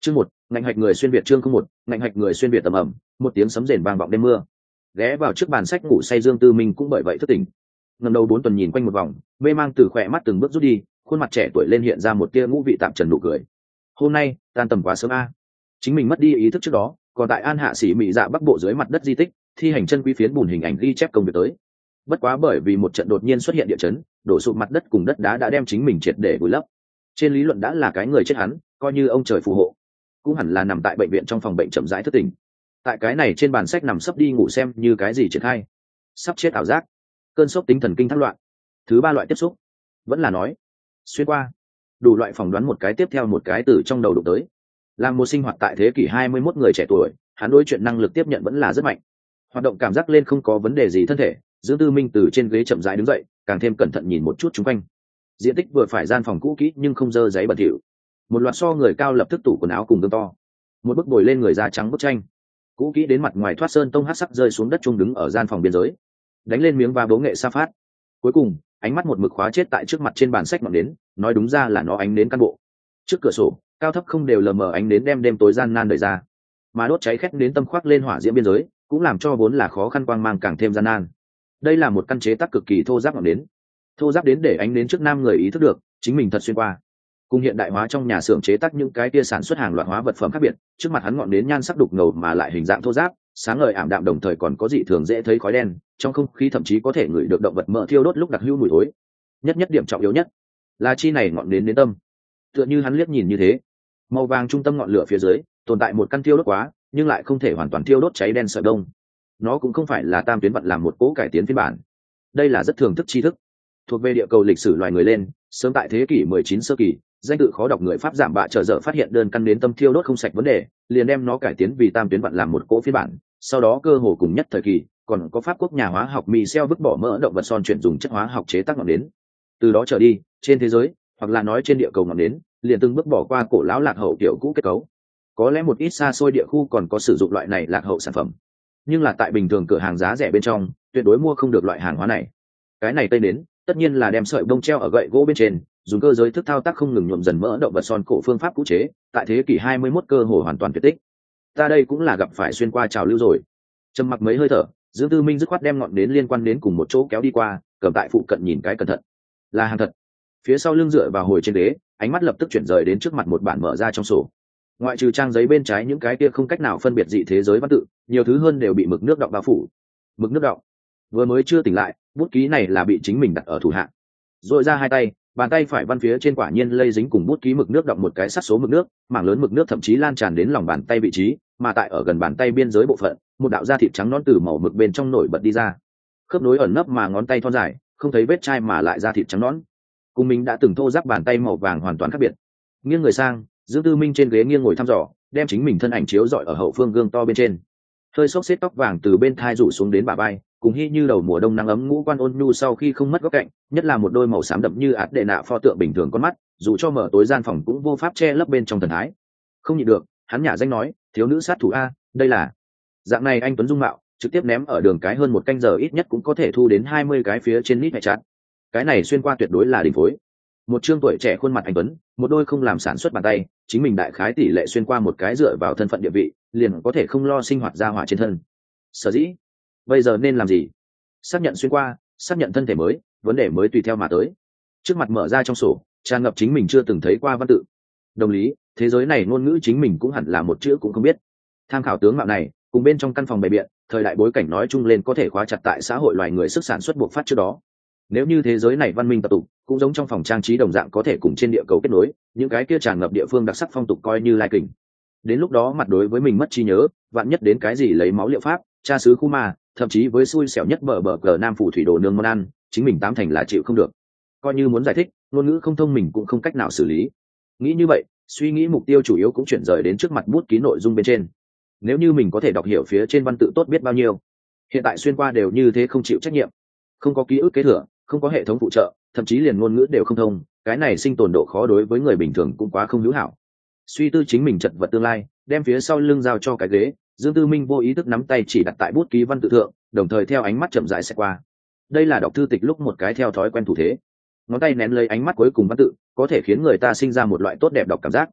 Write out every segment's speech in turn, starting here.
Chương một, ngạnh hạch người xuyên việt. Chương không một, ngạnh hạch người xuyên việt. Tầm ẩm, một tiếng sấm rền vang vọng đêm mưa. Ghé vào trước bàn sách ngủ say Dương Tư Minh cũng bởi vậy thức tỉnh. Ngẩng đầu 4 tuần nhìn quanh một vòng, mê mang từ khỏe mắt từng bước rút đi, khuôn mặt trẻ tuổi lên hiện ra một tia ngũ vị tạm trần nụ cười. Hôm nay, tan tầm quá sớm a. Chính mình mất đi ý thức trước đó, còn tại An Hạ Sĩ Mị Dạ Bắc bộ dưới mặt đất di tích, thi hành chân quý phiến bùn hình ảnh ghi chép công việc tới. Bất quá bởi vì một trận đột nhiên xuất hiện địa chấn, đổ sụp mặt đất cùng đất đá đã đem chính mình triệt để vùi lấp. Trên lý luận đã là cái người chết hắn, coi như ông trời phù hộ, cũng hẳn là nằm tại bệnh viện trong phòng bệnh chậm rãi thức tỉnh. Tại cái này trên bàn sách nằm sấp đi ngủ xem như cái gì triển khai. Sắp chết ảo giác, cơn sốc tính thần kinh thác loạn. Thứ ba loại tiếp xúc, vẫn là nói xuyên qua. Đủ loại phỏng đoán một cái tiếp theo một cái từ trong đầu đụng tới. Làm một sinh hoạt tại thế kỷ 21 người trẻ tuổi, hắn đối chuyện năng lực tiếp nhận vẫn là rất mạnh. Hoạt động cảm giác lên không có vấn đề gì thân thể, Dương Tư Minh từ trên ghế chậm rãi đứng dậy, càng thêm cẩn thận nhìn một chút xung quanh. Diện tích vừa phải gian phòng cũ kỹ nhưng không dơ giấy bẩn thỉu. Một loạt so người cao lập tức tủ quần áo cùng gương to. Một bức bồi lên người da trắng bức tranh. Cũ kỹ đến mặt ngoài thoát sơn tông hắc sắc rơi xuống đất chung đứng ở gian phòng biên giới. Đánh lên miếng va bố nghệ sa phát. Cuối cùng, ánh mắt một mực khóa chết tại trước mặt trên bàn sách ngọn nến, nói đúng ra là nó ánh nến căn bộ. Trước cửa sổ, cao thấp không đều lờ mờ ánh nến đem đêm tối gian nan đẩy ra. Mà đốt cháy khét đến tâm khoác lên hỏa diễm biên giới, cũng làm cho vốn là khó khăn quang mang càng thêm gian nan. Đây là một căn chế tác cực kỳ thô ráp ngọn nến. Thô ráp đến để ánh nến trước nam người ý thức được, chính mình thật xuyên qua. Cùng hiện đại hóa trong nhà xưởng chế tác những cái kia sản xuất hàng loạt hóa vật phẩm khác biệt, trước mặt hắn ngọn nến nhan sắc đục ngầu mà lại hình dạng thô ráp, sáng ngời ảm đạm đồng thời còn có dị thường dễ thấy khói đen, trong không khí thậm chí có thể ngửi được động vật mỡ thiêu đốt lúc đặc hữu mùi thối. Nhất điểm trọng yếu nhất là chi này ngọn nến đến tâm. Tựa như hắn liếc nhìn như thế, màu vàng trung tâm ngọn lửa phía dưới tồn tại một căn thiêu đốt quá, nhưng lại không thể hoàn toàn thiêu đốt cháy đen sợi đông. Nó cũng không phải là tam tuyến vận làm một cố cải tiến phiên bản. Đây là rất thường thức tri thức, thuộc về địa cầu lịch sử loài người lên, sớm tại thế kỷ 19 sơ kỳ, danh tự khó đọc người Pháp giảm bạ trở dở phát hiện đơn căn đến tâm thiêu đốt không sạch vấn đề, liền đem nó cải tiến vì tam tuyến vận làm một cỗ phiên bản. Sau đó cơ hồ cùng nhất thời kỳ, còn có Pháp quốc nhà hóa học Michel vứt bỏ mỡ động vật son chuyển dùng chất hóa học chế tác ngọn nến. Từ đó trở đi, trên thế giới, hoặc là nói trên địa cầu ngọn nến, liền từng bước bỏ qua cổ lão lạc hậu kiểu cũ kết cấu. Có lẽ một ít xa xôi địa khu còn có sử dụng loại này lạc hậu sản phẩm, nhưng là tại bình thường cửa hàng giá rẻ bên trong, tuyệt đối mua không được loại hàng hóa này. Cái này tây nến, tất nhiên là đem sợi bông treo ở gậy gỗ bên trên, dùng cơ giới thức thao tác không ngừng nhuộm dần mỡ động vật son cổ phương pháp cũ chế, tại thế kỷ 21 cơ hồ hoàn toàn tuyệt tích. Ta đây cũng là gặp phải xuyên qua trào lưu rồi. Trầm mặc mấy hơi thở, Dương Tư Minh dứt khoát đem ngọn nến liên quan đến cùng một chỗ kéo đi qua, cầm tại phụ cận nhìn cái cẩn thận. Là hàng thật. Phía sau lưng dựa vào hồi trên đế, ánh mắt lập tức chuyển rời đến trước mặt một bản mở ra trong sổ. Ngoại trừ trang giấy bên trái những cái kia không cách nào phân biệt dị thế giới văn tự, nhiều thứ hơn đều bị mực nước đọng bao phủ. Mực nước đọng. Vừa mới chưa tỉnh lại, bút ký này là bị chính mình đặt ở thủ hạ. Rồi ra hai tay, bàn tay phải văn phía trên quả nhiên lây dính cùng bút ký mực nước đọng một cái sát số mực nước, mảng lớn mực nước thậm chí lan tràn đến lòng bàn tay vị trí, mà tại ở gần bàn tay biên giới bộ phận, một đạo da thịt trắng nõn từ màu mực bên trong nổi bật đi ra. Khớp nối ẩn nấp mà ngón tay thon dài, không thấy vết chai mà lại da thịt trắng nõn. Cùng mình đã từng thô ráp bàn tay màu vàng hoàn toàn khác biệt. Nghiêng người sang, Dương Tư Minh trên ghế nghiêng ngồi thăm dò, đem chính mình thân ảnh chiếu rọi ở hậu phương gương to bên trên. Hơi xốc xếp tóc vàng từ bên thai rủ xuống đến bả vai, cùng hy như đầu mùa đông nắng ấm ngũ quan ôn nhu sau khi không mất góc cạnh, nhất là một đôi màu xám đậm như ạt đệ nạ pho tượng bình thường con mắt, dù cho mở tối gian phòng cũng vô pháp che lấp bên trong thần thái. Không nhịn được, hắn nhả danh nói, thiếu nữ sát thủ a, đây là. Dạng này anh tuấn dung mạo, trực tiếp ném ở đường cái hơn một canh giờ ít nhất cũng có thể thu đến 20 cái phía trên nít mẹ chặt. Cái này xuyên qua tuyệt đối là đỉnh phối. Một trương tuổi trẻ khuôn mặt anh tuấn, một đôi không làm sản xuất bàn tay, chính mình đại khái tỷ lệ xuyên qua một cái dựa vào thân phận địa vị, liền có thể không lo sinh hoạt ra hỏa trên thân. Sở dĩ, bây giờ nên làm gì? Xác nhận xuyên qua, xác nhận thân thể mới, vấn đề mới tùy theo mà tới. Trước mặt mở ra trong sổ, tràn ngập chính mình chưa từng thấy qua văn tự. Đồng lý, thế giới này ngôn ngữ chính mình cũng hẳn là một chữ cũng không biết. Tham khảo tướng mạo này, cùng bên trong căn phòng bày biện, thời đại bối cảnh nói chung lên có thể khóa chặt tại xã hội loài người sức sản xuất buộc phát trước đó. Nếu như thế giới này văn minh tập tục, cũng giống trong phòng trang trí đồng dạng có thể cùng trên địa cầu kết nối, những cái kia tràn ngập địa phương đặc sắc phong tục coi như lai kình. Đến lúc đó mặt đối với mình mất trí nhớ, vạn nhất đến cái gì lấy máu liệu pháp, tra xứ khu ma, thậm chí với xui xẻo nhất bờ cờ nam phủ thủy đồ nương món ăn, chính mình tám thành là chịu không được. Coi như muốn giải thích, ngôn ngữ không thông mình cũng không cách nào xử lý. Nghĩ như vậy, suy nghĩ mục tiêu chủ yếu cũng chuyển rời đến trước mặt bút ký nội dung bên trên. Nếu như mình có thể đọc hiểu phía trên văn tự tốt biết bao nhiêu. Hiện tại xuyên qua đều như thế không chịu trách nhiệm, không có ký ức kế thừa, không có hệ thống phụ trợ, thậm chí liền ngôn ngữ đều không thông, cái này sinh tồn độ khó đối với người bình thường cũng quá không hữu hảo. Suy tư chính mình chật vật tương lai, đem phía sau lưng giao cho cái ghế, Dương Tư Minh vô ý thức nắm tay chỉ đặt tại bút ký văn tự thượng, đồng thời theo ánh mắt chậm rãi sẽ qua. Đây là đọc thư tịch lúc một cái theo thói quen thủ thế. Ngón tay nén lấy ánh mắt cuối cùng văn tự, có thể khiến người ta sinh ra một loại tốt đẹp đọc cảm giác.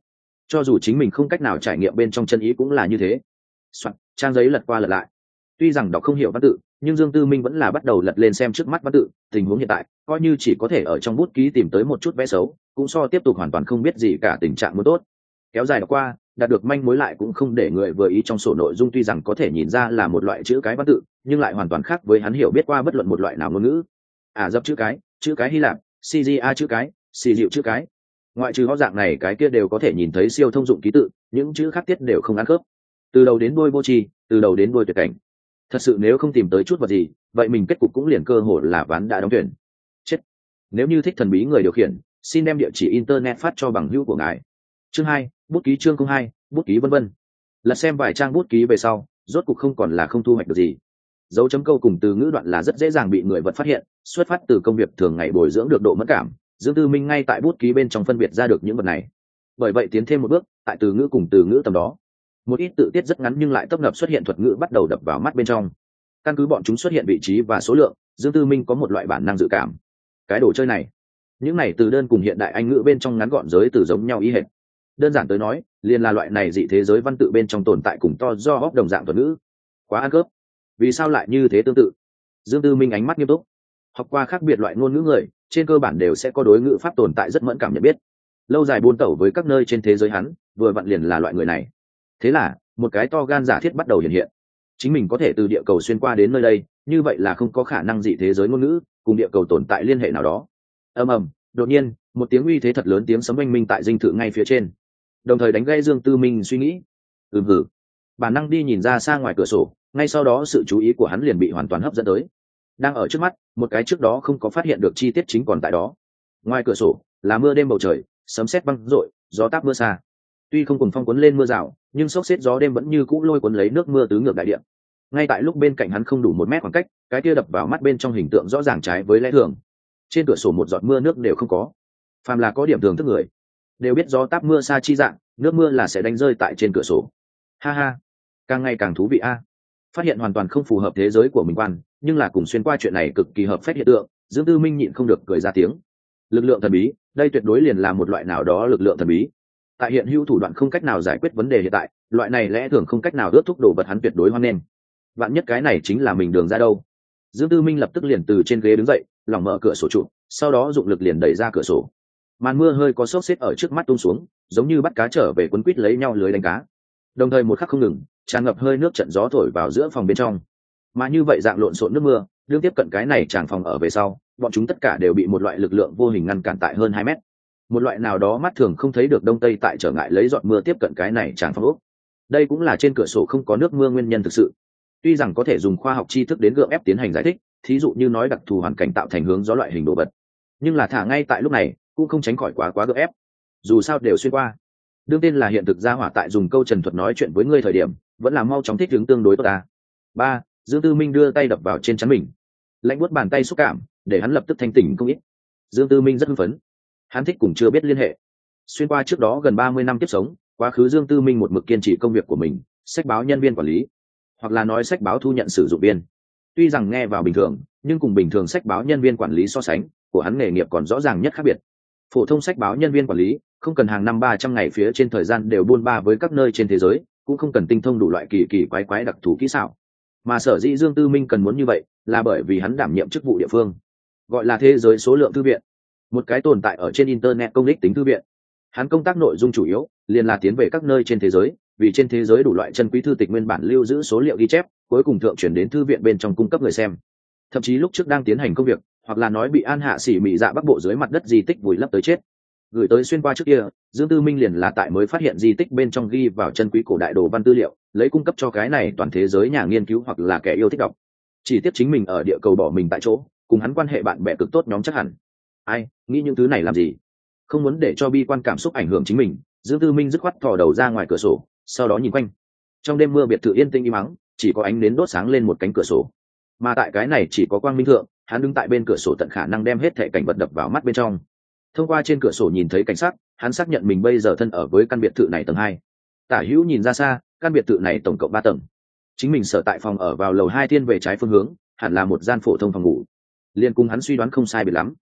cho dù chính mình không cách nào trải nghiệm bên trong chân ý cũng là như thế. Soạn, trang giấy lật qua lật lại, tuy rằng đọc không hiểu văn tự, nhưng Dương Tư Minh vẫn là bắt đầu lật lên xem trước mắt văn tự. Tình huống hiện tại coi như chỉ có thể ở trong bút ký tìm tới một chút vẽ xấu, cũng so tiếp tục hoàn toàn không biết gì cả tình trạng muốn tốt. Kéo dài đọc qua, đạt được manh mối lại cũng không để người vừa ý. Trong sổ nội dung tuy rằng có thể nhìn ra là một loại chữ cái văn tự, nhưng lại hoàn toàn khác với hắn hiểu biết qua bất luận một loại nào ngôn ngữ. Ả Rập chữ cái Hy Lạp, Syria chữ cái, xì dịu chữ cái, ngoại trừ họ dạng này cái kia đều có thể nhìn thấy siêu thông dụng ký tự, những chữ khác tiết đều không ăn khớp. Từ đầu đến đuôi vô tri, từ đầu đến đuôi tuyệt cảnh. Thật sự nếu không tìm tới chút vật gì, vậy mình kết cục cũng liền cơ hội là ván đã đóng tuyển. Chết. Nếu như thích thần bí người điều khiển, xin đem địa chỉ internet phát cho bằng hữu của ngài. Chương 2, bút ký chương 02, bút ký vân vân. Lật xem vài trang bút ký về sau, rốt cục không còn là không thu hoạch được gì. Dấu chấm câu cùng từ ngữ đoạn là rất dễ dàng bị người vật phát hiện, xuất phát từ công việc thường ngày bồi dưỡng được độ mẫn cảm, Dương Tư Minh ngay tại bút ký bên trong phân biệt ra được những vật này. Bởi vậy tiến thêm một bước, tại từ ngữ cùng từ ngữ tầm đó, một ít tự tiết rất ngắn nhưng lại tấp nập xuất hiện thuật ngữ bắt đầu đập vào mắt bên trong. Căn cứ bọn chúng xuất hiện vị trí và số lượng, Dương Tư Minh có một loại bản năng dự cảm. Cái đồ chơi này, những này từ đơn cùng hiện đại Anh ngữ bên trong ngắn gọn giới từ giống nhau ý hệt. Đơn giản tới nói, liền là loại này dị thế giới văn tự bên trong tồn tại cùng to do hóc đồng dạng thuật ngữ. Quá ăn cướp. Vì sao lại như thế tương tự? Dương Tư Minh ánh mắt nghiêm túc. Học qua khác biệt loại ngôn ngữ người, trên cơ bản đều sẽ có đối ngữ pháp tồn tại rất mẫn cảm nhận biết. Lâu dài buôn tẩu với các nơi trên thế giới hắn, vừa vặn liền là loại người này. Thế là, một cái to gan giả thiết bắt đầu hiện hiện. Chính mình có thể từ địa cầu xuyên qua đến nơi đây, như vậy là không có khả năng dị thế giới ngôn ngữ cùng địa cầu tồn tại liên hệ nào đó. Ầm ầm, đột nhiên, một tiếng uy thế thật lớn, tiếng sấm oanh minh tại dinh thự ngay phía trên, đồng thời đánh gây Dương Tư Minh suy nghĩ. Hử, bản năng đi nhìn ra xa ngoài cửa sổ, ngay sau đó sự chú ý của hắn liền bị hoàn toàn hấp dẫn tới. Đang ở trước mắt, một cái trước đó không có phát hiện được chi tiết chính còn tại đó. Ngoài cửa sổ là mưa đêm bầu trời, sấm sét vang rội, gió táp mưa xa. Tuy không cùng phong cuốn lên mưa rào, nhưng sốc xếp gió đêm vẫn như cũ lôi cuốn lấy nước mưa tứ ngược đại địa. Ngay tại lúc bên cạnh hắn không đủ 1 mét khoảng cách, cái kia đập vào mắt bên trong hình tượng rõ ràng trái với lẽ thường. Trên cửa sổ một giọt mưa nước đều không có. Phàm là có điểm thường thức người, đều biết gió táp mưa xa chi dạng, nước mưa là sẽ đánh rơi tại trên cửa sổ. Ha ha, càng ngày càng thú vị a. Phát hiện hoàn toàn không phù hợp thế giới của mình quan, nhưng là cùng xuyên qua chuyện này cực kỳ hợp phép hiện tượng. Dương Tư Minh nhịn không được cười ra tiếng. Lực lượng thần bí, đây tuyệt đối liền là một loại nào đó lực lượng thần bí. Tại hiện hữu thủ đoạn không cách nào giải quyết vấn đề hiện tại, loại này lẽ thường không cách nào ước thúc đồ vật hắn tuyệt đối hoan nghênh. Vạn nhất cái này chính là mình đường ra đâu. Dương Tư Minh lập tức liền từ trên ghế đứng dậy, lỏng mở cửa sổ trụ, sau đó dụng lực liền đẩy ra cửa sổ. Màn mưa hơi có xốc xếp ở trước mắt tung xuống, giống như bắt cá trở về quấn quít lấy nhau lưới đánh cá. Đồng thời một khắc không ngừng, tràn ngập hơi nước trận gió thổi vào giữa phòng bên trong. Mà như vậy dạng lộn xộn nước mưa, đương tiếp cận cái này tràn phòng ở về sau, bọn chúng tất cả đều bị một loại lực lượng vô hình ngăn cản tại hơn 2 mét. Một loại nào đó mắt thường không thấy được đông tây tại trở ngại lấy giọt mưa tiếp cận cái này tràn phòng ốc. Đây cũng là trên cửa sổ không có nước mưa nguyên nhân thực sự. Tuy rằng có thể dùng khoa học tri thức đến gượng ép tiến hành giải thích, thí dụ như nói đặc thù hoàn cảnh tạo thành hướng gió loại hình đồ vật, nhưng là thả ngay tại lúc này cũng không tránh khỏi quá gượng ép. Dù sao đều xuyên qua. Đương tên là hiện thực gia hỏa tại dùng câu trần thuật nói chuyện với ngươi thời điểm, vẫn là mau chóng thích ứng tương đối tốt ta. 3. Dương Tư Minh đưa tay đập vào trên trán mình. Lạnh buốt bàn tay xúc cảm, để hắn lập tức thanh tỉnh không ít. Dương Tư Minh rất hưng phấn. Hắn thích cùng chưa biết liên hệ. Xuyên qua trước đó gần 30 năm tiếp sống, quá khứ Dương Tư Minh một mực kiên trì công việc của mình, sách báo nhân viên quản lý, hoặc là nói sách báo thu nhận sử dụng viên. Tuy rằng nghe vào bình thường, nhưng cùng bình thường sách báo nhân viên quản lý so sánh, của hắn nghề nghiệp còn rõ ràng nhất khác biệt. Phổ thông sách báo nhân viên quản lý, không cần hàng năm 300 ngày phía trên thời gian đều buôn ba với các nơi trên thế giới, cũng không cần tinh thông đủ loại kỳ quái đặc thù kỹ xảo. Mà sở dĩ Dương Tư Minh cần muốn như vậy, là bởi vì hắn đảm nhiệm chức vụ địa phương, gọi là thế giới số lượng thư viện, một cái tồn tại ở trên internet công đích tính thư viện. Hắn công tác nội dung chủ yếu liền là tiến về các nơi trên thế giới, vì trên thế giới đủ loại chân quý thư tịch nguyên bản lưu giữ số liệu ghi chép, cuối cùng thượng chuyển đến thư viện bên trong cung cấp người xem. Thậm chí lúc trước đang tiến hành công việc, hoặc là nói bị An Hạ xỉ mị dạ bắc bộ dưới mặt đất di tích vùi lấp tới chết, gửi tới xuyên qua trước kia, Dương Tư Minh liền là tại mới phát hiện di tích bên trong ghi vào chân quý cổ đại đồ văn tư liệu, lấy cung cấp cho cái này toàn thế giới nhà nghiên cứu hoặc là kẻ yêu thích đọc. Chỉ tiếc chính mình ở địa cầu bỏ mình tại chỗ, cùng hắn quan hệ bạn bè cực tốt nhóm chắc hẳn. Ai nghĩ những thứ này làm gì? Không muốn để cho bi quan cảm xúc ảnh hưởng chính mình, Dương Tư Minh dứt khoát thò đầu ra ngoài cửa sổ, sau đó nhìn quanh. Trong đêm mưa biệt thự yên tĩnh im mắng, chỉ có ánh nến đốt sáng lên một cánh cửa sổ. Mà tại cái này chỉ có quang minh thượng, hắn đứng tại bên cửa sổ tận khả năng đem hết thảy cảnh vật đập vào mắt bên trong. Thông qua trên cửa sổ nhìn thấy cảnh sắc, hắn xác nhận mình bây giờ thân ở với căn biệt thự này tầng 2. Tả hữu nhìn ra xa, căn biệt thự này tổng cộng 3 tầng. Chính mình sở tại phòng ở vào lầu 2 thiên về trái phương hướng, hẳn là một gian phổ thông phòng ngủ. Liên cùng hắn suy đoán không sai biệt lắm.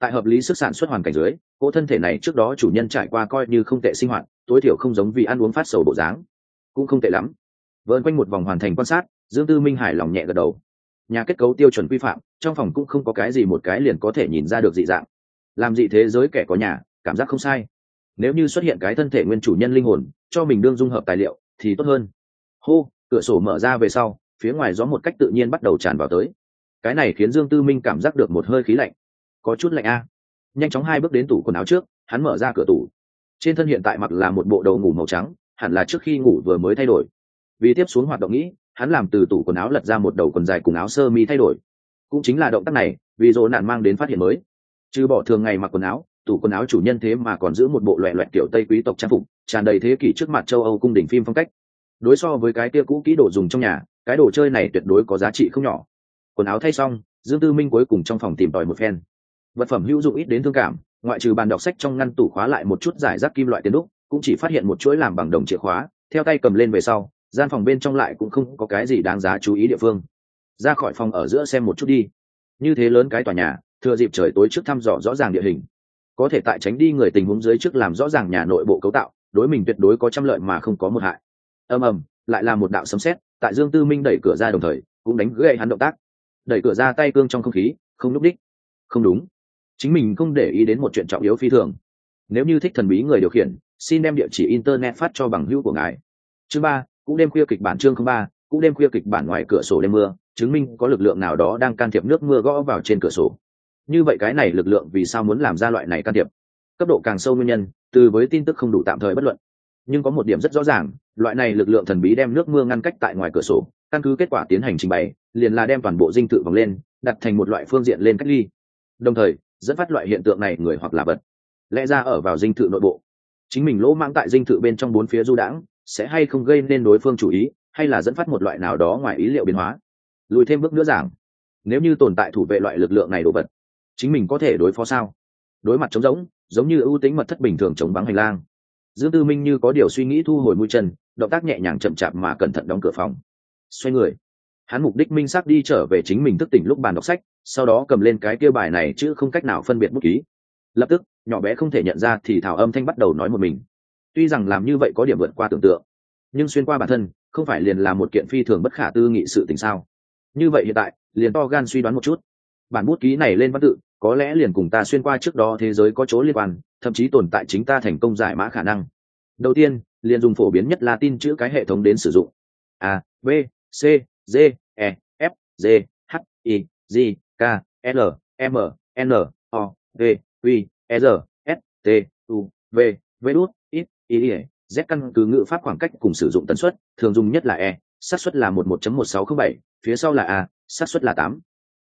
Tại hợp lý sức sản xuất hoàn cảnh dưới, cỗ thân thể này trước đó chủ nhân trải qua coi như không tệ sinh hoạt, tối thiểu không giống vì ăn uống phát sầu bộ dáng, cũng không tệ lắm. Vợn quanh một vòng hoàn thành quan sát, Dương Tư Minh hài lòng nhẹ gật đầu. Nhà kết cấu tiêu chuẩn quy phạm, trong phòng cũng không có cái gì một cái liền có thể nhìn ra được dị dạng. Làm dị thế giới kẻ có nhà, cảm giác không sai. Nếu như xuất hiện cái thân thể nguyên chủ nhân linh hồn, cho mình đương dung hợp tài liệu thì tốt hơn. Hô, cửa sổ mở ra về sau, phía ngoài gió một cách tự nhiên bắt đầu tràn vào tới. Cái này khiến Dương Tư Minh cảm giác được một hơi khí lạnh. Có chút lạnh a. Nhanh chóng 2 bước đến tủ quần áo trước, hắn mở ra cửa tủ. Trên thân hiện tại mặc là một bộ đồ ngủ màu trắng, hẳn là trước khi ngủ vừa mới thay đổi. Vì tiếp xuống hoạt động nghĩ, hắn làm từ tủ quần áo lật ra một đầu quần dài cùng áo sơ mi thay đổi. Cũng chính là động tác này, vì dỗ nạn mang đến phát hiện mới. Trừ bỏ thường ngày mặc quần áo, tủ quần áo chủ nhân thế mà còn giữ một bộ loẹt loẹt kiểu Tây quý tộc trang phục, tràn đầy thế kỷ trước mặt châu Âu cung đình phim phong cách. Đối so với cái kia cũ kỹ đồ dùng trong nhà, cái đồ chơi này tuyệt đối có giá trị không nhỏ. Quần áo thay xong, Dương Tư Minh cuối cùng trong phòng tìm tòi một phen. Vật phẩm hữu dụng ít đến thương cảm, ngoại trừ bàn đọc sách trong ngăn tủ khóa lại một chút giải rác kim loại tiền đúc, cũng chỉ phát hiện một chuỗi làm bằng đồng chìa khóa, theo tay cầm lên về sau, gian phòng bên trong lại cũng không có cái gì đáng giá chú ý địa phương. Ra khỏi phòng ở giữa xem một chút đi. Như thế lớn cái tòa nhà, thừa dịp trời tối trước thăm dò rõ ràng địa hình, có thể tại tránh đi người tình huống dưới trước làm rõ ràng nhà nội bộ cấu tạo, đối mình tuyệt đối có trăm lợi mà không có một hại. Ầm ầm, lại là một đạo sấm sét, tại Dương Tư Minh đẩy cửa ra đồng thời, cũng đánh gãy hắn động tác. Đẩy cửa ra tay cương trong không khí, không lúc đích. Không đúng, chính mình không để ý đến một chuyện trọng yếu phi thường. Nếu như thích thần bí người điều khiển, xin đem địa chỉ internet phát cho bằng hữu của ngài. Chương 3, cũng đêm khuya kịch bản chương 03, cũng đêm khuya kịch bản ngoài cửa sổ đêm mưa, chứng minh có lực lượng nào đó đang can thiệp nước mưa gõ vào trên cửa sổ. Như vậy cái này lực lượng vì sao muốn làm ra loại này can thiệp? Cấp độ càng sâu nguyên nhân, từ với tin tức không đủ tạm thời bất luận. Nhưng có một điểm rất rõ ràng, loại này lực lượng thần bí đem nước mưa ngăn cách tại ngoài cửa sổ, căn cứ kết quả tiến hành trình bày, liền là đem toàn bộ dinh thự vòng lên, đặt thành một loại phương diện lên cách ly. Đồng thời, dẫn phát loại hiện tượng này người hoặc là vật, lẽ ra ở vào dinh thự nội bộ, chính mình lỗ mãng tại dinh thự bên trong bốn phía du đãng, sẽ hay không gây nên đối phương chú ý, hay là dẫn phát một loại nào đó ngoài ý liệu biến hóa. Lùi thêm bước nữa giảng, nếu như tồn tại thủ vệ loại lực lượng này đồ vật, chính mình có thể đối phó sao? Đối mặt trống rỗng, giống như ưu tính mật thất bình thường chống vắng hành lang. Dương Tư Minh như có điều suy nghĩ thu hồi mũi chân, động tác nhẹ nhàng chậm chạp mà cẩn thận đóng cửa phòng. Xoay người, hắn mục đích minh xác đi trở về chính mình thức tỉnh lúc bàn đọc sách, sau đó cầm lên cái kia bài này chứ không cách nào phân biệt bút ký. Lập tức, nhỏ bé không thể nhận ra thì thảo âm thanh bắt đầu nói một mình. Tuy rằng làm như vậy có điểm vượt qua tưởng tượng, nhưng xuyên qua bản thân, không phải liền là một kiện phi thường bất khả tư nghị sự tình sao? Như vậy hiện tại, liền to gan suy đoán một chút. Bản bút ký này lên văn tự, có lẽ liền cùng ta xuyên qua trước đó thế giới có chỗ liên quan, thậm chí tồn tại chính ta thành công giải mã khả năng. Đầu tiên, liền dùng phổ biến nhất Latin chữ cái hệ thống đến sử dụng. A, B, C, D, E, F, G, H, I, J, K, L, M, N, O, V, Q, R, S, T, U, V, V đút, X, Y, Z căn cứ ngữ pháp khoảng cách cùng sử dụng tần suất, thường dùng nhất là E, xác suất là 11.1607, phía sau là A, xác suất là 8.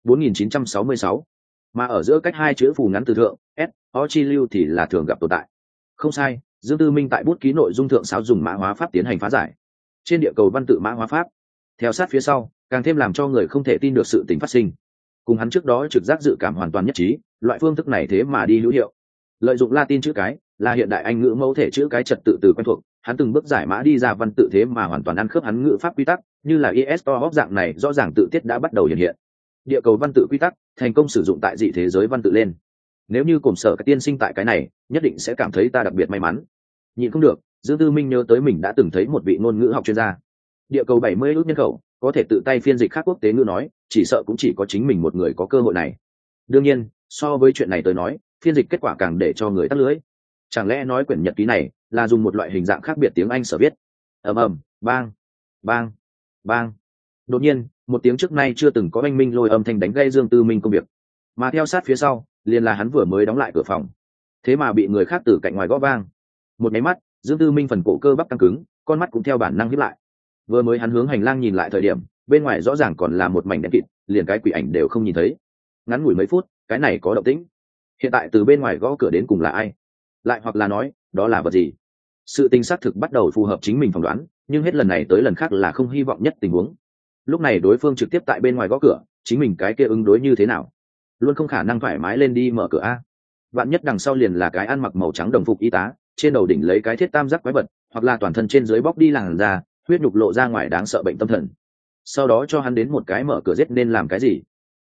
4966. Mà ở giữa cách hai chữ phù ngắn từ thượng, S, O chi lưu thì là thường gặp tồn tại. Không sai, Dương Tư Minh tại bút ký nội dung thượng sáo dùng mã hóa pháp tiến hành phá giải. Trên địa cầu văn tự mã hóa pháp, theo sát phía sau, càng thêm làm cho người không thể tin được sự tình phát sinh. Cùng hắn trước đó trực giác dự cảm hoàn toàn nhất trí, loại phương thức này thế mà đi hữu hiệu. Lợi dụng Latin chữ cái, là hiện đại Anh ngữ mẫu thể chữ cái trật tự từ quen thuộc, hắn từng bước giải mã đi ra văn tự thế mà hoàn toàn ăn khớp hắn ngữ pháp quy tắc, như là ISO dạng này rõ ràng tự tiết đã bắt đầu hiện hiện. Địa cầu văn tự quy tắc thành công sử dụng tại dị thế giới văn tự lên. Nếu như cùng sở cái tiên sinh tại cái này, nhất định sẽ cảm thấy ta đặc biệt may mắn. Nhịn không được, Dương Tư Minh nhớ tới mình đã từng thấy một vị ngôn ngữ học chuyên gia. Địa cầu 70 ước nhân khẩu, có thể tự tay phiên dịch khác quốc tế ngữ nói, chỉ sợ cũng chỉ có chính mình một người có cơ hội này. Đương nhiên, so với chuyện này tới nói, phiên dịch kết quả càng để cho người tắt lưới. Chẳng lẽ nói quyển nhật ký này là dùng một loại hình dạng khác biệt tiếng Anh sở viết? Ầm ầm, bang, bang, bang. Đột nhiên, một tiếng trước nay chưa từng có oanh minh lôi âm thanh đánh gây Dương Tư Minh công việc. Mà theo sát phía sau, liền là hắn vừa mới đóng lại cửa phòng. Thế mà bị người khác từ cạnh ngoài gõ vang. Một máy mắt, Dương Tư Minh phần cổ cơ bắp căng cứng, con mắt cũng theo bản năng híp lại. Vừa mới hắn hướng hành lang nhìn lại thời điểm, bên ngoài rõ ràng còn là một mảnh đen kịt, liền cái quỷ ảnh đều không nhìn thấy. Ngắn ngủi mấy phút, cái này có động tĩnh. Hiện tại từ bên ngoài gõ cửa đến cùng là ai? Lại hoặc là nói, đó là vật gì? Sự tình xác thực bắt đầu phù hợp chính mình phỏng đoán, nhưng hết lần này tới lần khác là không hy vọng nhất tình huống. Lúc này đối phương trực tiếp tại bên ngoài gõ cửa, chính mình cái kia ứng đối như thế nào? Luôn không khả năng thoải mái lên đi mở cửa a. Vạn nhất đằng sau liền là cái ăn mặc màu trắng đồng phục y tá, trên đầu đỉnh lấy cái thiết tam giác quái vật, hoặc là toàn thân trên dưới bóc đi làn da, huyết nhục lộ ra ngoài đáng sợ bệnh tâm thần. Sau đó cho hắn đến một cái mở cửa giết nên làm cái gì? Giang giác,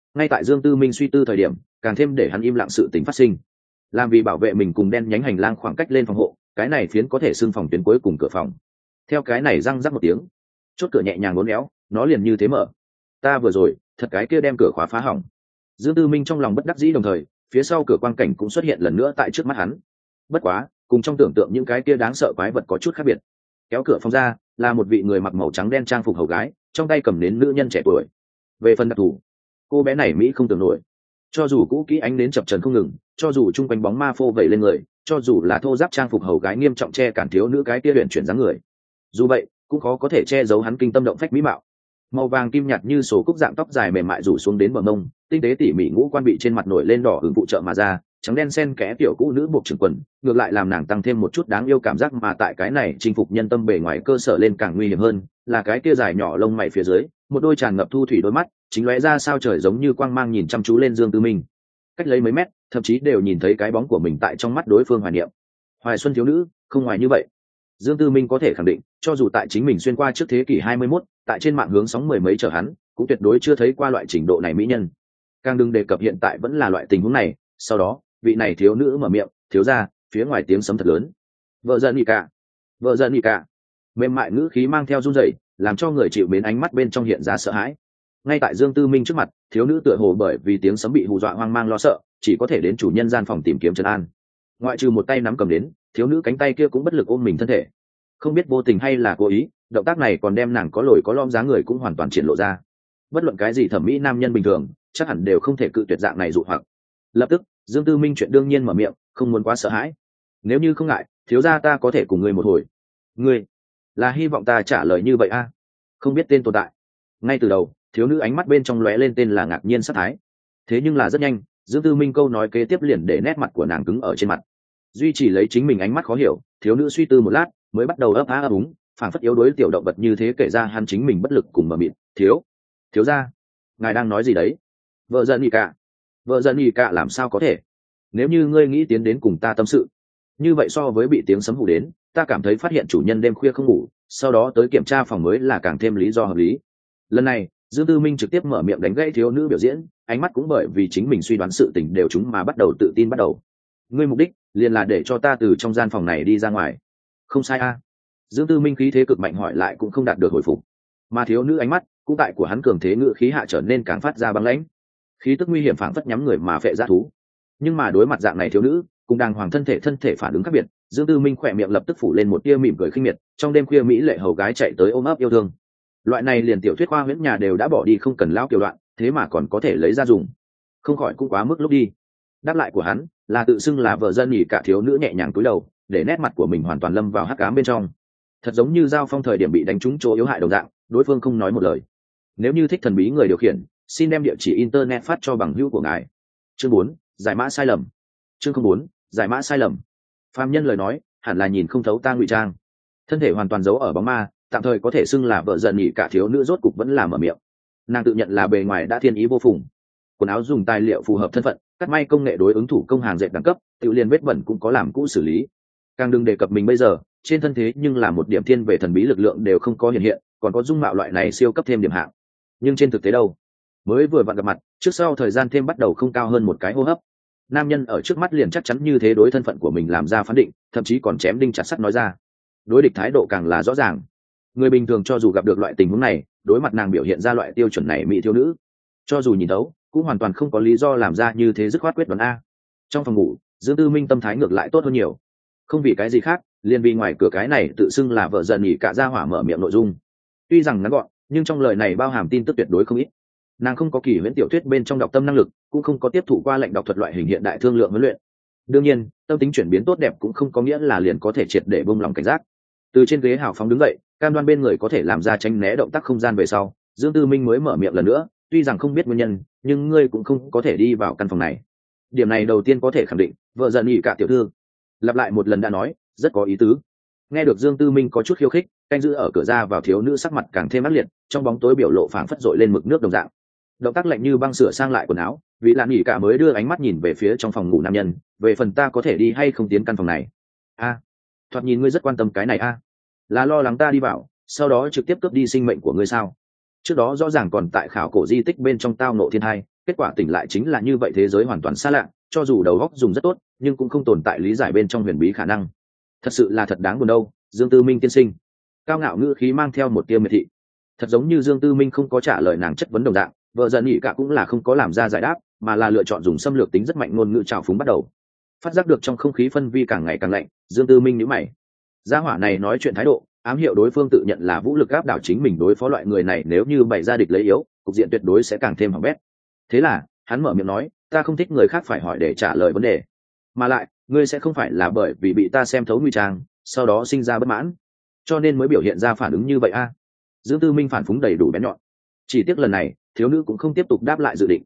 Ngay tại Dương Tư Minh suy tư thời điểm, càng thêm để hắn im lặng sự tình phát sinh. Làm vì bảo vệ mình cùng đen nhánh hành lang khoảng cách lên phòng hộ, cái này phiến có thể xưng phòng tuyến cuối cùng cửa phòng. Theo cái này răng rắc một tiếng, chốt cửa nhẹ nhàng uốn éo, nó liền như thế mở. Ta vừa rồi, thật cái kia đem cửa khóa phá hỏng. Dương Tư Minh trong lòng bất đắc dĩ, đồng thời phía sau cửa quang cảnh cũng xuất hiện lần nữa tại trước mắt hắn. Bất quá, cùng trong tưởng tượng những cái kia đáng sợ quái vật có chút khác biệt. Kéo cửa phòng ra, là một vị người mặc màu trắng đen trang phục hầu gái, trong tay cầm nến nữ nhân trẻ tuổi. Về phần đặc thù, cô bé này mỹ không tưởng nổi. Cho dù cũ kỹ ánh nến chập chờn không ngừng, cho dù chung quanh bóng ma phô vẩy lên người, cho dù là thô giáp trang phục hầu gái nghiêm trọng che cản thiếu nữ cái kia luyện chuyển dáng người, dù vậy cũng khó có thể che giấu hắn kinh tâm động phách mỹ mạo. Màu vàng kim nhạt như sổ cúc dạng tóc dài mềm mại rủ xuống đến bờ mông, tinh tế tỉ mỉ ngũ quan bị trên mặt nổi lên đỏ hưởng phụ trợ mà ra, trắng đen xen kẽ tiểu cũ nữ buộc trưởng quần, ngược lại làm nàng tăng thêm một chút đáng yêu cảm giác. Mà tại cái này chinh phục nhân tâm bề ngoài cơ sở lên càng nguy hiểm hơn, là cái kia dài nhỏ lông mày phía dưới, một đôi tràn ngập thu thủy đôi mắt, chính lóe ra sao trời giống như quang mang nhìn chăm chú lên Dương Tư Minh. Cách lấy mấy mét, thậm chí đều nhìn thấy cái bóng của mình tại trong mắt đối phương hoài niệm. Hoài xuân thiếu nữ, không ngoài như vậy. Dương Tư Minh có thể khẳng định, cho dù tại chính mình xuyên qua trước thế kỷ 21, tại trên mạng hướng sóng mười mấy chở hắn, cũng tuyệt đối chưa thấy qua loại trình độ này mỹ nhân. Càng đừng đề cập hiện tại vẫn là loại tình huống này. Sau đó, vị này thiếu nữ mở miệng, thiếu ra, phía ngoài tiếng sấm thật lớn. Vợ giận nhị cả, vợ giận nhị cả. Mềm mại ngữ khí mang theo run rẩy, làm cho người chịu mến ánh mắt bên trong hiện ra sợ hãi. Ngay tại Dương Tư Minh trước mặt, thiếu nữ tựa hồ bởi vì tiếng sấm bị hù dọa hoang mang lo sợ, chỉ có thể đến chủ nhân gian phòng tìm kiếm trấn an. Ngoại trừ một tay nắm cầm đến, thiếu nữ cánh tay kia cũng bất lực ôm mình thân thể. Không biết vô tình hay là cố ý, động tác này còn đem nàng có lồi có lõm dáng người cũng hoàn toàn triển lộ ra. Bất luận cái gì thẩm mỹ nam nhân bình thường, chắc hẳn đều không thể cự tuyệt dạng này dụ hoặc. Lập tức, Dương Tư Minh chuyện đương nhiên mở miệng, không muốn quá sợ hãi. Nếu như không ngại, thiếu gia ta có thể cùng ngươi một hồi. Ngươi là hy vọng ta trả lời như vậy a? Không biết tên tồn tại. Ngay từ đầu, thiếu nữ ánh mắt bên trong lóe lên tên là ngạc nhiên sát thái. Thế nhưng là rất nhanh, Dương Tư Minh câu nói kế tiếp liền để nét mặt của nàng cứng ở trên mặt. Duy trì lấy chính mình ánh mắt khó hiểu, thiếu nữ suy tư một lát, mới bắt đầu ấp á ấp úng, phảng phất yếu đuối tiểu động vật như thế kể ra hắn chính mình bất lực cùng mờ mịt. Thiếu gia, ngài đang nói gì đấy? Vợ giận nhị cả, vợ giận nhị cả làm sao có thể? Nếu như ngươi nghĩ tiến đến cùng ta tâm sự, như vậy so với bị tiếng sấm hù đến, ta cảm thấy phát hiện chủ nhân đêm khuya không ngủ, sau đó tới kiểm tra phòng mới là càng thêm lý do hợp lý. Lần này, Dương Tư Minh trực tiếp mở miệng đánh gãy thiếu nữ biểu diễn, ánh mắt cũng bởi vì chính mình suy đoán sự tình đều chúng mà bắt đầu tự tin bắt đầu. Ngươi mục đích liền là để cho ta từ trong gian phòng này đi ra ngoài. Không sai a. Dương Tư Minh khí thế cực mạnh hỏi lại cũng không đạt được hồi phục, mà thiếu nữ ánh mắt cũng tại của hắn cường thế ngự khí hạ trở nên càng phát ra băng lãnh, khí tức nguy hiểm phảng phất nhắm người mà phệ dã thú. Nhưng mà đối mặt dạng này thiếu nữ cùng đàng hoàng thân thể phản ứng khác biệt, Dương Tư Minh khỏe miệng lập tức phủ lên một tia mỉm cười khinh miệt. Trong đêm khuya mỹ lệ hầu gái chạy tới ôm ấp yêu thương, loại này liền tiểu thuyết khoa huyễn nhà đều đã bỏ đi không cần lao kiểu đoạn, thế mà còn có thể lấy ra dùng, không khỏi cũng quá mức lúc đi. Đáp lại của hắn là tự xưng là vợ dân nhỉ cả thiếu nữ nhẹ nhàng cúi đầu, để nét mặt của mình hoàn toàn lâm vào hắc ám bên trong, thật giống như Giao Phong thời điểm bị đánh trúng chỗ yếu hại đồng dạng. Đối phương không nói một lời. Nếu như thích thần bí người điều khiển, xin đem địa chỉ internet phát cho bằng hữu của ngài. Chương 4, giải mã sai lầm. Chương 4, giải mã sai lầm. Phàm nhân lời nói hẳn là nhìn không thấu ta ngụy trang. Thân thể hoàn toàn giấu ở bóng ma, tạm thời có thể xưng là vợ giận nhỉ cả thiếu nữ rốt cục vẫn là mở miệng. Nàng tự nhận là bề ngoài đã thiên ý vô phùng, quần áo dùng tài liệu phù hợp thân phận, cắt may công nghệ đối ứng thủ công hàng dệt đẳng cấp, tự liền vết bẩn cũng có làm cũ xử lý. Càng đừng đề cập mình bây giờ trên thân thế nhưng là một điểm thiên về thần bí lực lượng đều không có hiện hiện, còn có dung mạo loại này siêu cấp thêm điểm hạng. Nhưng trên thực tế đâu, mới vừa vặn gặp mặt, trước sau thời gian thêm bắt đầu không cao hơn một cái hô hấp, nam nhân ở trước mắt liền chắc chắn như thế đối thân phận của mình làm ra phán định, thậm chí còn chém đinh chặt sắt nói ra. Đối địch thái độ càng là rõ ràng. Người bình thường cho dù gặp được loại tình huống này, đối mặt nàng biểu hiện ra loại tiêu chuẩn này mỹ thiếu nữ, cho dù nhìn đấu cũng hoàn toàn không có lý do làm ra như thế dứt khoát quyết đoán a. Trong phòng ngủ, Dương Tư Minh tâm thái ngược lại tốt hơn nhiều, không vì cái gì khác, liền vì ngoài cửa cái này tự xưng là vợ giận nhỉ cả ra hỏa mở miệng nội dung. Tuy rằng ngắn gọn, nhưng trong lời này bao hàm tin tức tuyệt đối không ít. Nàng không có kỳ huyễn tiểu thuyết bên trong đọc tâm năng lực, cũng không có tiếp thụ qua lệnh đọc thuật loại hình hiện đại thương lượng huấn luyện. Đương nhiên, tâm tính chuyển biến tốt đẹp cũng không có nghĩa là liền có thể triệt để buông lòng cảnh giác. Từ trên ghế hào phóng đứng dậy, cam đoan bên người có thể làm ra tránh né động tác không gian về sau, Dương Tư Minh mới mở miệng lần nữa, tuy rằng không biết nguyên nhân, nhưng ngươi cũng không có thể đi vào căn phòng này. Điểm này đầu tiên có thể khẳng định, vợ giận nhỉ cả tiểu thư lặp lại một lần đã nói, rất có ý tứ. Nghe được Dương Tư Minh có chút khiêu khích, canh giữ ở cửa ra vào thiếu nữ sắc mặt càng thêm ác liệt, trong bóng tối biểu lộ phảng phất dội lên mực nước đồng dạng. Động tác lạnh như băng sửa sang lại quần áo, vị lạn nhỉ cả mới đưa ánh mắt nhìn về phía trong phòng ngủ nam nhân, về phần ta có thể đi hay không tiến căn phòng này. A, thoạt nhìn ngươi rất quan tâm cái này a. Là lo lắng ta đi vào, sau đó trực tiếp cướp đi sinh mệnh của ngươi sao? Trước đó rõ ràng còn tại khảo cổ di tích bên trong tao nộ thiên hai, kết quả tỉnh lại chính là như vậy, thế giới hoàn toàn xa lạ, cho dù đầu óc dùng rất tốt nhưng cũng không tồn tại lý giải bên trong huyền bí khả năng. Thật sự là thật đáng buồn đâu, Dương Tư Minh tiên sinh. Cao ngạo ngữ khí mang theo một tia miệt thị, thật giống như Dương Tư Minh không có trả lời nàng chất vấn đồng dạng. Vợ giận nhị cả cũng là không có làm ra giải đáp, mà là lựa chọn dùng xâm lược tính rất mạnh ngôn ngữ trào phúng bắt đầu. Phát giác được trong không khí phân vi càng ngày càng lạnh, Dương Tư Minh nhíu mày. Gia hỏa này nói chuyện thái độ ám hiệu đối phương tự nhận là vũ lực áp đảo chính mình, đối phó loại người này nếu như bày ra địch lấy yếu, cục diện tuyệt đối sẽ càng thêm hỏng bét. Thế là hắn mở miệng nói, ta không thích người khác phải hỏi để trả lời vấn đề, mà lại ngươi sẽ không phải là bởi vì bị ta xem thấu nguy trang sau đó sinh ra bất mãn cho nên mới biểu hiện ra phản ứng như vậy a? Dương Tư Minh phản phúng đầy đủ bén nhọn. Chỉ tiếc lần này thiếu nữ cũng không tiếp tục đáp lại dự định.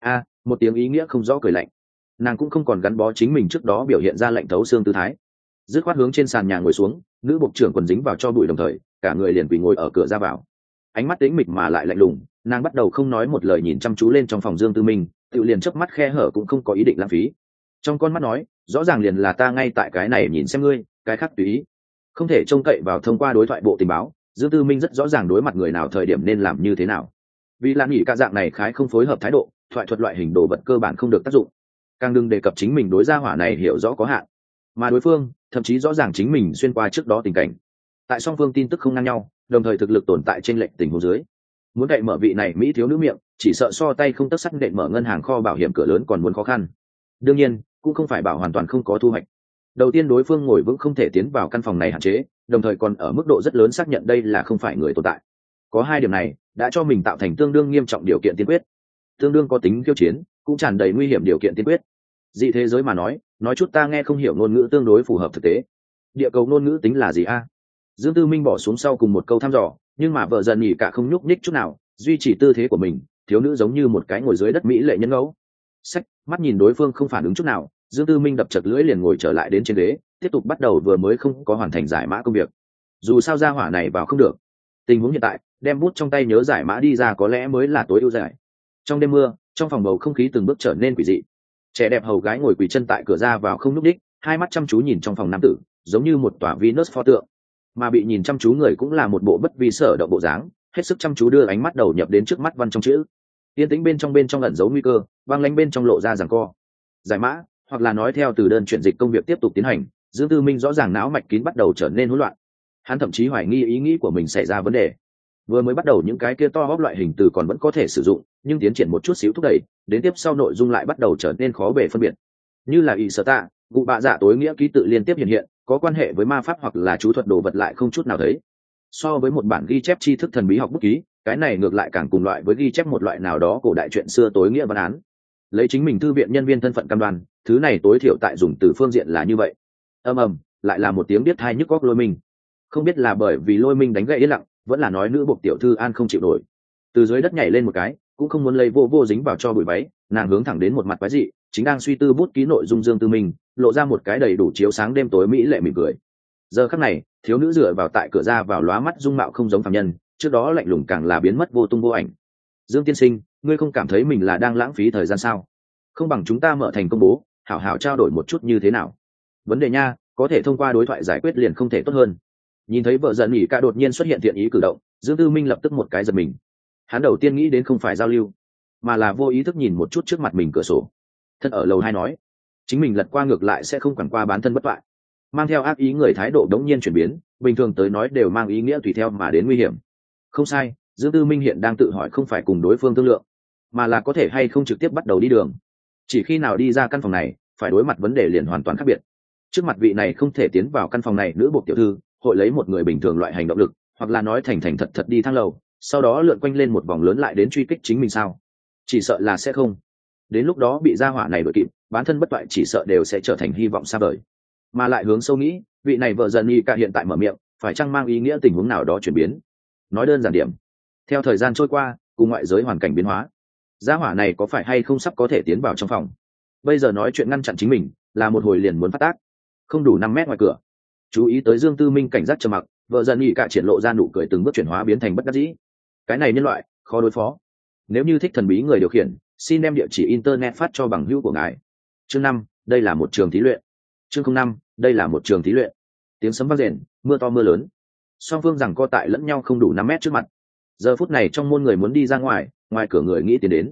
Một tiếng ý nghĩa không rõ cười lạnh. Nàng cũng không còn gắn bó chính mình trước đó biểu hiện ra lạnh thấu xương tư thái, dứt khoát hướng trên sàn nhà ngồi xuống. Nữ bộ trưởng quần dính vào cho bụi, đồng thời cả người liền quỳ ngồi ở cửa ra vào, ánh mắt tĩnh mịch mà lại lạnh lùng. Nàng bắt đầu không nói một lời nhìn chăm chú lên trong phòng Dương Tư Minh, tự liền chớp mắt khe hở cũng không có ý định lãng phí. Trong con mắt nói, rõ ràng liền là ta ngay tại cái này nhìn xem ngươi, cái khác tùy ý. Không thể trông cậy vào thông qua đối thoại bộ tình báo. Dương Tư Minh rất rõ ràng đối mặt người nào thời điểm nên làm như thế nào. Vì lan nghỉ cả dạng này khái không phối hợp thái độ, thoại thuật loại hình đồ vật cơ bản không được tác dụng, càng đừng đề cập chính mình đối gia hỏa này hiểu rõ có hạn, mà đối phương thậm chí rõ ràng chính mình xuyên qua trước đó tình cảnh. Tại song phương tin tức không ngang nhau, đồng thời thực lực tồn tại trên lệnh tình huống dưới, muốn cậy mở vị này mỹ thiếu nữ miệng chỉ sợ so tay không tất sắt đệm mở ngân hàng kho bảo hiểm cửa lớn còn muốn khó khăn. Đương nhiên cũng không phải bảo hoàn toàn không có thu hoạch. Đầu tiên đối phương ngồi vững không thể tiến vào căn phòng này hạn chế, đồng thời còn ở mức độ rất lớn xác nhận đây là không phải người tồn tại. Có hai điểm này đã cho mình tạo thành tương đương nghiêm trọng điều kiện tiên quyết, tương đương có tính khiêu chiến, cũng tràn đầy nguy hiểm điều kiện tiên quyết. Dị thế giới mà nói chút ta nghe không hiểu ngôn ngữ tương đối phù hợp thực tế. Địa cầu ngôn ngữ tính là gì a? Dương Tư Minh bỏ xuống sau cùng một câu thăm dò, nhưng mà vợ dần nhỉ cả không nhúc nhích chút nào, duy trì tư thế của mình. Thiếu nữ giống như một cái ngồi dưới đất mỹ lệ nhân ngẫu. Sách, mắt nhìn đối phương không phản ứng chút nào, Dương Tư Minh đập chật lưỡi liền ngồi trở lại đến trên ghế, tiếp tục bắt đầu vừa mới không có hoàn thành giải mã công việc. Dù sao gia hỏa này vào không được, tình huống hiện tại đem bút trong tay nhớ giải mã đi ra có lẽ mới là tối ưu giải. Trong đêm mưa, trong phòng bầu không khí từng bước trở nên quỷ dị. Trẻ đẹp hầu gái ngồi quỳ chân tại cửa ra vào không nhúc nhích, hai mắt chăm chú nhìn trong phòng nam tử, giống như một tòa Venus pho tượng. Mà bị nhìn chăm chú người cũng là một bộ bất vi sở động bộ dáng, hết sức chăm chú đưa ánh mắt đầu nhập đến trước mắt văn trong chữ. Yên tĩnh bên trong ẩn giấu nguy cơ, băng lãnh bên trong lộ ra giằng co. Giải mã, hoặc là nói theo từ đơn chuyển dịch công việc tiếp tục tiến hành, Dương Tư Minh rõ ràng não mạch kín bắt đầu trở nên hỗn loạn. Hắn thậm chí hoài nghi ý nghĩ của mình xảy ra vấn đề. Vừa mới bắt đầu những cái kia to bóp loại hình từ còn vẫn có thể sử dụng, nhưng tiến triển một chút xíu thúc đẩy, đến tiếp sau nội dung lại bắt đầu trở nên khó bề phân biệt. Như là ý sở tạ, vụ bạ dạ tối nghĩa ký tự liên tiếp hiện, có quan hệ với ma pháp hoặc là chú thuật đồ vật lại không chút nào thấy. So với một bản ghi chép tri thức thần bí học bút ký, cái này ngược lại càng cùng loại với ghi chép một loại nào đó cổ đại chuyện xưa tối nghĩa văn án. Lấy chính mình thư viện nhân viên thân phận cam đoan, thứ này tối thiểu tại dùng từ phương diện là như vậy. Ầm, lại là một tiếng biết tai nhức óc Lôi Minh. Không biết là bởi vì Lôi Minh đánh gãy yên lặng, vẫn là nói nữ buộc tiểu thư An không chịu nổi, từ dưới đất nhảy lên một cái, cũng không muốn lấy vô dính vào cho bụi váy, nàng hướng thẳng đến một mặt quái dị chính đang suy tư bút ký nội dung Dương Tư Minh, lộ ra một cái đầy đủ chiếu sáng đêm tối mỹ lệ mỉm cười. Giờ khắc này, thiếu nữ dựa vào tại cửa ra vào lóa mắt dung mạo không giống phàm nhân, trước đó lạnh lùng càng là biến mất vô tung vô ảnh. Dương tiên sinh, ngươi không cảm thấy mình là đang lãng phí thời gian sao? Không bằng chúng ta mở thành công bố, hảo hảo trao đổi một chút như thế nào? Vấn đề nha, có thể thông qua đối thoại giải quyết liền không thể tốt hơn. Nhìn thấy vợ giận nhỉ cả đột nhiên xuất hiện thiện ý cử động, Dương Tư Minh lập tức một cái giật mình. Hắn đầu tiên nghĩ đến không phải giao lưu, mà là vô ý thức nhìn một chút trước mặt mình cửa sổ. Thân ở lầu 2 nói, chính mình lật qua ngược lại sẽ không quản qua bán thân bất toại. Mang theo ác ý người thái độ đống nhiên chuyển biến, bình thường tới nói đều mang ý nghĩa tùy theo mà đến nguy hiểm. Không sai, Dương Tư Minh hiện đang tự hỏi không phải cùng đối phương thương lượng, mà là có thể hay không trực tiếp bắt đầu đi đường. Chỉ khi nào đi ra căn phòng này, phải đối mặt vấn đề liền hoàn toàn khác biệt. Trước mặt vị này không thể tiến vào căn phòng này nữ buộc tiểu thư, hội lấy một người bình thường loại hành động lực, hoặc là nói thành thật đi thang lầu, sau đó lượn quanh lên một vòng lớn lại đến truy kích chính mình sao? Chỉ sợ là sẽ không. Đến lúc đó bị gia hỏa này đuổi kịp, bản thân bất toại chỉ sợ đều sẽ trở thành hy vọng xa vời. Mà lại hướng sâu nghĩ, vị này vợ dần y cả hiện tại mở miệng, phải chăng mang ý nghĩa tình huống nào đó chuyển biến? Nói đơn giản điểm, theo thời gian trôi qua, cùng ngoại giới hoàn cảnh biến hóa, gia hỏa này có phải hay không sắp có thể tiến vào trong phòng? Bây giờ nói chuyện ngăn chặn chính mình, là một hồi liền muốn phát tác. Không đủ 5 mét ngoài cửa. Chú ý tới Dương Tư Minh cảnh giác trầm mặc, vợ dần y cả triển lộ ra nụ cười từng bước chuyển hóa biến thành bất đắc dĩ. Cái này nhân loại khó đối phó. Nếu như thích thần bí người điều khiển, xin đem địa chỉ internet phát cho bằng hữu của ngài. Chương 5, đây là một trường thí luyện. Chương 05, đây là một trường thí luyện. Tiếng sấm vang rền, mưa to mưa lớn. Song phương giằng co tại lẫn nhau không đủ 5 mét trước mặt. Giờ phút này trong môn người muốn đi ra ngoài, ngoài cửa người nghĩ tiến đến.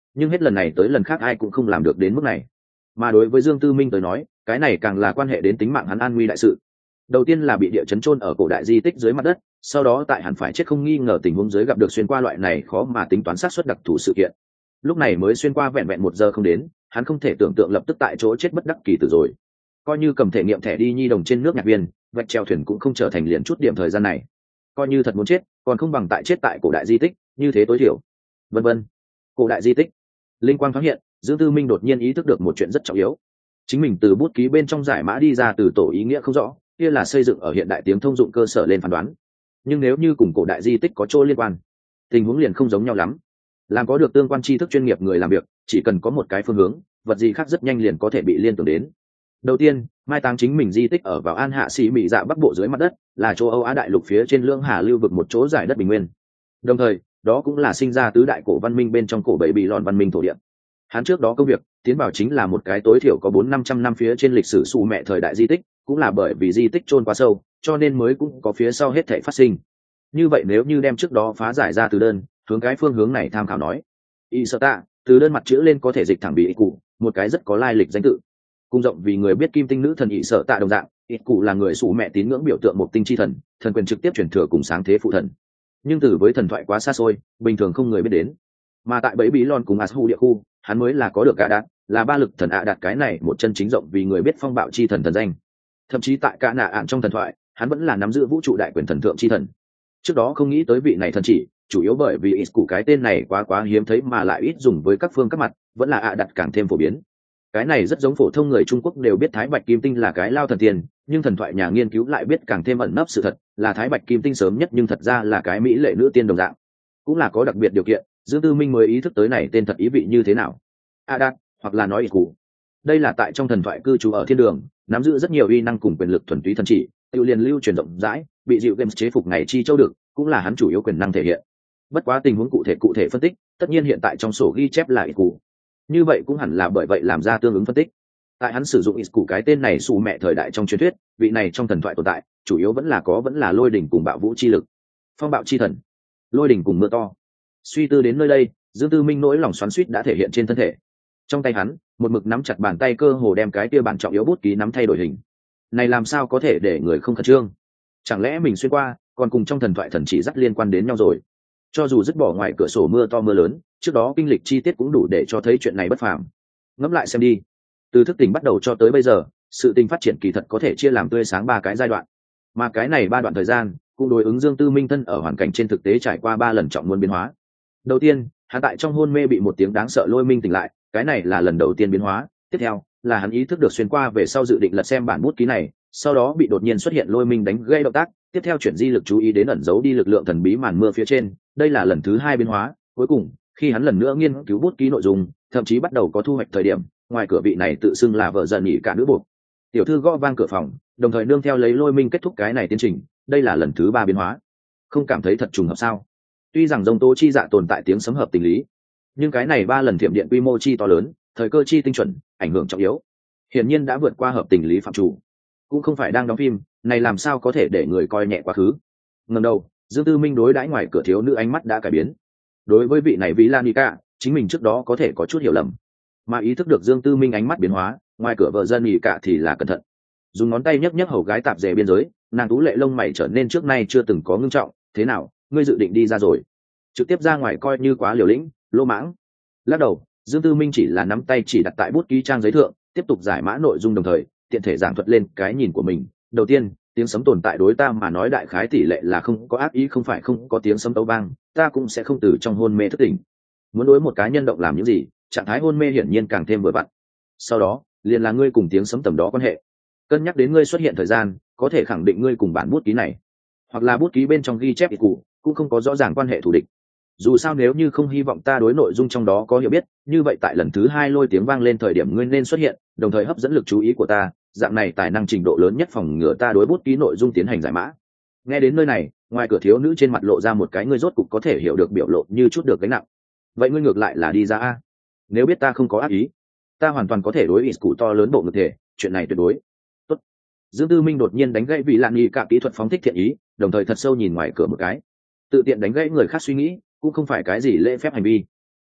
nhưng hết lần này tới lần khác ai cũng không làm được đến mức này. Mà đối với Dương Tư Minh tới nói, cái này càng là quan hệ đến tính mạng hắn an nguy đại sự. Đầu tiên là bị địa chấn chôn ở cổ đại di tích dưới mặt đất, sau đó tại hẳn phải chết không nghi ngờ tình huống dưới gặp được xuyên qua loại này khó mà tính toán xác suất đặc thù sự kiện. Lúc này mới xuyên qua vẹn vẹn 1 giờ không đến, hắn không thể tưởng tượng lập tức tại chỗ chết bất đắc kỳ tử rồi. Coi như cầm thể nghiệm thẻ đi nhi đồng trên nước nhạc viên, vạch treo thuyền cũng không trở thành liền chút điểm thời gian này. Coi như thật muốn chết, còn không bằng tại chết tại cổ đại di tích, như thế tối thiểu. Vân vân. Cổ đại di tích. Linh quang thoáng hiện, Dương Tư Minh đột nhiên ý thức được một chuyện rất trọng yếu. Chính mình từ bút ký bên trong giải mã đi ra từ tổ ý nghĩa không rõ, kia là xây dựng ở hiện đại tiếng thông dụng cơ sở lên phán đoán. Nhưng nếu như cùng cổ đại di tích có chỗ liên quan, tình huống liền không giống nhau lắm. Làm có được tương quan tri thức chuyên nghiệp người làm việc, chỉ cần có một cái phương hướng, vật gì khác rất nhanh liền có thể bị liên tưởng đến. Đầu tiên, mai táng chính mình di tích ở vào An Hạ Sĩ Mỹ Dạ Bắc Bộ dưới mặt đất, là châu Âu Á đại lục phía trên Lưỡng Hà lưu vực một chỗ giải đất bình nguyên. Đồng thời, đó cũng là sinh ra tứ đại cổ văn minh bên trong cổ bảy bị lòn văn minh thổ địa. Hắn trước đó công việc tiến vào chính là một cái tối thiểu có 400-500 năm phía trên lịch sử Su mẹ thời đại di tích, cũng là bởi vì di tích chôn quá sâu, cho nên mới cũng có phía sau hết thảy phát sinh. Như vậy nếu như đem trước đó phá giải ra từ đơn, hướng cái phương hướng này tham khảo nói, Isota, từ đơn mặt chữ lên có thể dịch thẳng bị cụ, một cái rất có lai lịch danh tự. Cung rộng vì người biết kim tinh nữ thần Isota đồng dạng, ít cụ là người Su mẹ tín ngưỡng biểu tượng một tinh chi thần, thần quyền trực tiếp truyền thừa cùng sáng thế phụ thần. Nhưng từ với thần thoại quá xa xôi, bình thường không người biết đến. Mà tại bẫy bí lon cùng Ashu địa khu, hắn mới là có được cả đạt, là ba lực thần ạ đạt cái này một chân chính rộng vì người biết phong bạo chi thần thần danh. Thậm chí tại cả nạ ạn trong thần thoại, hắn vẫn là nắm giữ vũ trụ đại quyền thần thượng chi thần. Trước đó không nghĩ tới vị này thần chỉ, chủ yếu bởi vì ít cụ cái tên này quá hiếm thấy mà lại ít dùng với các phương các mặt, vẫn là ạ đạt càng thêm phổ biến. Cái này rất giống phổ thông người Trung Quốc đều biết Thái Bạch Kim Tinh là cái lao thần tiên, nhưng thần thoại nhà nghiên cứu lại biết càng thêm ẩn nấp sự thật, là Thái Bạch Kim Tinh sớm nhất nhưng thật ra là cái mỹ lệ nữ tiên đồng dạng. Cũng là có đặc biệt điều kiện, Dương Tư Minh mới ý thức tới này tên thật ý vị như thế nào. Adat, hoặc là nói ít cụ. Đây là tại trong thần thoại cư trú ở thiên đường, nắm giữ rất nhiều uy năng cùng quyền lực thuần túy thần chỉ, tự liền lưu truyền rộng rãi, bị dịu games chế phục ngày chi châu được, cũng là hắn chủ yếu quyền năng thể hiện. Bất quá tình huống cụ thể phân tích, tất nhiên hiện tại trong sổ ghi chép là ít cụ. Như vậy cũng hẳn là bởi vậy làm ra tương ứng phân tích. Tại hắn sử dụng ít cụ cái tên này Su mẹ thời đại trong truyền thuyết, vị này trong thần thoại tồn tại, chủ yếu vẫn là lôi đỉnh cùng bạo vũ chi lực, phong bạo chi thần, lôi đỉnh cùng mưa to. Suy tư đến nơi đây, Dương Tư Minh nỗi lòng xoắn xuýt đã thể hiện trên thân thể. Trong tay hắn, một mực nắm chặt bàn tay cơ hồ đem cái kia bản trọng yếu bút ký nắm thay đổi hình. Này làm sao có thể để người không khẩn trương? Chẳng lẽ mình xuyên qua, còn cùng trong thần thoại thần chỉ rất liên quan đến nhau rồi? Cho dù dứt bỏ ngoài cửa sổ mưa to mưa lớn, trước đó kinh lịch chi tiết cũng đủ để cho thấy chuyện này bất phàm. Ngẫm lại xem đi. Từ thức tỉnh bắt đầu cho tới bây giờ, sự tình phát triển kỳ thật có thể chia làm tươi sáng 3 cái giai đoạn. Mà cái này 3 đoạn thời gian, cũng đối ứng Dương Tư Minh thân ở hoàn cảnh trên thực tế trải qua 3 lần trọng muốn biến hóa. Đầu tiên, hắn tại trong hôn mê bị một tiếng đáng sợ lôi minh tỉnh lại, cái này là lần đầu tiên biến hóa. Tiếp theo, là hắn ý thức được xuyên qua về sau dự định lật xem bản bút ký này, sau đó bị đột nhiên xuất hiện lôi minh đánh gây động tác, tiếp theo chuyển di lực chú ý đến ẩn giấu đi lực lượng thần bí màn mưa phía trên, đây là lần thứ 2 biến hóa. Cuối cùng, khi hắn lần nữa nghiên cứu bút ký nội dung, thậm chí bắt đầu có thu hoạch thời điểm, ngoài cửa vị này tự xưng là vợ dần nghỉ cả nữ buộc. Tiểu thư gõ vang cửa phòng, đồng thời nương theo lấy lôi minh kết thúc cái này tiến trình, đây là lần thứ 3 biến hóa. Không cảm thấy thật trùng hợp sao? Tuy rằng dòng tố chi dạ tồn tại tiếng sấm hợp tình lý, nhưng cái này 3 lần thiểm điện quy mô chi to lớn, thời cơ chi tinh chuẩn, ảnh hưởng trọng yếu, hiển nhiên đã vượt qua hợp tình lý phạm chủ. Cũng không phải đang đóng phim, này làm sao có thể để người coi nhẹ quá khứ. Ngẩng đầu, Dương Tư Minh đối đãi ngoài cửa thiếu nữ ánh mắt đã cải biến. Đối với vị này Vilanica, chính mình trước đó có thể có chút hiểu lầm, mà ý thức được Dương Tư Minh ánh mắt biến hóa, ngoài cửa vợ dân nghỉ cả thì là cẩn thận. Dùng ngón tay nhấc nhấc hầu gái tạp dề biên giới, nàng tú lệ lông mày trở nên trước nay chưa từng có ngưng trọng. Thế nào, ngươi dự định đi ra rồi? Trực tiếp ra ngoài coi như quá liều lĩnh, lô mãng. Lắc đầu, Dương Tư Minh chỉ là nắm tay chỉ đặt tại bút ký trang giấy thượng, tiếp tục giải mã nội dung đồng thời tiện thể giảng thuật lên cái nhìn của mình. Đầu tiên, tiếng sấm tồn tại đối ta mà nói đại khái tỷ lệ là không có ác ý, không phải không có tiếng sấm tấu vang, ta cũng sẽ không từ trong hôn mê thức tỉnh. Muốn đối một cá nhân động làm những gì, trạng thái hôn mê hiển nhiên càng thêm vừa vặn. Sau đó, liền là ngươi cùng tiếng sấm tầm đó quan hệ. Cân nhắc đến ngươi xuất hiện thời gian, có thể khẳng định ngươi cùng bản bút ký này, hoặc là bút ký bên trong ghi chép ít cụ, cũng không có rõ ràng quan hệ thù địch. Dù sao nếu như không hy vọng ta đối nội dung trong đó có hiểu biết, như vậy tại lần thứ 2 lôi tiếng vang lên thời điểm ngươi nên xuất hiện, đồng thời hấp dẫn lực chú ý của ta, dạng này tài năng trình độ lớn nhất phòng ngừa ta đối bút ký nội dung tiến hành giải mã. Nghe đến nơi này, ngoài cửa thiếu nữ trên mặt lộ ra một cái ngươi rốt cục có thể hiểu được biểu lộ như chút được gánh nặng. Vậy ngươi ngược lại là đi ra a. Nếu biết ta không có ác ý, ta hoàn toàn có thể đối ít cụ to lớn bộ ngực thể, chuyện này tuyệt đối. Tốt. Dương Tư Minh đột nhiên đánh gãy vị lạn nghi cả kỹ thuật phóng thích thiện ý, đồng thời thật sâu nhìn ngoài cửa một cái. Tự tiện đánh gãy người khác suy nghĩ, cũng không phải cái gì lễ phép hành vi.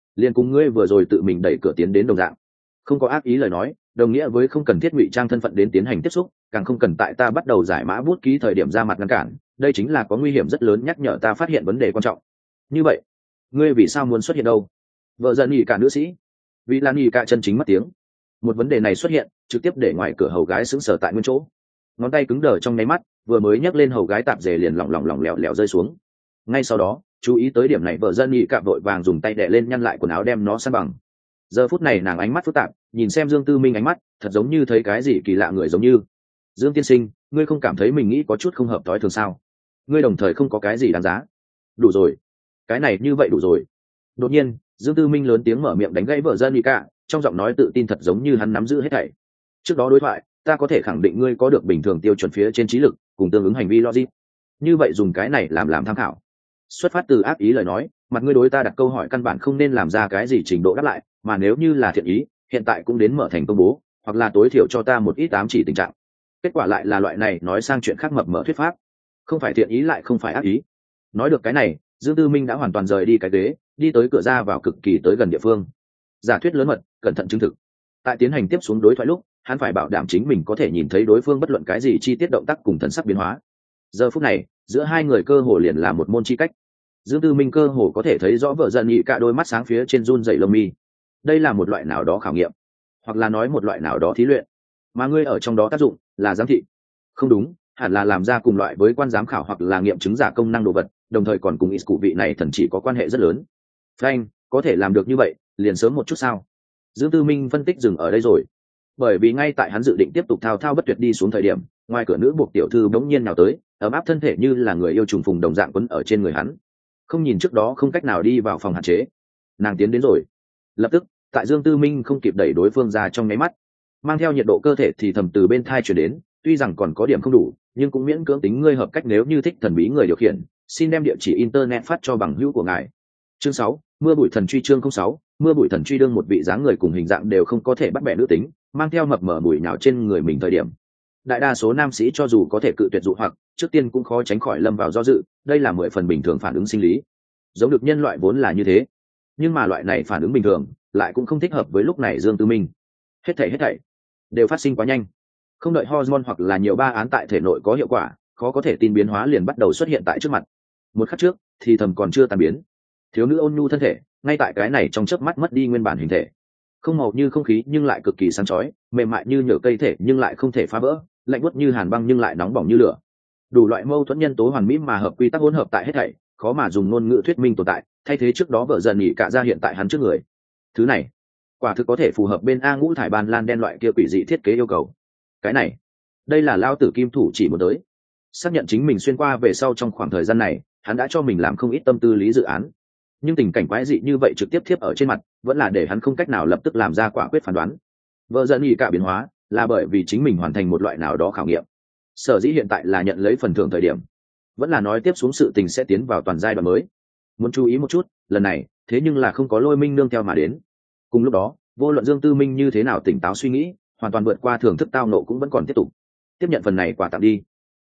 liền cùng ngươi vừa rồi tự mình đẩy cửa tiến đến đồng dạng. Không có ác ý lời nói, đồng nghĩa với không cần thiết ngụy trang thân phận đến tiến hành tiếp xúc, càng không cần tại ta bắt đầu giải mã bút ký thời điểm ra mặt ngăn cản, đây chính là có nguy hiểm rất lớn, nhắc nhở ta phát hiện vấn đề quan trọng. Như vậy ngươi vì sao muốn xuất hiện đâu? Vợ giận nhỉ cả nữ sĩ, vì lan nhỉ cả chân chính mất tiếng. Một vấn đề này xuất hiện trực tiếp để ngoài cửa hầu gái sững sờ tại nguyên chỗ, ngón tay cứng đờ trong nháy mắt, vừa mới nhấc lên hầu gái tạp dề liền lỏng lẻo rơi xuống. Ngay sau đó chú ý tới điểm này, vợ dân nhị cạm vội vàng dùng tay đè lên nhăn lại quần áo đem nó san bằng. Giờ phút này nàng ánh mắt phức tạp nhìn xem Dương Tư Minh, ánh mắt thật giống như thấy cái gì kỳ lạ người, giống như Dương tiên sinh, ngươi không cảm thấy mình nghĩ có chút không hợp tối thường sao? Ngươi đồng thời không có cái gì đáng giá. Đủ rồi, cái này như vậy đủ rồi. Đột nhiên Dương Tư Minh lớn tiếng mở miệng đánh gãy vợ dân nhị cạ, trong giọng nói tự tin thật giống như hắn nắm giữ hết thảy. Trước đó đối thoại ta có thể khẳng định ngươi có được bình thường tiêu chuẩn phía trên trí lực cùng tương ứng hành vi logic, như vậy dùng cái này làm tham khảo. Xuất phát từ ác ý lời nói, mặt ngươi đối ta đặt câu hỏi căn bản không nên làm ra cái gì trình độ đáp lại, mà nếu như là thiện ý, hiện tại cũng đến mở thành công bố, hoặc là tối thiểu cho ta một ít ám chỉ tình trạng. Kết quả lại là loại này nói sang chuyện khác mập mờ thuyết pháp, không phải thiện ý lại không phải ác ý. Nói được cái này, Dương Tư Minh đã hoàn toàn rời đi cái ghế, đi tới cửa ra vào cực kỳ tới gần địa phương. Giả thuyết lớn mật, cẩn thận chứng thực. Tại tiến hành tiếp xuống đối thoại lúc, hắn phải bảo đảm chính mình có thể nhìn thấy đối phương bất luận cái gì chi tiết động tác cùng thần sắc biến hóa. Giờ phút này giữa hai người cơ hồ liền là một môn chi cách. Dương Tư Minh cơ hồ có thể thấy rõ vợ giận nhị cả đôi mắt sáng phía trên run dày lông mi. Đây là một loại nào đó khảo nghiệm, hoặc là nói một loại nào đó thí luyện, mà ngươi ở trong đó tác dụng là giám thị. Không đúng, hẳn là làm ra cùng loại với quan giám khảo hoặc là nghiệm chứng giả công năng đồ vật, đồng thời còn cùng ít cụ vị này thần chỉ có quan hệ rất lớn. Frank có thể làm được như vậy liền sớm một chút sao? Dương Tư Minh phân tích dừng ở đây rồi, bởi vì ngay tại hắn dự định tiếp tục thao thao bất tuyệt đi xuống thời điểm, ngoài cửa nữ buộc tiểu thư bỗng nhiên nào tới, ấm áp thân thể như là người yêu trùng phùng đồng dạng quấn ở trên người hắn. Không nhìn trước đó không cách nào đi vào phòng hạn chế, nàng tiến đến rồi. Lập tức tại Dương Tư Minh không kịp đẩy đối phương ra trong nháy mắt, mang theo nhiệt độ cơ thể thì thầm từ bên thai chuyển đến, tuy rằng còn có điểm không đủ nhưng cũng miễn cưỡng tính ngươi hợp cách, nếu như thích thần bí người điều khiển xin đem địa chỉ internet phát cho bằng hữu của ngài. Chương 6, mưa bụi thần truy. Chương 06, mưa bụi thần truy. Đương một vị dáng người cùng hình dạng đều không có thể bắt bẻ nữ tính mang theo mập mờ bụi nhào trên người mình thời điểm, đại đa số nam sĩ cho dù có thể cự tuyệt dụ hoặc, trước tiên cũng khó tránh khỏi lâm vào do dự. Đây là 10 phần bình thường phản ứng sinh lý, giống được nhân loại vốn là như thế. Nhưng mà loại này phản ứng bình thường lại cũng không thích hợp với lúc này Dương Tư Minh. Hết thảy đều phát sinh quá nhanh, không đợi hormone hoặc là nhiều ba án tại thể nội có hiệu quả, khó có thể tin biến hóa liền bắt đầu xuất hiện tại trước mặt. Một khắc trước thì thầm còn chưa tan biến, thiếu nữ ôn nhu thân thể ngay tại cái này trong chớp mắt mất đi nguyên bản hình thể, không màu như không khí nhưng lại cực kỳ sáng chói, mềm mại như nhựa cây thể nhưng lại không thể phá vỡ, lạnh buốt như hàn băng nhưng lại nóng bỏng như lửa. Đủ loại mâu thuẫn nhân tố hoàn mỹ mà hợp quy tắc hỗn hợp tại hết thảy, khó mà dùng ngôn ngữ thuyết minh tồn tại, thay thế trước đó vợ dần nhỉ cả ra hiện tại hắn trước người. Thứ này quả thực có thể phù hợp bên A ngũ thải ban lan đen loại kia quỷ dị thiết kế yêu cầu. Cái này, đây là lao tử kim thủ chỉ muốn tới. Xác nhận chính mình xuyên qua về sau trong khoảng thời gian này, hắn đã cho mình làm không ít tâm tư lý dự án. Nhưng tình cảnh quái dị như vậy trực tiếp thiếp ở trên mặt, vẫn là để hắn không cách nào lập tức làm ra quả quyết phán đoán. Vợ dần nhỉ cả biến hóa là bởi vì chính mình hoàn thành một loại nào đó khảo nghiệm. Sở dĩ hiện tại là nhận lấy phần thưởng thời điểm, vẫn là nói tiếp xuống sự tình sẽ tiến vào toàn giai đoạn mới. Muốn chú ý một chút, lần này thế nhưng là không có Lôi Minh nương theo mà đến. Cùng lúc đó, vô luận Dương Tư Minh như thế nào tỉnh táo suy nghĩ, hoàn toàn vượt qua thưởng thức tao nộ cũng vẫn còn tiếp tục tiếp nhận phần này quà tặng đi.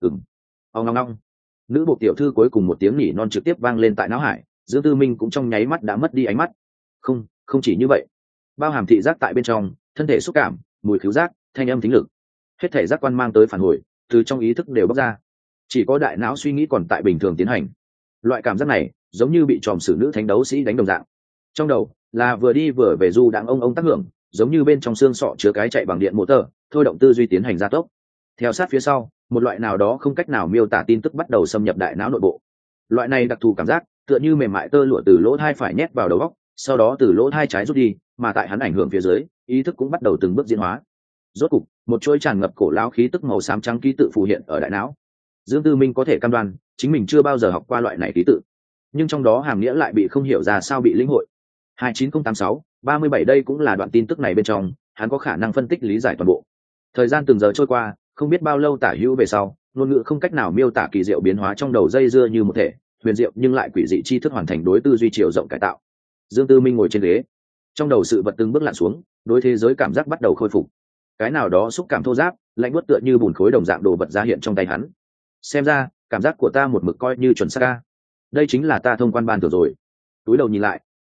Ong ong ong, nữ bộ tiểu thư cuối cùng một tiếng nỉ non trực tiếp vang lên tại não hải. Dương Tư Minh cũng trong nháy mắt đã mất đi ánh mắt. Không chỉ như vậy, bao hàm thị giác tại bên trong, thân thể xúc cảm, mùi khứu giác, thanh âm thính lực, hết thể giác quan mang tới phản hồi từ trong ý thức đều bóc ra, chỉ có đại não suy nghĩ còn tại bình thường tiến hành. Loại cảm giác này giống như bị tròm xử nữ thánh đấu sĩ đánh đồng dạng. Trong đầu là vừa đi vừa về du đãng ông tác hưởng, giống như bên trong xương sọ chứa cái chạy bằng điện motor, thôi động tư duy tiến hành gia tốc. Theo sát phía sau, một loại nào đó không cách nào miêu tả tin tức bắt đầu xâm nhập đại não nội bộ. Loại này đặc thù cảm giác tựa như mềm mại tơ lụa từ lỗ thai phải nhét vào đầu óc, sau đó từ lỗ thai trái rút đi, mà tại hắn ảnh hưởng phía dưới, ý thức cũng bắt đầu từng bước diễn hóa. Rốt cục, một chuỗi tràn ngập cổ lão khí tức màu xám trắng ký tự phù hiện ở đại não. Dương Tư Minh có thể cam đoan chính mình chưa bao giờ học qua loại này ký tự, nhưng trong đó hàm nghĩa lại bị không hiểu ra sao bị lĩnh hội. 29086-37, đây cũng là đoạn tin tức này bên trong hắn có khả năng phân tích lý giải toàn bộ. Thời gian từng giờ trôi qua, không biết bao lâu tả hữu về sau, ngôn ngữ không cách nào miêu tả kỳ diệu biến hóa trong đầu dây dưa như một thể, huyền diệu nhưng lại quỷ dị tri thức hoàn thành đối tư duy chiều rộng cải tạo. Dương Tư Minh ngồi trên ghế, trong đầu sự vật từng bước lặn xuống, đối thế giới cảm giác bắt đầu khôi phục. Cái nào đó xúc cảm thô ráp, lạnh buốt tựa như bùn khối đồng dạng đồ vật ra hiện trong tay hắn. Xem ra cảm giác của ta một mực coi như chuẩn xác ca. Đây chính là ta thông quan ban tưởng rồi. Túi đầu nhìn lại,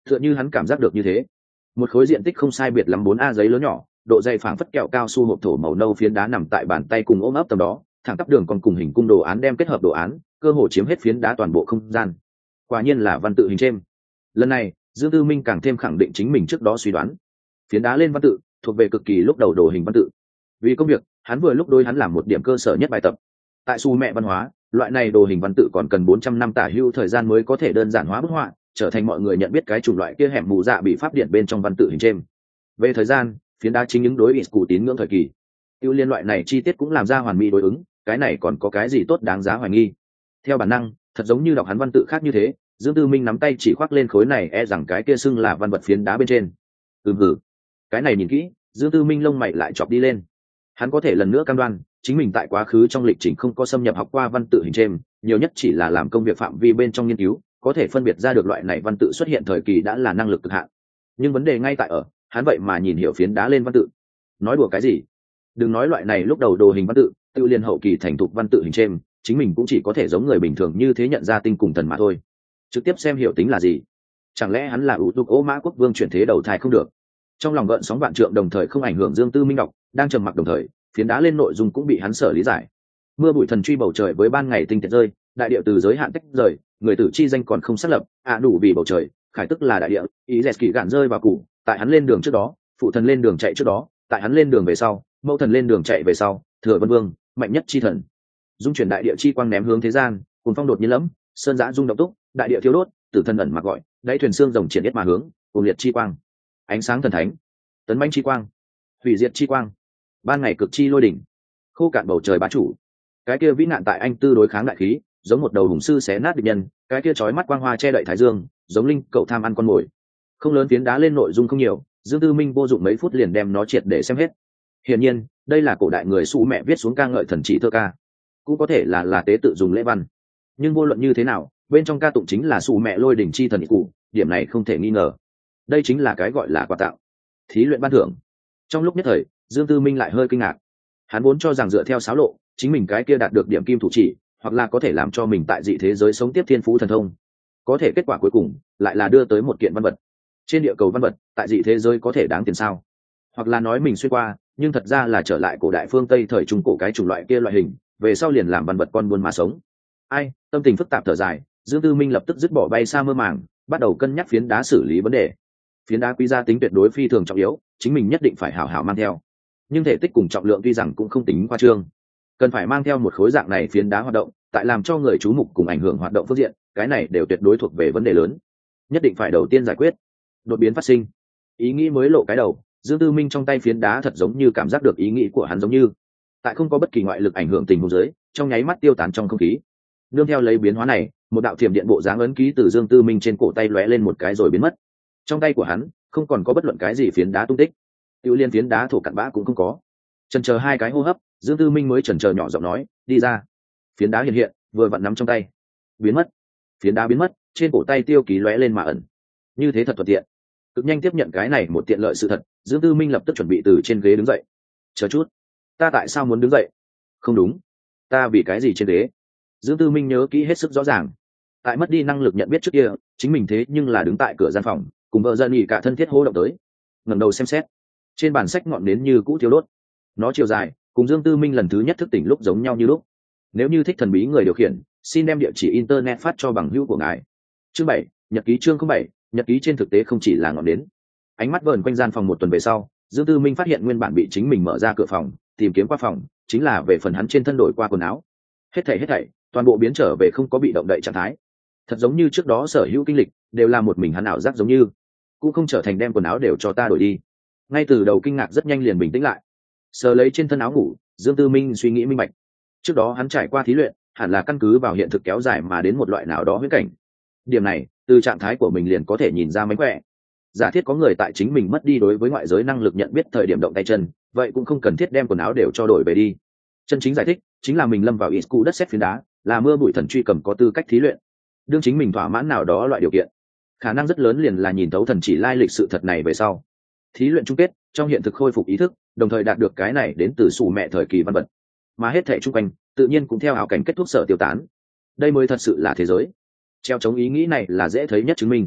tựa như hắn cảm giác được như thế. Một khối diện tích không sai biệt lắm 4A giấy lớn nhỏ, độ dày phảng phất kẹo cao su hộp thổ màu nâu phiến đá nằm tại bàn tay cùng ôm ấp tầm đó, thẳng tắp đường còn cùng hình cung đồ án đem kết hợp đồ án, cơ hồ chiếm hết phiến đá toàn bộ không gian. Quả nhiên là văn tự hình trên. Lần này, Dương Tư Minh càng thêm khẳng định chính mình trước đó suy đoán. Phiến đá lên văn tự thuộc về cực kỳ lúc đầu đồ hình văn tự. Vì công việc, hắn vừa lúc đôi hắn làm một điểm cơ sở nhất bài tập. Tại Su mẹ văn hóa, loại này đồ hình văn tự còn cần 400 năm tả hữu thời gian mới có thể đơn giản hóa bức họa, trở thành mọi người nhận biết cái chủng loại kia hẻm mù dạ bị pháp điện bên trong văn tự hình trên. Về thời gian, phiến đá chính những đối ít cụ tín ngưỡng thời kỳ. Tiêu liên loại này chi tiết cũng làm ra hoàn mỹ đối ứng, cái này còn có cái gì tốt đáng giá hoài nghi. Theo bản năng, thật giống như đọc hắn văn tự khác như thế, Dương Tư Minh nắm tay chỉ khoác lên khối này rằng cái kia xưng là văn vật phiến đá bên trên. Hừ, cái này nhìn kỹ, Dương Tư Minh lông mày lại chọc đi lên. Hắn có thể lần nữa cam đoan chính mình tại quá khứ trong lịch trình không có xâm nhập học qua văn tự hình trên, nhiều nhất chỉ là làm công việc phạm vi bên trong nghiên cứu, có thể phân biệt ra được loại này văn tự xuất hiện thời kỳ đã là năng lực cực hạn. Nhưng vấn đề ngay tại ở, hắn vậy mà nhìn hiểu phiến đá lên văn tự. Nói đùa cái gì? Đừng nói loại này lúc đầu đồ hình văn tự, tự liên hậu kỳ thành thục văn tự hình trên, chính mình cũng chỉ có thể giống người bình thường như thế nhận ra tinh cùng thần mà thôi. Trực tiếp xem hiểu tính là gì? Chẳng lẽ hắn là ủ tục Ô Mã quốc vương chuyển thế đầu thai không được? Trong lòng gợn sóng vạn trượng đồng thời không ảnh hưởng Dương Tư Minh đọc, đang trầm mặc đồng thời, phiến đá lên nội dung cũng bị hắn sở lý giải. Mưa bụi thần truy bầu trời với ban ngày tinh tiệt rơi, đại địa từ giới hạn tách rời, người tử chi danh còn không xác lập, đủ vì bầu trời, khải tức là đại địa, ý dẹt kỳ gạn rơi vào củ, tại hắn lên đường trước đó, phụ thần lên đường chạy trước đó, tại hắn lên đường về sau, mẫu thần lên đường chạy về sau, thừa vân vương, mạnh nhất chi thần. Dung chuyển đại địa chi quang ném hướng thế gian, cùng phong đột nhiên lẫm, sơn giã rung động túc, đại địa thiêu đốt, tử thần ẩn mặc gọi, đáy thuyền xương rồng triển yết mà hướng, cùng liệt chi quang, ánh sáng thần thánh, tấn manh chi quang, hủy diệt chi quang, ban ngày cực chi lôi đỉnh, khô cạn bầu trời bá chủ. Cái kia vĩ nạn tại anh tư đối kháng đại khí, giống một đầu hùng sư xé nát địch nhân, cái kia chói mắt quang hoa che đậy thái dương, giống linh cậu tham ăn con mồi. Không lớn phiến đá lên nội dung không nhiều, Dương Tư Minh vô dụng mấy phút liền đem nó triệt để xem hết. Hiển nhiên, đây là cổ đại người Su mẹ viết xuống ca ngợi thần chỉ thơ ca, cũng có thể là tế tự dùng lễ văn. Nhưng vô luận như thế nào, bên trong ca tụng chính là Su mẹ lôi đỉnh chi thần cụ, điểm này không thể nghi ngờ. Đây chính là cái gọi là quà tặng, thí luyện ban thưởng. Trong lúc nhất thời, Dương Tư Minh lại hơi kinh ngạc. Hắn vốn cho rằng dựa theo xáo lộ, chính mình cái kia đạt được điểm kim thủ chỉ, hoặc là có thể làm cho mình tại dị thế giới sống tiếp thiên phú thần thông. Có thể kết quả cuối cùng lại là đưa tới một kiện văn vật. Trên địa cầu văn vật, tại dị thế giới có thể đáng tiền sao? Hoặc là nói mình xuyên qua, nhưng thật ra là trở lại cổ đại phương Tây thời trung cổ cái chủng loại kia loại hình, về sau liền làm văn vật con buôn mà sống. Ai, tâm tình phức tạp thở dài, Dương Tư Minh lập tức dứt bỏ bay xa mơ màng, bắt đầu cân nhắc phiến đá xử lý vấn đề. Phiến đá quý giá tính tuyệt đối phi thường trọng yếu, chính mình nhất định phải hảo hảo mang theo. Nhưng thể tích cùng trọng lượng tuy rằng cũng không tính khoa trương, cần phải mang theo một khối dạng này phiến đá hoạt động, tại làm cho người chú mục cùng ảnh hưởng hoạt động phương diện, cái này đều tuyệt đối thuộc về vấn đề lớn, nhất định phải đầu tiên giải quyết. Đột biến phát sinh, ý nghĩ mới lộ cái đầu, Dương Tư Minh trong tay phiến đá thật giống như cảm giác được ý nghĩ của hắn giống như tại không có bất kỳ ngoại lực ảnh hưởng tình huống dưới, trong nháy mắt tiêu tán trong không khí. Nương theo lấy biến hóa này, một đạo thiểm điện bộ dáng ấn ký từ Dương Tư Minh trên cổ tay lóe lên một cái rồi biến mất. Trong tay của hắn không còn có bất luận cái gì phiến đá tung tích, tiêu liên phiến đá thổ cặn bã cũng không có. Chần chờ hai cái hô hấp, Dương Tư Minh mới chần chờ nhỏ giọng nói, đi ra. Phiến đá hiện hiện, vừa vặn nắm trong tay, biến mất. Phiến đá biến mất, trên cổ tay tiêu ký lóe lên mà ẩn. Như thế thật thuận tiện. Cực nhanh tiếp nhận cái này một tiện lợi sự thật, Dương Tư Minh lập tức chuẩn bị từ trên ghế đứng dậy. Chờ chút, ta tại sao muốn đứng dậy? Không đúng, ta vì cái gì trên ghế? Dương Tư Minh nhớ kỹ hết sức rõ ràng. Tại mất đi năng lực nhận biết trước kia, chính mình thế nhưng là đứng tại cửa gian phòng, cùng vợ dân nghỉ cả thân thiết hô động tới. Ngẩng đầu xem xét, trên bàn sách ngọn nến như cũ thiêu đốt. Nó chiều dài, cùng Dương Tư Minh lần thứ nhất thức tỉnh lúc giống nhau như lúc. Nếu như thích thần bí người điều khiển, xin đem địa chỉ internet phát cho bằng hữu của ngài. Chương 7, nhật ký chương 07, nhật ký trên thực tế không chỉ là ngọn nến. Ánh mắt vờn quanh gian phòng một tuần về sau, Dương Tư Minh phát hiện nguyên bản bị chính mình mở ra cửa phòng, tìm kiếm qua phòng, chính là về phần hắn trên thân đổi qua quần áo. Hết thảy, toàn bộ biến trở về không có bị động đậy trạng thái. Thật giống như trước đó sở hữu kinh lịch đều là một mình hắn ảo giác giống như, cũng không trở thành đem quần áo đều cho ta đổi đi. Ngay từ đầu kinh ngạc rất nhanh liền bình tĩnh lại. Sờ lấy trên thân áo ngủ, Dương Tư Minh suy nghĩ minh bạch. Trước đó hắn trải qua thí luyện, hẳn là căn cứ vào hiện thực kéo dài mà đến một loại nào đó huyễn cảnh. Điểm này, từ trạng thái của mình liền có thể nhìn ra mánh khỏe. Giả thiết có người tại chính mình mất đi đối với ngoại giới năng lực nhận biết thời điểm động tay chân, vậy cũng không cần thiết đem quần áo đều cho đổi về đi. Chân chính giải thích chính là mình lâm vào isku đất sét phiến đá, là mưa bụi thần truy cầm có tư cách thí luyện, đương chính mình thỏa mãn nào đó loại điều kiện, khả năng rất lớn liền là nhìn thấu thần chỉ lai lịch sự thật này về sau. Thí luyện chung kết, trong hiện thực khôi phục ý thức, đồng thời đạt được cái này đến từ sủ mẹ thời kỳ văn vật, mà hết thảy chung quanh tự nhiên cũng theo ảo cảnh kết thúc sở tiêu tán. Đây mới thật sự là thế giới. Treo chống ý nghĩ này là dễ thấy nhất chứng minh.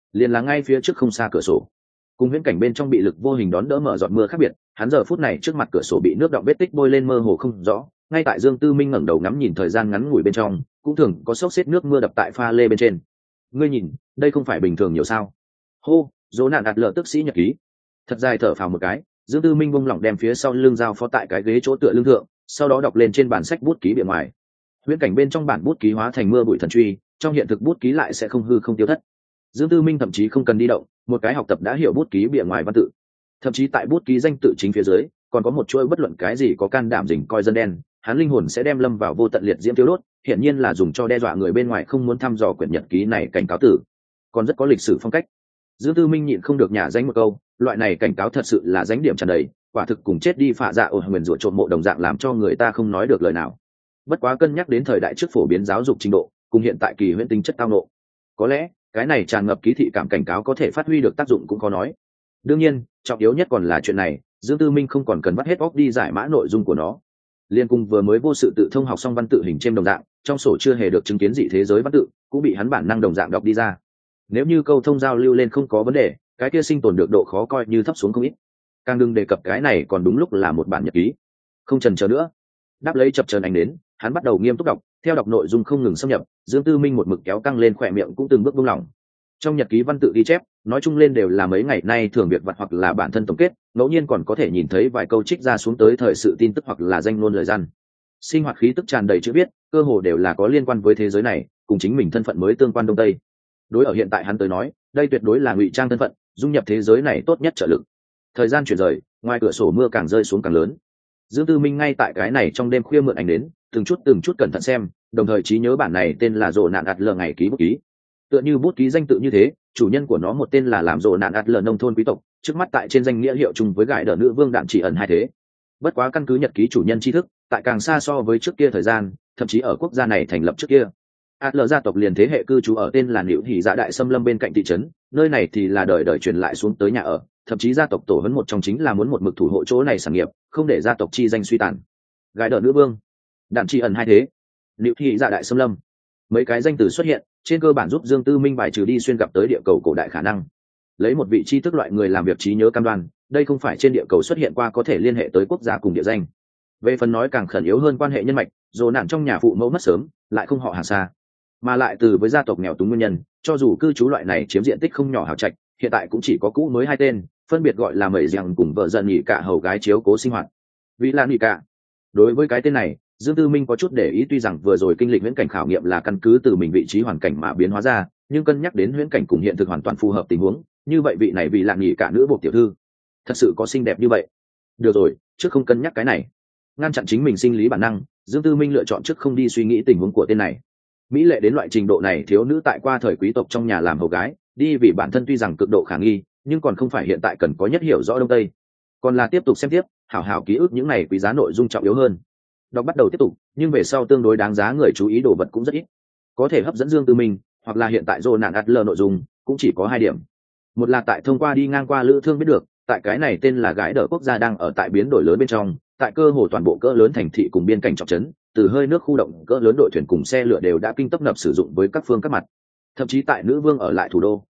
liền là ngay phía trước không xa cửa sổ. Cùng huyễn cảnh bên trong bị lực vô hình đón đỡ mở giọt mưa khác biệt, hắn giờ phút này trước mặt cửa sổ bị nước đọng vết tích bôi lên mơ hồ không rõ. Ngay tại Dương Tư Minh ngẩng đầu ngắm nhìn thời gian ngắn ngủi bên trong, cũng thường có xốc xếp nước mưa đập tại pha lê bên trên. Ngươi nhìn, đây không phải bình thường nhiều sao? Hô, dỗ nạn đặt lợ tức sĩ nhật ký. Thật dài thở phào một cái, Dương Tư Minh bông lỏng đem phía sau lưng dao phó tại cái ghế chỗ tựa lưng thượng, sau đó đọc lên trên bản sách bút ký bìa ngoài. Huyễn cảnh bên trong bản bút ký hóa thành mưa bụi thần truy, trong hiện thực bút ký lại sẽ không hư không tiêu thất. Dương Tư Minh thậm chí không cần đi động, một cái học tập đã hiểu bút ký bìa ngoài văn tự. Thậm chí tại bút ký danh tự chính phía dưới, còn có một chuỗi bất luận cái gì có can đảm dình coi dân đen, hắn linh hồn sẽ đem lâm vào vô tận liệt diễm tiêu đốt, hiển nhiên là dùng cho đe dọa người bên ngoài không muốn thăm dò quyển nhật ký này cảnh cáo tử. Còn rất có lịch sử phong cách. Dương Tư Minh nhịn không được nhả danh một câu, loại này cảnh cáo thật sự là danh điểm tràn đầy, quả thực cùng chết đi phạ dạ ổ nguyền rủa trộm mộ đồng dạng làm cho người ta không nói được lời nào. Bất quá cân nhắc đến thời đại trước phổ biến giáo dục trình độ, cùng hiện tại kỳ huyễn tính chất tao nộ, có lẽ cái này tràn ngập ký thị cảm cảnh cáo có thể phát huy được tác dụng cũng khó nói. Đương nhiên, trọng yếu nhất còn là chuyện này, Dương Tư Minh không còn cần vắt hết óc đi giải mã nội dung của nó. Liên cùng vừa mới vô sự tự thông học xong văn tự hình trên đồng dạng, trong sổ chưa hề được chứng kiến dị thế giới văn tự, cũng bị hắn bản năng đồng dạng đọc đi ra. Nếu như câu thông giao lưu lên không có vấn đề, cái kia sinh tồn được độ khó coi như thấp xuống không ít. Càng đừng đề cập cái này còn đúng lúc là một bản nhật ký. Không chần chờ nữa, đáp lấy chập chờn ánh đến, hắn bắt đầu nghiêm túc đọc, theo đọc nội dung không ngừng xâm nhập, Dương Tư Minh một mực kéo căng lên khỏe miệng cũng từng bước buông lỏng. Trong nhật ký văn tự ghi chép, nói chung lên đều là mấy ngày nay thường việc vặt hoặc là bản thân tổng kết, ngẫu nhiên còn có thể nhìn thấy vài câu trích ra xuống tới thời sự tin tức hoặc là danh ngôn lời gian. Sinh hoạt khí tức tràn đầy chữ viết, cơ hồ đều là có liên quan với thế giới này, cùng chính mình thân phận mới tương quan đông tây. Đối ở hiện tại hắn tới nói, đây tuyệt đối là ngụy trang thân phận, dung nhập thế giới này tốt nhất trợ lực. Thời gian chuyển rời, ngoài cửa sổ mưa càng rơi xuống càng lớn. Dương Tư Minh ngay tại cái này trong đêm khuya mượn ảnh đến, từng chút cẩn thận xem, đồng thời trí nhớ bản này tên là Dỗ nạn ạt lờ ngày ký bút ký. Tựa như bút ký danh tự như thế, chủ nhân của nó một tên là làm Dỗ nạn ạt lờ nông thôn quý tộc, trước mắt tại trên danh nghĩa hiệu chung với gái đỡ nữ vương đạn chỉ ẩn hai thế. Bất quá căn cứ nhật ký chủ nhân tri thức, tại càng xa so với trước kia thời gian, thậm chí ở quốc gia này thành lập trước kia, ạt lờ gia tộc liền thế hệ cư trú ở tên là Liễu Hỉ Dạ Đại Xâm Lâm bên cạnh thị trấn, nơi này thì là đời đời truyền lại xuống tới nhà ở, thậm chí gia tộc tổ huấn một trong chính là muốn một mực thủ hộ chỗ này sản nghiệp, không để gia tộc chi danh suy tàn. Gái đỡ nữ vương, đạn chỉ ẩn hai thế, Liễu Hỉ Dạ Đại Xâm Lâm, mấy cái danh từ xuất hiện, trên cơ bản giúp Dương Tư Minh bài trừ đi xuyên gặp tới địa cầu cổ đại khả năng. Lấy một vị tri thức loại người làm việc trí nhớ cam đoan, đây không phải trên địa cầu xuất hiện qua có thể liên hệ tới quốc gia cùng địa danh. Về phần nói càng khẩn yếu hơn quan hệ nhân mạch, dù nạn trong nhà phụ mẫu mất sớm, lại không họ hàng xa, mà lại từ với gia tộc nghèo túng nguyên nhân, cho dù cư trú loại này chiếm diện tích không nhỏ hào trạch, hiện tại cũng chỉ có cũ mới hai tên, phân biệt gọi là mẩy rằng cùng vợ dần nghỉ cả hầu gái chiếu cố sinh hoạt. Vị là nghỉ cả. Đối với cái tên này, Dương Tư Minh có chút để ý, tuy rằng vừa rồi kinh lịch huyễn cảnh khảo nghiệm là căn cứ từ mình vị trí hoàn cảnh mà biến hóa ra, nhưng cân nhắc đến huyễn cảnh cùng hiện thực hoàn toàn phù hợp tình huống, như vậy vị này vị là nghỉ cả nữ bộ tiểu thư, thật sự có xinh đẹp như vậy. Được rồi, trước không cân nhắc cái này, ngăn chặn chính mình sinh lý bản năng, Dương Tư Minh lựa chọn trước không đi suy nghĩ tình huống của tên này. Mỹ lệ đến loại trình độ này thiếu nữ tại qua thời quý tộc trong nhà làm hầu gái, đi vì bản thân tuy rằng cực độ khả nghi, nhưng còn không phải hiện tại cần có nhất hiểu rõ đông tây, còn là tiếp tục xem tiếp, hảo hảo ký ức những này quý giá nội dung trọng yếu hơn. Đọc bắt đầu tiếp tục, nhưng về sau tương đối đáng giá người chú ý đồ vật cũng rất ít, có thể hấp dẫn Dương Tư Minh, hoặc là hiện tại Dỗ nạn ạt lờ nội dung cũng chỉ có hai điểm. Một là tại thông qua đi ngang qua lữ thương biết được, tại cái này tên là gái đỡ quốc gia đang ở tại biến đổi lớn bên trong, tại cơ hồ toàn bộ cỡ lớn thành thị cùng biên cảnh trọng trấn, từ hơi nước khu động cỡ lớn đội thuyền cùng xe lửa đều đã kinh tấp nập sử dụng với các phương các mặt. Thậm chí tại nữ vương ở lại thủ đô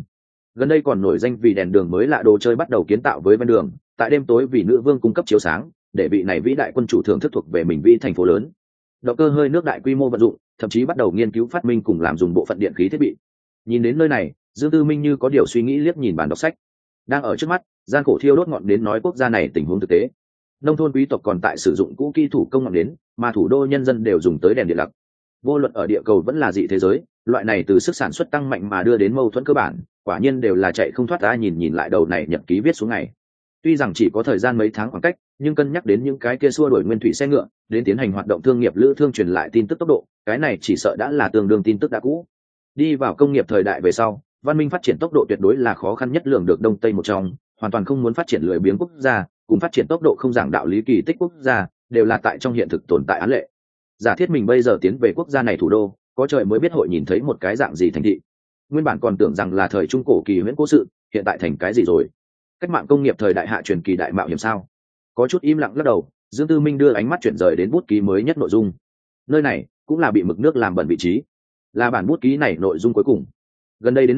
gần đây còn nổi danh vì đèn đường mới lạ đồ chơi bắt đầu kiến tạo với ven đường, tại đêm tối vì nữ vương cung cấp chiếu sáng, để vị này vĩ đại quân chủ thưởng thức thuộc về mình vĩ thành phố lớn. Động cơ hơi nước đại quy mô vận dụng, thậm chí bắt đầu nghiên cứu phát minh cùng làm dùng bộ phận điện khí thiết bị. Nhìn đến nơi này, Dương Tư Minh như có điều suy nghĩ liếc nhìn bản đọc sách đang ở trước mắt, gian khổ thiêu đốt ngọn đến nói quốc gia này tình huống thực tế. Nông thôn quý tộc còn tại sử dụng cũ kỹ thủ công ngọn đến, mà thủ đô nhân dân đều dùng tới đèn điện lặc. Vô luận ở địa cầu vẫn là dị thế giới, loại này từ sức sản xuất tăng mạnh mà đưa đến mâu thuẫn cơ bản, quả nhiên đều là chạy không thoát ra. Nhìn lại đầu này nhật ký viết xuống ngày, tuy rằng chỉ có thời gian mấy tháng khoảng cách, nhưng cân nhắc đến những cái kia xua đuổi nguyên thủy xe ngựa đến tiến hành hoạt động thương nghiệp lữ thương truyền lại tin tức tốc độ, cái này chỉ sợ đã là tương đương tin tức đã cũ. Đi vào công nghiệp thời đại về sau, văn minh phát triển tốc độ tuyệt đối là khó khăn nhất lường được đông tây một trong, hoàn toàn không muốn phát triển lười biếng quốc gia cùng phát triển tốc độ không giảng đạo lý kỳ tích quốc gia đều là tại trong hiện thực tồn tại án lệ. Giả thiết mình bây giờ tiến về quốc gia này thủ đô, có trời mới biết hội nhìn thấy một cái dạng gì thành thị. Nguyên bản còn tưởng rằng là thời trung cổ kỳ huyễn cố sự, hiện tại thành cái gì rồi? Cách mạng công nghiệp thời đại hạ truyền kỳ đại mạo hiểm sao? Có chút im lặng lắc đầu, Dương Tư Minh đưa ánh mắt chuyển rời đến bút ký mới nhất nội dung. Nơi này cũng là bị mực nước làm bẩn vị trí, là bản bút ký này nội dung cuối cùng. Gần đây đến nay,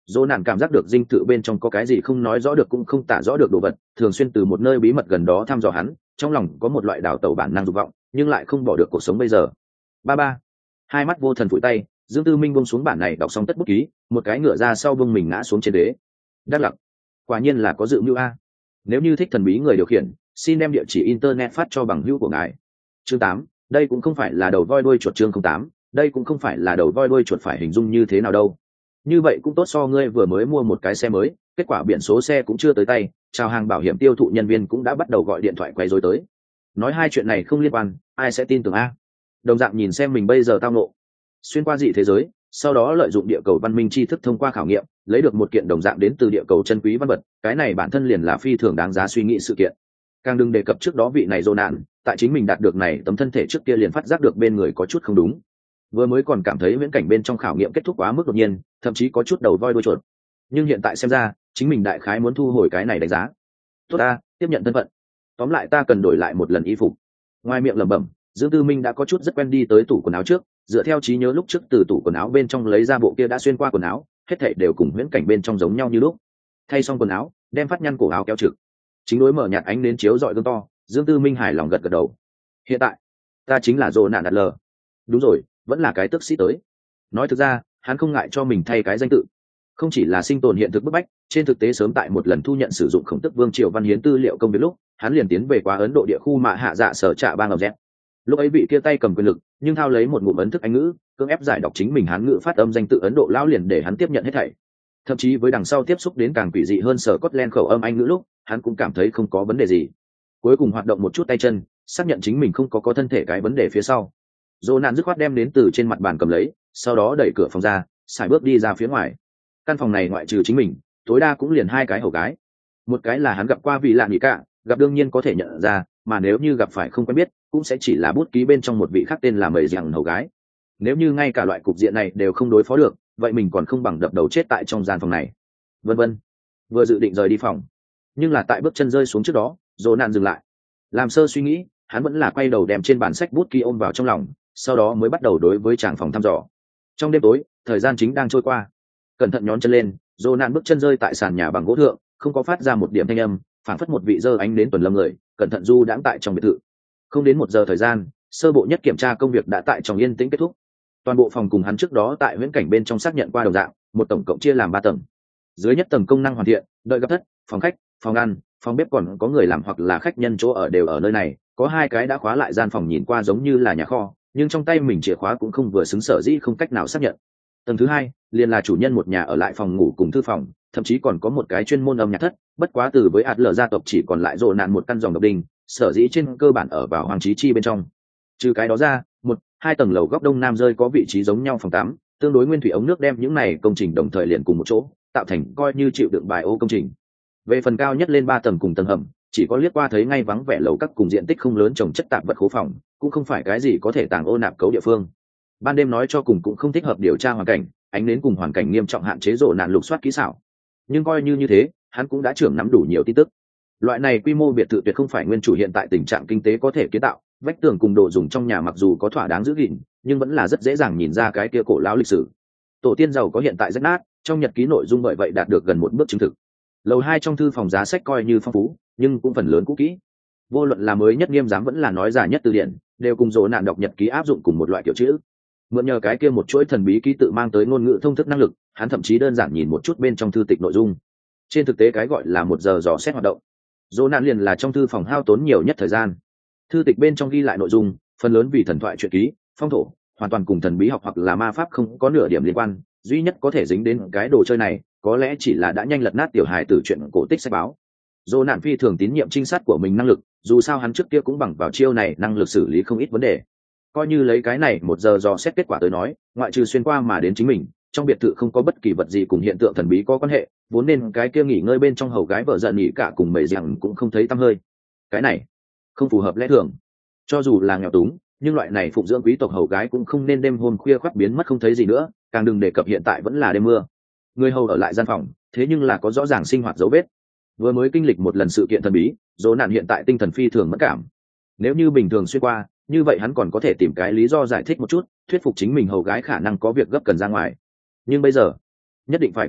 dỗ nạn cảm giác được dinh thự bên trong có cái gì không nói rõ được cũng không tả rõ được đồ vật, thường xuyên từ một nơi bí mật gần đó thăm dò hắn, trong lòng có một loại đào tẩu bản năng dục vọng nhưng lại không bỏ được cuộc sống bây giờ. Ba hai mắt vô thần phủi tay, Dương Tư Minh buông xuống bản này đọc xong tất bút ký, một cái ngửa ra sau bông mình ngã xuống trên đế. Đắc lặc, quả nhiên là có dự mưu a. Nếu như thích thần bí người điều khiển, xin đem địa chỉ internet phát cho bằng hữu của ngài. Chương 8, đây cũng không phải là đầu voi đuôi chuột. Chương 08, đây cũng không phải là đầu voi đuôi chuột, phải hình dung như thế nào đâu. Như vậy cũng tốt, so ngươi vừa mới mua một cái xe mới, kết quả biển số xe cũng chưa tới tay, chào hàng bảo hiểm tiêu thụ nhân viên cũng đã bắt đầu gọi điện thoại quấy rối tới. Nói hai chuyện này không liên quan, ai sẽ tin tưởng a? Đồng dạng nhìn xem mình bây giờ tao ngộ, xuyên qua dị thế giới, sau đó lợi dụng địa cầu văn minh tri thức thông qua khảo nghiệm, lấy được một kiện đồng dạng đến từ địa cầu chân quý văn vật, cái này bản thân liền là phi thường đáng giá suy nghĩ sự kiện. Càng đừng đề cập trước đó vị này dô nạn, tại chính mình đạt được này tấm thân thể trước kia liền phát giác được bên người có chút không đúng. Vừa mới còn cảm thấy viễn cảnh bên trong khảo nghiệm kết thúc quá mức đột nhiên, thậm chí có chút đầu voi đuôi chuột. Nhưng hiện tại xem ra, chính mình đại khái muốn thu hồi cái này đánh giá. Tốt ta, tiếp nhận thân phận. Tóm lại ta cần đổi lại một lần y phục. Ngoài miệng lẩm bẩm, Dương Tư Minh đã có chút rất quen đi tới tủ quần áo trước, dựa theo trí nhớ lúc trước từ tủ quần áo bên trong lấy ra bộ kia đã xuyên qua quần áo, hết thảy đều cùng huyễn cảnh bên trong giống nhau như lúc. Thay xong quần áo, đem phát nhăn cổ áo kéo trực. Chính đối mở nhạt ánh đến chiếu rọi gương to, Dương Tư Minh hài lòng gật gật đầu. Hiện tại, ta chính là Dỗ nạn đặt lờ. Đúng rồi, vẫn là cái tước sĩ tới. Nói thực ra, hắn không ngại cho mình thay cái danh tự. Không chỉ là sinh tồn hiện thực bức bách, trên thực tế sớm tại một lần thu nhận sử dụng khổng tức vương triều văn hiến tư liệu công việc lúc, hắn liền tiến về qua Ấn Độ địa khu mạ hạ dạ sở trạ bang ngọc dẹt. Lúc ấy vị kia tay cầm quyền lực, nhưng thao lấy một ngụm ấn thức Anh ngữ, cưỡng ép giải đọc chính mình Hán ngữ phát âm danh tự Ấn Độ lão liền để hắn tiếp nhận hết thảy. Thậm chí với đằng sau tiếp xúc đến càng quỷ dị hơn sở Scotland khẩu âm Anh ngữ lúc, hắn cũng cảm thấy không có vấn đề gì. Cuối cùng hoạt động một chút tay chân, xác nhận chính mình không có thân thể cái vấn đề phía sau. Dỗ nạn dứt khoát đem đến từ trên mặt bàn cầm lấy, sau đó đẩy cửa phòng ra, xài bước đi ra phía ngoài. Căn phòng này ngoại trừ chính mình, tối đa cũng liền hai cái hầu gái. Một cái là hắn gặp qua vị lạ nghỉ cả, gặp đương nhiên có thể nhận ra, mà nếu như gặp phải không quen biết, cũng sẽ chỉ là bút ký bên trong một vị khác tên là mầy rằng hầu gái. Nếu như ngay cả loại cục diện này đều không đối phó được, vậy mình còn không bằng đập đầu chết tại trong gian phòng này. Vân vân. Vừa dự định rời đi phòng, nhưng là tại bước chân rơi xuống trước đó, Dỗ nạn dừng lại. Làm sơ suy nghĩ, hắn vẫn là quay đầu đem trên bản sách bút ký ôm vào trong lòng, sau đó mới bắt đầu đối với tràng phòng thăm dò. Trong đêm tối, thời gian chính đang trôi qua. Cẩn thận nhón chân lên, Dỗ nạn bước chân rơi tại sàn nhà bằng gỗ thượng, không có phát ra một điểm thanh âm, phảng phất một vị dơ ánh đến tuần lâm người, cẩn thận du đãng tại trong biệt thự. Không đến 1 giờ thời gian, sơ bộ nhất kiểm tra công việc đã tại trong yên tĩnh kết thúc. Toàn bộ phòng cùng hắn trước đó tại huyễn cảnh bên trong xác nhận qua đồng dạng, một tổng cộng chia làm 3 tầng. Dưới nhất tầng công năng hoàn thiện, đợi gặp thất, phòng khách, phòng ăn, phòng bếp, còn có người làm hoặc là khách nhân chỗ ở đều ở nơi này. Có 2 cái đã khóa lại gian phòng nhìn qua giống như là nhà kho, nhưng trong tay mình chìa khóa cũng không vừa xứng, sở dĩ không cách nào xác nhận. Tầng thứ 2 liền là chủ nhân một nhà ở lại phòng ngủ cùng thư phòng, thậm chí còn có một cái chuyên môn âm nhạc thất, bất quá từ với Adler gia tộc chỉ còn lại Dỗ nạn một căn dòng độc đinh, sở dĩ trên cơ bản ở vào hoàng trí chi bên trong. Trừ cái đó ra, 1-2 tầng lầu góc đông nam rơi có vị trí giống nhau phòng tắm, tương đối nguyên thủy ống nước đem những này công trình đồng thời liền cùng một chỗ, tạo thành coi như chịu đựng bài ô công trình. Về phần cao nhất lên 3 tầng cùng tầng hầm, chỉ có liếc qua thấy ngay vắng vẻ lầu các cùng diện tích không lớn trồng chất tạp vật khố phòng, cũng không phải cái gì có thể tàng ô nạp cấu địa phương. Ban đêm nói cho cùng cũng không thích hợp điều tra hoàn cảnh, ánh đến cùng hoàn cảnh nghiêm trọng hạn chế Dỗ nạn lục soát kỹ xảo. Nhưng coi như thế, hắn cũng đã trưởng nắm đủ nhiều tin tức. Loại này quy mô biệt thự tuyệt không phải nguyên chủ hiện tại tình trạng kinh tế có thể kiến tạo, vách tường cùng đồ dùng trong nhà mặc dù có thỏa đáng giữ gìn, nhưng vẫn là rất dễ dàng nhìn ra cái kia cổ lão lịch sử. Tổ tiên giàu có hiện tại rách nát, trong nhật ký nội dung bởi vậy đạt được gần một bước chứng thực. Lầu 2 trong thư phòng giá sách coi như phong phú, nhưng cũng phần lớn cũ kỹ. Vô luận là mới nhất nghiêm giám vẫn là nói giả nhất từ điển, đều cùng Dỗ nạn đọc nhật ký áp dụng cùng một loại kiểu chữ. Mượn nhờ cái kia một chuỗi thần bí ký tự mang tới ngôn ngữ thông thức năng lực, hắn thậm chí đơn giản nhìn một chút bên trong thư tịch nội dung. Trên thực tế cái gọi là 1 giờ dò xét hoạt động, Dỗ nạn liền là trong thư phòng hao tốn nhiều nhất thời gian. Thư tịch bên trong ghi lại nội dung, phần lớn vì thần thoại truyện ký, phong thổ, hoàn toàn cùng thần bí học hoặc là ma pháp không có nửa điểm liên quan, duy nhất có thể dính đến cái đồ chơi này, có lẽ chỉ là đã nhanh lật nát tiểu hài tử chuyện cổ tích sách báo. Dỗ nạn phi thường tín nhiệm trinh sát của mình năng lực, dù sao hắn trước kia cũng bằng vào chiêu này năng lực xử lý không ít vấn đề. Coi như lấy cái này 1 giờ dò xét kết quả tới nói, ngoại trừ xuyên qua mà đến chính mình, trong biệt thự không có bất kỳ vật gì cùng hiện tượng thần bí có quan hệ, vốn nên cái kia nghỉ ngơi bên trong hầu gái vợ giận nghỉ cả cùng mày rằng cũng không thấy tăm hơi. Cái này không phù hợp lẽ thường. Cho dù là nghèo túng, nhưng loại này phụng dưỡng quý tộc hầu gái cũng không nên đêm hôm khuya khoắt biến mất không thấy gì nữa, càng đừng đề cập hiện tại vẫn là đêm mưa. Người hầu ở lại gian phòng, thế nhưng là có rõ ràng sinh hoạt dấu vết. Vừa mới kinh lịch một lần sự kiện thần bí, Dỗ nạn hiện tại tinh thần phi thường mất cảm. Nếu như bình thường xuyên qua, như vậy hắn còn có thể tìm cái lý do giải thích một chút, thuyết phục chính mình hầu gái khả năng có việc gấp cần ra ngoài. Nhưng bây giờ, nhất định phải cẩn thận,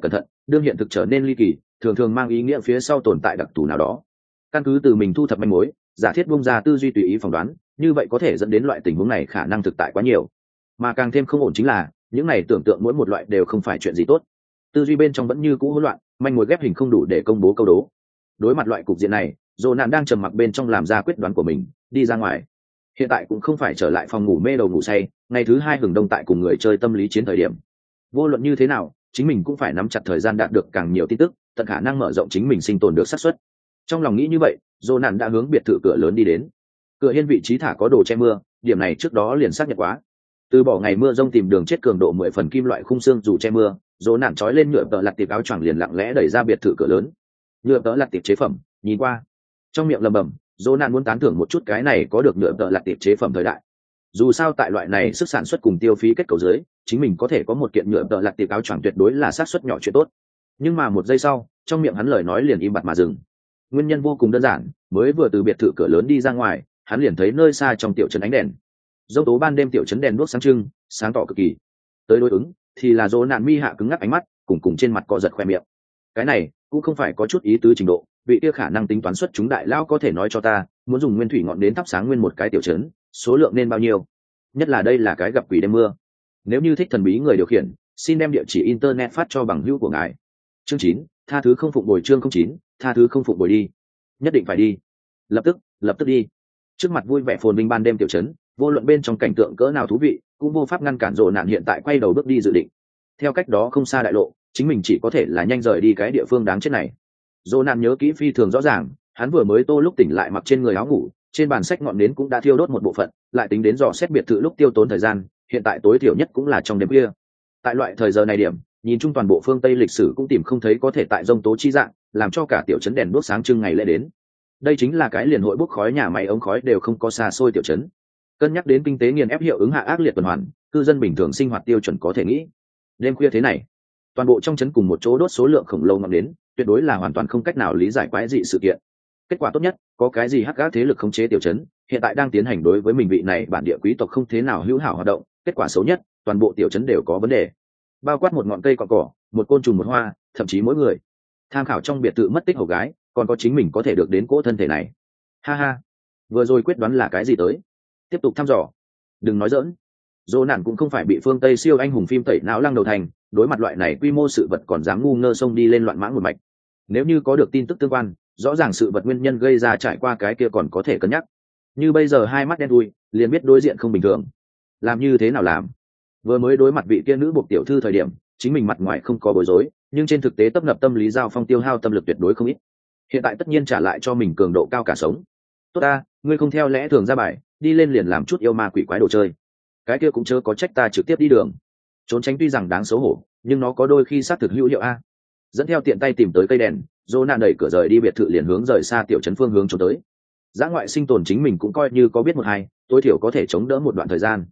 đương hiện thực trở nên ly kỳ thường thường mang ý nghĩa phía sau tồn tại đặc thù nào đó. Căn cứ từ mình thu thập manh mối, giả thiết bung ra tư duy tùy ý phỏng đoán, như vậy có thể dẫn đến loại tình huống này khả năng thực tại quá nhiều. Mà càng thêm không ổn chính là những này tưởng tượng mỗi một loại đều không phải chuyện gì tốt. Tư duy bên trong vẫn như cũ hỗn loạn, manh mối ghép hình không đủ để công bố câu đố. Đối mặt loại cục diện này, Dỗ nạn đang trầm mặc bên trong làm ra quyết đoán của mình, đi ra ngoài. Hiện tại cũng không phải trở lại phòng ngủ mê đầu ngủ say, ngày thứ hai hừng đông tại cùng người chơi tâm lý chiến thời điểm. Vô luận như thế nào, chính mình cũng phải nắm chặt thời gian đạt được càng nhiều tin tức, tận khả năng mở rộng chính mình sinh tồn được xác suất. Trong lòng nghĩ như vậy, Dỗ nạn đã hướng biệt thự cửa lớn đi đến. Cửa hiên vị trí thả có đồ che mưa, điểm này trước đó liền xác nhận quá. Từ bỏ ngày mưa rông tìm đường chết cường độ 10 phần kim loại khung xương dù che mưa, Dỗ nạn trói lên nhựa tợ lặt tiệp áo choàng liền lặng lẽ đẩy ra biệt thự cửa lớn. Nhựa tợ lặt tiệp chế phẩm, nhìn qua, trong miệng lẩm bẩm, Dỗ nạn muốn tán thưởng một chút cái này có được nhựa tợ lặt tiệp chế phẩm thời đại. Dù sao tại loại này sức sản xuất cùng tiêu phí kết cấu dưới, chính mình có thể có một kiện nhựa tợ lặt tiệp áo choàng tuyệt đối là xác suất nhỏ chuyện tốt. Nhưng mà một giây sau, trong miệng hắn lời nói liền im bặt mà dừng. Nguyên nhân vô cùng đơn giản, mới vừa từ biệt thự cửa lớn đi ra ngoài, hắn liền thấy nơi xa trong tiểu trấn ánh đèn. Dông tố ban đêm tiểu trấn đèn đuốc sáng trưng, sáng tỏ cực kỳ. Tới đối ứng thì là Dỗ nạn mi hạ cứng ngắc ánh mắt, cùng trên mặt cọ giật khoe miệng. Cái này cũng không phải có chút ý tứ trình độ, vị kia khả năng tính toán xuất chúng đại lão có thể nói cho ta, muốn dùng nguyên thủy ngọn đến thắp sáng nguyên một cái tiểu trấn, số lượng nên bao nhiêu? Nhất là đây là cái gặp quỷ đêm mưa. Nếu như thích thần bí người điều khiển, xin đem địa chỉ internet phát cho bằng hữu của ngài. Chương 9, tha thứ không phụng bồi. Chương 09, tha thứ không phụng bồi. Đi, nhất định phải đi, lập tức đi. Trước mặt vui vẻ phồn vinh ban đêm tiểu trấn, vô luận bên trong cảnh tượng cỡ nào thú vị, cũng vô pháp ngăn cản Dỗ nạn hiện tại quay đầu bước đi dự định. Theo cách đó không xa đại lộ, chính mình chỉ có thể là nhanh rời đi cái địa phương đáng chết này. Dỗ nạn nhớ kỹ phi thường rõ ràng, hắn vừa mới tô lúc tỉnh lại mặc trên người áo ngủ, trên bàn sách ngọn nến cũng đã thiêu đốt một bộ phận, lại tính đến dò xét biệt thự lúc tiêu tốn thời gian, hiện tại tối thiểu nhất cũng là trong đêm khuya. Tại loại thời giờ này điểm, nhìn chung toàn bộ phương Tây lịch sử cũng tìm không thấy có thể tại dông tố chi dạng, làm cho cả tiểu trấn đèn đuốc sáng trưng ngày lễ đến. Đây chính là cái liền hội bốc khói nhà máy ống khói đều không có xa xôi tiểu trấn. Cân nhắc đến kinh tế nghiền ép hiệu ứng hạ ác liệt tuần hoàn, cư dân bình thường sinh hoạt tiêu chuẩn có thể nghĩ. Đêm khuya thế này, toàn bộ trong trấn cùng một chỗ đốt số lượng khổng lồ ngọn nến, tuyệt đối là hoàn toàn không cách nào lý giải quái dị sự kiện. Kết quả tốt nhất, có cái gì hắc ác thế lực khống chế tiểu trấn, hiện tại đang tiến hành đối với mình vị này bản địa quý tộc không thế nào hữu hảo hoạt động. Kết quả xấu nhất, toàn bộ tiểu trấn đều có vấn đề, bao quát một ngọn cây cọn cỏ, một côn trùng một hoa, thậm chí mỗi người tham khảo trong biệt thự mất tích hầu gái, còn có chính mình có thể được đến cỗ thân thể này. Ha ha, vừa rồi quyết đoán là cái gì tới? Tiếp tục thăm dò. Đừng nói dỡn, Dỗ nạn cũng không phải bị phương Tây siêu anh hùng phim tẩy não lăng đầu thành, đối mặt loại này quy mô sự vật còn dám ngu ngơ xông đi lên loạn mãng một mạch. Nếu như có được tin tức tương quan, rõ ràng sự vật nguyên nhân gây ra trải qua cái kia còn có thể cân nhắc. Như bây giờ hai mắt đen thui, liền biết đối diện không bình thường. Làm như thế nào làm? Vừa mới đối mặt vị kia nữ buộc tiểu thư thời điểm, chính mình mặt ngoài không có bối rối, nhưng trên thực tế tấp nập tâm lý giao phong tiêu hao tâm lực tuyệt đối không ít. Hiện tại tất nhiên trả lại cho mình cường độ cao cả sống. Tốt ta, ngươi không theo lẽ thường ra bài, đi lên liền làm chút yêu ma quỷ quái đồ chơi. Cái kia cũng chớ có trách ta trực tiếp đi đường. Trốn tránh tuy rằng đáng xấu hổ, nhưng nó có đôi khi xác thực hữu hiệu a. Dẫn theo tiện tay tìm tới cây đèn, Dỗ nạn đẩy cửa rời đi biệt thự liền hướng rời xa tiểu trấn phương hướng trốn tới. Dã ngoại sinh tồn chính mình cũng coi như có biết một hai, tối thiểu có thể chống đỡ một đoạn thời gian.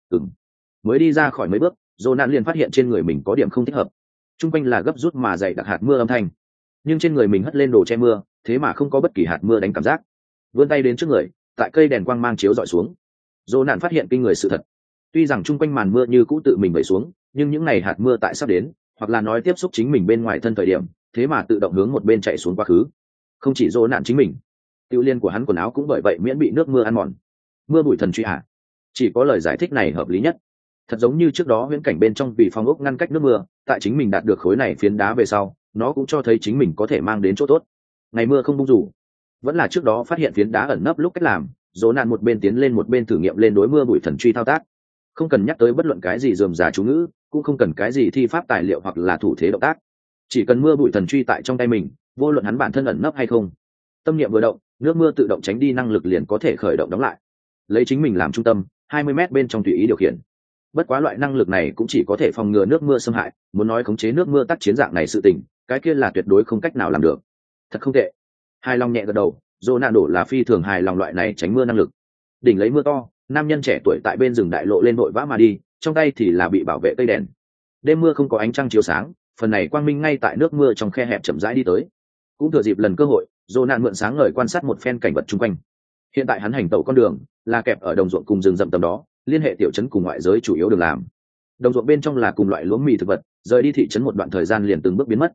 Mới đi ra khỏi mấy bước, Dỗ nạn liền phát hiện trên người mình có điểm không thích hợp. Trung quanh là gấp rút mà dày đặc hạt mưa âm thanh, nhưng trên người mình hất lên đồ che mưa, thế mà không có bất kỳ hạt mưa đánh cảm giác. Vươn tay đến trước người, tại cây đèn quang mang chiếu dọi xuống, Dỗ nạn phát hiện kinh người sự thật. Tuy rằng chung quanh màn mưa như cũ tự mình vẩy xuống, nhưng những ngày hạt mưa tại sắp đến, hoặc là nói tiếp xúc chính mình bên ngoài thân thời điểm, thế mà tự động hướng một bên chạy xuống quá khứ. Không chỉ Dỗ nạn chính mình, tiêu liên của hắn quần áo cũng bởi vậy miễn bị nước mưa ăn mòn. Mưa bụi thần truy hạ, chỉ có lời giải thích này hợp lý nhất. Thật giống như trước đó huyễn cảnh bên trong vì phong ốc ngăn cách nước mưa, tại chính mình đạt được khối này phiến đá về sau, nó cũng cho thấy chính mình có thể mang đến chỗ tốt. Ngày mưa không bung rủ, vẫn là trước đó phát hiện phiến đá ẩn nấp lúc cách làm. Dỗ nạn một bên tiến lên một bên thử nghiệm lên đối mưa bụi thần truy thao tác. Không cần nhắc tới bất luận cái gì rườm rà chú ngữ, cũng không cần cái gì thi pháp tài liệu hoặc là thủ thế động tác, chỉ cần mưa bụi thần truy tại trong tay mình, vô luận hắn bản thân ẩn nấp hay không, tâm niệm vừa động, nước mưa tự động tránh đi năng lực liền có thể khởi động đóng lại, lấy chính mình làm trung tâm, 20 mét bên trong tùy ý điều khiển. Bất quá loại năng lực này cũng chỉ có thể phòng ngừa nước mưa xâm hại, muốn nói khống chế nước mưa tác chiến dạng này sự tình, cái kia là tuyệt đối không cách nào làm được. Thật không tệ. Hài lòng nhẹ gật đầu, Ronaldo là phi thường hài lòng loại này tránh mưa năng lực. Đỉnh lấy mưa to, nam nhân trẻ tuổi tại bên rừng đại lộ lên vội vã mà đi, trong tay thì là bị bảo vệ cây đèn. Đêm mưa không có ánh trăng chiếu sáng, phần này quang minh ngay tại nước mưa trong khe hẹp chậm rãi đi tới. Cũng thừa dịp lần cơ hội, Ronaldo mượn sáng ngời quan sát một phen cảnh vật chung quanh. Hiện tại hắn hành tẩu con đường là kẹp ở đồng ruộng cùng rừng rậm tầm đó, liên hệ tiểu trấn cùng ngoại giới chủ yếu đường làm. Đồng ruộng bên trong là cùng loại lúa mì thực vật, rời đi thị trấn một đoạn thời gian liền từng bước biến mất.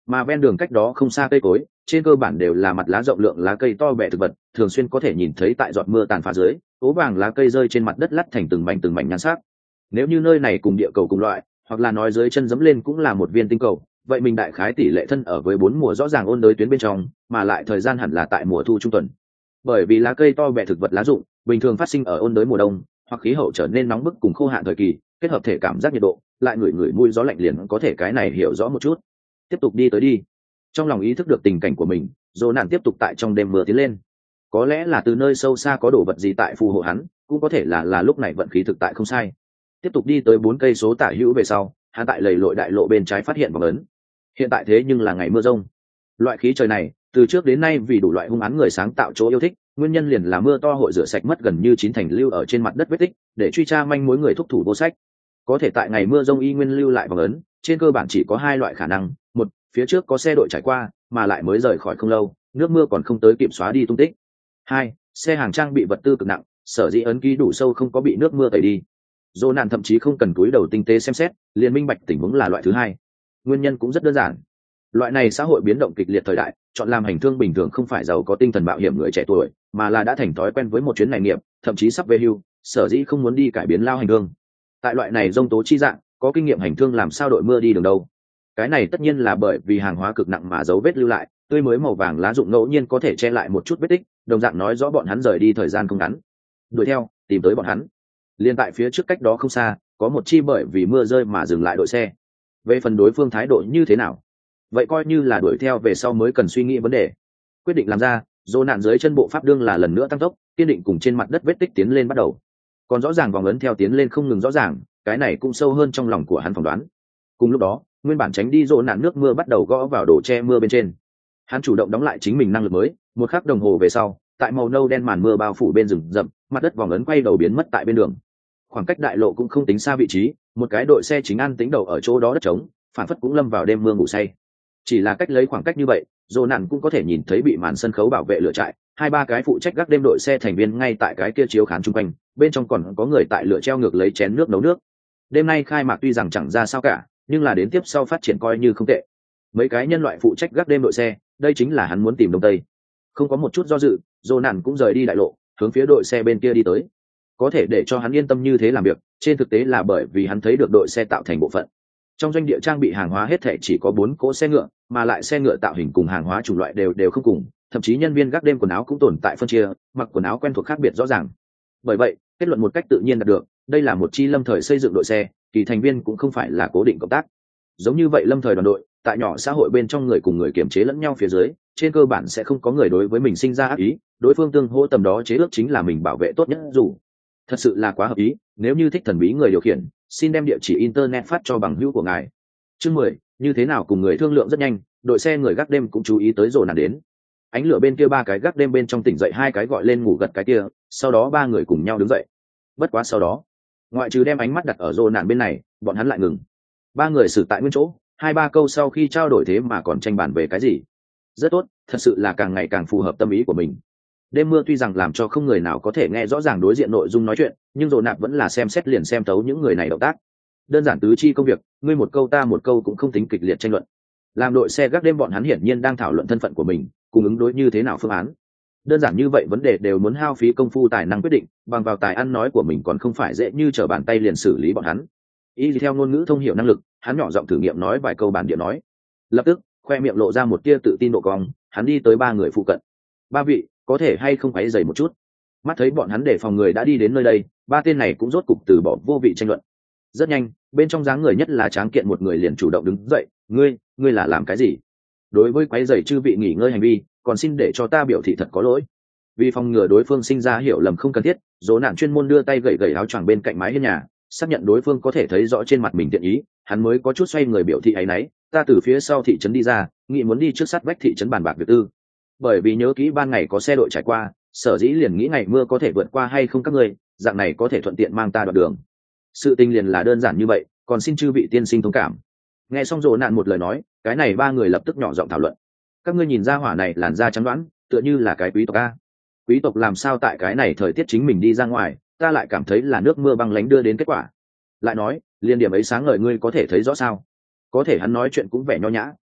mà ven đường cách đó không xa cây cối trên cơ bản đều là mặt lá rộng lượng lá cây to bẹ thực vật, thường xuyên có thể nhìn thấy tại giọt mưa tàn phá dưới ố vàng lá cây rơi trên mặt đất lắt thành từng mảnh nhan sắc. Nếu như nơi này cùng địa cầu cùng loại, hoặc là nói dưới chân dẫm lên cũng là một viên tinh cầu, vậy mình đại khái tỷ lệ thân ở với 4 mùa rõ ràng ôn đới tuyến bên trong, mà lại thời gian hẳn là tại mùa thu trung tuần. Bởi vì lá cây to bẹ thực vật lá rụng bình thường phát sinh ở ôn đới mùa đông, hoặc khí hậu trở nên nóng bức cùng khô hạn thời kỳ, kết hợp thể cảm giác nhiệt độ, lại ngửi mùi gió lạnh liền có thể cái này hiểu rõ một chút. Tiếp tục đi tới đi. Trong lòng ý thức được tình cảnh của mình, Dỗ nạn tiếp tục tại trong đêm mưa tiến lên. Có lẽ là từ nơi sâu xa có đồ vật gì tại phù hộ hắn, cũng có thể là lúc này vận khí thực tại không sai. Tiếp tục đi tới 4 cây số tả hữu về sau, hắn tại lầy lội đại lộ bên trái phát hiện vòng ấn. Hiện tại thế nhưng là ngày mưa rông. Loại khí trời này, từ trước đến nay vì đủ loại hung án người sáng tạo chỗ yêu thích, nguyên nhân liền là mưa to hội rửa sạch mất gần như 9 thành lưu ở trên mặt đất vết tích, để truy tra manh mối người thúc thủ vô sách. Có thể tại ngày mưa rông y nguyên lưu lại vòng ấn, trên cơ bản chỉ có 2 loại khả năng: một, phía trước có xe đội trải qua, mà lại mới rời khỏi không lâu, nước mưa còn không tới kịp xóa đi tung tích; 2, xe hàng trang bị vật tư cực nặng, sở dĩ ấn ký đủ sâu không có bị nước mưa tẩy đi. Dỗ nạn thậm chí không cần cúi đầu tinh tế xem xét, liền minh bạch tình huống là loại thứ 2. Nguyên nhân cũng rất đơn giản. Loại này xã hội biến động kịch liệt thời đại, chọn làm hành thương bình thường không phải giàu có tinh thần mạo hiểm người trẻ tuổi, mà là đã thành thói quen với một chuyến này nghiệp, thậm chí sắp về hưu, sở dĩ không muốn đi cải biến lao hành thương. Tại loại này rông tố chi dạng, có kinh nghiệm hành thương làm sao đội mưa đi đường đâu. Cái này tất nhiên là bởi vì hàng hóa cực nặng mà dấu vết lưu lại, tươi mới màu vàng lá rụng ngẫu nhiên có thể che lại một chút vết tích, đồng dạng nói rõ bọn hắn rời đi thời gian không ngắn. Đuổi theo, tìm tới bọn hắn. Liên tại phía trước cách đó không xa, có một chi bởi vì mưa rơi mà dừng lại đội xe. Về phần đối phương thái độ như thế nào, vậy coi như là đuổi theo về sau mới cần suy nghĩ vấn đề. Quyết định làm ra, Dỗ nạn dưới chân bộ pháp đương là lần nữa tăng tốc, kiên định cùng trên mặt đất vết tích tiến lên bắt đầu. Còn rõ ràng vòng ấn theo tiến lên không ngừng rõ ràng, cái này cũng sâu hơn trong lòng của hắn phỏng đoán. Cùng lúc đó, nguyên bản tránh đi Dỗ nạn nước mưa bắt đầu gõ vào đổ che mưa bên trên. Hắn chủ động đóng lại chính mình năng lực mới, một khắc đồng hồ về sau, tại màu nâu đen màn mưa bao phủ bên rừng rậm, mặt đất vòng ấn quay đầu biến mất tại bên đường. Khoảng cách đại lộ cũng không tính xa vị trí, một cái đội xe chính an tính đầu ở chỗ đó đất trống, phản phất cũng lâm vào đêm mưa ngủ say. Chỉ là cách lấy khoảng cách như vậy, Dỗ nạn cũng có thể nhìn thấy bị màn sân khấu bảo vệ lửa trại, 2-3 cái phụ trách gác đêm đội xe thành viên ngay tại cái kia chiếu khán chung quanh, bên trong còn có người tại lửa treo ngược lấy chén nước nấu nước. Đêm nay khai mạc tuy rằng chẳng ra sao cả, nhưng là đến tiếp sau phát triển coi như không tệ. Mấy cái nhân loại phụ trách gác đêm đội xe, đây chính là hắn muốn tìm đông tây. Không có một chút do dự, Dỗ nạn cũng rời đi đại lộ, hướng phía đội xe bên kia đi tới. Có thể để cho hắn yên tâm như thế làm việc, trên thực tế là bởi vì hắn thấy được đội xe tạo thành bộ phận. Trong doanh địa trang bị hàng hóa hết thảy chỉ có 4 cỗ xe ngựa, mà lại xe ngựa tạo hình cùng hàng hóa chủng loại đều không cùng, thậm chí nhân viên gác đêm quần áo cũng tồn tại phân chia, mặc quần áo quen thuộc khác biệt rõ ràng. Bởi vậy, kết luận một cách tự nhiên đạt được, đây là một chi lâm thời xây dựng đội xe, kỳ thành viên cũng không phải là cố định cộng tác. Giống như vậy lâm thời đoàn đội, tại nhỏ xã hội bên trong người cùng người kiểm chế lẫn nhau phía dưới, trên cơ bản sẽ không có người đối với mình sinh ra ác ý, đối phương tương hỗ tầm đó chế ước chính là mình bảo vệ tốt nhất dù. Thật sự là quá hợp ý, nếu như thích thần bí người điều khiển, xin đem địa chỉ internet phát cho bằng hữu của ngài. Chương 10, như thế nào cùng người thương lượng rất nhanh, đội xe người gác đêm cũng chú ý tới Dỗ nạn đến. Ánh lửa bên kia 3 cái gác đêm bên trong tỉnh dậy 2 cái gọi lên ngủ gật cái kia, sau đó 3 người cùng nhau đứng dậy. Bất quá sau đó, ngoại trừ đem ánh mắt đặt ở Dỗ nạn bên này, bọn hắn lại ngừng. 3 người xử tại nguyên chỗ, 2-3 câu sau khi trao đổi thế mà còn tranh bàn về cái gì. Rất tốt, thật sự là càng ngày càng phù hợp tâm ý của mình. Đêm mưa tuy rằng làm cho không người nào có thể nghe rõ ràng đối diện nội dung nói chuyện, nhưng Dỗ nạn vẫn là xem xét liền xem thấu những người này động tác. Đơn giản tứ chi công việc, ngươi một câu ta một câu cũng không tính kịch liệt tranh luận. Làm đội xe gác đêm bọn hắn hiển nhiên đang thảo luận thân phận của mình, cùng ứng đối như thế nào phương án. Đơn giản như vậy vấn đề đều muốn hao phí công phu tài năng quyết định, bằng vào tài ăn nói của mình còn không phải dễ như trở bàn tay liền xử lý bọn hắn. Y theo ngôn ngữ thông hiểu năng lực, hắn nhỏ giọng thử nghiệm nói vài câu bản địa nói. Lập tức, khoe miệng lộ ra một tia tự tin độ cong, hắn đi tới 3 người phụ cận. 3 vị, có thể hay không quấy rầy một chút. Mắt thấy bọn hắn để phòng người đã đi đến nơi đây, 3 tên này cũng rốt cục từ bỏ vô vị tranh luận. Rất nhanh, bên trong dáng người nhất là tráng kiện một người liền chủ động đứng dậy, ngươi là làm cái gì? Đối với quấy rầy chư vị nghỉ ngơi hành vi, còn xin để cho ta biểu thị thật có lỗi. Vì phòng ngừa đối phương sinh ra hiểu lầm không cần thiết, Dỗ nạn chuyên môn đưa tay gẩy áo choàng bên cạnh mái hiên nhà, xác nhận đối phương có thể thấy rõ trên mặt mình thiện ý, hắn mới có chút xoay người biểu thị ấy nấy, ta từ phía sau thị trấn đi ra, nghĩ muốn đi trước sát vách thị trấn bàn bạc việc tư. Bởi vì nhớ kỹ ban ngày có xe đội trải qua, sở dĩ liền nghĩ ngày mưa có thể vượt qua hay không các ngươi, dạng này có thể thuận tiện mang ta đoạn đường. Sự tình liền là đơn giản như vậy, còn xin chư vị tiên sinh thông cảm. Nghe xong Dỗ nạn một lời nói, cái này 3 người lập tức nhỏ giọng thảo luận. Các ngươi nhìn ra hỏa này làn da trắng đoán, tựa như là cái quý tộc a. Quý tộc làm sao tại cái này thời tiết chính mình đi ra ngoài, ta lại cảm thấy là nước mưa băng lánh đưa đến kết quả. Lại nói, liên điểm ấy sáng ngời ngươi có thể thấy rõ sao? Có thể hắn nói chuyện cũng vẻ nho nhã,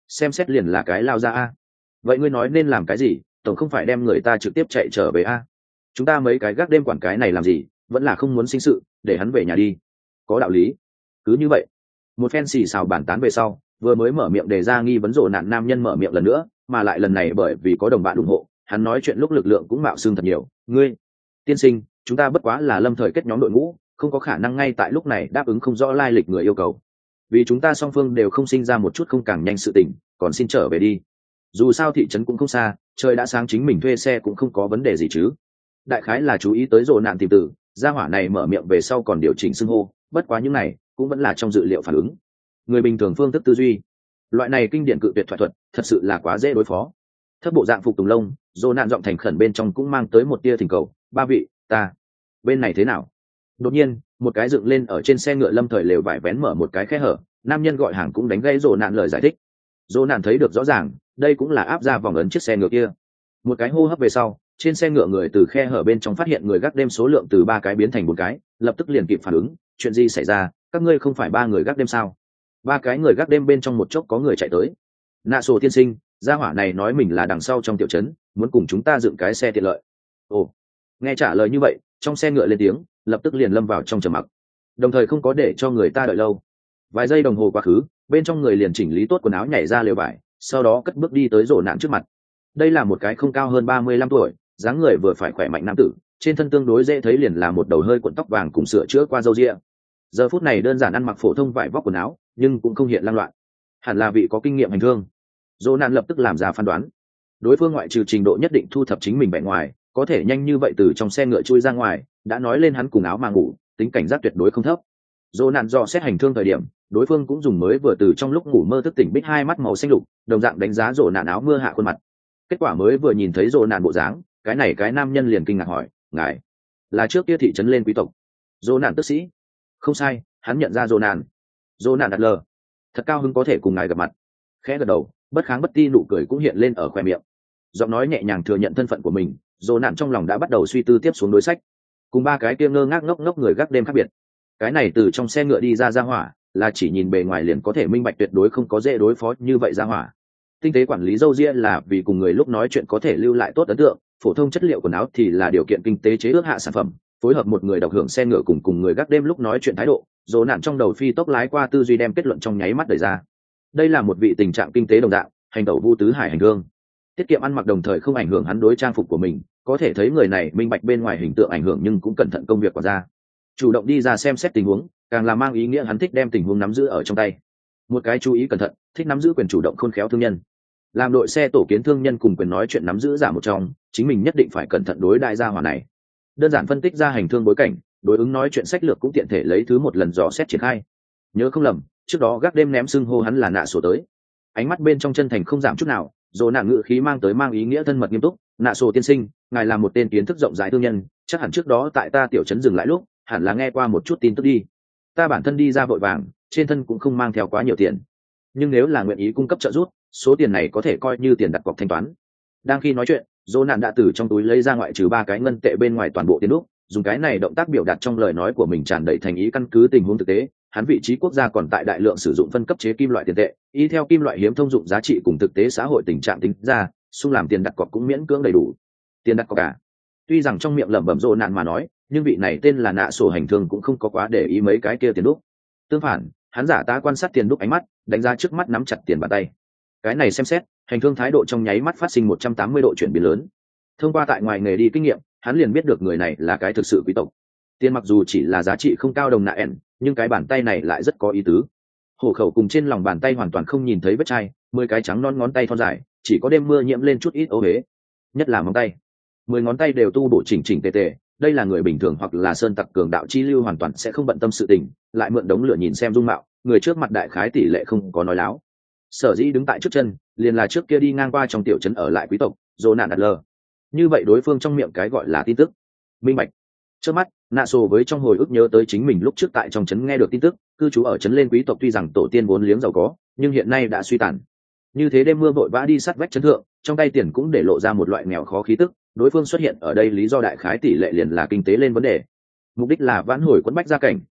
xem xét liền là cái lao ra a. Vậy ngươi nói nên làm cái gì? Tổng không phải đem người ta trực tiếp chạy trở về a. Chúng ta mấy cái gác đêm quản cái này làm gì, vẫn là không muốn sinh sự, để hắn về nhà đi. Có đạo lý. Cứ như vậy, một phen xì xào bàn tán về sau, vừa mới mở miệng đề ra nghi vấn rộ nạn nam nhân mở miệng lần nữa, mà lại lần này bởi vì có đồng bạn ủng hộ, hắn nói chuyện lúc lực lượng cũng mạo xương thật nhiều. Ngươi, tiên sinh, chúng ta bất quá là lâm thời kết nhóm đội ngũ, không có khả năng ngay tại lúc này đáp ứng không rõ lai lịch người yêu cầu. Vì chúng ta song phương đều không sinh ra một chút không càng nhanh sự tình, còn xin trở về đi. Dù sao thị trấn cũng không xa, trời đã sáng, chính mình thuê xe cũng không có vấn đề gì chứ. Đại khái là chú ý tới rộ nạn tìm tử, gia hỏa này mở miệng về sau còn điều chỉnh xưng hô, bất quá những này cũng vẫn là trong dự liệu phản ứng. Người bình thường phương thức tư duy, loại này kinh điển cự tuyệt thoại thuật thật sự là quá dễ đối phó. Thấp bộ dạng phục tùng lông, rộ nạn giọng thành khẩn bên trong cũng mang tới một tia thỉnh cầu. Ba vị, ta bên này thế nào? Đột nhiên một cái dựng lên ở trên xe ngựa lâm thời lều vải vén mở một cái khe hở, nam nhân gọi hàng cũng đánh gây rộ nạn lời giải thích. Rộ nạn thấy được rõ ràng, đây cũng là áp ra vòng ấn chiếc xe ngựa kia. Một cái hô hấp về sau, trên xe ngựa người từ khe hở bên trong phát hiện người gác đêm số lượng từ 3 cái biến thành 4 cái, lập tức liền kịp phản ứng, chuyện gì xảy ra, các ngươi không phải 3 người gác đêm sao? 3 cái người gác đêm bên trong một chốc có người chạy tới. Nạ sổ tiên sinh, gia hỏa này nói mình là đằng sau trong tiểu trấn, muốn cùng chúng ta dựng cái xe tiện lợi. Ồ, nghe trả lời như vậy, trong xe ngựa lên tiếng, lập tức liền lâm vào trong trầm mặc, đồng thời không có để cho người ta đợi lâu. Vài giây đồng hồ quá khứ, bên trong người liền chỉnh lý tốt quần áo nhảy ra lều vải, sau đó cất bước đi tới rộ nạn trước mặt. Đây là một cái không cao hơn 35 tuổi, dáng người vừa phải khỏe mạnh nam tử, trên thân tương đối dễ thấy liền là một đầu hơi cuộn tóc vàng cùng sửa chữa qua râu ria. Giờ phút này đơn giản ăn mặc phổ thông vải vóc quần áo, nhưng cũng không hiện lang loạn, hẳn là vị có kinh nghiệm hành thương. Rộ nạn lập tức làm ra phán đoán, đối phương ngoại trừ trình độ nhất định thu thập chính mình vẻ ngoài, có thể nhanh như vậy từ trong xe ngựa chui ra ngoài, đã nói lên hắn cùng áo mà ngủ, tính cảnh giác tuyệt đối không thấp. Rộ nạn dò xét hành thương thời điểm, đối phương cũng dùng mới vừa từ trong lúc ngủ mơ thức tỉnh bích hai mắt màu xanh lục, đồng dạng đánh giá rộ nạn áo mưa hạ khuôn mặt. Kết quả mới vừa nhìn thấy rộ nạn bộ dáng, cái nam nhân liền kinh ngạc hỏi, ngài là trước kia thị trấn lên quý tộc? Rộ nạn tức sĩ. Không sai, hắn nhận ra rộ nạn. Rộ nạn đặt lờ, thật cao hứng có thể cùng ngài gặp mặt. Khẽ gật đầu, bất kháng bất ti nụ cười cũng hiện lên ở khoe miệng. Giọng nói nhẹ nhàng thừa nhận thân phận của mình, rộ nạn trong lòng đã bắt đầu suy tư tiếp xuống đối sách. Cùng 3 cái kia ngơ ngác ngốc ngốc người gác đêm khác biệt, cái này từ trong xe ngựa đi ra hỏa, là chỉ nhìn bề ngoài liền có thể minh bạch tuyệt đối không có dễ đối phó như vậy ra hỏa. Tinh tế quản lý râu ria là vì cùng người lúc nói chuyện có thể lưu lại tốt ấn tượng, phổ thông chất liệu quần áo thì là điều kiện kinh tế chế ước hạ sản phẩm, phối hợp một người độc hưởng xe ngựa cùng người gác đêm lúc nói chuyện thái độ, rộ nạn trong đầu phi tốc lái qua tư duy đem kết luận trong nháy mắt đẩy ra. Đây là một vị tình trạng kinh tế đồng dạng, hành tẩu vu tứ hải hành hương, tiết kiệm ăn mặc đồng thời không ảnh hưởng hắn đối trang phục của mình, có thể thấy người này minh bạch bên ngoài hình tượng ảnh hưởng nhưng cũng cẩn thận công việc của ra, chủ động đi ra xem xét tình huống, càng là mang ý nghĩa hắn thích đem tình huống nắm giữ ở trong tay. Một cái chú ý cẩn thận, thích nắm giữ quyền chủ động khôn khéo thương nhân, làm đội xe tổ kiến thương nhân cùng quyền nói chuyện nắm giữ giả một trong, chính mình nhất định phải cẩn thận đối đại gia hỏa này. Đơn giản phân tích ra hành thương bối cảnh, đối ứng nói chuyện sách lược cũng tiện thể lấy thứ một lần dò xét triển khai. Nhớ không lầm, trước đó gác đêm ném xưng hô hắn là nạ sổ tới. Ánh mắt bên trong chân thành không giảm chút nào, dồ nạn ngữ khí mang tới mang ý nghĩa thân mật nghiêm túc. Nạ sổ tiên sinh, ngài là một tên kiến thức rộng rãi thương nhân, chắc hẳn trước đó tại ta tiểu trấn dừng lại lúc hẳn là nghe qua một chút tin tức đi. Ta bản thân đi ra vội vàng, trên thân cũng không mang theo quá nhiều tiền, nhưng nếu là nguyện ý cung cấp trợ giúp, số tiền này có thể coi như tiền đặt cọc thanh toán. Đang khi nói chuyện, dồ nạn đã từ trong túi lấy ra ngoại trừ 3 cái ngân tệ bên ngoài toàn bộ tiền đúc, dùng cái này động tác biểu đạt trong lời nói của mình tràn đầy thành ý, căn cứ tình huống thực tế, hắn vị trí quốc gia còn tại đại lượng sử dụng phân cấp chế kim loại tiền tệ, y theo kim loại hiếm thông dụng giá trị cùng thực tế xã hội tình trạng tính ra, xung làm tiền đặt cọc cũng miễn cưỡng đầy đủ. Tiền đặt cọc cả. Tuy rằng trong miệng lẩm bẩm rộ nạn mà nói, nhưng vị này tên là nạ sổ hành thương cũng không có quá để ý mấy cái kia tiền đúc. Tương phản, hắn giả tá quan sát tiền đúc ánh mắt, đánh giá trước mắt nắm chặt tiền bàn tay. Cái này xem xét, hành thương thái độ trong nháy mắt phát sinh 180 độ chuyển biến lớn. Thông qua tại ngoài nghề đi kinh nghiệm, hắn liền biết được người này là cái thực sự quý tộc. Tiền mặc dù chỉ là giá trị không cao đồng nạ ẻn, nhưng cái bàn tay này lại rất có ý tứ. Hổ khẩu cùng trên lòng bàn tay hoàn toàn không nhìn thấy vết chai, 10 cái trắng non ngón tay thon dài, chỉ có đêm mưa nhiễm lên chút ít ố huế. Nhất là móng tay, 10 ngón tay đều tu bổ chỉnh chỉnh tề tề, đây là người bình thường hoặc là sơn tặc cường đạo chi lưu hoàn toàn sẽ không bận tâm sự tình, lại mượn đống lửa nhìn xem dung mạo, người trước mặt đại khái tỷ lệ không có nói láo. Sở dĩ đứng tại trước chân, liền là trước kia đi ngang qua trong tiểu trấn ở lại quý tộc, dồ nạn đặt lờ. Như vậy đối phương trong miệng cái gọi là tin tức minh bạch. Trước mắt, nạ sổ với trong hồi ức nhớ tới chính mình lúc trước tại trong trấn nghe được tin tức, cư trú ở trấn lên quý tộc tuy rằng tổ tiên vốn liếng giàu có, nhưng hiện nay đã suy tàn. Như thế đêm mưa vội vã đi sát vách trấn thượng, trong tay tiền cũng để lộ ra một loại nghèo khó khí tức, đối phương xuất hiện ở đây lý do đại khái tỷ lệ liền là kinh tế lên vấn đề, mục đích là vãn hồi quẫn bách gia cảnh,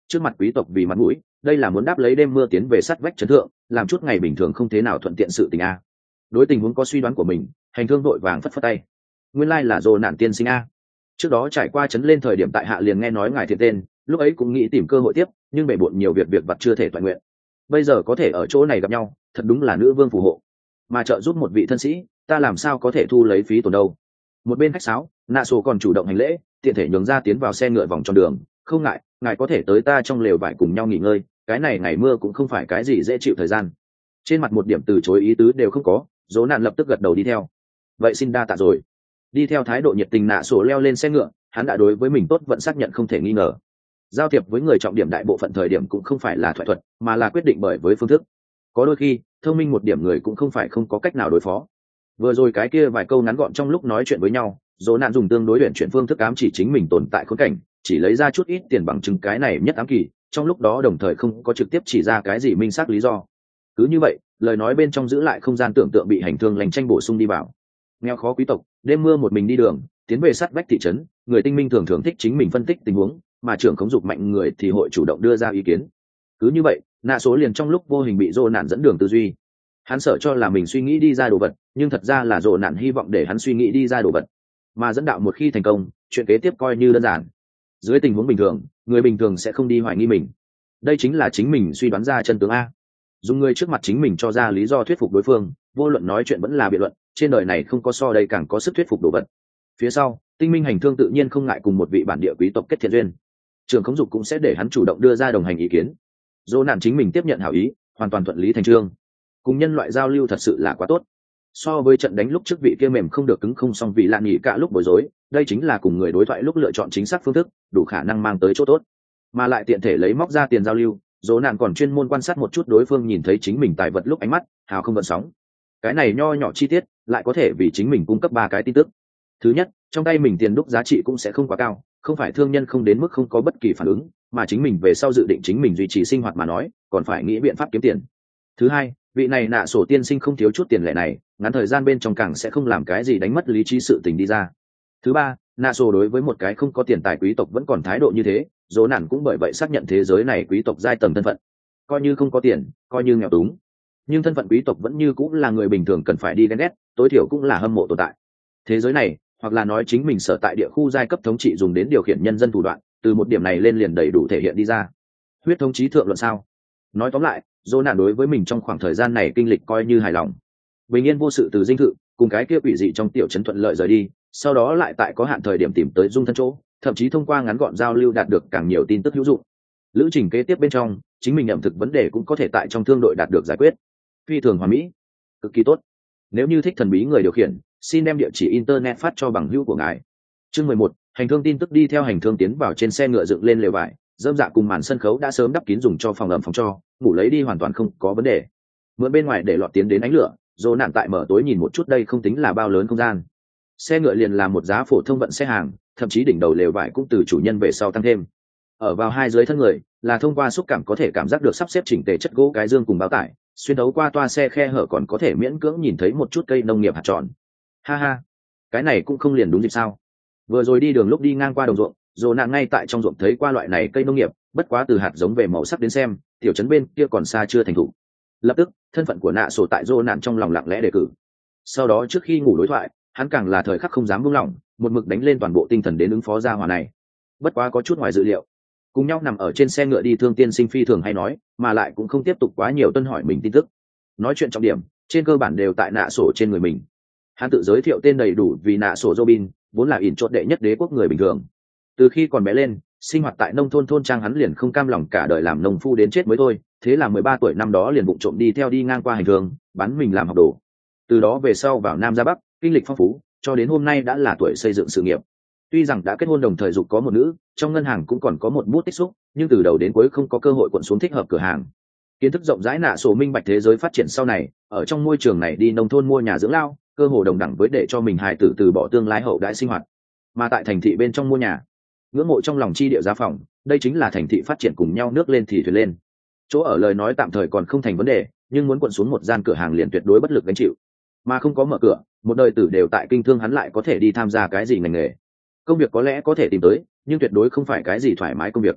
trước mặt quý tộc vì mặt mũi, đây là muốn đáp lấy đêm mưa tiến về sát vách trấn thượng, làm chút ngày bình thường không thế nào thuận tiện sự tình a. Đối tình huống có suy đoán của mình, hành thương đội vàng phất phất tay. Nguyên lai là Dô nạn tiên sinh a. Trước đó trải qua trấn lên thời điểm tại hạ liền nghe nói ngài thiện tên, lúc ấy cũng nghĩ tìm cơ hội tiếp, nhưng bể bộn nhiều việc vặt chưa thể toàn nguyện. Bây giờ có thể ở chỗ này gặp nhau, thật đúng là nữ vương phù hộ. Mà trợ giúp một vị thân sĩ, ta làm sao có thể thu lấy phí tổn đâu. Một bên khách sáo, nạ sổ còn chủ động hành lễ, tiện thể nhường ra tiến vào xe ngựa vòng tròn đường, không ngại, ngài có thể tới ta trong lều vải cùng nhau nghỉ ngơi, cái này ngày mưa cũng không phải cái gì dễ chịu thời gian. Trên mặt một điểm từ chối ý tứ đều không có, Dỗ nạn lập tức gật đầu đi theo. Vậy xin đa tạ rồi. Đi theo thái độ nhiệt tình, nạ sổ leo lên xe ngựa, hắn đã đối với mình tốt vẫn xác nhận không thể nghi ngờ. Giao thiệp với người trọng điểm đại bộ phận thời điểm cũng không phải là thoại thuật, mà là quyết định bởi với phương thức. Có đôi khi thông minh một điểm người cũng không phải không có cách nào đối phó. Vừa rồi cái kia vài câu ngắn gọn trong lúc nói chuyện với nhau, Dỗ nạn dùng tương đối luyện chuyển phương thức ám chỉ chính mình tồn tại khốn cảnh, chỉ lấy ra chút ít tiền bằng chứng cái này nhất ám kỳ, trong lúc đó đồng thời không có trực tiếp chỉ ra cái gì minh xác lý do. Cứ như vậy, lời nói bên trong giữ lại không gian tưởng tượng bị hành thương lành tranh bổ sung đi vào. Nghèo khó quý tộc, đêm mưa một mình đi đường, tiến về sát vách thị trấn, người tinh minh thường thường thích chính mình phân tích tình huống, mà trưởng khống dục mạnh người thì hội chủ động đưa ra ý kiến. Cứ như vậy, nạ số liền trong lúc vô hình bị Dô nạn dẫn đường tư duy. Hắn sợ cho là mình suy nghĩ đi ra đồ vật, nhưng thật ra là Dô nạn hy vọng để hắn suy nghĩ đi ra đồ vật. Mà dẫn đạo một khi thành công, chuyện kế tiếp coi như đơn giản. Dưới tình huống bình thường, người bình thường sẽ không đi hoài nghi mình. Đây chính là chính mình suy đoán ra chân tướng a. Dùng người trước mặt chính mình cho ra lý do thuyết phục đối phương, vô luận nói chuyện vẫn là biện luận, trên đời này không có so đây càng có sức thuyết phục đồ vật. Phía sau, tinh minh hành thương tự nhiên không ngại cùng một vị bản địa quý tộc kết thiện duyên. Trường khống dục cũng sẽ để hắn chủ động đưa ra đồng hành ý kiến. Dỗ nạn chính mình tiếp nhận hảo ý, hoàn toàn thuận lý thành chương. Cùng nhân loại giao lưu thật sự là quá tốt. So với trận đánh lúc trước vị kia mềm không được cứng không xong vì lạ nghỉ cả lúc bối rối, đây chính là cùng người đối thoại lúc lựa chọn chính xác phương thức, đủ khả năng mang tới chỗ tốt. Mà lại tiện thể lấy móc ra tiền giao lưu, Dỗ nạn còn chuyên môn quan sát một chút đối phương nhìn thấy chính mình tài vật lúc ánh mắt hào không gợn sóng. Cái này nho nhỏ chi tiết lại có thể vì chính mình cung cấp 3 cái tin tức. Thứ nhất, trong tay mình tiền đúc giá trị cũng sẽ không quá cao, không phải thương nhân không đến mức không có bất kỳ phản ứng, mà chính mình về sau dự định chính mình duy trì sinh hoạt mà nói, còn phải nghĩ biện pháp kiếm tiền. Thứ hai, vị này nạ sổ tiên sinh không thiếu chút tiền lẻ này, ngắn thời gian bên trong càng sẽ không làm cái gì đánh mất lý trí sự tình đi ra. Thứ ba, nạ sổ đối với một cái không có tiền tài quý tộc vẫn còn thái độ như thế, Dỗ nạn cũng bởi vậy xác nhận thế giới này quý tộc giai tầng thân phận. Coi như không có tiền, coi như nghèo túng, nhưng thân phận quý tộc vẫn như cũng là người bình thường cần phải đi ghen ghét, tối thiểu cũng là hâm mộ tồn tại. Thế giới này, hoặc là nói chính mình sở tại địa khu giai cấp thống trị dùng đến điều khiển nhân dân thủ đoạn, từ một điểm này lên liền đầy đủ thể hiện đi ra. Huyết thống chí thượng luận sao? Nói tóm lại, Dỗ nạn đối với mình trong khoảng thời gian này kinh lịch coi như hài lòng. Bình yên vô sự từ dinh thự, cùng cái kia quỷ dị trong tiểu trấn thuận lợi rời đi, sau đó lại tại có hạn thời điểm tìm tới dung thân chỗ, thậm chí thông qua ngắn gọn giao lưu đạt được càng nhiều tin tức hữu dụng. Lữ trình kế tiếp bên trong, chính mình ẩm thực vấn đề cũng có thể tại trong thương đội đạt được giải quyết. Phi thường hoàn mỹ, cực kỳ tốt. Nếu như thích thần bí người điều khiển, xin đem địa chỉ internet phát cho bằng hữu của ngài. Chương 11, hành thương tin tức. Đi theo hành thương tiến vào trên xe ngựa dựng lên lều vải, dơm dạ cùng màn sân khấu đã sớm đắp kín dùng cho phòng ẩm phòng cho, ngủ lấy đi hoàn toàn không có vấn đề. Mượn bên ngoài để lọt tiến đến ánh lửa, Dỗ nạn tại mở tối nhìn một chút, đây không tính là bao lớn không gian. Xe ngựa liền là một giá phổ thông vận xe hàng, thậm chí đỉnh đầu lều vải cũng từ chủ nhân về sau tăng thêm. Ở vào hai dưới thân người là thông qua xúc cảm có thể cảm giác được sắp xếp chỉnh tề chất gỗ cái dương cùng bao tải, xuyên đấu qua toa xe khe hở còn có thể miễn cưỡng nhìn thấy một chút cây nông nghiệp hạt tròn. Ha ha, cái này cũng không liền đúng dịp sao? Vừa rồi đi đường lúc đi ngang qua đồng ruộng, Dỗ nạn ngay tại trong ruộng thấy qua loại này cây nông nghiệp, bất quá từ hạt giống về màu sắc đến xem, tiểu trấn bên kia còn xa chưa thành thủ. Lập tức, thân phận của nạ sổ tại Dỗ nạn trong lòng lặng lẽ đề cử. Sau đó trước khi ngủ đối thoại, hắn càng là thời khắc không dám buông lỏng, một mực đánh lên toàn bộ tinh thần đến ứng phó ra hỏa này. Bất quá có chút ngoài dự liệu, cùng nhau nằm ở trên xe ngựa đi thương tiên sinh phi thường hay nói, mà lại cũng không tiếp tục quá nhiều tuân hỏi mình tin tức. Nói chuyện trọng điểm trên cơ bản đều tại nạ sổ trên người mình. Hắn tự giới thiệu tên đầy đủ vì nạ sổ Robin, vốn là ỉn chốt đệ nhất đế quốc người bình thường. Từ khi còn bé lên, sinh hoạt tại nông thôn trang hắn liền không cam lòng cả đời làm nông phu đến chết mới thôi, thế là 13 tuổi năm đó liền vụng trộm đi theo đi ngang qua hành thương, bán mình làm học đồ. Từ đó về sau vào Nam ra Bắc, kinh lịch phong phú, cho đến hôm nay đã là tuổi xây dựng sự nghiệp. Tuy rằng đã kết hôn đồng thời dục có một nữ, trong ngân hàng cũng còn có một bút tích xúc, nhưng từ đầu đến cuối không có cơ hội cuộn xuống thích hợp cửa hàng. Kiến thức rộng rãi nạ sổ minh bạch thế giới phát triển sau này, ở trong môi trường này đi nông thôn mua nhà dưỡng lao, cơ hồ đồng đẳng với để cho mình hài tử từ bỏ tương lai hậu đại sinh hoạt. Mà tại thành thị bên trong mua nhà, ngưỡng mộ trong lòng chi địa giá phòng, đây chính là thành thị phát triển cùng nhau nước lên thì thuyền lên. Chỗ ở lời nói tạm thời còn không thành vấn đề, nhưng muốn cuộn xuống một gian cửa hàng liền tuyệt đối bất lực gánh chịu. Mà không có mở cửa, một đời tử đều tại kinh thương, hắn lại có thể đi tham gia cái gì ngành nghề. Công việc có lẽ có thể tìm tới, nhưng tuyệt đối không phải cái gì thoải mái công việc.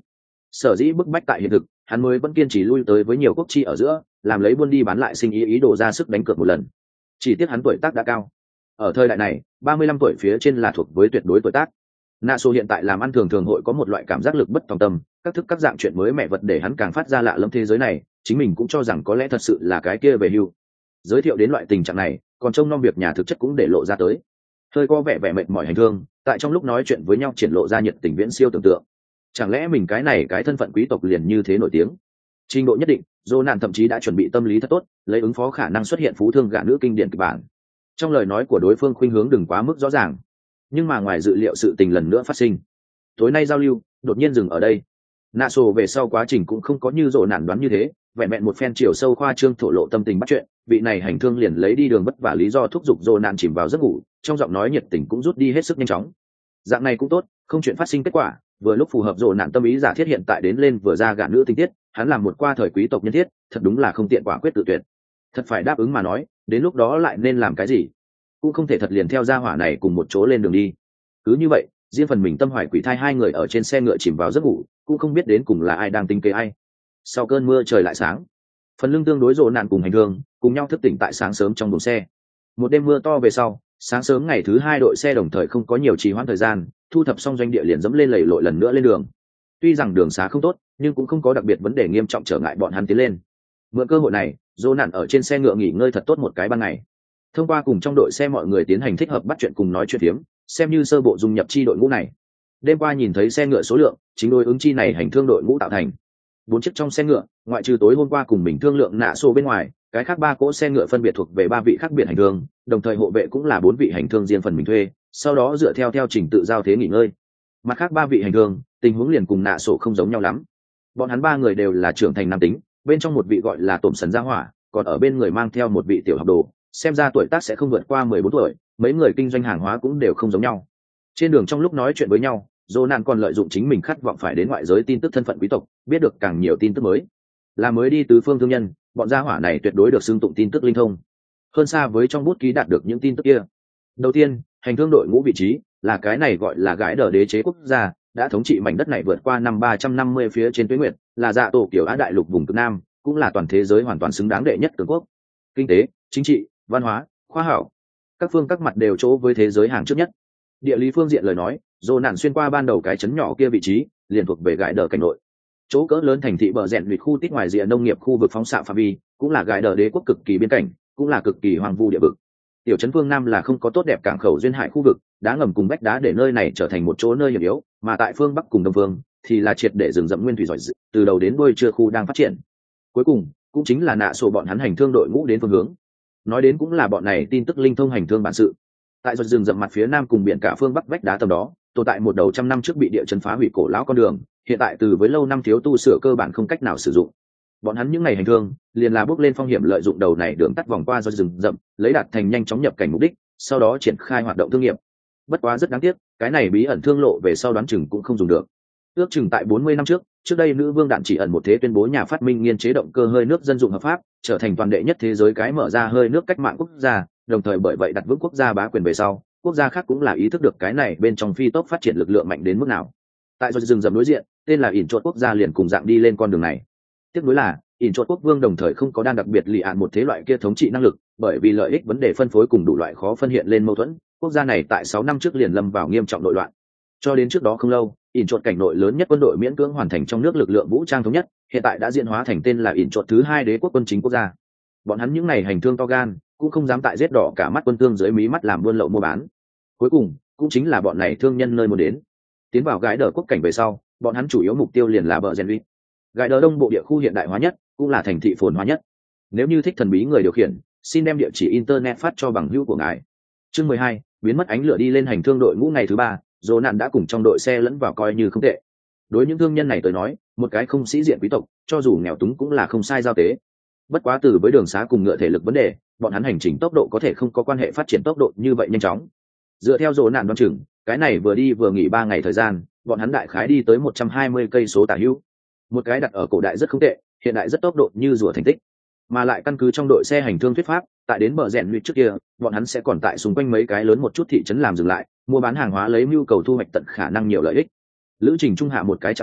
Sở dĩ bức bách tại hiện thực, hắn mới vẫn kiên trì lui tới với nhiều quốc chi ở giữa, làm lấy buôn đi bán lại sinh ý đồ ra sức đánh cược một lần. Chỉ tiếc hắn tuổi tác đã cao. Ở thời đại này, 35 tuổi phía trên là thuộc với tuyệt đối tuổi tác. Naso hiện tại làm ăn thường thường hội có một loại cảm giác lực bất tòng tâm, các thức các dạng chuyện mới mẹ vật để hắn càng phát ra lạ lẫm thế giới này, chính mình cũng cho rằng có lẽ thật sự là cái kia về hưu. Giới thiệu đến loại tình trạng này, còn trông nom việc nhà thực chất cũng để lộ ra tới. Hơi có vẻ mệt mỏi hành thương, tại trong lúc nói chuyện với nhau triển lộ ra nhiệt tình viễn siêu tưởng tượng. Chẳng lẽ mình cái này cái thân phận quý tộc liền như thế nổi tiếng? Trình độ nhất định, Jonan thậm chí đã chuẩn bị tâm lý thật tốt, lấy ứng phó khả năng xuất hiện phú thương gả nữ kinh điển kịch bản. Trong lời nói của đối phương khuynh hướng đừng quá mức rõ ràng, nhưng mà ngoài dự liệu sự tình lần nữa phát sinh. Tối nay giao lưu đột nhiên dừng ở đây. Naso về sau quá trình cũng không có như Jonan đoán như thế, vẹn vẹn một phen chiều sâu khoa trương thổ lộ tâm tình bắt chuyện, vị này hành thương liền lấy đi đường vất vả lý do thúc giục Jonan chìm vào giấc ngủ, trong giọng nói nhiệt tình cũng rút đi hết sức nhanh chóng. Dạng này cũng tốt, không chuyện phát sinh kết quả, vừa lúc phù hợp Jonan tâm ý giả thiết hiện tại đến lên vừa ra gả nữ tình tiết, hắn làm một qua thời quý tộc nhân thiết, thật đúng là không tiện quả quyết tự tuyệt. Thật phải đáp ứng mà nói, đến lúc đó lại nên làm cái gì? Cũng không thể thật liền theo gia hỏa này cùng một chỗ lên đường đi. Cứ như vậy, riêng phần mình tâm hoài quỷ thai hai người ở trên xe ngựa chìm vào giấc ngủ, cũng không biết đến cùng là ai đang tính kế ai. Sau cơn mưa trời lại sáng, phần lưng tương đối rộ nạn cùng hành thương cùng nhau thức tỉnh tại sáng sớm trong buồng xe. Một đêm mưa to về sau, sáng sớm ngày thứ hai đội xe đồng thời không có nhiều trì hoãn thời gian, thu thập xong doanh địa liền dẫm lên lầy lội lần nữa lên đường. Tuy rằng đường xá không tốt, nhưng cũng không có đặc biệt vấn đề nghiêm trọng trở ngại bọn hắn tiến lên. Mượn cơ hội này, rộ nạn ở trên xe ngựa nghỉ ngơi thật tốt một cái ban ngày. Thông qua cùng trong đội xe mọi người tiến hành thích hợp bắt chuyện cùng nói chuyện phiếm, xem như sơ bộ dung nhập chi đội ngũ này. Đêm qua nhìn thấy xe ngựa số lượng, chính đối ứng chi này hành thương đội ngũ tạo thành 4 chiếc trong xe ngựa, ngoại trừ tối hôm qua cùng mình thương lượng nạ xô bên ngoài, cái khác 3 cỗ xe ngựa phân biệt thuộc về 3 vị khác biệt hành thương, đồng thời hộ vệ cũng là 4 vị hành thương riêng phần mình thuê, sau đó dựa theo trình tự giao thế nghỉ ngơi. Mặt khác 3 vị hành thương, tình huống liền cùng nạ sổ không giống nhau lắm. Bọn hắn 3 người đều là trưởng thành nam tính, bên trong một vị gọi là Tổm Sần Gia Hỏa, còn ở bên người mang theo một vị tiểu học đồ, xem ra tuổi tác sẽ không vượt qua 14 tuổi, mấy người kinh doanh hàng hóa cũng đều không giống nhau. Trên đường trong lúc nói chuyện với nhau, Jonan còn lợi dụng chính mình khát vọng phải đến ngoại giới tin tức thân phận quý tộc, biết được càng nhiều tin tức mới. Là mới đi tứ phương thương nhân, bọn gia hỏa này tuyệt đối được xưng tụng tin tức linh thông, hơn xa với trong bút ký đạt được những tin tức kia. Đầu tiên, hành thương đội ngũ vị trí là cái này gọi là gái đờ đế chế quốc gia, đã thống trị mảnh đất này vượt qua năm 350 phía trên tuế nguyệt, là dạ tổ kiểu Á đại lục vùng cực nam, cũng là toàn thế giới hoàn toàn xứng đáng đệ nhất cường quốc. Kinh tế, chính trị, văn hóa, khoa học, các phương các mặt đều chỗ với thế giới hàng trước nhất. Địa lý phương diện lời nói, dồ nạn xuyên qua ban đầu cái trấn nhỏ kia vị trí liền thuộc về gái đờ cảnh nội, chỗ cỡ lớn thành thị bờ rèn luyện khu tít ngoài rìa nông nghiệp khu vực phóng xạ phạm vi, cũng là gái đờ đế quốc cực kỳ biên cảnh, cũng là cực kỳ hoang vu địa vực. Tiểu trấn phương nam là không có tốt đẹp cảng khẩu duyên hải khu vực, đá ngầm cùng vách đá để nơi này trở thành một chỗ nơi hiểm yếu, mà tại phương bắc cùng đông phương thì là triệt để rừng rậm nguyên thủy giỏi dự, từ đầu đến đuôi chưa khu đang phát triển. Cuối cùng cũng chính là nạ sổ bọn hắn hành thương đội ngũ đến phương hướng, nói đến cũng là bọn này tin tức linh thông hành thương bản sự. Tại giọt rừng rậm mặt phía nam cùng biển cả phương bắc vách đá tầm đó tồn tại một đầu trăm năm trước bị địa chấn phá hủy cổ lão con đường, hiện tại từ với lâu năm thiếu tu sửa cơ bản không cách nào sử dụng. Bọn hắn những ngày hành thương liền là bước lên phong hiểm lợi dụng đầu này đường tắt vòng qua giọt rừng rậm, lấy đạt thành nhanh chóng nhập cảnh mục đích, sau đó triển khai hoạt động thương nghiệp. Bất quá rất đáng tiếc, cái này bí ẩn thương lộ về sau đoán chừng cũng không dùng được. Ước chừng tại 40 năm trước đây nữ vương đạn chỉ ẩn một thế tuyên bố nhà phát minh nghiên chế động cơ hơi nước dân dụng hợp pháp, trở thành toàn đệ nhất thế giới cái mở ra hơi nước cách mạng quốc gia, đồng thời bởi vậy đặt vững quốc gia bá quyền về sau, quốc gia khác cũng là ý thức được cái này bên trong phi tốc phát triển lực lượng mạnh đến mức nào. Tại do rừng rậm đối diện, tên là ỉn chuột quốc gia liền cùng dạng đi lên con đường này. Tiếc nuối là ỉn chuột quốc vương đồng thời không có đan đặc biệt lì ạn một thế loại kia thống trị năng lực, bởi vì lợi ích vấn đề phân phối cùng đủ loại khó phân hiện lên mâu thuẫn, quốc gia này tại 6 năm trước liền lâm vào nghiêm trọng nội loạn. Cho đến trước đó không lâu, ỉn chuột cảnh nội lớn nhất quân đội miễn cưỡng hoàn thành trong nước lực lượng vũ trang thống nhất, hiện tại đã diễn hóa thành tên là ỉn chuột thứ 2 đế quốc quân chính quốc gia. Bọn hắn những ngày hành thương to gan, cũng không dám tại giết đỏ cả mắt quân tương dưới mí mắt làm buôn lậu mua bán. Cuối cùng cũng chính là bọn này thương nhân nơi muốn đến. Tiến vào gái đờ quốc cảnh về sau, bọn hắn chủ yếu mục tiêu liền là bờ rèn luyện. Gái đờ đông bộ địa khu hiện đại hóa nhất, cũng là thành thị phồn hóa nhất. Nếu như thích thần bí người điều khiển, xin đem địa chỉ internet phát cho bằng hữu của ngài. Chương 12, biến mất ánh lửa đi lên hành thương đội ngũ ngày thứ 3, dồ nạn đã cùng trong đội xe lẫn vào coi như không tệ. Đối những thương nhân này tới nói, một cái không sĩ diện quý tộc, cho dù nghèo túng cũng là không sai giao tế. Bất quá từ với đường xá cùng ngựa thể lực vấn đề, bọn hắn hành trình tốc độ có thể không có quan hệ phát triển tốc độ như vậy nhanh chóng. Dựa theo dồ nạn đoán chừng, cái này vừa đi vừa nghỉ 3 ngày thời gian, bọn hắn đại khái đi tới 120 cây số tả hữu. Một cái đặt ở cổ đại rất không tệ, hiện đại rất tốc độ như rùa thành tích. Mà lại căn cứ trong đội xe hành thương thuyết pháp, tại đến bờ rèn luyện trước kia, bọn hắn sẽ còn tại xung quanh mấy cái lớn một chút thị trấn làm dừng lại, mua bán hàng hóa lấy nhu cầu thu hoạch tận khả năng nhiều lợi ích. Lữ trình trung hạ một cái trạm điểm,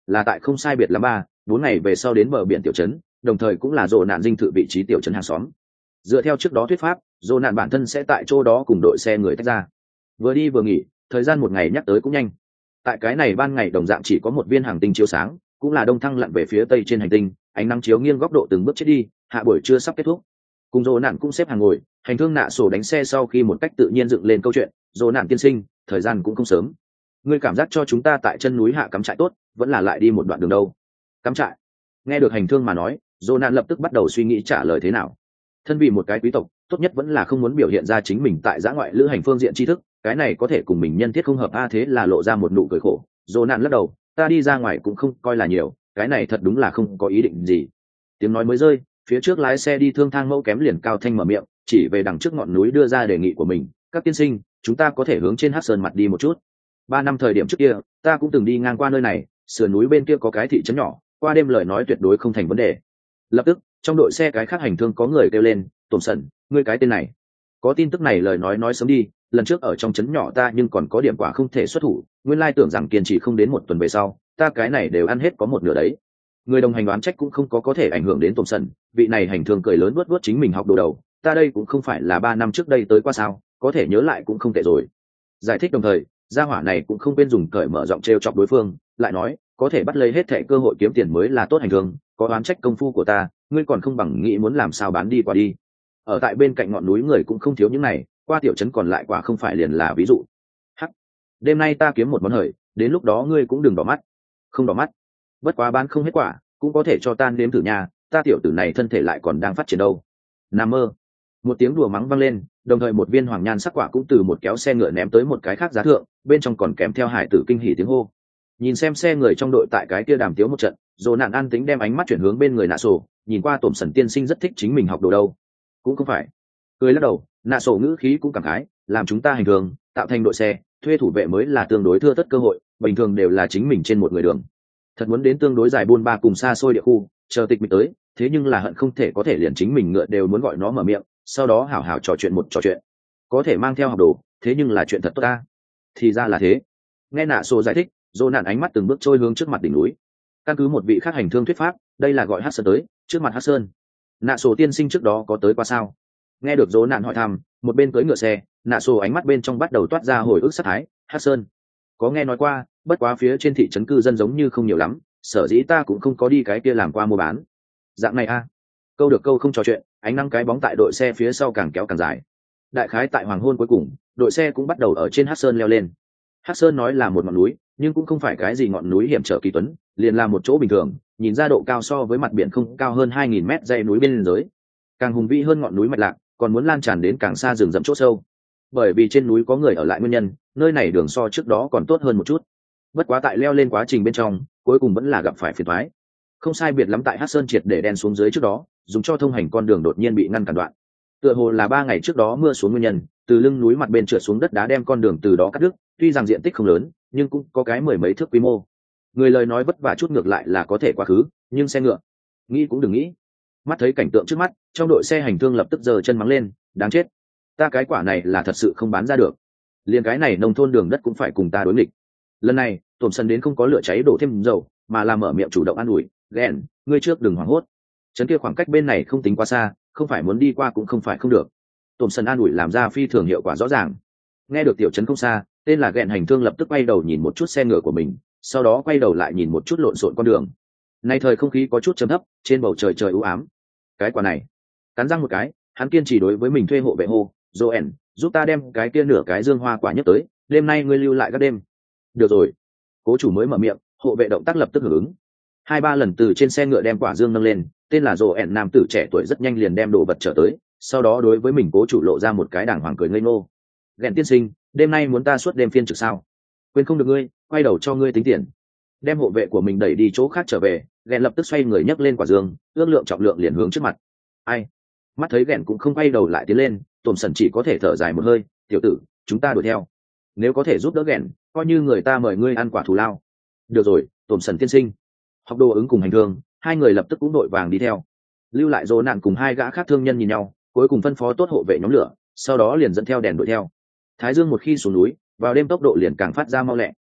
là tại không sai biệt lắm 3-4 ngày về sau đến bờ biển tiểu trấn, đồng thời cũng là Dỗ nạn dinh thự vị trí tiểu trấn hàng xóm. Dựa theo trước đó thuyết pháp, Dỗ nạn bản thân sẽ tại chỗ đó cùng đội xe người tách ra, vừa đi vừa nghỉ, thời gian một ngày nhắc tới cũng nhanh. Tại cái này ban ngày đồng dạng chỉ có một viên hành tinh chiếu sáng, cũng là đông thăng lặn về phía tây trên hành tinh, ánh nắng chiếu nghiêng góc độ từng bước chết đi, hạ buổi trưa sắp kết thúc. Cùng Dỗ nạn cũng xếp hàng ngồi, hành thương nạ sổ đánh xe sau khi một cách tự nhiên dựng lên câu chuyện. Dỗ nạn tiên sinh, thời gian cũng không sớm, ngươi cảm giác cho chúng ta tại chân núi hạ cắm trại tốt, vẫn là lại đi một đoạn đường đâu? Cắm trại? Nghe được hành thương mà nói, Dỗ nạn lập tức bắt đầu suy nghĩ trả lời thế nào. Thân vì một cái quý tộc, tốt nhất vẫn là không muốn biểu hiện ra chính mình tại dã ngoại lữ hành phương diện tri thức, cái này có thể cùng mình nhân thiết không hợp thế là lộ ra một nụ cười khổ. Dỗ nạn lắc đầu, ta đi ra ngoài cũng không coi là nhiều, cái này thật đúng là không có ý định gì. Tiếng nói mới rơi, phía trước lái xe đi thương thang mẫu kém liền cao thanh mở miệng, chỉ về đằng trước ngọn núi đưa ra đề nghị của mình. Các tiên sinh, chúng ta có thể hướng trên Hắc Sơn mặt đi một chút. 3 năm thời điểm trước kia, ta cũng từng đi ngang qua nơi này, sườn núi bên kia có cái thị trấn nhỏ, qua đêm lời nói tuyệt đối không thành vấn đề. Lập tức, trong đội xe cái khác hành thương có người kêu lên, Tổm Sẩn, ngươi cái tên này. Có tin tức này lời nói sớm đi, lần trước ở trong trấn nhỏ ta nhưng còn có điểm quả không thể xuất thủ, nguyên lai tưởng rằng kiên trì không đến 1 tuần về sau, ta cái này đều ăn hết có một nửa đấy. Người đồng hành đoán trách cũng không có thể ảnh hưởng đến Tổm Sẩn, vị này hành thương cười lớn vuốt chính mình học đồ đầu, ta đây cũng không phải là 3 năm trước đây tới qua sao, có thể nhớ lại cũng không tệ rồi. Giải thích đồng thời, gia hỏa này cũng không quên dùng cởi mở giọng trêu chọc đối phương, lại nói, có thể bắt lấy hết thảy cơ hội kiếm tiền mới là tốt hành thương, có oán trách công phu của ta, ngươi còn không bằng nghĩ muốn làm sao bán đi qua đi. Ở tại bên cạnh ngọn núi người cũng không thiếu những này, qua tiểu trấn còn lại quả không phải liền là ví dụ. Hắc, đêm nay ta kiếm một món hời, đến lúc đó ngươi cũng đừng đỏ mắt. Không đỏ mắt, bất quá bán không hết quả, cũng có thể cho ta nếm thử nha, ta tiểu tử này thân thể lại còn đang phát triển đâu. Nằm mơ. Một tiếng đùa mắng vang lên, đồng thời một viên hoàng nhan sắc quả cũng từ một kéo xe ngựa ném tới một cái khác giá thượng, bên trong còn kèm theo hải tử kinh hỉ tiếng hô. Nhìn xem xe người trong đội tại cái kia đàm tiếu một trận, Dỗ nạn an tính đem ánh mắt chuyển hướng bên người nạ sổ, nhìn qua Tổm Sẩn tiên sinh rất thích chính mình học đồ đâu. Cũng không phải. Cười lắc đầu, nạ sổ ngữ khí cũng cảm khái, làm chúng ta hành thường, tạo thành đội xe, thuê thủ vệ mới là tương đối thưa thớt cơ hội, bình thường đều là chính mình trên một người đường. Thật muốn đến tương đối dài buôn ba cùng xa xôi địa khu, chờ tịch mình tới, thế nhưng là hận không thể có thể liền chính mình ngựa đều muốn gọi nó mở miệng, sau đó hảo hảo trò chuyện một trò chuyện. Có thể mang theo học đồ, thế nhưng là chuyện thật tốt ta. Thì ra là thế. Nghe nạ sổ giải thích, Dỗ nạn ánh mắt từng bước trôi hướng trước mặt đỉnh núi. Căn cứ một vị khác hành thương thuyết pháp, đây là gọi Hắc Sơn tới, trước mặt Hắc Sơn. Nạ sổ tiên sinh trước đó có tới qua sao? Nghe được Dỗ nạn hỏi thăm, một bên cưỡi ngựa xe, nạ sổ ánh mắt bên trong bắt đầu toát ra hồi ức sát thái. Hắc Sơn, có nghe nói qua, bất quá phía trên thị trấn cư dân giống như không nhiều lắm, sở dĩ ta cũng không có đi cái kia làm qua mua bán. Dạng này câu được câu không trò chuyện, ánh nắng cái bóng tại đội xe phía sau càng kéo càng dài. Đại khái tại hoàng hôn cuối cùng, đội xe cũng bắt đầu ở trên Hắc Sơn leo lên. Hắc Sơn nói là một ngọn núi, nhưng cũng không phải cái gì ngọn núi hiểm trở kỳ tuấn, liền là một chỗ bình thường, nhìn ra độ cao so với mặt biển không cao hơn 2.000 mét dãy núi bên dưới. Càng hùng vĩ hơn ngọn núi Mạch Lạc, còn muốn lan tràn đến càng xa rừng rậm chỗ sâu. Bởi vì trên núi có người ở lại nguyên nhân, nơi này đường so trước đó còn tốt hơn một chút. Bất quá tại leo lên quá trình bên trong, cuối cùng vẫn là gặp phải phiền toái. Không sai biệt lắm tại Hắc Sơn triệt để đen xuống dưới trước đó, dùng cho thông hành con đường đột nhiên bị ngăn cản đoạn. Tựa hồ là 3 ngày trước đó mưa xuống nguyên nhân, từ lưng núi mặt bên trượt xuống đất đá đem con đường từ đó cắt đứt, tuy rằng diện tích không lớn, nhưng cũng có cái 10 mấy thước quy mô. Người lời nói vất vả chút ngược lại là có thể quá khứ, nhưng xe ngựa, nghĩ cũng đừng nghĩ. Mắt thấy cảnh tượng trước mắt, trong đội xe hành thương lập tức giơ chân mắng lên, đáng chết, ta cái quả này là thật sự không bán ra được, liền cái này nông thôn đường đất cũng phải cùng ta đối nghịch. Lần này Tổm Sẩn đến không có lửa cháy đổ thêm dầu, mà là mở miệng chủ động an ủi, ghen, ngươi trước đừng hoảng hốt, trấn kia khoảng cách bên này không tính quá xa, không phải muốn đi qua cũng không phải không được. Tổm Sẩn an ủi làm ra phi thường hiệu quả rõ ràng. Nghe được tiểu trấn không xa, tên là ghen hành thương lập tức quay đầu nhìn một chút xe ngựa của mình, sau đó quay đầu lại nhìn một chút lộn xộn con đường. Nay thời không khí có chút trầm thấp, trên bầu trời trời u ám. Cái quả này, cắn răng một cái, hắn kiên trì đối với mình thuê hộ vệ hô, Joen, giúp ta đem cái kia nửa cái dương hoa quả nhất tới, đêm nay ngươi lưu lại các đêm. Được rồi. Cố chủ mới mở miệng, hộ vệ động tác lập tức hưởng ứng. 2-3 lần từ trên xe ngựa đem quả dương nâng lên, tên là Joen nam tử trẻ tuổi rất nhanh liền đem đồ vật trở tới, sau đó đối với mình cố chủ lộ ra một cái đàng hoàng cười ngây ngô. Ghen tiên sinh, đêm nay muốn ta suốt đêm phiên trực sao? Quên không được ngươi, quay đầu cho ngươi tính tiền. Đem hộ vệ của mình đẩy đi chỗ khác trở về, Ghen lập tức xoay người nhấc lên quả dương, ước lượng trọng lượng liền hướng trước mặt. Ai? Mắt thấy Ghen cũng không quay đầu lại tiến lên, Tổm Sẩn chỉ có thể thở dài một hơi, tiểu tử, chúng ta đuổi theo. Nếu có thể giúp đỡ Ghen, coi như người ta mời ngươi ăn quả thù lao. Được rồi, Tổm Sẩn tiên sinh. Học đồ ứng cùng hành thương, hai người lập tức cũng đội vàng đi theo. Lưu lại Dỗ nạn cùng 2 gã khác thương nhân nhìn nhau, cuối cùng phân phó tốt hộ vệ nhóm lửa, sau đó liền dẫn theo đèn đuổi theo. Thái dương một khi xuống núi, vào đêm tốc độ liền càng phát ra mau lẹ.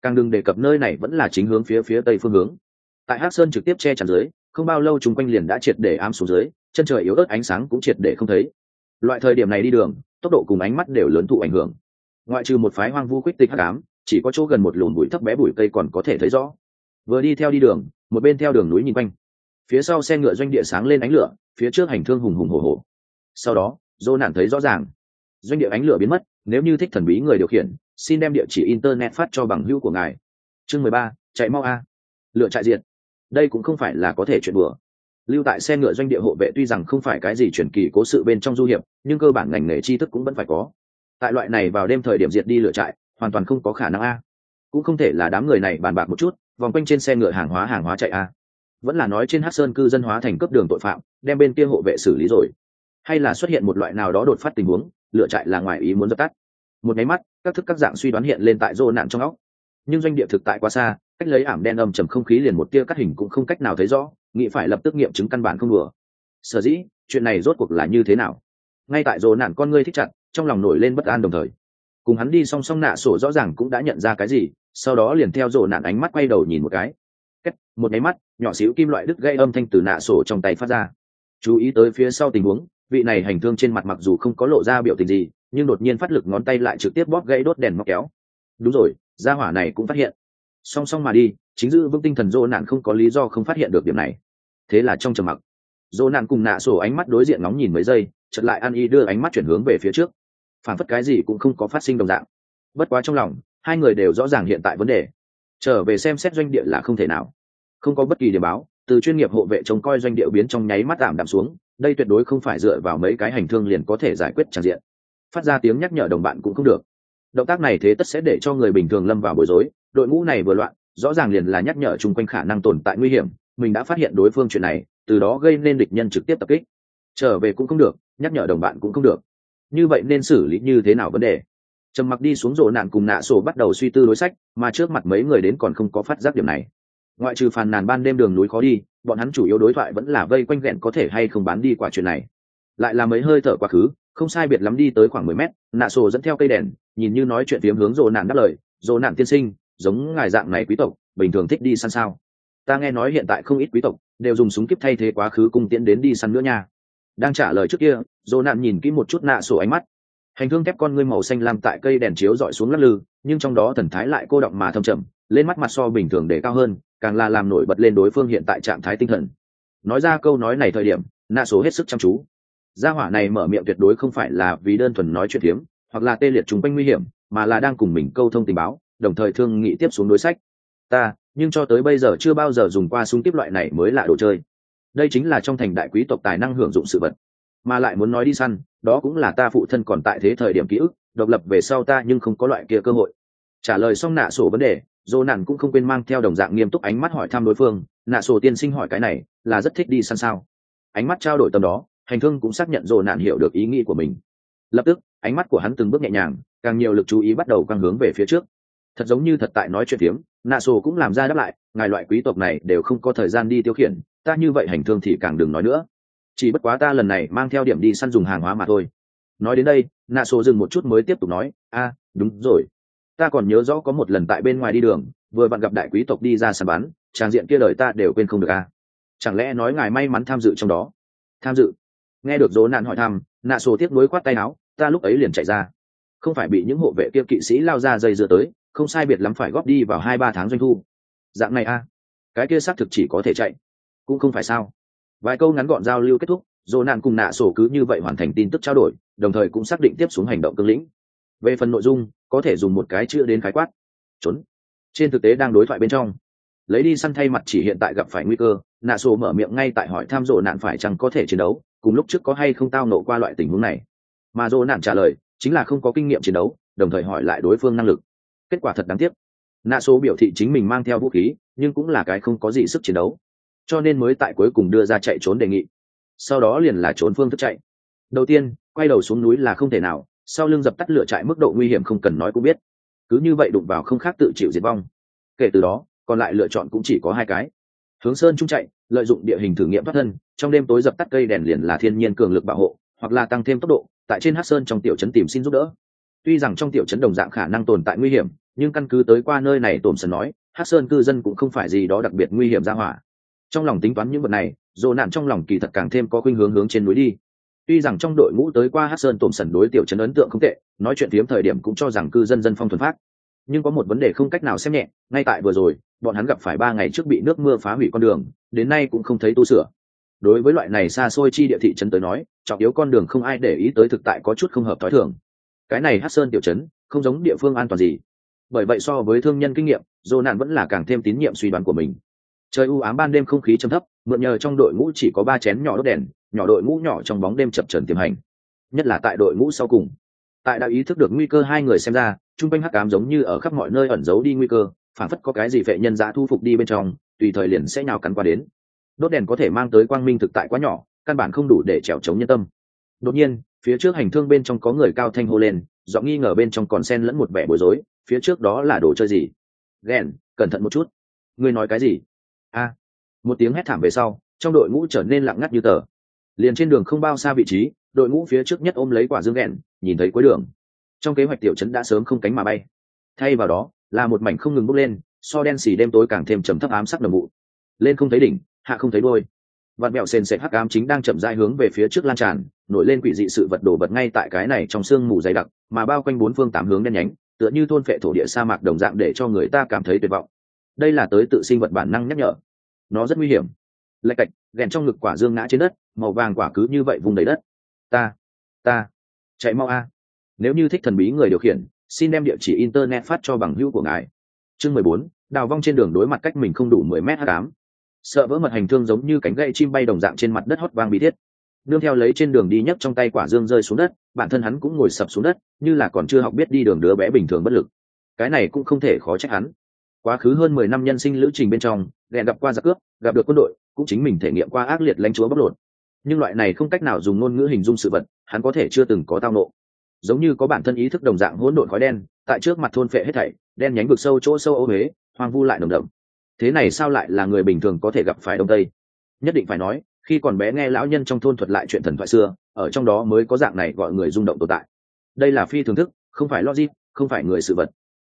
càng đừng đề cập nơi này vẫn là chính hướng phía tây phương hướng. Tại Hắc Sơn trực tiếp che chắn dưới, không bao lâu chúng quanh liền đã triệt để ám xuống dưới, chân trời yếu ớt ánh sáng cũng triệt để không thấy. Loại thời điểm này đi đường, tốc độ cùng ánh mắt đều lớn thụ ảnh hưởng. Ngoại trừ một phái hoang vu quách tịch hắc ám, chỉ có chỗ gần một lùn bụi thấp bé bụi cây còn có thể thấy rõ. Vừa đi theo đi đường, một bên theo đường núi nhìn quanh. Phía sau xe ngựa doanh địa sáng lên ánh lửa, phía trước hành thương hùng hùng hổ hổ. Sau đó, Dô Nạn thấy rõ ràng, doanh địa ánh lửa biến mất. Nếu như thích thần bí người điều khiển, xin đem địa chỉ internet phát cho bằng hữu của ngài. Chương 13, chạy mau a. Lựa trại diệt. Đây cũng không phải là có thể chuyện bừa. Lưu tại xe ngựa doanh địa hộ vệ tuy rằng không phải cái gì truyền kỳ cố sự bên trong du hiệp, nhưng cơ bản ngành nghề tri thức cũng vẫn phải có. Tại loại này vào đêm thời điểm diệt đi lựa trại, hoàn toàn không có khả năng a. Cũng không thể là đám người này bàn bạc một chút, vòng quanh trên xe ngựa hàng hóa chạy a. Vẫn là nói trên Hắc Sơn cư dân hóa thành cấp đường tội phạm, đem bên kia hộ vệ xử lý rồi. Hay là xuất hiện một loại nào đó đột phát tình huống, lựa trại là ngoài ý muốn dập tắt. Một cái mắt, các thức các dạng suy đoán hiện lên tại Dô Nạn trong óc. Nhưng doanh địa thực tại quá xa, cách lấy ảm đen âm trầm không khí liền một tia cắt hình cũng không cách nào thấy rõ, nghĩ phải lập tức nghiệm chứng căn bản không đùa. Sở dĩ, chuyện này rốt cuộc là như thế nào? Ngay tại Dô Nạn con ngươi thích chặt, trong lòng nổi lên bất an đồng thời. Cùng hắn đi song song Nạ Sổ rõ ràng cũng đã nhận ra cái gì, sau đó liền theo Dô Nạn ánh mắt quay đầu nhìn một cái. Cách, một cái mắt, nhỏ xíu kim loại đứt gây âm thanh từ Nạ Sổ trong tay phát ra. Chú ý tới phía sau tình huống, vị này hành thương trên mặt mặc dù không có lộ ra biểu tình gì, nhưng đột nhiên phát lực ngón tay lại trực tiếp bóp gãy đốt đèn móc kéo. Đúng rồi, gia hỏa này cũng phát hiện. Song song mà đi, chính dư vững tinh thần Dô Nạn không có lý do không phát hiện được điểm này. Thế là trong trầm mặc, Dô Nạn cùng Nạ Sổ ánh mắt đối diện ngóng nhìn mấy giây, chợt lại ăn y đưa ánh mắt chuyển hướng về phía trước, phản phất cái gì cũng không có phát sinh đồng dạng. Bất quá trong lòng, hai người đều rõ ràng hiện tại vấn đề. Trở về xem xét doanh địa là không thể nào. Không có bất kỳ điểm báo, từ chuyên nghiệp hộ vệ trông coi doanh địa biến trong nháy mắt tạm đạm xuống, đây tuyệt đối không phải dựa vào mấy cái hành thương liền có thể giải quyết tràn diện. Phát ra tiếng nhắc nhở đồng bạn cũng không được. Động tác này thế tất sẽ để cho người bình thường lâm vào bối rối, đội ngũ này vừa loạn, rõ ràng liền là nhắc nhở chung quanh khả năng tồn tại nguy hiểm, mình đã phát hiện đối phương chuyện này, từ đó gây nên địch nhân trực tiếp tập kích. Trở về cũng không được, nhắc nhở đồng bạn cũng không được. Như vậy nên xử lý như thế nào vấn đề? Trầm mặc đi xuống Dô Nạn cùng Nạ Sổ bắt đầu suy tư đối sách, mà trước mặt mấy người đến còn không có phát giác điểm này. Ngoại trừ phàn nàn ban đêm đường núi khó đi, bọn hắn chủ yếu đối thoại vẫn là vây quanh ghẹn có thể hay không bán đi quả chuyện này. Lại là mấy hơi thở quá khứ, không sai biệt lắm đi tới khoảng 10 mét, Nạ Sổ dẫn theo cây đèn, nhìn như nói chuyện phiếm hướng Dô Nạn đáp lời. Dô Nạn tiên sinh, giống ngài dạng này quý tộc, bình thường thích đi săn sao? Ta nghe nói hiện tại không ít quý tộc đều dùng súng kíp thay thế quá khứ cung tiễn đến đi săn nữa nha. Đang trả lời trước kia, Dô Nạn nhìn kỹ một chút Nạ Sổ ánh mắt. Hành thương thép con ngươi màu xanh lam tại cây đèn chiếu dọi xuống lắc lư, nhưng trong đó thần thái lại cô đọng mà thâm trầm, lên mắt mặt so bình thường để cao hơn, càng là làm nổi bật lên đối phương hiện tại trạng thái tinh thần. Nói ra câu nói này thời điểm, Nạ Sổ hết sức chăm chú. Gia hỏa này mở miệng tuyệt đối không phải là vì đơn thuần nói chuyện thiếm, hoặc là tê liệt chúng quanh nguy hiểm, mà là đang cùng mình câu thông tình báo, đồng thời thương nghị tiếp xuống đối sách. Nhưng cho tới bây giờ chưa bao giờ dùng qua súng kíp loại này mới là đồ chơi. Đây chính là trong thành đại quý tộc tài năng hưởng dụng sự vật, mà lại muốn nói đi săn, đó cũng là ta phụ thân còn tại thế thời điểm ký ức, độc lập về sau ta nhưng không có loại kia cơ hội. Trả lời xong Nạ Sổ vấn đề, Dô Nạn cũng không quên mang theo đồng dạng nghiêm túc ánh mắt hỏi thăm đối phương. Nạ Sổ tiên sinh hỏi cái này là rất thích đi săn sao? Ánh mắt trao đổi tầm đó, hành thương cũng xác nhận Dô Nạn hiểu được ý nghĩ của mình. Lập tức ánh mắt của hắn từng bước nhẹ nhàng, càng nhiều lực chú ý bắt đầu quang hướng về phía trước. Thật giống như thật tại nói chuyện tiếm, Nạ Sổ cũng làm ra đáp lại, ngài loại quý tộc này đều không có thời gian đi tiêu khiển, ta như vậy hành thương thì càng đừng nói nữa. Chỉ bất quá ta lần này mang theo điểm đi săn dùng hàng hóa mà thôi. Nói đến đây, Nạ Sổ dừng một chút mới tiếp tục nói, đúng rồi, ta còn nhớ rõ có một lần tại bên ngoài đi đường, vừa bạn gặp đại quý tộc đi ra săn bắn, tràng diện kia lời ta đều quên không được chẳng lẽ nói ngài may mắn tham dự trong đó? Tham dự? Nghe được Dô Nạn hỏi thăm, Nạ Sổ tiếc nuối quát tay áo, ta lúc ấy liền chạy ra, không phải bị những hộ vệ kia kỵ sĩ lao ra dây dưa tới, không sai biệt lắm phải góp đi vào 2-3 tháng doanh thu. Dạng này cái kia xác thực chỉ có thể chạy, cũng không phải sao? Vài câu ngắn gọn giao lưu kết thúc, Dô Nạn cùng Nạ Sổ cứ như vậy hoàn thành tin tức trao đổi, đồng thời cũng xác định tiếp xuống hành động cương lĩnh. Về phần nội dung, có thể dùng một cái chữ đến khái quát: trốn. Trên thực tế đang đối thoại bên trong, lấy đi săn thay mặt chỉ hiện tại gặp phải nguy cơ, Nạ Sổ mở miệng ngay tại hỏi thăm Dô Nạn phải chăng có thể chiến đấu, cùng lúc trước có hay không tao nộ qua loại tình huống này. Mà Dô Nạn trả lời chính là không có kinh nghiệm chiến đấu, đồng thời hỏi lại đối phương năng lực. Kết quả thật đáng tiếc, Nạ Sổ biểu thị chính mình mang theo vũ khí, nhưng cũng là cái không có gì sức chiến đấu, cho nên mới tại cuối cùng đưa ra chạy trốn đề nghị. Sau đó liền là trốn phương thức chạy. Đầu tiên, quay đầu xuống núi là không thể nào, sau lưng dập tắt lửa trại mức độ nguy hiểm không cần nói cũng biết, cứ như vậy đụng vào không khác tự chịu diệt vong. Kể từ đó, còn lại lựa chọn cũng chỉ có hai cái: hướng sơn trung chạy, lợi dụng địa hình thử nghiệm thoát thân, trong đêm tối dập tắt cây đèn liền là thiên nhiên cường lực bảo hộ, hoặc là tăng thêm tốc độ, tại trên Hắc Sơn trong tiểu trấn tìm xin giúp đỡ. Tuy rằng trong tiểu trấn đồng dạng khả năng tồn tại nguy hiểm, nhưng căn cứ tới qua nơi này tổm sần nói, Hắc Sơn cư dân cũng không phải gì đó đặc biệt nguy hiểm ra hỏa. Trong lòng tính toán những vật này, Dỗ nạn trong lòng kỳ thật càng thêm có khuynh hướng trên núi đi. Tuy rằng trong đội ngũ tới qua Hắc Sơn tổm sần đối tiểu trấn ấn tượng không tệ, nói chuyện phiếm thời điểm cũng cho rằng cư dân dân phong thuần phát, nhưng có một vấn đề không cách nào xem nhẹ, ngay tại vừa rồi bọn hắn gặp phải 3 ngày trước bị nước mưa phá hủy con đường, đến nay cũng không thấy tu sửa. Đối với loại này xa xôi chi địa thị trấn tới nói, trọng yếu con đường không ai để ý tới, thực tại có chút không hợp thói thường. Cái này Hắc Sơn tiểu trấn không giống địa phương an toàn gì, bởi vậy so với thương nhân kinh nghiệm, Dô nạn vẫn là càng thêm tín nhiệm suy đoán của mình. Trời u ám ban đêm không khí trầm thấp, mượn nhờ trong đội ngũ chỉ có 3 chén nhỏ đốt đèn, nhỏ đội ngũ nhỏ trong bóng đêm chập chờn tiềm hành, nhất là tại đội ngũ sau cùng. Tại đã ý thức được nguy cơ hai người xem ra, trung quanh hắc ám giống như ở khắp mọi nơi ẩn giấu đi nguy cơ, phản phất có cái gì phệ nhân dã thu phục đi bên trong, tùy thời liền sẽ nhào cắn qua đến. Đốt đèn có thể mang tới quang minh thực tại quá nhỏ, căn bản không đủ để trèo chống nhân tâm. Đột nhiên, phía trước hành thương bên trong có người cao thanh hô lên, giọng nghi ngờ bên trong còn xen lẫn một vẻ bối rối, phía trước đó là đồ chơi gì? Ghen, cẩn thận một chút. Ngươi nói cái gì? A. Một tiếng hét thảm về sau, trong đội ngũ trở nên lặng ngắt như tờ. Liền trên đường không bao xa vị trí, đội ngũ phía trước nhất ôm lấy quả dương Ghen, nhìn thấy cuối đường. Trong kế hoạch tiểu trấn đã sớm không cánh mà bay. Thay vào đó, là một mảnh không ngừng bốc lên, so đen xì đêm tối càng thêm trầm thấp ám sắc đồng vụ. Lên không thấy đỉnh, hạ không thấy đuôi. Vạn mẹo sền sệt hắc ám chính đang chậm rãi hướng về phía trước lan tràn, nổi lên quỷ dị sự vật đổ vật ngay tại cái này trong sương mù dày đặc, mà bao quanh bốn phương tám hướng đen nhánh, tựa như thôn phệ thổ địa sa mạc đồng dạng, để cho người ta cảm thấy tuyệt vọng. Đây là tới tự sinh vật bản năng nhắc nhở, nó rất nguy hiểm. Lạch cạch, ghẹn trong ngực quả dương ngã trên đất, màu vàng quả cứ như vậy vùng đầy đất. Ta, chạy mau a! Nếu như thích thần bí người điều khiển, xin đem địa chỉ internet phát cho bằng hữu của ngài. Chương 14, đào vong trên đường đối mặt cách mình không đủ 10 mét hắc ám. Sợ vỡ mật hành thương giống như cánh gậy chim bay đồng dạng trên mặt đất hót vang bi thiết. Nương theo lấy trên đường đi nhấc trong tay quả dương rơi xuống đất, bản thân hắn cũng ngồi sập xuống đất, như là còn chưa học biết đi đường đứa bé bình thường bất lực. Cái này cũng không thể khó trách hắn. Quá khứ hơn 10 năm nhân sinh lữ trình bên trong, ghẹn gặp qua giặc cướp, gặp được quân đội, cũng chính mình thể nghiệm qua ác liệt lãnh chúa bóc lột. Nhưng loại này không cách nào dùng ngôn ngữ hình dung sự vật, hắn có thể chưa từng có tao nộ. Giống như có bản thân ý thức đồng dạng hỗn độn khói đen, tại trước mặt thôn phệ hết thảy, đen nhánh vực sâu chỗ sâu ô huế, hoang vu lại nồng đậm. Thế này sao lại là người bình thường có thể gặp phải đông tây? Nhất định phải nói, khi còn bé nghe lão nhân trong thôn thuật lại chuyện thần thoại xưa, ở trong đó mới có dạng này gọi người rung động tồn tại. Đây là phi thường thức, không phải logic, không phải người sự vật.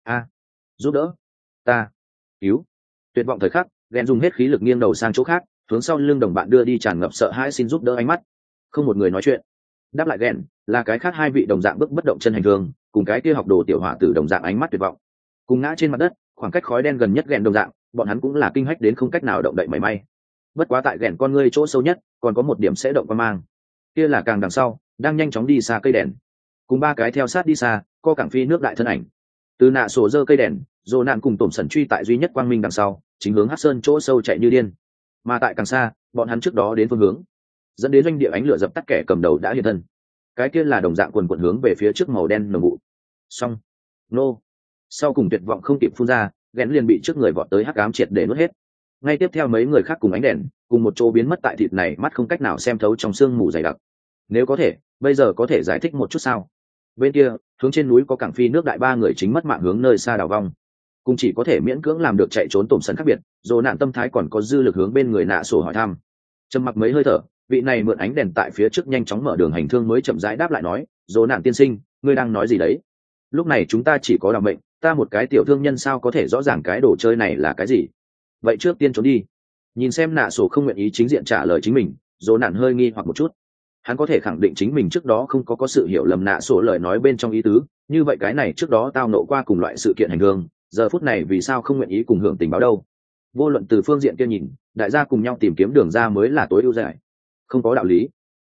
Giúp đỡ, ta, cứu. Tuyệt vọng thời khắc, ghen dùng hết khí lực nghiêng đầu sang chỗ khác, hướng sau lưng đồng bạn đưa đi tràn ngập sợ hãi xin giúp đỡ ánh mắt. Không một người nói chuyện. Đáp lại ghen là cái khác hai vị đồng dạng bước bất động chân hành thương, cùng cái kia học đồ tiểu hỏa tử đồng dạng ánh mắt tuyệt vọng, cùng ngã trên mặt đất, khoảng cách khói đen gần nhất ghen đồng dạng, bọn hắn cũng là kinh hách đến không cách nào động đậy mảy may. Bất quá tại ghen con ngươi chỗ sâu nhất, còn có một điểm sẽ động qua mang. Kia là càng đằng sau, đang nhanh chóng đi xa cây đèn, cùng 3 cái theo sát đi xa, co cảng phi nước đại thân ảnh. Từ nạ sổ dơ cây đèn, Dỗ nạn cùng tổm sẩn truy tại duy nhất quang minh đằng sau, chính hướng Hắc Sơn chỗ sâu chạy như điên. Mà tại càng xa, bọn hắn trước đó đến phương hướng, dẫn đến doanh địa ánh lửa dập tắt kẻ cầm đầu đã hiện thân. Cái kia là đồng dạng quần quần hướng về phía trước màu đen nồng vụ. Xong, nô. Sau cùng tuyệt vọng không kịp phun ra, ghen liền bị trước người vọt tới hắc ám triệt để nuốt hết. Ngay tiếp theo mấy người khác cùng ánh đèn, cùng một chỗ biến mất tại thịt này, mắt không cách nào xem thấu trong sương mù dày đặc. Nếu có thể, bây giờ có thể giải thích một chút sao? Bên kia, hướng trên núi có cảng phi nước đại 3 người chính mất mạng hướng nơi xa đào vong, cũng chỉ có thể miễn cưỡng làm được chạy trốn tổm sần khác biệt. Dỗ nạn tâm thái còn có dư lực hướng bên người nạ sổ hỏi thăm. Trầm mặc mấy hơi thở, vị này mượn ánh đèn tại phía trước nhanh chóng mở đường hành thương mới chậm rãi đáp lại nói, Dỗ nạn tiên sinh, ngươi đang nói gì đấy? Lúc này chúng ta chỉ có đảm mệnh, ta một cái tiểu thương nhân sao có thể rõ ràng cái đồ chơi này là cái gì? Vậy trước tiên trốn đi. Nhìn xem nạ sổ không nguyện ý chính diện trả lời chính mình, Dỗ nạn hơi nghi hoặc một chút. Hắn có thể khẳng định chính mình trước đó không có sự hiểu lầm nạ sổ lời nói bên trong ý tứ, như vậy cái này trước đó tao nộ qua cùng loại sự kiện hành hương, giờ phút này vì sao không nguyện ý cùng hưởng tình báo đâu? Vô luận từ phương diện kia nhìn, đại gia cùng nhau tìm kiếm đường ra mới là tối ưu giải. Không có đạo lý.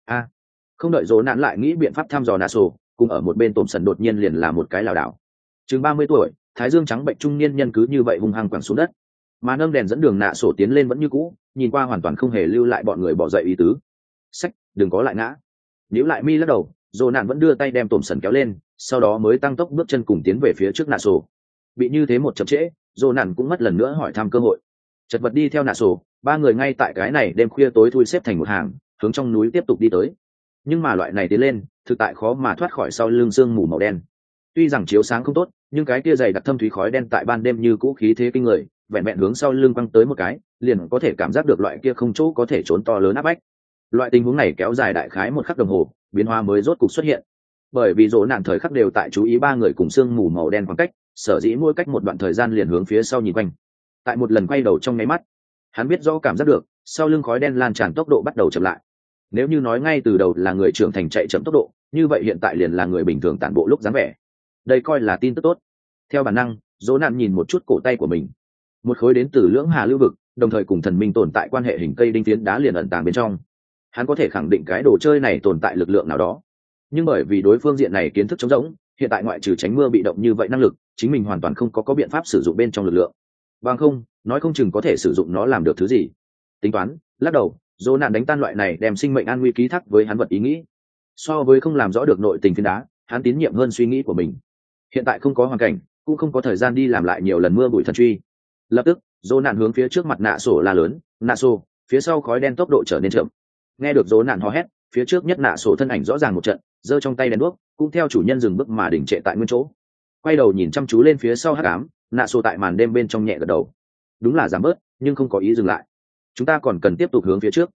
Không đợi Dỗ nạn lại nghĩ biện pháp thăm dò nạ sổ, cùng ở một bên tổm sần đột nhiên liền là một cái lảo đảo. Chừng 30 tuổi, thái dương trắng bệnh trung niên nhân cứ như vậy hung hăng quẳng xuống đất, mà nâng đèn dẫn đường nạ sổ tiến lên vẫn như cũ, nhìn qua hoàn toàn không hề lưu lại bọn người bỏ dậy ý tứ. Sách, đừng có lại ngã. Níu lại mi lắc đầu, Dỗ nạn vẫn đưa tay đem tổm sần kéo lên, sau đó mới tăng tốc bước chân cùng tiến về phía trước nạ sổ. Bị như thế một chậm trễ, Dỗ nạn cũng mất lần nữa hỏi thăm cơ hội. Chật vật đi theo nạ sổ, 3 người ngay tại cái này đêm khuya tối thui xếp thành một hàng, hướng trong núi tiếp tục đi tới. Nhưng mà loại này tiến lên, thực tại khó mà thoát khỏi sau lưng sương mù màu đen. Tuy rằng chiếu sáng không tốt, nhưng cái kia dày đặc thâm thúy khói đen tại ban đêm như cũ khí thế kinh người, vẹn vẹn hướng sau lưng quăng tới một cái, liền có thể cảm giác được loại kia không chỗ có thể trốn to lớn áp bách. Loại tình huống này kéo dài đại khái 1 khắc đồng hồ, biến hóa mới rốt cục xuất hiện. bởi vì rỗ nạn thời khắc đều tại chú ý ba người cùng sương mù màu đen khoảng cách, sở dĩ mỗi cách một đoạn thời gian liền hướng phía sau nhìn quanh. Tại một lần quay đầu trong nháy mắt, hắn biết rõ cảm giác được sau lưng khói đen lan tràn tốc độ bắt đầu chậm lại. Nếu như nói ngay từ đầu là người trưởng thành chạy chậm tốc độ, như vậy hiện tại liền là người bình thường tản bộ lúc dáng vẻ. Đây coi là tin tức tốt. Theo bản năng, dỗ nạn nhìn một chút cổ tay của mình, một khối đến từ lưỡng hà lưu vực, đồng thời cùng thần minh tồn tại quan hệ hình cây đinh phiến đá liền ẩn tàng bên trong. Hắn có thể khẳng định cái đồ chơi này tồn tại lực lượng nào đó, nhưng bởi vì đối phương diện này kiến thức trống rỗng, hiện tại ngoại trừ tránh mưa bị động như vậy năng lực, chính mình hoàn toàn không có biện pháp sử dụng bên trong lực lượng. Bằng không, nói không chừng có thể sử dụng nó làm được thứ gì. Tính toán, lắc đầu, dỗ nạn đánh tan loại này đem sinh mệnh an nguy ký thác với hắn vật ý nghĩ. So với không làm rõ được nội tình phiến đá, hắn tín nhiệm hơn suy nghĩ của mình. Hiện tại không có hoàn cảnh, cũng không có thời gian đi làm lại nhiều lần mưa bụi thần truy. Lập tức, dỗ nạn hướng phía trước mặt nạ sổ la lớn, nạ sổ, phía sau khói đen tốc độ trở nên chậm. Nghe được dỗ nạn hò hét, phía trước nhất nạ sổ thân ảnh rõ ràng một trận, giơ trong tay đèn đuốc, cũng theo chủ nhân dừng bước mà đỉnh trệ tại nguyên chỗ. Quay đầu nhìn chăm chú lên phía sau hắc ám, nạ sổ tại màn đêm bên trong nhẹ gật đầu. Đúng là giảm bớt, nhưng không có ý dừng lại. Chúng ta còn cần tiếp tục hướng phía trước.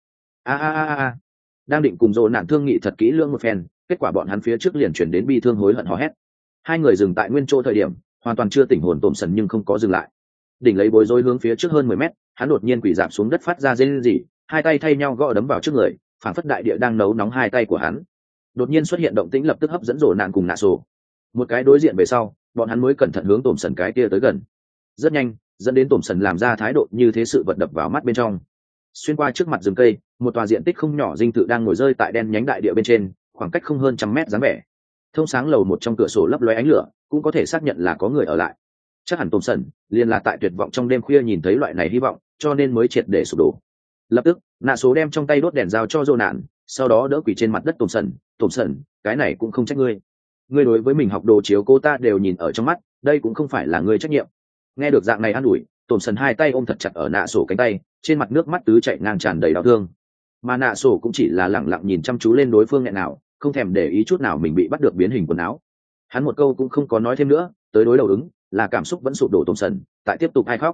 A. Đang định cùng dỗ nạn thương nghị thật kỹ lưỡng một phen, kết quả bọn hắn phía trước liền chuyển đến bi thương hối hận hò hét. Hai người dừng tại nguyên chỗ thời điểm, hoàn toàn chưa tỉnh hồn tổm sần nhưng không có dừng lại. Đỉnh lấy bối rối hướng phía trước hơn 10 mét, hắn đột nhiên quỳ rạp xuống đất phát ra rên rỉ, hai tay thay nhau gõ đấm vào trước người, phảng phất đại địa đang nấu nóng hai tay của hắn. Đột nhiên xuất hiện động tĩnh lập tức hấp dẫn rồ nạn cùng nạ sổ. Một cái đối diện về sau, bọn hắn mới cẩn thận hướng tổm sần cái kia tới gần. Rất nhanh, dẫn đến tổm sần làm ra thái độ như thế sự vật đập vào mắt bên trong. Xuyên qua trước mặt rừng cây, một tòa diện tích không nhỏ dinh thự đang ngồi rơi tại đen nhánh đại địa bên trên, khoảng cách không hơn 100 mét dáng vẻ. Thông sáng lầu một trong cửa sổ lấp lóe ánh lửa, cũng có thể xác nhận là có người ở lại. Chắc hẳn tổm sần liền là tại tuyệt vọng trong đêm khuya nhìn thấy loại này hy vọng, cho nên mới triệt để sụp đổ. Lập tức, nạ số đem trong tay đốt đèn giao cho dô nạn, sau đó đỡ quỳ trên mặt đất tổm sần, cái này cũng không trách ngươi. Ngươi đối với mình học đồ chiếu cô ta đều nhìn ở trong mắt, đây cũng không phải là ngươi trách nhiệm. Nghe được dạng này an ủi, tổm sần hai tay ôm thật chặt ở nạ sổ cánh tay, trên mặt nước mắt tứ chảy ngang tràn đầy đau thương. Mà nạ sổ cũng chỉ là lẳng lặng nhìn chăm chú lên đối phương nghẹn nào, không thèm để ý chút nào mình bị bắt được biến hình quần áo. Hắn một câu cũng không có nói thêm nữa, tới đối đầu ứng là cảm xúc vẫn sụp đổ tổm sần, tại tiếp tục ai khóc.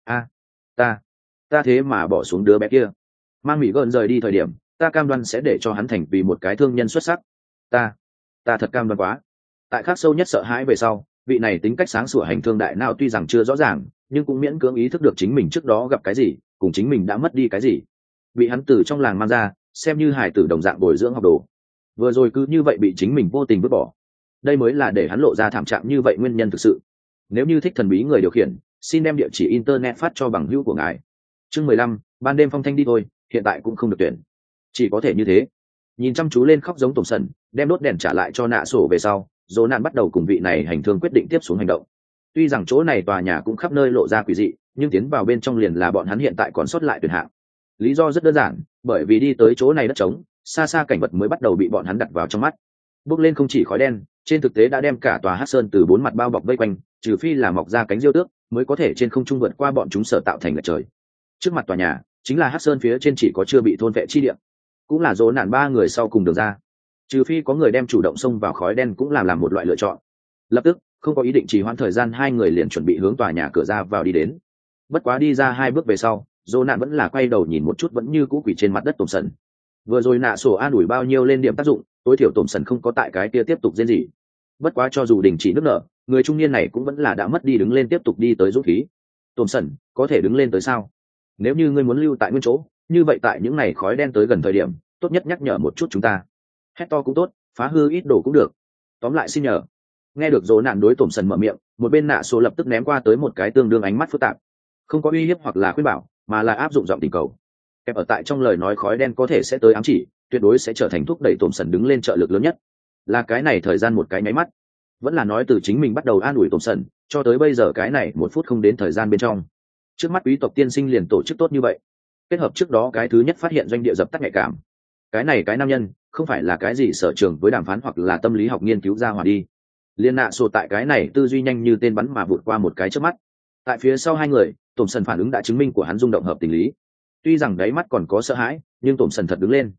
Ta thế mà bỏ xuống đứa bé kia. Mang Mỹ Gơn rời đi thời điểm, ta cam đoan sẽ để cho hắn thành vì một cái thương nhân xuất sắc. Ta thật cam đoan quá. Tại khắc sâu nhất sợ hãi về sau, vị này tính cách sáng sủa hành thương đại nào tuy rằng chưa rõ ràng, nhưng cũng miễn cưỡng ý thức được chính mình trước đó gặp cái gì, cùng chính mình đã mất đi cái gì. Bị hắn từ trong làng mang ra, xem như hài tử đồng dạng bồi dưỡng học đồ. Vừa rồi cứ như vậy bị chính mình vô tình vứt bỏ. Đây mới là để hắn lộ ra thảm trạng như vậy nguyên nhân thực sự. Nếu như thích thần bí người điều khiển, xin đem địa chỉ internet phát cho bằng hữu của ngài. Chương 15, ban đêm phong thanh đi thôi, hiện tại cũng không được tuyển. Chỉ có thể như thế. Nhìn chăm chú lên khóc giống tổm sần, đem đốt đèn trả lại cho nạ sổ về sau, dỗ nạn bắt đầu cùng vị này hành thương quyết định tiếp xuống hành động. Tuy rằng chỗ này tòa nhà cũng khắp nơi lộ ra quỷ dị, nhưng tiến vào bên trong liền là bọn hắn hiện tại còn sót lại tuyển hạng. Lý do rất đơn giản, bởi vì đi tới chỗ này đất trống, xa xa cảnh vật mới bắt đầu bị bọn hắn đặt vào trong mắt. Bước lên không chỉ khói đen, trên thực tế đã đem cả tòa Hắc Sơn từ bốn mặt bao bọc vây quanh, trừ phi là mọc ra cánh diêu tước, mới có thể trên không trung vượt qua bọn chúng sở tạo thành lệch trời. Trước mặt tòa nhà, chính là Hắc Sơn phía trên chỉ có chưa bị thôn vệ chi địa, cũng là dỗ nạn ba người sau cùng đường ra. Trừ phi có người đem chủ động xông vào khói đen cũng làm một loại lựa chọn. Lập tức, không có ý định trì hoãn thời gian, hai người liền chuẩn bị hướng tòa nhà cửa ra vào đi đến. Bất quá đi ra hai bước về sau, dỗ nạn vẫn là quay đầu nhìn một chút vẫn như cũ quỳ trên mặt đất tổm sần. Vừa rồi nạ sổ an ủi bao nhiêu lên điểm tác dụng, tối thiểu tổm sần không có tại cái kia tiếp tục rên rỉ. Bất quá cho dù đình chỉ nước nở, người trung niên này cũng vẫn là đã mất đi đứng lên tiếp tục đi tới dũng khí. Tổm sần, có thể đứng lên tới sao? Nếu như ngươi muốn lưu tại nguyên chỗ, như vậy tại những ngày khói đen tới gần thời điểm, tốt nhất nhắc nhở một chút chúng ta. Hét to cũng tốt, phá hư ít đồ cũng được. Tóm lại xin nhờ. Nghe được dỗ nạn đối tổm sần mở miệng, một bên nạ sổ lập tức ném qua tới một cái tương đương ánh mắt phức tạp. Không có uy hiếp hoặc là khuyên bảo, mà là áp dụng giọng tình cầu. Kẹp ở tại trong lời nói khói đen có thể sẽ tới ám chỉ, tuyệt đối sẽ trở thành thúc đẩy tổm sần đứng lên trợ lực lớn nhất. Là cái này thời gian một cái nháy mắt, vẫn là nói từ chính mình bắt đầu an ủi tổm sần, cho tới bây giờ cái này 1 phút không đến thời gian bên trong. Trước mắt quý tộc tiên sinh liền tổ chức tốt như vậy, kết hợp trước đó cái thứ nhất phát hiện doanh địa dập tắt nhạy cảm. Cái này cái nam nhân không phải là cái gì sở trường với đàm phán hoặc là tâm lý học nghiên cứu ra hòa đi. Liên nạ sổ tại cái này tư duy nhanh như tên bắn mà vụt qua một cái trước mắt. Tại phía sau hai người, tổm sần phản ứng đã chứng minh của hắn rung động hợp tình lý. Tuy rằng đáy mắt còn có sợ hãi, nhưng tổm sần thật đứng lên.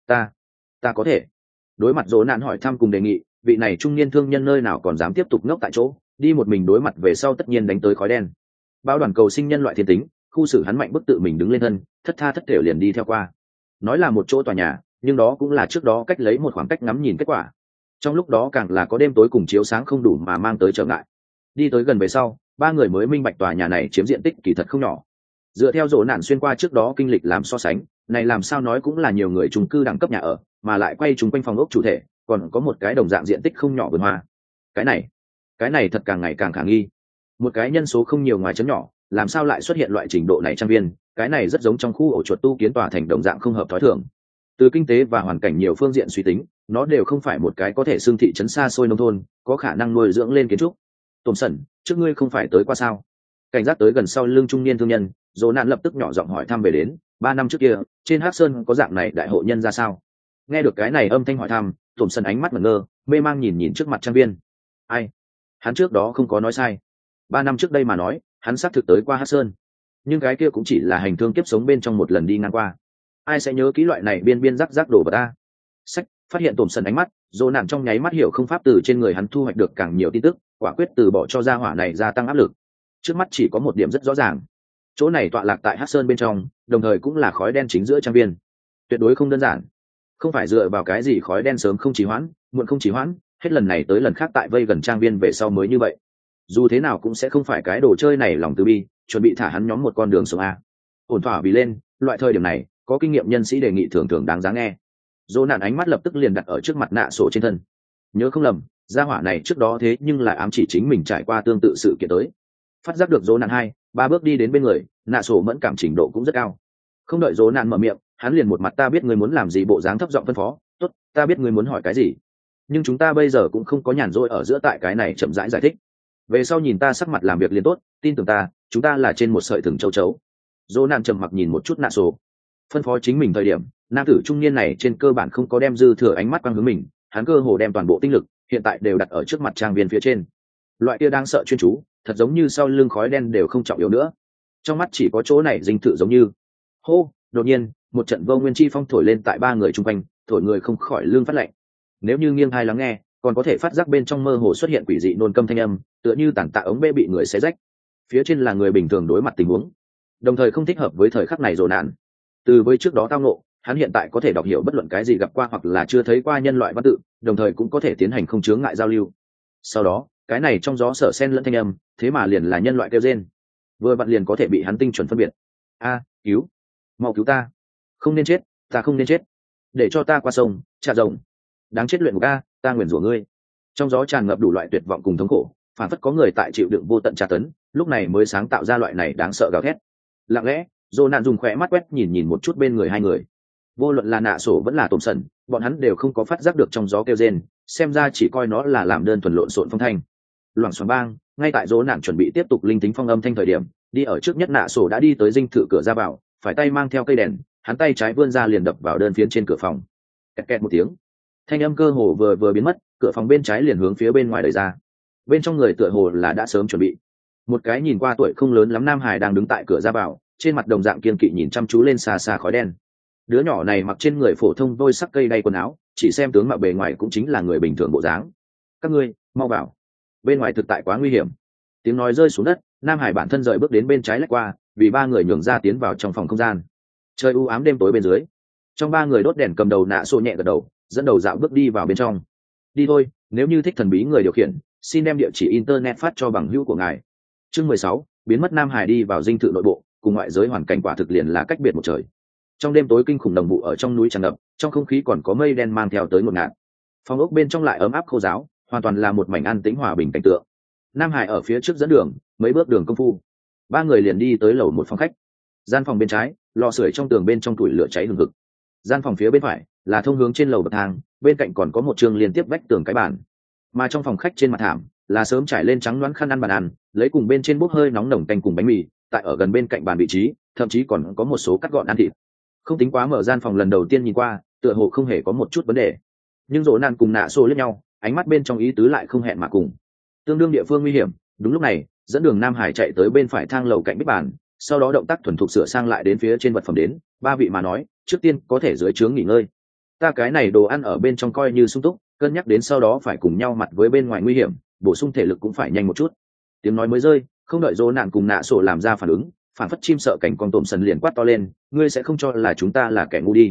Ta có thể. Đối mặt dỗ nạn hỏi thăm cùng đề nghị, vị này trung niên thương nhân nơi nào còn dám tiếp tục ngốc tại chỗ, đi một mình đối mặt về sau tất nhiên đánh tới khói đen. Bao đoàn cầu sinh nhân loại thiên tính, khu xử hắn mạnh bức tự mình đứng lên thân, thất tha thất thểu liền đi theo qua. Nói là một chỗ tòa nhà, nhưng đó cũng là trước đó cách lấy một khoảng cách ngắm nhìn kết quả. trong lúc đó càng là có đêm tối cùng chiếu sáng không đủ mà mang tới trở ngại. Đi tới gần về sau, ba người mới minh bạch tòa nhà này chiếm diện tích kỳ thật không nhỏ. Dựa theo rổ nạn xuyên qua trước đó kinh lịch làm so sánh, này làm sao nói cũng là nhiều người chung cư đẳng cấp nhà ở, mà lại quay chung quanh phòng ốc chủ thể, còn có một cái đồng dạng diện tích không nhỏ vườn hoa. Cái này thật càng ngày càng khả nghi. Một cái nhân số không nhiều ngoài chấn nhỏ, làm sao lại xuất hiện loại trình độ này trang viên, cái này rất giống trong khu ổ chuột tu kiến tòa thành đồng dạng không hợp thói thường. Từ kinh tế và hoàn cảnh nhiều phương diện suy tính, nó đều không phải một cái có thể xưng thị trấn xa xôi nông thôn, có khả năng nuôi dưỡng lên kiến trúc. Tổm sẩn, trước ngươi không phải tới qua sao? Cảnh giác tới gần sau lưng trung niên thương nhân, Dỗ nạn lập tức nhỏ giọng hỏi thăm về đến 3 năm trước kia, trên Hắc Sơn có dạng này đại hộ nhân ra sao? Nghe được cái này âm thanh hỏi thăm, Tổm sẩn ánh mắt ngẩn ngơ, mê mang nhìn trước mặt trang viên. Ai? Hắn trước đó không có nói sai. 3 năm trước đây mà nói, hắn xác thực tới qua Hắc Sơn, nhưng cái kia cũng chỉ là hành thương kiếp sống bên trong một lần đi ngang qua. Ai sẽ nhớ kỹ loại này biên rắc rắc đồ vật ta? Sách, phát hiện Tổm sẩn ánh mắt, Dỗ nạn trong nháy mắt hiểu không pháp từ trên người hắn thu hoạch được càng nhiều tin tức, quả quyết từ bỏ cho gia hỏa này gia tăng áp lực. Trước mắt chỉ có một điểm rất rõ ràng, chỗ này tọa lạc tại Hắc Sơn bên trong, đồng thời cũng là khói đen chính giữa trang viên, tuyệt đối không đơn giản. Không phải dựa vào cái gì khói đen sớm không trì hoãn, muộn không trì hoãn, hết lần này tới lần khác tại vây gần trang viên về sau mới như vậy. Dù thế nào cũng sẽ không phải cái đồ chơi này lòng từ bi, chuẩn bị thả hắn nhóm một con đường sống a. Ổn thỏa vì lên, loại thời điểm này, có kinh nghiệm nhân sĩ đề nghị thường đáng giá nghe. Dỗ nạn ánh mắt lập tức liền đặt ở trước mặt nạ sổ trên thân. Nhớ không lầm, gia hỏa này trước đó thế nhưng lại ám chỉ chính mình trải qua tương tự sự kiện tới. Phát giác được Dỗ nạn 2-3 bước đi đến bên người, nạ sổ mẫn cảm trình độ cũng rất cao. Không đợi Dỗ nạn mở miệng, hắn liền một mặt ta biết ngươi muốn làm gì bộ dáng thấp giọng phân phó, tốt, ta biết ngươi muốn hỏi cái gì, nhưng chúng ta bây giờ cũng không có nhàn rỗi ở giữa tại cái này chậm rãi giải thích. Về sau nhìn ta sắc mặt làm việc liền tốt, tin tưởng ta, chúng ta là trên một sợi thừng châu chấu. Dỗ nạn trầm mặc nhìn một chút nạ sổ, phân phó chính mình thời điểm, nam tử trung niên này trên cơ bản không có đem dư thừa ánh mắt quang hướng mình, hắn cơ hồ đem toàn bộ tinh lực hiện tại đều đặt ở trước mặt trang viên phía trên. Loại kia đang sợ chuyên chú, thật giống như sau lưng khói đen đều không trọng yếu nữa, trong mắt chỉ có chỗ này dinh thự giống như. Hô, đột nhiên một trận vô nguyên chi phong thổi lên tại ba người chung quanh, thổi người không khỏi lưng phát lạnh. Nếu như nghiêng tai lắng nghe, còn có thể phát giác bên trong mơ hồ xuất hiện quỷ dị nôn câm thanh âm, tựa như tản tạ ống bê bị người xé rách. Phía trên là người bình thường đối mặt tình huống, đồng thời không thích hợp với thời khắc này rồi nạn. Từ với trước đó tao ngộ, hắn hiện tại có thể đọc hiểu bất luận cái gì gặp qua hoặc là chưa thấy qua nhân loại văn tự, đồng thời cũng có thể tiến hành không chướng ngại giao lưu. Sau đó, cái này trong gió sở sen lẫn thanh âm, thế mà liền là nhân loại kêu rên, vừa vặn liền có thể bị hắn tinh chuẩn phân biệt. Cứu, mau cứu ta, không nên chết, ta không nên chết, để cho ta qua sông trả rồng, đáng chết luyện ngục a, ta nguyền rủa ngươi. Trong gió tràn ngập đủ loại tuyệt vọng cùng thống khổ, phản phất có người tại chịu đựng vô tận tra tấn, lúc này mới sáng tạo ra loại này đáng sợ gào thét. Lặng lẽ, Dỗ nạn dùng khỏe mắt quét nhìn một chút bên người hai người, vô luận là nạ sổ vẫn là Tổm sẩn, bọn hắn đều không có phát giác được trong gió kêu rên, xem ra chỉ coi nó là làm đơn thuần lộn xộn phong thanh. Loảng xoảng bang, ngay tại Dỗ nạn chuẩn bị tiếp tục linh tính phong âm thanh thời điểm, đi ở trước nhất nạ sổ đã đi tới dinh thự cửa ra vào, phải tay mang theo cây đèn, hắn tay trái vươn ra liền đập vào đơn phiến trên cửa phòng. Kẹt kẹt một tiếng, thanh âm cơ hồ vừa biến mất, cửa phòng bên trái liền hướng phía bên ngoài đẩy ra. Bên trong người tựa hồ là đã sớm chuẩn bị. Một cái nhìn qua tuổi không lớn lắm nam hải đang đứng tại cửa ra vào, trên mặt đồng dạng kiên kỵ nhìn chăm chú lên xa xa khói đen. Đứa nhỏ này mặc trên người phổ thông vôi sắc cây đay quần áo, chỉ xem tướng mạo bề ngoài cũng chính là người bình thường bộ dáng. Các ngươi mau vào, bên ngoài thực tại quá nguy hiểm. Tiếng nói rơi xuống đất, nam hải bản thân rời bước đến bên trái lách qua, vì ba người nhường ra tiến vào trong phòng không gian. Trời u ám đêm tối bên dưới, trong ba người đốt đèn cầm đầu nạ xô nhẹ gật đầu, dẫn đầu dạo bước đi vào bên trong. Đi thôi, nếu như thích thần bí người điều khiển, xin đem địa chỉ internet phát cho bằng hữu của ngài. Chương 16, biến mất nam hải đi vào dinh thự nội bộ, cùng ngoại giới hoàn cảnh quả thực liền là cách biệt một trời. Trong đêm tối kinh khủng đồng vụ ở trong núi tràn ngập, trong không khí còn có mây đen mang theo tới ngột ngạt. Phòng ốc bên trong lại ấm áp khô ráo, hoàn toàn là một mảnh an tĩnh hòa bình cảnh tượng. Nam hải ở phía trước dẫn đường, mấy bước đường công phu, ba người liền đi tới lầu một phòng khách. Gian phòng bên trái, lò sưởi trong tường bên trong tủi lửa cháy hừng hực. Gian phòng phía bên phải là thông hướng trên lầu bậc thang, bên cạnh còn có một trường liên tiếp vách tường cái bàn. Mà trong phòng khách trên mặt thảm là sớm trải lên trắng loáng khăn ăn bàn ăn, lấy cùng bên trên bốc hơi nóng nồng canh cùng bánh mì, tại ở gần bên cạnh bàn vị trí, thậm chí còn có một số cắt gọn ăn thịt. Không tính quá mở gian phòng lần đầu tiên nhìn qua, tựa hồ không hề có một chút vấn đề. Nhưng Dỗ nạn cùng nạ xô liếc nhau, ánh mắt bên trong ý tứ lại không hẹn mà cùng. Tương đương địa phương nguy hiểm. Đúng lúc này, dẫn đường Nam Hải chạy tới bên phải thang lầu cạnh bếp bàn, sau đó động tác thuần thục sửa sang lại đến phía trên vật phẩm đến. Ba vị mà nói, trước tiên có thể dưới trướng nghỉ ngơi. Ta cái này đồ ăn ở bên trong coi như sung túc, cân nhắc đến sau đó phải cùng nhau mặt với bên ngoài nguy hiểm, bổ sung thể lực cũng phải nhanh một chút. Tiếng nói mới rơi, không đợi Dỗ nạn cùng nạ sổ làm ra phản ứng, phản phất chim sợ cảnh con Tổm sần liền quát to lên, ngươi sẽ không cho là chúng ta là kẻ ngu đi.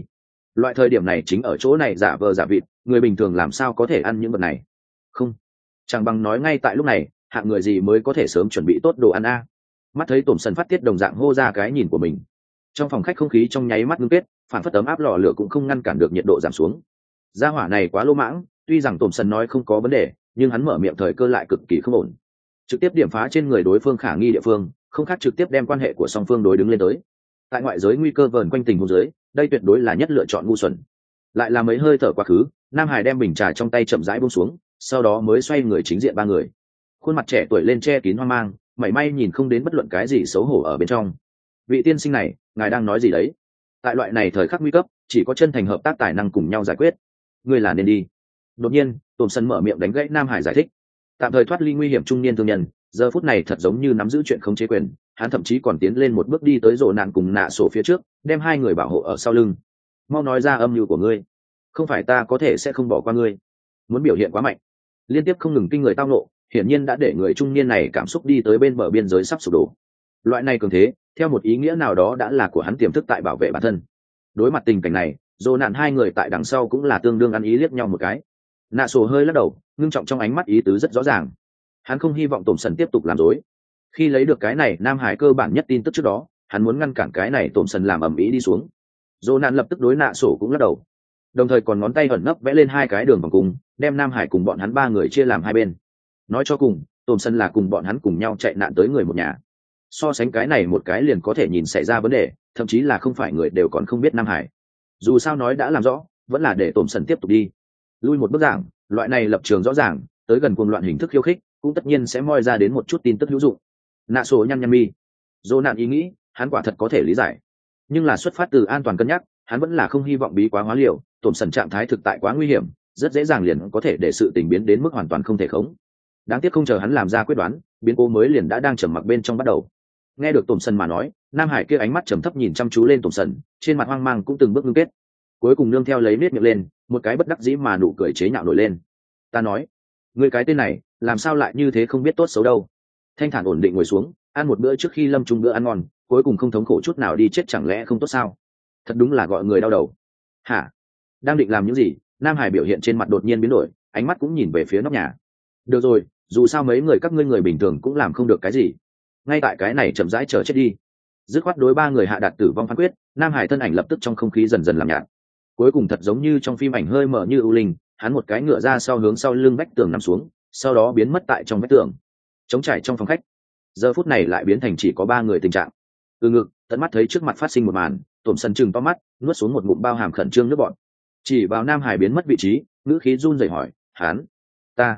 Loại thời điểm này chính ở chỗ này giả vờ giả vịt, người bình thường làm sao có thể ăn những vật này. Không, chẳng bằng nói ngay tại lúc này, hạng người gì mới có thể sớm chuẩn bị tốt đồ ăn a. Mắt thấy tổm sần phát tiết đồng dạng hô ra cái nhìn của mình, trong phòng khách không khí trong nháy mắt ngưng kết, phản phất ấm áp lò lửa cũng không ngăn cản được nhiệt độ giảm xuống. Gia hỏa này quá lỗ mãng, tuy rằng tổm sần nói không có vấn đề, nhưng hắn mở miệng thời cơ lại cực kỳ không ổn, trực tiếp điểm phá trên người đối phương khả nghi địa phương, không khác trực tiếp đem quan hệ của song phương đối đứng lên tới. Tại ngoại giới nguy cơ vờn quanh tình huống dưới, đây tuyệt đối là nhất lựa chọn ngu xuẩn. Lại là mấy hơi thở quá khứ, Nam Hải đem bình trà trong tay chậm rãi buông xuống, sau đó mới xoay người chính diện ba người. Khuôn mặt trẻ tuổi lên che kín hoang mang, mảy may nhìn không đến bất luận cái gì xấu hổ ở bên trong. Vị tiên sinh này, ngài đang nói gì đấy? Tại loại này thời khắc nguy cấp, chỉ có chân thành hợp tác tài năng cùng nhau giải quyết. Ngươi là nên đi. Đột nhiên, Tôn Sân mở miệng đánh gãy Nam Hải giải thích. Tạm thời thoát ly nguy hiểm trung niên thương nhân, giờ phút này thật giống như nắm giữ chuyện không chế quyền, hắn thậm chí còn tiến lên một bước đi tới rồ nạn cùng nạ sổ phía trước, đem hai người bảo hộ ở sau lưng. Mau nói ra âm mưu của ngươi, không phải ta có thể sẽ không bỏ qua ngươi. Muốn biểu hiện quá mạnh, liên tiếp không ngừng kinh người tao nộ, hiển nhiên đã để người trung niên này cảm xúc đi tới bên bờ biên giới sắp sụp đổ. Loại này cường thế, theo một ý nghĩa nào đó đã là của hắn tiềm thức tại bảo vệ bản thân. Đối mặt tình cảnh này, rồ nạn hai người tại đằng sau cũng là tương đương ăn ý liếc nhau một cái. Nạ sổ hơi lắc đầu, ngưng trọng trong ánh mắt ý tứ rất rõ ràng. Hắn không hy vọng tổm sần tiếp tục làm dối. Khi lấy được cái này Nam Hải cơ bản nhất tin tức trước đó, hắn muốn ngăn cản cái này tổm sần làm ầm ĩ đi xuống. Dỗ nạn lập tức đối nạ sổ cũng lắc đầu, đồng thời còn ngón tay ẩn nấp vẽ lên hai cái đường vòng cung, đem Nam Hải cùng bọn hắn ba người chia làm hai bên. Nói cho cùng, tổm sần là cùng bọn hắn cùng nhau chạy nạn tới người một nhà. So sánh cái này một cái liền có thể nhìn xảy ra vấn đề, thậm chí là không phải người đều còn không biết Nam Hải. Dù sao nói đã làm rõ, vẫn là để tổm sần tiếp tục đi. Lui một bước giảng, loại này lập trường rõ ràng, tới gần cuồng loạn hình thức khiêu khích, cũng tất nhiên sẽ moi ra đến một chút tin tức hữu dụng. Nạ sổ nhăn nhăn mi, dỗ nạn ý nghĩ hắn quả thật có thể lý giải, nhưng là xuất phát từ an toàn cân nhắc, hắn vẫn là không hy vọng bí quá hóa liều. Tổm sần trạng thái thực tại quá nguy hiểm, rất dễ dàng liền có thể để sự tình biến đến mức hoàn toàn không thể khống. Đáng tiếc không chờ hắn làm ra quyết đoán, biến cố mới liền đã đang trầm mặc bên trong bắt đầu. Nghe được tổm sần mà nói, Nam Hải kia ánh mắt trầm thấp nhìn chăm chú lên tổm sần, trên mặt hoang mang cũng từng bước ngưng kết, cuối cùng nương theo lấy nết miệng lên, một cái bất đắc dĩ mà nụ cười chế nhạo nổi lên. Ta nói, người cái tên này làm sao lại như thế không biết tốt xấu đâu. Thanh thản ổn định ngồi xuống, ăn một bữa trước khi lâm chung bữa ăn ngon, cuối cùng không thống khổ chút nào đi chết chẳng lẽ không tốt sao? Thật đúng là gọi người đau đầu. Hả? Đang định làm những gì? Nam Hải biểu hiện trên mặt đột nhiên biến đổi, ánh mắt cũng nhìn về phía nóc nhà. Được rồi, dù sao mấy người các ngươi người bình thường cũng làm không được cái gì, ngay tại cái này chậm rãi chờ chết đi. Dứt khoát đối ba người hạ đạt tử vong phán quyết. Nam Hải thân ảnh lập tức trong không khí dần dần làm nhạt, cuối cùng thật giống như trong phim ảnh hơi mở như ưu linh, hắn một cái ngựa ra sau hướng sau lưng vách tường nằm xuống, sau đó biến mất tại trong vách tường. Trống trải trong phòng khách, giờ phút này lại biến thành chỉ có ba người tình trạng. Từ ngực tận mắt thấy trước mặt phát sinh một màn, tổm sần chừng to mắt, nuốt xuống một ngụm bao hàm khẩn trương nước bọt, chỉ vào Nam Hải biến mất vị trí, ngữ khí run rẩy hỏi, hắn, ta,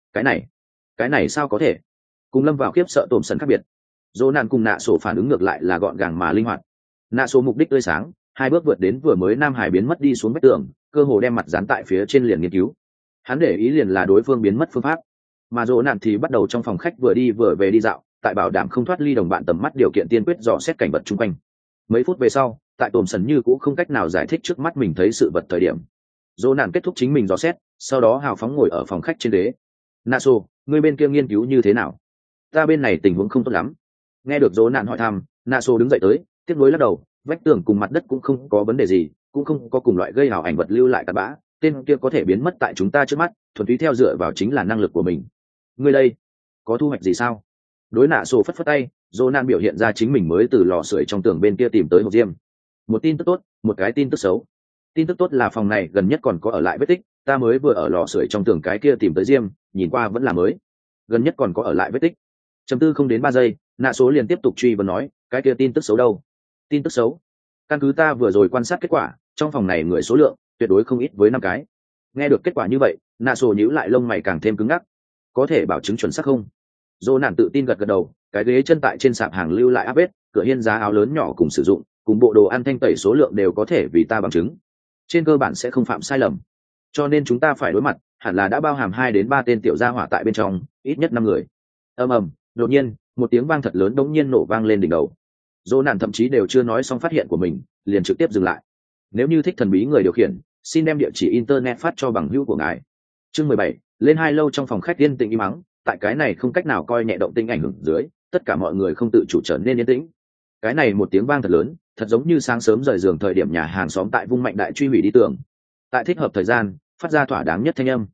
cái này sao có thể? Cùng lâm vào khiếp sợ tổm sần khác biệt, dỗ nạn cùng nạ sổ phản ứng ngược lại là gọn gàng mà linh hoạt. Nạ sổ mục đích tươi sáng, hai bước vượt đến vừa mới Nam Hải biến mất đi xuống vách tường, cơ hồ đem mặt dán tại phía trên liền nghiên cứu. Hắn để ý liền là đối phương biến mất phương pháp, mà dỗ nạn thì bắt đầu trong phòng khách vừa đi vừa về đi dạo, tại bảo đảm không thoát ly đồng bạn tầm mắt điều kiện tiên quyết dò xét cảnh vật chung quanh. Mấy phút về sau, tại tổm sần như cũng không cách nào giải thích trước mắt mình thấy sự vật thời điểm, dỗ nạn kết thúc chính mình dò xét, sau đó hào phóng ngồi ở phòng khách trên đế. Naso, ngươi bên kia nghiên cứu như thế nào? Ta bên này tình huống không tốt lắm. Nghe được dỗ nạn hỏi thăm, Naso đứng dậy tới, tiếp nối lắc đầu, vách tường cùng mặt đất cũng không có vấn đề gì, cũng không có cùng loại gây hào ảnh vật lưu lại cặn bã, tên kia có thể biến mất tại chúng ta trước mắt, thuần túy theo dựa vào chính là năng lực của mình. Ngươi đây, có thu hoạch gì sao? Đối nạ sổ phất phất tay, Jonan biểu hiện ra chính mình mới từ lò sưởi trong tường bên kia tìm tới hộp diêm. Một tin tức tốt, một cái tin tức xấu. Tin tức tốt là phòng này gần nhất còn có ở lại vết tích, ta mới vừa ở lò sưởi trong tường cái kia tìm tới diêm, nhìn qua vẫn là mới. Gần nhất còn có ở lại vết tích. Chấm tư không đến 3 giây, nạ số liền tiếp tục truy vấn nói, cái kia tin tức xấu đâu? Tin tức xấu? Căn cứ ta vừa rồi quan sát kết quả, trong phòng này người số lượng tuyệt đối không ít với 5 cái. Nghe được kết quả như vậy, nạ sổ nhíu lại lông mày càng thêm cứng ngắc. Có thể bảo chứng chuẩn xác không? Dô nản tự tin gật gật đầu, cái ghế chân tại trên sạp hàng lưu lại áp vết, cửa hiên giá áo lớn nhỏ cùng sử dụng, cùng bộ đồ ăn thanh tẩy số lượng đều có thể vì ta bằng chứng. Trên cơ bản sẽ không phạm sai lầm. Cho nên chúng ta phải đối mặt, hẳn là đã bao hàm 2 đến 3 tên tiểu gia hỏa tại bên trong, ít nhất 5 người. Ầm ầm, đột nhiên, một tiếng vang thật lớn đống nhiên nổ vang lên đỉnh đầu. Dô nản thậm chí đều chưa nói xong phát hiện của mình, liền trực tiếp dừng lại. Nếu như thích thần bí người điều khiển, xin đem địa chỉ internet phát cho bằng hữu của ngài. Chương 17, lên 2 lâu trong phòng khách yên tĩnh im mắng, tại cái này không cách nào coi nhẹ động tĩnh ảnh hưởng dưới, tất cả mọi người không tự chủ trở nên yên tĩnh. Cái này một tiếng vang thật lớn, thật giống như sáng sớm rời giường thời điểm nhà hàng xóm tại vung mạnh đại truy hủy đi tường, tại thích hợp thời gian phát ra thỏa đáng nhất thanh âm.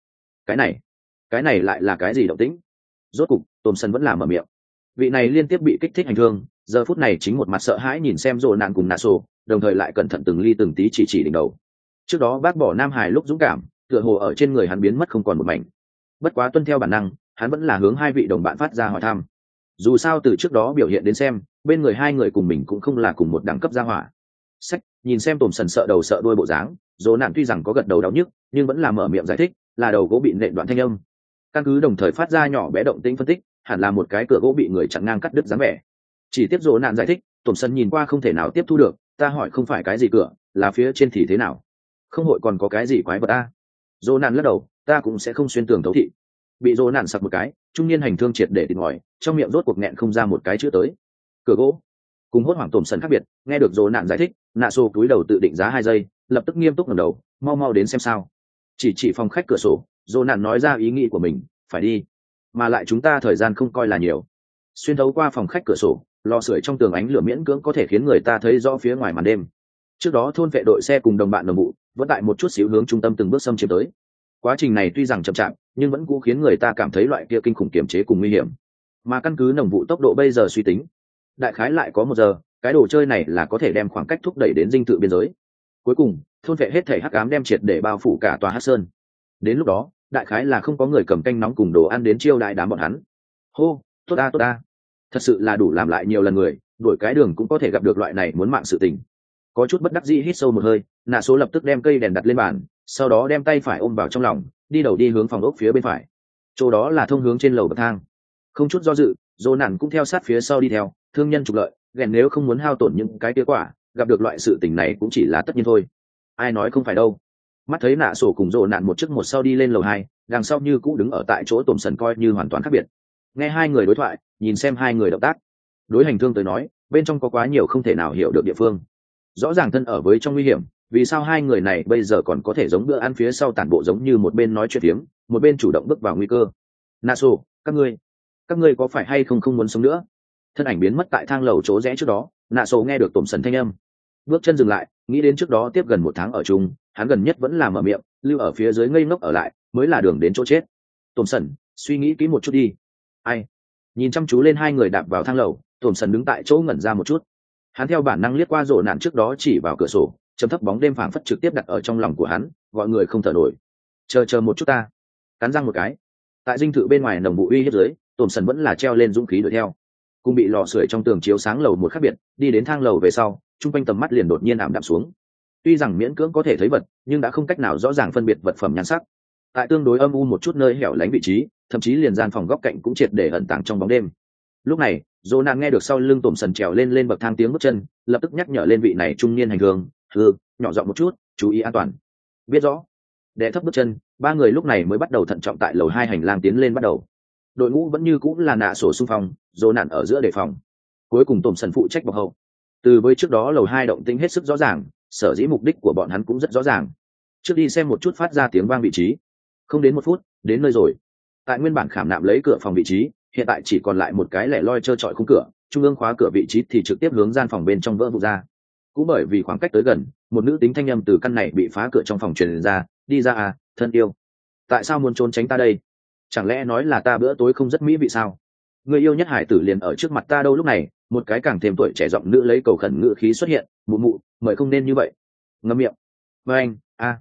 Cái này lại là cái gì động tĩnh? Rốt cục Tôm Sân vẫn làm mở miệng. Vị này liên tiếp bị kích thích hành thương, giờ phút này chính một mặt sợ hãi nhìn xem rồ nạn cùng nạ sổ, đồng thời lại cẩn thận từng ly từng tí chỉ đỉnh đầu. Trước đó bác bỏ Nam Hải lúc dũng cảm, tựa hồ ở trên người hắn biến mất không còn một mảnh. Bất quá tuân theo bản năng, hắn vẫn là hướng hai vị đồng bạn phát ra hỏi thăm. Dù sao từ trước đó biểu hiện đến xem, bên người hai người cùng mình cũng không là cùng một đẳng cấp gia hỏa. Sách, nhìn xem Tôm Sân sợ đầu sợ đuôi bộ dáng, rồ nạn tuy rằng có gật đầu đau nhức, nhưng vẫn là mở miệng giải thích, là đầu gỗ bị nện đoạn thanh âm. Căn cứ đồng thời phát ra nhỏ bé động tĩnh phân tích, hẳn là một cái cửa gỗ bị người chặn ngang cắt đứt dáng vẻ. Chỉ tiếp rồ nạn giải thích, Tôm Sân nhìn qua không thể nào tiếp thu được, ta hỏi không phải cái gì cửa, là phía trên thì thế nào? Không hội còn có cái gì quái vật a? Rồ nạn lắc đầu, ta cũng sẽ không xuyên tường thấu thị. Bị rồ nạn sặc một cái, trung niên hành thương triệt để tịt ngòi, trong miệng rốt cuộc nghẹn không ra một cái chữ tới. Cửa gỗ. Cùng hốt hoảng Tôm Sân khác biệt, nghe được rồ nạn giải thích, nạ sổ cúi đầu tự định giá 2 giây, lập tức nghiêm túc ngẩng đầu, mau đến xem sao. Chỉ phòng khách cửa sổ, rồ nạn nói ra ý nghĩ của mình, phải đi, mà lại chúng ta thời gian không coi là nhiều. Xuyên thấu qua phòng khách cửa sổ, lò sưởi trong tường ánh lửa miễn cưỡng có thể khiến người ta thấy rõ phía ngoài màn đêm. Trước đó thôn vệ đội xe cùng đồng bạn đồng vụ vẫn tại một chút xíu hướng trung tâm từng bước xâm chiếm tới. Quá trình này tuy rằng chậm chạp, nhưng vẫn cũng khiến người ta cảm thấy loại kia kinh khủng kiểm chế cùng nguy hiểm. Mà căn cứ nồng vụ tốc độ bây giờ suy tính, đại khái lại có 1 giờ, cái đồ chơi này là có thể đem khoảng cách thúc đẩy đến dinh thự biên giới. Cuối cùng thôn vệ hết thể hắc ám đem triệt để bao phủ cả tòa Hắc Sơn. Đến lúc đó đại khái là không có người cầm canh nóng cùng đồ ăn đến chiêu đại đám bọn hắn. Hô, tốt ta, thật sự là đủ làm lại nhiều lần người, đổi cái đường cũng có thể gặp được loại này muốn mạng sự tình. Có chút bất đắc dĩ hít sâu một hơi, nạ số lập tức đem cây đèn đặt lên bàn, sau đó đem tay phải ôm vào trong lòng, đi đầu đi hướng phòng ốc phía bên phải. Chỗ đó là thông hướng trên lầu bậc thang. Không chút do dự, dô nản cũng theo sát phía sau đi theo, thương nhân trục lợi, ghen nếu không muốn hao tổn những cái kết quả, gặp được loại sự tình này cũng chỉ là tất nhiên thôi. Ai nói không phải đâu. Mắt thấy nạ sổ cùng dô nản một trước một sau đi lên lầu 2, đằng sau như cũ đứng ở tại chỗ Tôm Sân coi như hoàn toàn khác biệt. Nghe hai người đối thoại, nhìn xem hai người động tác, đối hành thương tới nói bên trong có quá nhiều không thể nào hiểu được địa phương. Rõ ràng thân ở với trong nguy hiểm, vì sao hai người này bây giờ còn có thể giống bữa ăn phía sau tản bộ, giống như một bên nói chuyện phiếm, một bên chủ động bước vào nguy cơ. Naso, các ngươi có phải hay không muốn sống nữa? Thân ảnh biến mất tại thang lầu chỗ rẽ trước đó, Naso nghe được Tôm Sân thanh âm, bước chân dừng lại, nghĩ đến trước đó tiếp gần 1 tháng ở chung, hắn gần nhất vẫn là mở miệng, lưu ở phía dưới ngây ngốc ở lại mới là đường đến chỗ chết. Tôm Sân, suy nghĩ kỹ một chút đi. Ai? Nhìn chăm chú lên hai người đạp vào thang lầu, Tôm Sân đứng tại chỗ ngẩn ra một chút. Hắn theo bản năng liếc qua rộ nạn trước đó chỉ vào cửa sổ, chấm thấp bóng đêm phảng phất trực tiếp đặt ở trong lòng của hắn, gọi người không thở nổi. Chờ một chút ta. Cắn răng một cái. Tại dinh thự bên ngoài nồng vụ uy hiếp dưới, Tôm Sân vẫn là treo lên dũng khí đuổi theo. Cùng bị lò sưởi trong tường chiếu sáng lầu một khác biệt, đi đến thang lầu về sau, trung quanh tầm mắt liền đột nhiên ảm đạm xuống. Tuy rằng miễn cưỡng có thể thấy vật, nhưng đã không cách nào rõ ràng phân biệt vật phẩm nhan sắc. Tại tương đối âm u một chút nơi hẻo lánh vị trí, thậm chí liền gian phòng góc cạnh cũng triệt để ẩn tàng trong bóng đêm. Lúc này Jonah nghe được sau lưng Tôm Sân trèo lên bậc thang tiếng bước chân, lập tức nhắc nhở lên vị này trung niên hành hương, nhỏ giọng một chút, chú ý an toàn. Biết rõ. Đè thấp bước chân, ba người lúc này mới bắt đầu thận trọng tại lầu 2 hành lang tiến lên bắt đầu. Đội ngũ vẫn như cũng là nạ sổ xung phong, Jonah ở giữa đề phòng. Cuối cùng Tôm Sân phụ trách bọc hậu. Từ với trước đó lầu 2 động tĩnh hết sức rõ ràng, sở dĩ mục đích của bọn hắn cũng rất rõ ràng. Trước đi xem một chút phát ra tiếng vang vị trí. Không đến 1 phút, đến nơi rồi. Tại nguyên bản khảm nạm lấy cửa phòng vị trí, hiện tại chỉ còn lại một cái lẻ loi trơ trọi khung cửa, trung ương khóa cửa vị trí thì trực tiếp hướng gian phòng bên trong vỡ vụn ra. Cũng bởi vì khoảng cách tới gần, một nữ tính thanh âm từ căn này bị phá cửa trong phòng truyền ra, đi ra à, thân yêu. Tại sao muốn trốn tránh ta đây? Chẳng lẽ nói là ta bữa tối không rất mỹ vị sao? Người yêu nhất hải tử liền ở trước mặt ta đâu. Lúc này một cái càng thêm tuổi trẻ giọng nữ lấy cầu khẩn ngữ khí xuất hiện, mụ mời không nên như vậy. Ngậm miệng. Anh,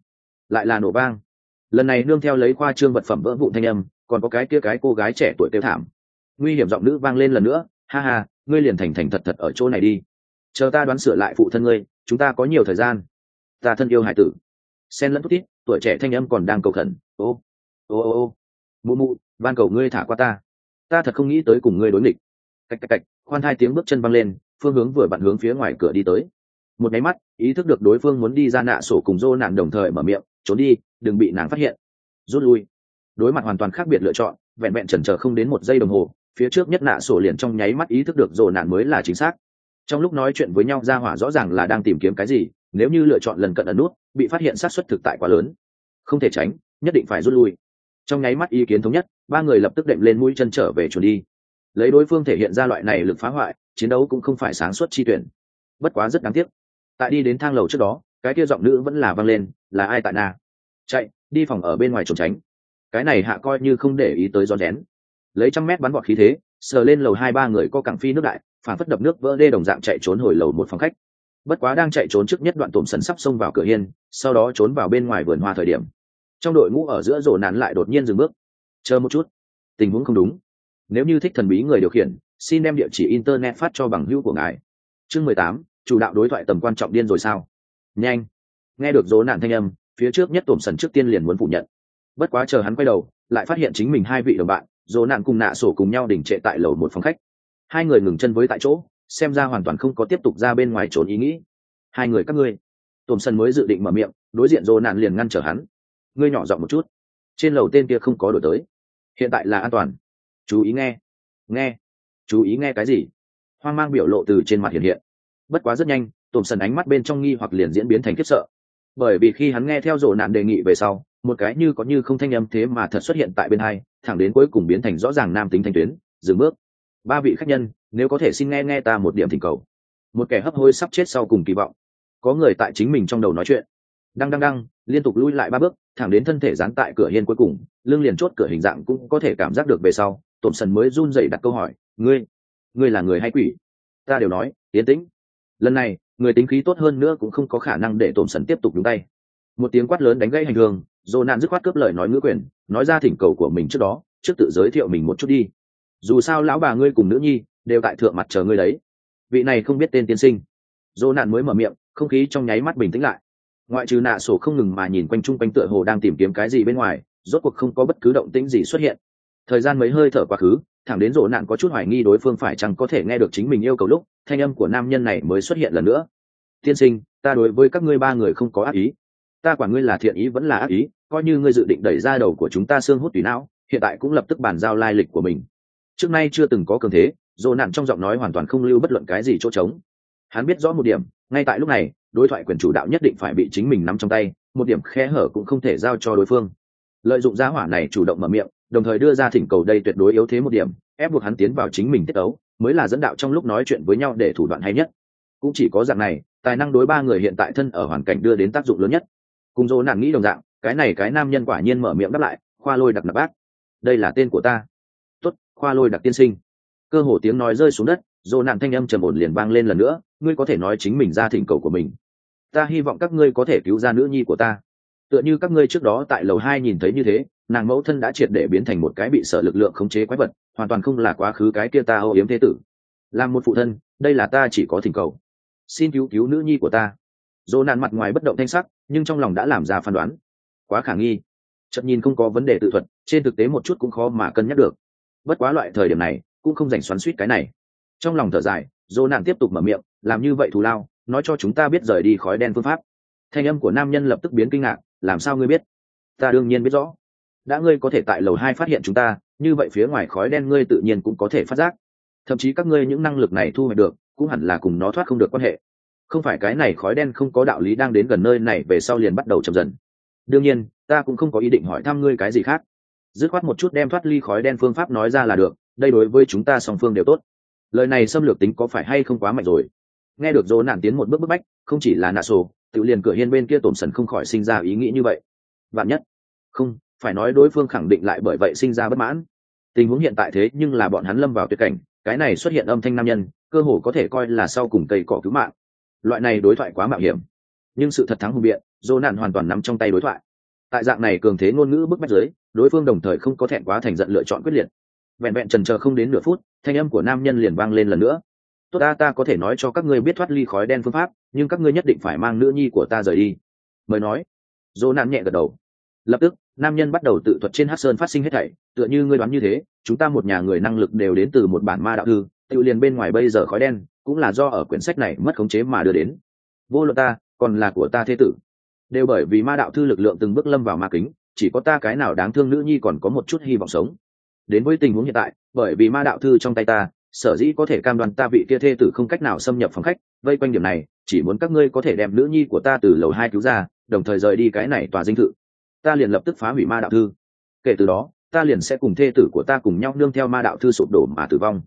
lại là nổ vang. Lần này nương theo lấy khoa trương vật phẩm vỡ vụn thanh âm, còn có cái cô gái trẻ tuổi kêu thảm. Nguy hiểm giọng nữ vang lên lần nữa, ha, ngươi liền thành thật ở chỗ này đi, chờ ta đoán sửa lại phụ thân ngươi, chúng ta có nhiều thời gian. Ta thân yêu hải tử. Xen lẫn thút thít, tuổi trẻ thanh âm còn đang cầu khẩn, ô mụ, van cầu ngươi thả qua ta thật không nghĩ tới cùng ngươi đối nghịch. Cạch, khoan thai tiếng bước chân văng lên, phương hướng vừa vặn hướng phía ngoài cửa đi tới. Một máy mắt ý thức được đối phương muốn đi ra, nạ sổ cùng dô nạn đồng thời mở miệng, trốn đi, đừng bị nàng phát hiện. Rút lui. Đối mặt hoàn toàn khác biệt lựa chọn, vẹn chần chờ không đến 1 giây đồng hồ, phía trước nhất nạ sổ liền trong nháy mắt ý thức được dô nạn mới là chính xác. Trong lúc nói chuyện với nhau ra hỏa rõ ràng là đang tìm kiếm cái gì, nếu như lựa chọn lần cận ẩn nút, bị phát hiện xác suất thực tại quá lớn, không thể tránh, nhất định phải rút lui. Trong nháy mắt ý kiến thống nhất, ba người lập tức đệm lên mũi chân trở về chuồn đi. Lấy đối phương thể hiện ra loại này lực phá hoại, chiến đấu cũng không phải sáng suốt chi tuyển. Bất quá rất đáng tiếc, tại đi đến thang lầu trước đó, cái kia giọng nữ vẫn là vang lên, là ai tại na? Chạy đi phòng ở bên ngoài trốn tránh. Cái này hạ coi như không để ý tới gió rén, lấy 100 mét bắn vọt khí thế, sờ lên lầu 2-3 người co cẳng phi nước đại, phản phất đập nước vỡ đê đồng dạng chạy trốn hồi lầu một phòng khách. Bất quá đang chạy trốn trước nhất đoạn tổm sần sắp xông vào cửa hiên, sau đó trốn vào bên ngoài vườn hoa thời điểm, trong đội ngũ ở giữa rồ nản lại đột nhiên dừng bước. Chờ một chút, tình huống không đúng. Nếu như thích thần bí người điều khiển, xin đem địa chỉ internet phát cho bằng hữu của ngài. Chương 18, chủ đạo đối thoại tầm quan trọng điên rồi sao? Nhanh. Nghe được rồ nản thanh âm, phía trước nhất tổm sần trước tiên liền muốn phủ nhận. Bất quá chờ hắn quay đầu, lại phát hiện chính mình hai vị đồng bạn, rồ nản cùng nạ sổ cùng nhau đỉnh trệ tại lầu một phòng khách. Hai người ngừng chân với tại chỗ, xem ra hoàn toàn không có tiếp tục ra bên ngoài trốn ý nghĩ. Hai người các ngươi. Tổm sần mới dự định mở miệng, đối diện rồ nản liền ngăn trở hắn. Ngươi nhỏ giọng một chút, trên lầu tên kia không có đổi tới, hiện tại là an toàn. Chú ý nghe. Nghe. Chú ý nghe cái gì? Hoang mang biểu lộ từ trên mặt hiện hiện. Bất quá rất nhanh, tổm sần ánh mắt bên trong nghi hoặc liền diễn biến thành khiếp sợ, bởi vì khi hắn nghe theo rồ nạn đề nghị về sau, một cái như có như không thanh âm thế mà thật xuất hiện tại bên hai, thẳng đến cuối cùng biến thành rõ ràng nam tính thanh tuyến. Dừng bước. Ba vị khách nhân, nếu có thể xin nghe nghe ta một điểm thỉnh cầu. Một kẻ hấp hối sắp chết sau cùng kỳ vọng. Có người tại chính mình trong đầu nói chuyện. Đăng đăng đăng, liên tục lui lại 3 bước, thẳng đến thân thể dán tại cửa hiên cuối cùng, lưng liền chốt cửa hình dạng cũng có thể cảm giác được về sau, tổm sần mới run rẩy đặt câu hỏi, ngươi là người hay quỷ? Ta đều nói tiến tĩnh. Lần này người tính khí tốt hơn nữa cũng không có khả năng để tổm sần tiếp tục nhúng tay. Một tiếng quát lớn đánh gãy hành hương, dồ nạn dứt khoát cướp lời nói ngữ quyền, nói ra thỉnh cầu của mình trước đó, trước tự giới thiệu mình một chút đi. Dù sao lão bà ngươi cùng nữ nhi đều tại thượng mặt chờ ngươi đấy. Vị này không biết tên tiên sinh. Dồ nạn mới mở miệng, không khí trong nháy mắt bình tĩnh lại. Ngoại trừ nạ sổ không ngừng mà nhìn quanh chung quanh tựa hồ đang tìm kiếm cái gì bên ngoài, rốt cuộc không có bất cứ động tĩnh gì xuất hiện. Thời gian mấy hơi thở quá khứ, thẳng đến rộ nạn có chút hoài nghi đối phương phải chăng có thể nghe được chính mình yêu cầu lúc, thanh âm của nam nhân này mới xuất hiện lần nữa. Tiên sinh, ta đối với các ngươi 3 người không có ác ý. Ta quản ngươi là thiện ý vẫn là ác ý, coi như ngươi dự định đẩy ra đầu của chúng ta xương hút tùy não, hiện tại cũng lập tức bàn giao lai lịch của mình. Trước nay chưa từng có cường thế, rộ nạn trong giọng nói hoàn toàn không lưu bất luận cái gì chỗ trống. Hắn biết rõ một điểm, ngay tại lúc này, đối thoại quyền chủ đạo nhất định phải bị chính mình nắm trong tay, một điểm khe hở cũng không thể giao cho đối phương. Lợi dụng gia hỏa này chủ động mở miệng, đồng thời đưa ra thỉnh cầu đây tuyệt đối yếu thế một điểm, ép buộc hắn tiến vào chính mình tiết tấu, mới là dẫn đạo trong lúc nói chuyện với nhau để thủ đoạn hay nhất. Cũng chỉ có dạng này, tài năng đối 3 người hiện tại thân ở hoàn cảnh đưa đến tác dụng lớn nhất. Cùng dỗ nạn nghĩ đồng dạng, cái nam nhân quả nhiên mở miệng đáp lại, khoa lôi đặc nạp bác. Đây là tên của ta. Tốt, khoa lôi đặc tiên sinh. Cơ hồ tiếng nói rơi xuống đất, dỗ nạn thanh âm trầm ổn liền vang lên lần nữa, ngươi có thể nói chính mình ra thỉnh cầu của mình. Ta hy vọng các ngươi có thể cứu ra nữ nhi của ta. Tựa như các ngươi trước đó tại lầu 2 nhìn thấy như thế, nàng mẫu thân đã triệt để biến thành một cái bị sở lực lượng khống chế quái vật, hoàn toàn không là quá khứ cái kia ta âu yếm thế tử. Làm một phụ thân, đây là ta chỉ có thỉnh cầu. Xin cứu nữ nhi của ta. Dỗ nạn mặt ngoài bất động thanh sắc, nhưng trong lòng đã làm ra phán đoán. Quá khả nghi. Chợt nhìn không có vấn đề tự thuật, trên thực tế một chút cũng khó mà cân nhắc được. Bất quá loại thời điểm này, cũng không rảnh xoắn xuýt cái này. Trong lòng thở dài, dỗ nạn tiếp tục mở miệng, làm như vậy thù lao, nói cho chúng ta biết rời đi khói đen phương pháp. Thanh âm của nam nhân lập tức biến kinh ngạc, làm sao ngươi biết? Ta đương nhiên biết rõ. Đã ngươi có thể tại lầu 2 phát hiện chúng ta, như vậy phía ngoài khói đen ngươi tự nhiên cũng có thể phát giác. Thậm chí các ngươi những năng lực này thu hoạch được, cũng hẳn là cùng nó thoát không được quan hệ. Không phải cái này khói đen không có đạo lý đang đến gần nơi này về sau liền bắt đầu chậm dần. Đương nhiên, ta cũng không có ý định hỏi thăm ngươi cái gì khác. Dứt khoát một chút đem thoát ly khói đen phương pháp nói ra là được, đây đối với chúng ta song phương đều tốt. Lời này xâm lược tính có phải hay không quá mạnh rồi? Nghe được dỗ nạn tiến một bước bức bách, không chỉ là nạ sổ, tự liền cửa hiên bên kia tổm sần không khỏi sinh ra ý nghĩ như vậy. Vạn nhất, không phải nói đối phương khẳng định lại bởi vậy sinh ra bất mãn. Tình huống hiện tại thế nhưng là bọn hắn lâm vào tuyệt cảnh, cái này xuất hiện âm thanh nam nhân, cơ hồ có thể coi là sau cùng cây cỏ cứu mạng. Loại này đối thoại quá mạo hiểm, nhưng sự thật thắng hùng biện, dỗ nạn hoàn toàn nắm trong tay đối thoại. Tại dạng này cường thế ngôn ngữ bức bách dưới, đối phương đồng thời không có thẹn quá thành giận lựa chọn quyết liệt. Vẹn vẹn chần chờ không đến nửa phút, thanh âm của nam nhân liền vang lên lần nữa. Tốt, ta có thể nói cho các ngươi biết thoát ly khói đen phương pháp, nhưng các ngươi nhất định phải mang nữ nhi của ta rời đi. Mời nói. Dỗ nạn nhẹ gật đầu. Lập tức, nam nhân bắt đầu tự thuật trên Hắc Sơn phát sinh hết thảy, tựa như ngươi đoán như thế, chúng ta một nhà người năng lực đều đến từ một bản ma đạo thư, tự liền bên ngoài bây giờ khói đen, cũng là do ở quyển sách này mất khống chế mà đưa đến. Vô luận ta, còn là của ta thế tử, đều bởi vì ma đạo thư lực lượng từng bước lâm vào ma kính, chỉ có ta cái nào đáng thương nữ nhi còn có một chút hy vọng sống. Đến với tình huống hiện tại, bởi vì ma đạo thư trong tay ta, sở dĩ có thể cam đoan ta vị kia thê tử không cách nào xâm nhập phòng khách, vây quanh điểm này, chỉ muốn các ngươi có thể đem nữ nhi của ta từ lầu 2 cứu ra, đồng thời rời đi cái này tòa dinh thự, ta liền lập tức phá hủy ma đạo thư. Kể từ đó, ta liền sẽ cùng thê tử của ta cùng nhau nương theo ma đạo thư sụp đổ mà tử vong.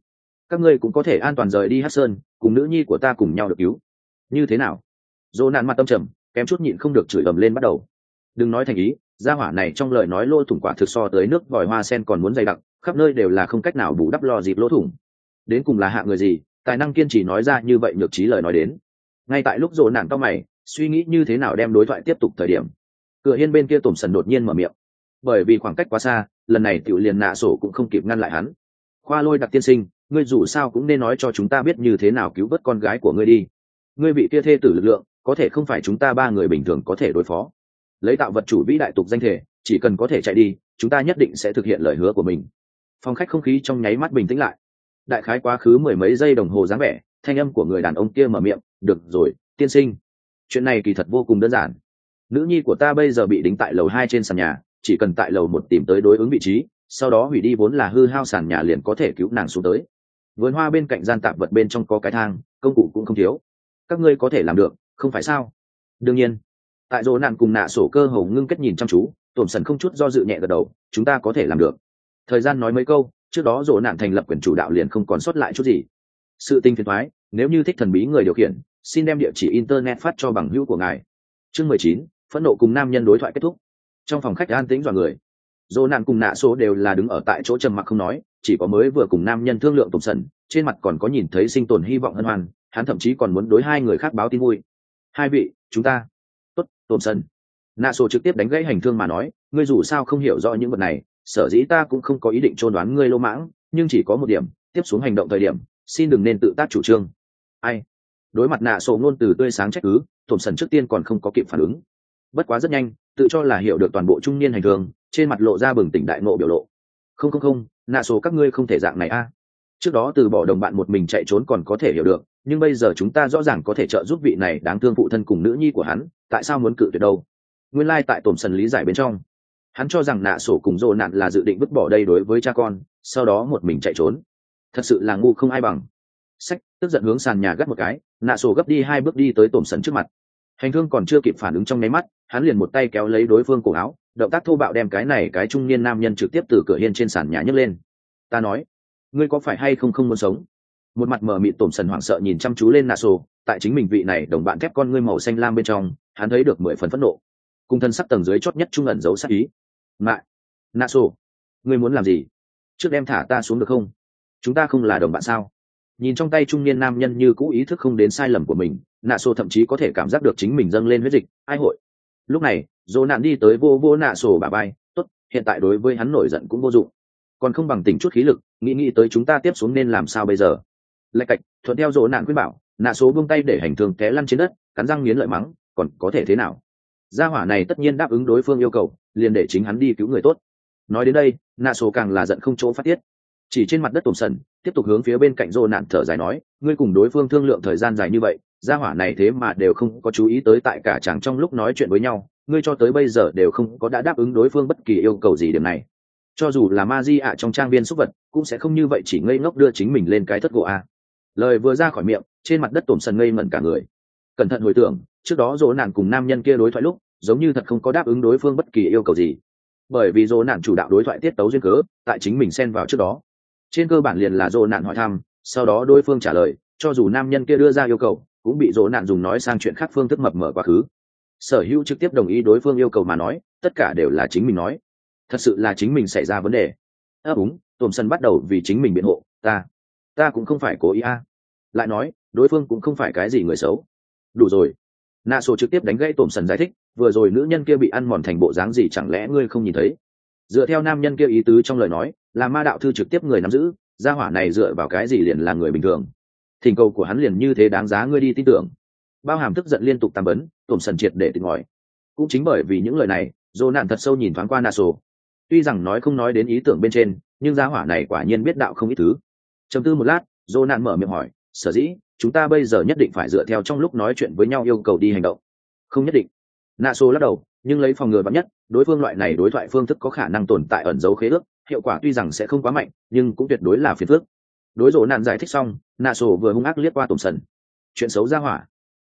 các ngươi cũng có thể an toàn rời đi Hắc Sơn, cùng nữ nhi của ta cùng nhau được cứu. Như thế nào? Dỗ nạn mặt tâm trầm, kém chút nhịn không được chửi ầm lên bắt đầu. Đừng nói thành ý, gia hỏa này trong lời nói lỗ thủng quả thực so tới nước vòi hoa sen còn muốn dày đặc, khắp nơi đều là không cách nào bù đắp lo dịp lỗ thủng. Đến cùng là hạ người gì, tài năng kiên trì nói ra như vậy nhược trí lời nói đến. Ngay tại lúc Dỗ nạn cau mày, suy nghĩ như thế nào đem đối thoại tiếp tục thời điểm, cửa hiên bên kia Tổm Sần đột nhiên mở miệng. Bởi vì khoảng cách quá xa, lần này tiểu liền nạ sổ cũng không kịp ngăn lại hắn. Khoa Lôi Đặc tiên sinh, ngươi dù sao cũng nên nói cho chúng ta biết như thế nào cứu vớt con gái của ngươi đi. Ngươi bị kia thê tử lực lượng, có thể không phải chúng ta ba người bình thường có thể đối phó. Lấy tạo vật chủ vĩ đại tục danh thể, chỉ cần có thể chạy đi, chúng ta nhất định sẽ thực hiện lời hứa của mình. Phòng khách không khí trong nháy mắt bình tĩnh lại. Đại khái quá khứ mười mấy giây đồng hồ dáng vẻ, thanh âm của người đàn ông kia mở miệng, "Được rồi, tiên sinh. Chuyện này kỳ thật vô cùng đơn giản. Nữ nhi của ta bây giờ bị đính tại lầu 2 trên sàn nhà, chỉ cần tại lầu 1 tìm tới đối ứng vị trí, sau đó hủy đi vốn là hư hao sàn nhà liền có thể cứu nàng xuống tới. Vườn hoa bên cạnh gian tạp vật bên trong có cái thang, công cụ cũng không thiếu. Các ngươi có thể làm được, không phải sao?" Đương nhiên. Tại Dỗ nạn cùng nạ sổ cơ hồ ngưng kết nhìn chăm chú, Tổm Sần không chút do dự nhẹ gật đầu, "Chúng ta có thể làm được." Thời gian nói mấy câu, trước đó Dỗ nạn thành lập quyền chủ đạo liền không còn sót lại chút gì. Sự tinh phiền thoái, nếu như thích thần bí người điều khiển, xin đem địa chỉ internet phát cho bằng hữu của ngài. Chương 19, phẫn nộ cùng nam nhân đối thoại kết thúc. Trong phòng khách an tĩnh dọa người. Dỗ nạn cùng nạ số đều là đứng ở tại chỗ trầm mặc không nói, chỉ có mới vừa cùng nam nhân thương lượng Tổm Sần, trên mặt còn có nhìn thấy sinh tồn hy vọng hân hoan, hắn thậm chí còn muốn đối hai người khác báo tin vui. "Hai vị, chúng ta..." "Tốt, Tổm Sần." Nạ số trực tiếp đánh gãy hành thương mà nói, "Ngươi dù sao không hiểu rõ những vật này, sở dĩ ta cũng không có ý định chôn đoán ngươi lô mãng, nhưng chỉ có một điểm, tiếp xuống hành động thời điểm, xin đừng nên tự tác chủ trương." "Ai?" Đối mặt nạ sổ ngôn từ tươi sáng trách cứ, Tổm Sần trước tiên còn không có kịp phản ứng. Bất quá rất nhanh, tự cho là hiểu được toàn bộ trung niên hành thương, trên mặt lộ ra bừng tỉnh đại ngộ biểu lộ. Không không không, nạ sổ các ngươi không thể dạng này a." Trước đó từ bỏ đồng bạn một mình chạy trốn còn có thể hiểu được, nhưng bây giờ chúng ta rõ ràng có thể trợ giúp vị này đáng thương phụ thân cùng nữ nhi của hắn, tại sao muốn cự tuyệt đâu? Nguyên lai tại Tổm Sần lý giải bên trong, hắn cho rằng nạ sổ cùng Dỗ nạn là dự định vứt bỏ đây đối với cha con, sau đó một mình chạy trốn. Thật sự là ngu không ai bằng. Sách, tức giận hướng sàn nhà gắt một cái, nạ sổ gấp đi 2 bước đi tới Tổm Sần trước mặt. Hành thương còn chưa kịp phản ứng trong nháy mắt, hắn liền một tay kéo lấy đối phương cổ áo, động tác thô bạo đem cái trung niên nam nhân trực tiếp từ cửa hiên trên sàn nhà nhấc lên. "Ta nói, ngươi có phải hay không muốn sống?" Một mặt mờ mịt Tổm Sần hoảng sợ nhìn chăm chú lên nạ sổ, tại chính mình vị này đồng bạn thép con ngươi màu xanh lam bên trong, hắn thấy được 10 phần phẫn nộ, cùng thân sắc tầng dưới chót nhất trung ẩn giấu sát ý. "Ngại, nạ sổ, ngươi muốn làm gì? Trước đem thả ta xuống được không? Chúng ta không là đồng bạn sao?" Nhìn trong tay trung niên nam nhân như cũ ý thức không đến sai lầm của mình, nạ sổ thậm chí có thể cảm giác được chính mình dâng lên huyết dịch. Ai hội? Lúc này Dỗ nạn đi tới vô vô nạ sổ bả vai, "Tốt, hiện tại đối với hắn nổi giận cũng vô dụng, còn không bằng tỉnh chút khí lực, nghĩ tới chúng ta tiếp xuống nên làm sao bây giờ." Lạch cạch, thuận theo Dỗ nạn khuyên bảo, nạ sổ buông tay để hành thương té lăn trên đất, cắn răng nghiến lợi mắng, "Còn có thể thế nào? Gia hỏa này tất nhiên đáp ứng đối phương yêu cầu, liền để chính hắn đi cứu người tốt." Nói đến đây, nạ sổ càng là giận không chỗ phát tiết. Chỉ trên mặt đất Tổm Sần tiếp tục hướng phía bên cạnh Dỗ nạn thở dài nói, "Ngươi cùng đối phương thương lượng thời gian dài như vậy, gia hỏa này thế mà đều không có chú ý tới tại cả chàng trong lúc nói chuyện với nhau, ngươi cho tới bây giờ đều không có đã đáp ứng đối phương bất kỳ yêu cầu gì điểm này. Cho dù là ma di ạ trong trang viên súc vật cũng sẽ không như vậy chỉ ngây ngốc đưa chính mình lên cái thất gỗ a." Lời vừa ra khỏi miệng, trên mặt đất Tổm Sần ngây ngẩn cả người. Cẩn thận hồi tưởng, trước đó Dỗ nạn cùng nam nhân kia đối thoại lúc, giống như thật không có đáp ứng đối phương bất kỳ yêu cầu gì. Bởi vì Dỗ nạn chủ đạo đối thoại tiết tấu duyên cớ, tại chính mình xen vào trước đó, trên cơ bản liền là Dỗ nạn hỏi thăm, sau đó đối phương trả lời, cho dù nam nhân kia đưa ra yêu cầu, cũng bị Dỗ nạn dùng nói sang chuyện khác phương thức mập mờ quá khứ. Sở hữu trực tiếp đồng ý đối phương yêu cầu mà nói, tất cả đều là chính mình nói. Thật sự là chính mình xảy ra vấn đề. Đúng, Tổm Sần bắt đầu vì chính mình biện hộ, ta cũng không phải cố ý a. Lại nói, đối phương cũng không phải cái gì người xấu. Đủ rồi. Nạ sổ trực tiếp đánh gãy Tổm Sần giải thích, vừa rồi nữ nhân kia bị ăn mòn thành bộ dáng gì chẳng lẽ ngươi không nhìn thấy? Dựa theo nam nhân kia ý tứ trong lời nói, là ma đạo thư trực tiếp người nắm giữ, gia hỏa này dựa vào cái gì liền là người bình thường? Thỉnh cầu của hắn liền như thế đáng giá ngươi đi tin tưởng? Bao hàm tức giận liên tục tam vấn, Tổm Sần triệt để tỉnh ngòi. Cũng chính bởi vì những lời này, Dỗ nạn thật sâu nhìn thoáng qua nạ sổ. Tuy rằng nói không nói đến ý tưởng bên trên, nhưng gia hỏa này quả nhiên biết đạo không ít thứ. Trầm tư một lát, Dỗ nạn mở miệng hỏi, "Sở dĩ chúng ta bây giờ nhất định phải dựa theo trong lúc nói chuyện với nhau yêu cầu đi hành động?" "Không nhất định." Nạ sổ lắc đầu, nhưng lấy phòng ngừa vắn nhất, đối phương loại này đối thoại phương thức có khả năng tồn tại ẩn dấu khế ước, hiệu quả tuy rằng sẽ không quá mạnh, nhưng cũng tuyệt đối là phiền phức. Đối Dỗ nạn giải thích xong, nạ sổ vừa hung ác liếc qua Tổm Sần. Chuyện xấu gia hỏa.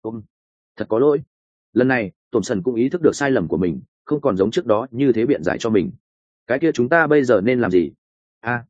Thật có lỗi. Lần này Tổm Sần cũng ý thức được sai lầm của mình, không còn giống trước đó như thế biện giải cho mình. "Cái kia chúng ta bây giờ nên làm gì?"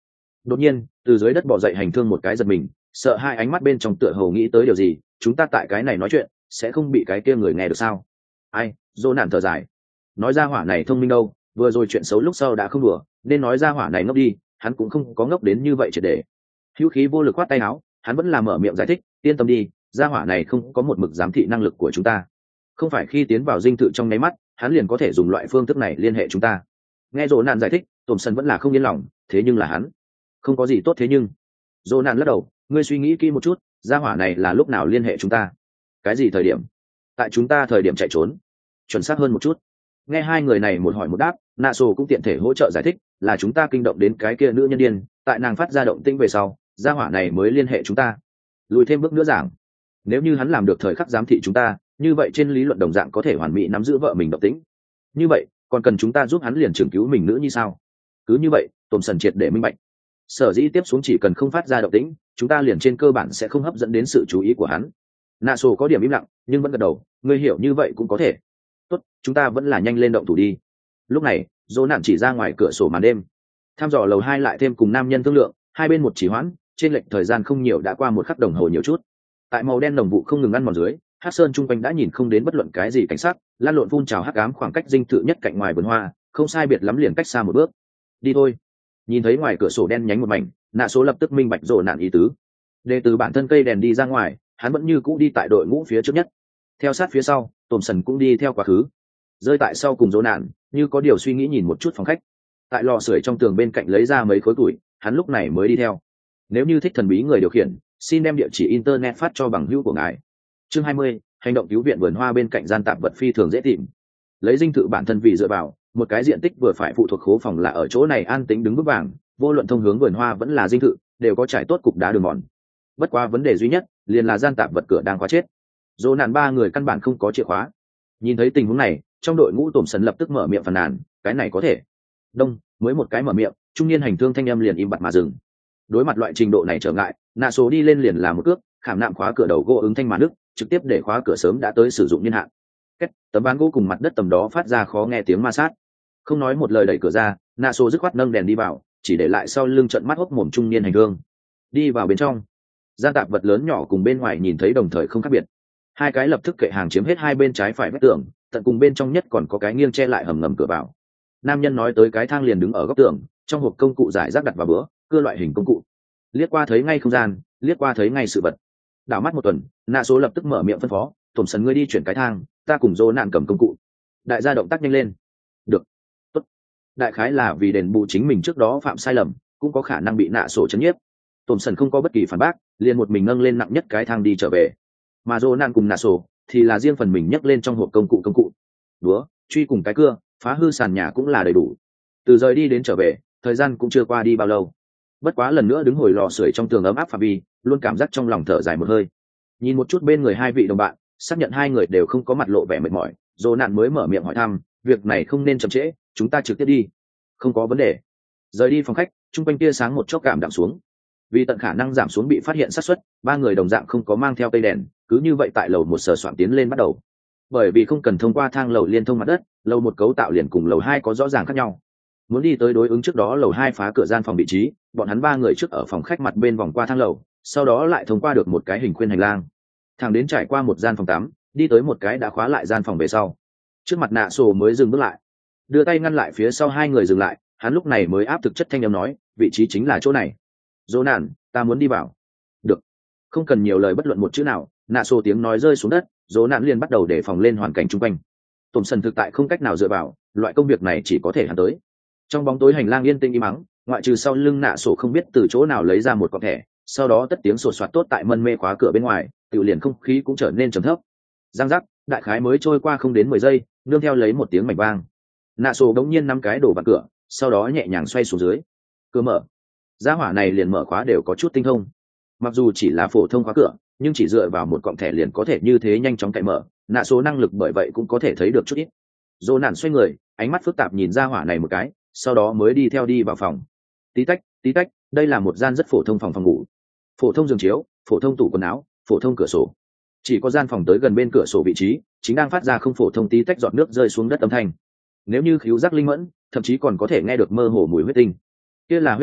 Đột nhiên từ dưới đất bò dậy hành thương một cái giật mình, sợ hai ánh mắt bên trong tựa hồ nghĩ tới điều gì. Chúng ta tại cái này nói chuyện sẽ không bị cái kia người nghe được sao? Ai? Dỗ nạn thở dài, nói ra hỏa này thông minh đâu, vừa rồi chuyện xấu lúc sau đã không đùa, nên nói ra hỏa này ngốc đi, hắn cũng không có ngốc đến như vậy triệt để. Hữu khí vô lực khoát tay áo, hắn vẫn là mở miệng giải thích, yên tâm đi, ra hỏa này không có một mực giám thị năng lực của chúng ta, không phải khi tiến vào dinh thự trong nháy mắt hắn liền có thể dùng loại phương thức này liên hệ chúng ta. Nghe dỗ nạn giải thích, tổm sân vẫn là không yên lòng, thế nhưng là hắn không có gì tốt. Thế nhưng dỗ nạn lắc đầu, ngươi suy nghĩ kỹ một chút, ra hỏa này là lúc nào liên hệ chúng ta? Cái gì thời điểm? Tại chúng ta thời điểm chạy trốn, chuẩn xác hơn một chút. Nghe hai người này một hỏi một đáp, nạ sổ cũng tiện thể hỗ trợ giải thích, là chúng ta kinh động đến cái kia nữ nhân điên, tại nàng phát ra động tĩnh về sau, gia hỏa này mới liên hệ chúng ta. Lùi thêm bước nữa giảng, nếu như hắn làm được thời khắc giám thị chúng ta, như vậy trên lý luận đồng dạng có thể hoàn mỹ nắm giữ vợ mình động tĩnh. Như vậy còn cần chúng ta giúp hắn liền trưởng cứu mình nữ như sao? Cứ như vậy tôm sần triệt để minh bạch, sở dĩ tiếp xuống chỉ cần không phát ra động tĩnh, chúng ta liền trên cơ bản sẽ không hấp dẫn đến sự chú ý của hắn. Nạ sổ có điểm im lặng nhưng vẫn gật đầu, ngươi hiểu như vậy cũng có thể. Tốt, chúng ta vẫn là nhanh lên động thủ đi. Lúc này dỗ nạn chỉ ra ngoài cửa sổ màn đêm, thăm dò lầu 2 lại thêm cùng nam nhân thương lượng, hai bên một chỉ hoãn, trên lệch thời gian không nhiều, đã qua một khắc đồng hồ nhiều chút. Tại màu đen nồng vụ không ngừng ăn mòn dưới, Hắc Sơn trung quanh đã nhìn không đến bất luận cái gì cảnh sát, lan lộn phun trào hắc ám khoảng cách dinh thự nhất cạnh ngoài vườn hoa, không sai biệt lắm liền cách xa một bước. Đi thôi. Nhìn thấy ngoài cửa sổ đen nhánh một mảnh, nạ số lập tức minh bạch rồ nạn ý tứ. Để từ bản thân cây đèn đi ra ngoài, hắn vẫn như cũ đi tại đội ngũ phía trước nhất. Theo sát phía sau, Tổm Sần cũng đi theo quá khứ. Rơi tại sau cùng rồ nạn, như có điều suy nghĩ nhìn một chút phòng khách. Tại lò sưởi trong tường bên cạnh lấy ra mấy khối củi, hắn lúc này mới đi theo. Nếu như thích thần bí người điều khiển, xin đem địa chỉ internet phát cho bằng hữu của ngài. Chương 20, hành động cứu viện vườn hoa bên cạnh gian tạp vật phi thường dễ tìm. Lấy dinh thự bản thân vì dựa vào, một cái diện tích vừa phải phụ thuộc khố phòng là ở chỗ này an tĩnh đứng vững vàng, vô luận thông hướng vườn hoa vẫn là dinh thự, đều có trải tốt cục đá đường mòn. Bất quá vấn đề duy nhất, liền là gian tạp vật cửa đang khóa chết. Dỗ nạn ba người căn bản không có chìa khóa. Nhìn thấy tình huống này, trong đội ngũ Tổm Sần lập tức mở miệng phàn nàn, cái này có thể. Đông, mới một cái mở miệng, trung niên hành thương thanh âm liền im bặt mà dừng. Đối mặt loại trình độ này trở ngại, nạ số đi lên liền làm một cước, khảm nạm khóa cửa đầu gỗ ứng thanh màn nước, trực tiếp để khóa cửa sớm đã tới sử dụng niên hạn. Kết, tấm ván gỗ cùng mặt đất tầm đó phát ra khó nghe tiếng ma sát. Không nói một lời đẩy cửa ra, nạ số dứt khoát nâng đèn đi vào, chỉ để lại sau lưng trận mắt hốc mồm trung niên hành thương. Đi vào bên trong, gian tạp vật lớn nhỏ cùng bên ngoài nhìn thấy đồng thời không khác biệt. Hai cái lập tức kệ hàng chiếm hết hai bên trái phải vách tường, tận cùng bên trong nhất còn có cái nghiêng che lại hầm ngầm cửa vào. Nam nhân nói tới cái thang liền đứng ở góc tường, trong hộp công cụ giải rác đặt vào bữa, cưa loại hình công cụ. Liếc qua thấy ngay không gian, liếc qua thấy ngay sự vật. Đảo mắt một tuần, nạ số lập tức mở miệng phân phó, Tổm Sần ngươi đi chuyển cái thang, ta cùng dô nạn cầm công cụ. Đại gia động tác nhanh lên. Được. Tốt. Đại khái là vì đền bù chính mình trước đó phạm sai lầm, cũng có khả năng bị nạ sổ chấn nhiếp. Tổm Sần không có bất kỳ phản bác, liền một mình nâng lên nặng nhất cái thang đi trở về. Mà dô nạn cùng nạ sổ thì là riêng phần mình nhấc lên trong hộp công cụ. Đúa, truy cùng cái cưa, phá hư sàn nhà cũng là đầy đủ. Từ rời đi đến trở về, thời gian cũng chưa qua đi bao lâu. Bất quá lần nữa đứng hồi lò sưởi trong tường ấm áp phạm vi, luôn cảm giác trong lòng thở dài một hơi. Nhìn một chút bên người hai vị đồng bạn, xác nhận hai người đều không có mặt lộ vẻ mệt mỏi, dỗ nạn mới mở miệng hỏi thăm, việc này không nên chậm trễ, chúng ta trực tiếp đi. Không có vấn đề. Rời đi phòng khách, chung quanh tia sáng một chốc cảm đạm xuống. Vì tận khả năng giảm xuống bị phát hiện xác suất, ba người đồng dạng không có mang theo cây đèn, cứ như vậy tại lầu một sờ soạn tiến lên bắt đầu. Bởi vì không cần thông qua thang lầu liên thông mặt đất, lầu một cấu tạo liền cùng lầu hai có rõ ràng khác nhau. Muốn đi tới đối ứng trước đó lầu hai phá cửa gian phòng vị trí, bọn hắn ba người trước ở phòng khách mặt bên vòng qua thang lầu, sau đó lại thông qua được một cái hình khuyên hành lang, thẳng đến trải qua một gian phòng tắm, đi tới một cái đã khóa lại gian phòng về sau. Trước mặt nạ sổ mới dừng bước lại, đưa tay ngăn lại phía sau hai người dừng lại, hắn lúc này mới áp thực chất thanh âm nói, vị trí chính là chỗ này. Dỗ nạn, ta muốn đi vào. Được. Không cần nhiều lời bất luận một chữ nào, nạ sổ tiếng nói rơi xuống đất, dỗ nạn liền bắt đầu đề phòng lên hoàn cảnh chung quanh. Tổm Sần thực tại không cách nào dựa vào, loại công việc này chỉ có thể hắn tới. Trong bóng tối hành lang yên tĩnh im mắng, ngoại trừ sau lưng nạ sổ không biết từ chỗ nào lấy ra một cọc thẻ, sau đó tất tiếng sột soạt tốt tại mân mê khóa cửa bên ngoài, tự liền không khí cũng trở nên trầm thấp. Giang giác, đại khái mới trôi qua không đến 10 giây, nương theo lấy một tiếng mảnh vang, nạ sổ đống nhiên năm cái đổ vào cửa, sau đó nhẹ nhàng xoay xuống dưới. Cửa mở. Gia hỏa này liền mở khóa đều có chút tinh thông. Mặc dù chỉ là phổ thông khóa cửa, nhưng chỉ dựa vào một cọng thẻ liền có thể như thế nhanh chóng cậy mở, nạ số năng lực bởi vậy cũng có thể thấy được chút ít. Dỗ nạn xoay người, ánh mắt phức tạp nhìn gia hỏa này một cái, sau đó mới đi theo đi vào phòng. Tí tách, đây là một gian rất phổ thông phòng ngủ. Phổ thông giường chiếu, phổ thông tủ quần áo, phổ thông cửa sổ. Chỉ có gian phòng tới gần bên cửa sổ vị trí, chính đang phát ra không phổ thông tí tách giọt nước rơi xuống đất âm thanh. Nếu như khứu giác linh mẫn, thậm chí còn có thể nghe được mơ hồ mùi huyết tinh. Kia là huyết dịch,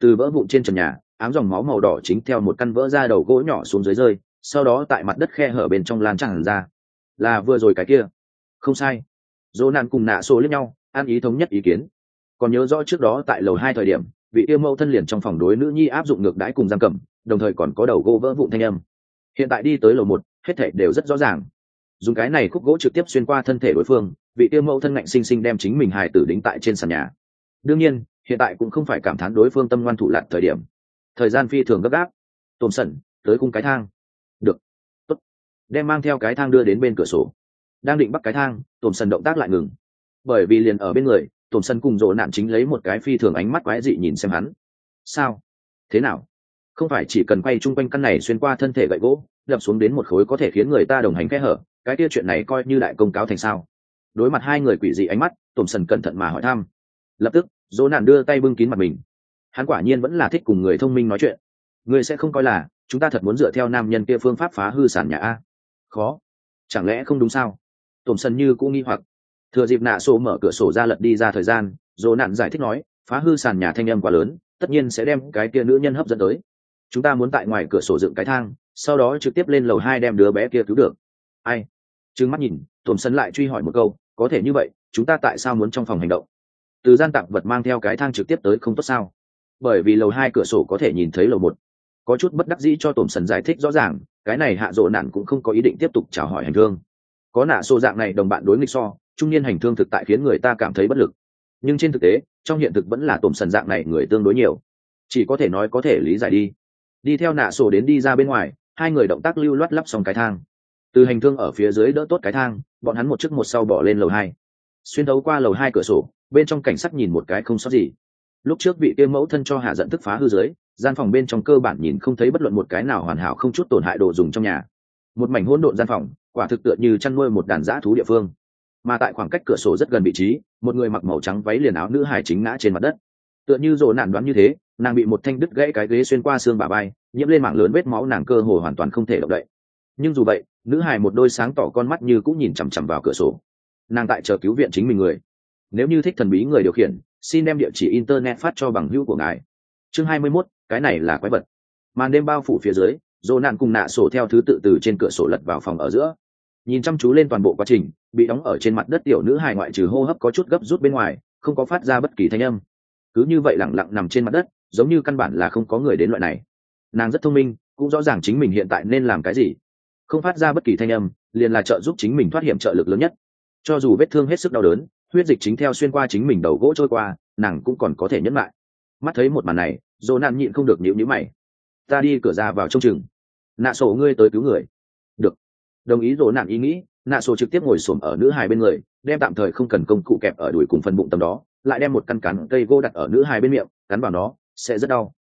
Từ vỡ vụn trên trần nhà, ám dòng máu màu đỏ chính theo một căn vỡ ra đầu gỗ nhỏ xuống dưới rơi, sau đó tại mặt đất khe hở bên trong lan tràn ra. Là vừa rồi cái kia. Không sai. Dỗ nạn cùng nạ sổ liếc nhau, ăn ý thống nhất ý kiến. Còn nhớ rõ trước đó tại lầu 2 thời điểm, vị yêu mẫu thân liền trong phòng đối nữ nhi áp dụng ngược đãi cùng giam cầm, đồng thời còn có đầu gỗ vỡ vụn thanh âm. Hiện tại đi tới lầu 1, hết thảy đều rất rõ ràng. Dùng cái này khúc gỗ trực tiếp xuyên qua thân thể đối phương, vị yêu mẫu thân ngạnh sinh sinh đem chính mình hài tử đính tại trên sàn nhà. Đương nhiên, hiện tại cũng không phải cảm thán đối phương tâm ngoan thủ lạn thời điểm. Thời gian phi thường gấp gáp. Tổn sẩn, tới cung cái thang. Được. Tốt. Đem mang theo cái thang đưa đến bên cửa sổ. Đang định bắt cái thang, tổn sẩn động tác lại ngừng. Bởi vì liền ở bên người, tổn sẩn cùng Dỗ nạn chính lấy một cái phi thường ánh mắt quái dị nhìn xem hắn. Sao? Thế nào? Không phải chỉ cần quay chung quanh căn này xuyên qua thân thể gậy gỗ, đập xuống đến một khối có thể khiến người ta đồng hành kẽ hở, cái kia chuyện này coi như đại công cáo thành sao? Đối mặt hai người quỷ dị ánh mắt, tổn sẩn cẩn thận mà hỏi thăm. Lập tức, Dỗ nạn đưa tay bưng kín mặt mình. Hắn quả nhiên vẫn là thích cùng người thông minh nói chuyện. Ngươi sẽ không coi là chúng ta thật muốn dựa theo nam nhân kia phương pháp phá hư sàn nhà a? Khó. Chẳng lẽ không đúng sao? Tổn sẩn như cũng nghi hoặc. Thừa dịp nạ sổ mở cửa sổ ra lật đi ra thời gian, Dỗ nạn giải thích nói, phá hư sàn nhà thanh âm quá lớn, tất nhiên sẽ đem cái kia nữ nhân hấp dẫn tới. Chúng ta muốn tại ngoài cửa sổ dựng cái thang, sau đó trực tiếp lên lầu 2 đem đứa bé kia cứu được. Ai? Trừng mắt nhìn, Tổn sẩn lại truy hỏi một câu, có thể như vậy, chúng ta tại sao muốn trong phòng hành động? Từ gian tạp vật mang theo cái thang trực tiếp tới không tốt sao? Bởi vì lầu 2 cửa sổ có thể nhìn thấy lầu 1. Có chút bất đắc dĩ cho Tổn sẩn giải thích rõ ràng, cái này hạ Dỗ nạn cũng không có ý định tiếp tục chào hỏi hành thương. Có nạ xô dạng này đồng bạn đối nghịch so, trung niên hành thương thực tại khiến người ta cảm thấy bất lực. Nhưng trên thực tế, trong hiện thực vẫn là Tổn sẩn dạng này người tương đối nhiều. Chỉ có thể nói có thể lý giải đi. Đi theo nạ sổ đến đi ra bên ngoài, hai người động tác lưu loát lắp xong cái thang. Từ hành thương ở phía dưới đỡ tốt cái thang, bọn hắn một trước một sau bỏ lên lầu 2. Xuyên thấu qua lầu 2 cửa sổ, bên trong cảnh sát nhìn một cái không sót gì. Lúc trước vị kia mẫu thân cho hạ giận tức phá hư dưới, gian phòng bên trong cơ bản nhìn không thấy bất luận một cái nào hoàn hảo không chút tổn hại đồ dùng trong nhà. Một mảnh hỗn độn gian phòng, quả thực tựa như chăn nuôi một đàn dã thú địa phương. Mà tại khoảng cách cửa sổ rất gần vị trí, một người mặc màu trắng váy liền áo nữ hài chính ngã trên mặt đất. Tựa như Dỗ nạn đoán như thế, nàng bị một thanh đứt gãy cái ghế xuyên qua xương bả vai, nhiễm lên mảng lớn vết máu, nàng cơ hồ hoàn toàn không thể động đậy. Nhưng dù vậy, nữ hài một đôi sáng tỏ con mắt như cũng nhìn chằm chằm vào cửa sổ. Nàng tại chờ cứu viện chính mình người. Nếu như thích thần bí người điều khiển, xin đem địa chỉ internet phát cho bằng hữu của ngài. Chương 21, cái này là quái vật. Màn đêm bao phủ phía dưới, Dỗ nạn cùng nạ sổ theo thứ tự từ trên cửa sổ lật vào phòng ở giữa. Nhìn chăm chú lên toàn bộ quá trình, bị đóng ở trên mặt đất tiểu nữ hài ngoại trừ hô hấp có chút gấp rút bên ngoài, không có phát ra bất kỳ thanh âm. Cứ như vậy lặng lặng nằm trên mặt đất, giống như căn bản là không có người đến loại này. Nàng rất thông minh, cũng rõ ràng chính mình hiện tại nên làm cái gì. Không phát ra bất kỳ thanh âm, liền là trợ giúp chính mình thoát hiểm trợ lực lớn nhất. Cho dù vết thương hết sức đau đớn, huyết dịch chính theo xuyên qua chính mình đầu gỗ trôi qua, nàng cũng còn có thể nhẫn lại. Mắt thấy một màn này, Dỗ nạn nhịn không được nhíu nhíu mày. Ta đi cửa ra vào trông chừng. Nạ sổ ngươi tới cứu người. Được. Đồng ý Dỗ nạn ý nghĩ, nạ sổ trực tiếp ngồi xổm ở nữ hài bên người, đem tạm thời không cần công cụ kẹp ở đùi cùng phần bụng tầm đó, lại đem một căn cán cây gỗ đặt ở nữ hài bên miệng, cắn vào nó sẽ rất đau.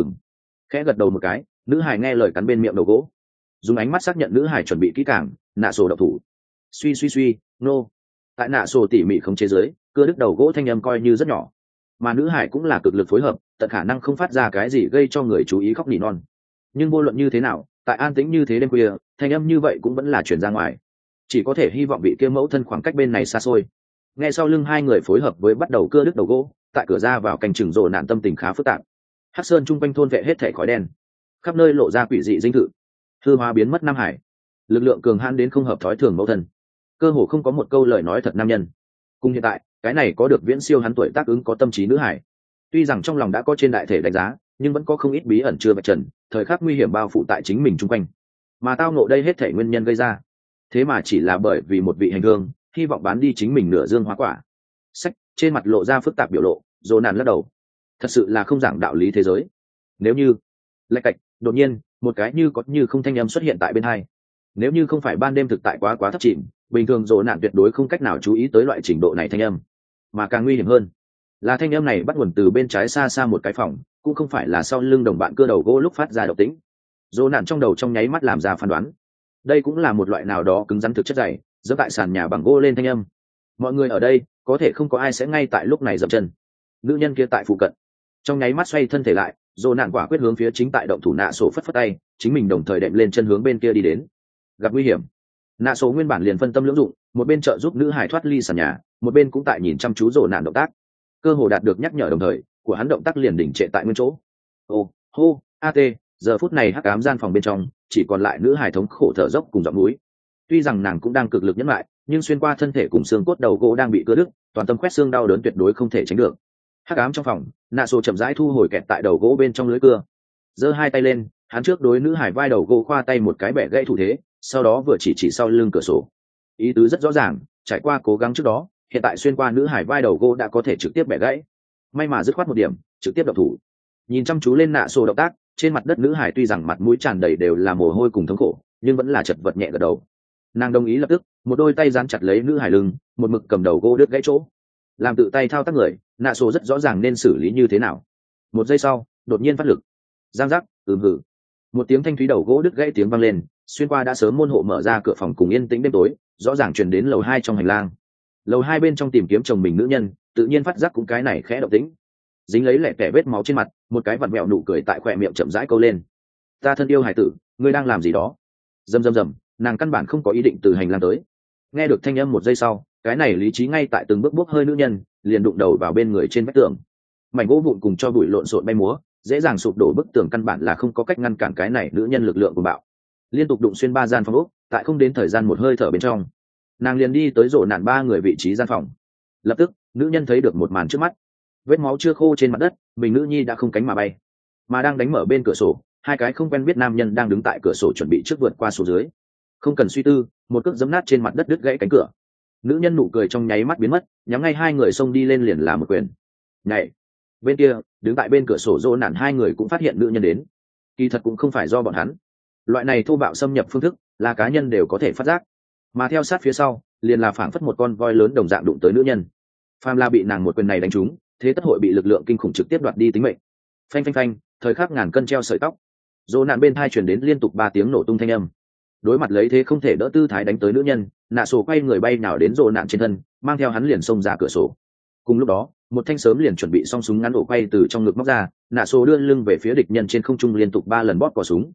Khẽ gật đầu một cái, nữ hài nghe lời cắn bên miệng đầu gỗ. Dùng ánh mắt xác nhận nữ hài chuẩn bị kỹ càng, nạ sổ động thủ. Suy, nô. Tại nạ sổ tỉ mỉ không chế giới, cưa đứt đầu gỗ thanh âm coi như rất nhỏ, mà nữ hải cũng là cực lực phối hợp, tận khả năng không phát ra cái gì gây cho người chú ý khóc nỉ non. Nhưng vô luận như thế nào, tại an tĩnh như thế đêm khuya, thanh âm như vậy cũng vẫn là chuyển ra ngoài. Chỉ có thể hy vọng vị kia mẫu thân khoảng cách bên này xa xôi. Nghe sau lưng hai người phối hợp với bắt đầu cưa đứt đầu gỗ, tại cửa ra vào canh chừng Dỗ nạn tâm tình khá phức tạp. Hắc sơn chung quanh thôn vệ hết thể khói đen, khắp nơi lộ ra quỷ dị dinh thự, hư hóa biến mất nam hải, lực lượng cường hãn đến không hợp thói thường mẫu thân, cơ hồ không có một câu lời nói thật nam nhân. Cùng hiện tại, cái này có được viễn siêu hắn tuổi tác ứng có tâm trí nữ hải. Tuy rằng trong lòng đã có trên đại thể đánh giá, nhưng vẫn có không ít bí ẩn chưa vạch trần, thời khắc nguy hiểm bao phủ tại chính mình chung quanh. Mà tao nộ đây hết thể nguyên nhân gây ra, thế mà chỉ là bởi vì một vị hành hương hy vọng bán đi chính mình nửa dương hóa quả. Sách trên mặt lộ ra phức tạp biểu lộ, Dỗ nạn lắc đầu. Thật sự là không giảng đạo lý thế giới. Nếu như lạch cạch, đột nhiên một cái như có như không thanh âm xuất hiện tại bên hai. Nếu như không phải ban đêm thực tại quá thấp chìm, bình thường Dỗ nạn tuyệt đối không cách nào chú ý tới loại trình độ này thanh âm. Mà càng nguy hiểm hơn là thanh âm này bắt nguồn từ bên trái xa xa một cái phòng, cũng không phải là sau lưng đồng bạn cưa đầu gỗ lúc phát ra động tĩnh. Dỗ nạn trong đầu trong nháy mắt làm ra phán đoán, đây cũng là một loại nào đó cứng rắn thực chất dày dẫm tại sàn nhà bằng gỗ lên thanh âm. Mọi người ở đây có thể không có ai sẽ ngay tại lúc này dậm chân. Nữ nhân kia tại phụ cận, trong nháy mắt xoay thân thể lại, Dỗ nạn quả quyết hướng phía chính tại động thủ nạ sổ phất phất tay, chính mình đồng thời đệm lên chân hướng bên kia đi đến. Gặp nguy hiểm, nạ sổ nguyên bản liền phân tâm lưỡng dụng, một bên trợ giúp nữ hải thoát ly sàn nhà, một bên cũng tại nhìn chăm chú Dỗ nạn động tác. Cơ hồ đạt được nhắc nhở đồng thời, của hắn động tác liền đỉnh trệ tại nguyên chỗ, ô hô at giờ phút này hắc ám gian phòng bên trong chỉ còn lại nữ hài thống khổ thở dốc cùng giọng núi. Tuy rằng nàng cũng đang cực lực nhẫn lại, nhưng xuyên qua thân thể cùng xương cốt đầu gỗ đang bị cưa đứt, toàn tâm quét xương đau đớn tuyệt đối không thể tránh được. Hắc ám trong phòng, nạ sổ chậm rãi thu hồi kẹt tại đầu gỗ bên trong lưới cưa, giơ hai tay lên, hắn trước đối nữ hải vai đầu gỗ khoa tay một cái bẻ gãy thủ thế, sau đó vừa chỉ sau lưng cửa sổ. Ý tứ rất rõ ràng, trải qua cố gắng trước đó, hiện tại xuyên qua nữ hải vai đầu gỗ đã có thể trực tiếp bẻ gãy. May mà dứt khoát một điểm, trực tiếp động thủ. Nhìn chăm chú lên nạ sổ động tác, trên mặt đất nữ hải tuy rằng mặt mũi tràn đầy đều là mồ hôi cùng thống khổ, nhưng vẫn là chật vật nhẹ gật đầu. Nàng đồng ý lập tức, một đôi tay dán chặt lấy nữ hải lưng, một mực cầm đầu gỗ đứt gãy chỗ. Làm tự tay thao tác người, nạ sổ rất rõ ràng nên xử lý như thế nào. Một giây sau, đột nhiên phát lực, giang giác, hử, một tiếng thanh thúy đầu gỗ đứt gãy tiếng vang lên, xuyên qua đã sớm môn hộ mở ra cửa phòng cùng yên tĩnh đêm tối, rõ ràng truyền đến lầu 2 trong hành lang. Lầu 2 bên trong tìm kiếm chồng mình nữ nhân, tự nhiên phát giác cũng cái này khẽ động tĩnh. Dính lấy lẹ tẻ vết máu trên mặt, một cái vặn vẹo nụ cười tại khóe miệng chậm rãi câu lên. Ta thân yêu hải tử, ngươi đang làm gì đó? Rầm, nàng căn bản không có ý định từ hành lang tới. Nghe được thanh âm một giây sau, cái này lý trí ngay tại từng bước bốc hơi nữ nhân, liền đụng đầu vào bên người trên vách tường. Mảnh gỗ vụn cùng cho bụi lộn xộn bay múa, dễ dàng sụp đổ bức tường, căn bản là không có cách ngăn cản cái này nữ nhân lực lượng của bạo. Liên tục đụng xuyên 3 gian phòng ốc, tại không đến thời gian một hơi thở bên trong, nàng liền đi tới rổ nạn 3 người vị trí gian phòng. Lập tức, nữ nhân thấy được một màn trước mắt. Vết máu chưa khô trên mặt đất, mình nữ nhi đã không cánh mà bay, mà đang đánh mở bên cửa sổ, hai cái không quen biết nam nhân đang đứng tại cửa sổ chuẩn bị trước vượt qua số dưới. Không cần suy tư, một cước giẫm nát trên mặt đất đứt gãy cánh cửa. Nữ nhân nụ cười trong nháy mắt biến mất, nhắm ngay hai người xông đi lên liền là một quyền. Nhảy. Bên kia, đứng tại bên cửa sổ rô nạn hai người cũng phát hiện nữ nhân đến. Kỳ thật cũng không phải do bọn hắn, loại này thô bạo xâm nhập phương thức là cá nhân đều có thể phát giác, mà theo sát phía sau liền là phảng phất một con voi lớn đồng dạng đụng tới nữ nhân. Phàm là bị nàng một quyền này đánh trúng, thế tất hội bị lực lượng kinh khủng trực tiếp đoạt đi tính mệnh. Phanh, thời khắc ngàn cân treo sợi tóc, rô nạn bên thai truyền đến liên tục 3 tiếng nổ tung thanh âm. Đối mặt lấy thế không thể đỡ tư thái đánh tới nữ nhân, nạ sổ quay người bay nào đến rô nạn trên thân, mang theo hắn liền xông ra cửa sổ. Cùng lúc đó, một thanh sớm liền chuẩn bị xong súng ngắn ổ quay từ trong ngực móc ra, nạ sổ đưa lưng về phía địch nhân trên không trung liên tục 3 lần bóp cò súng.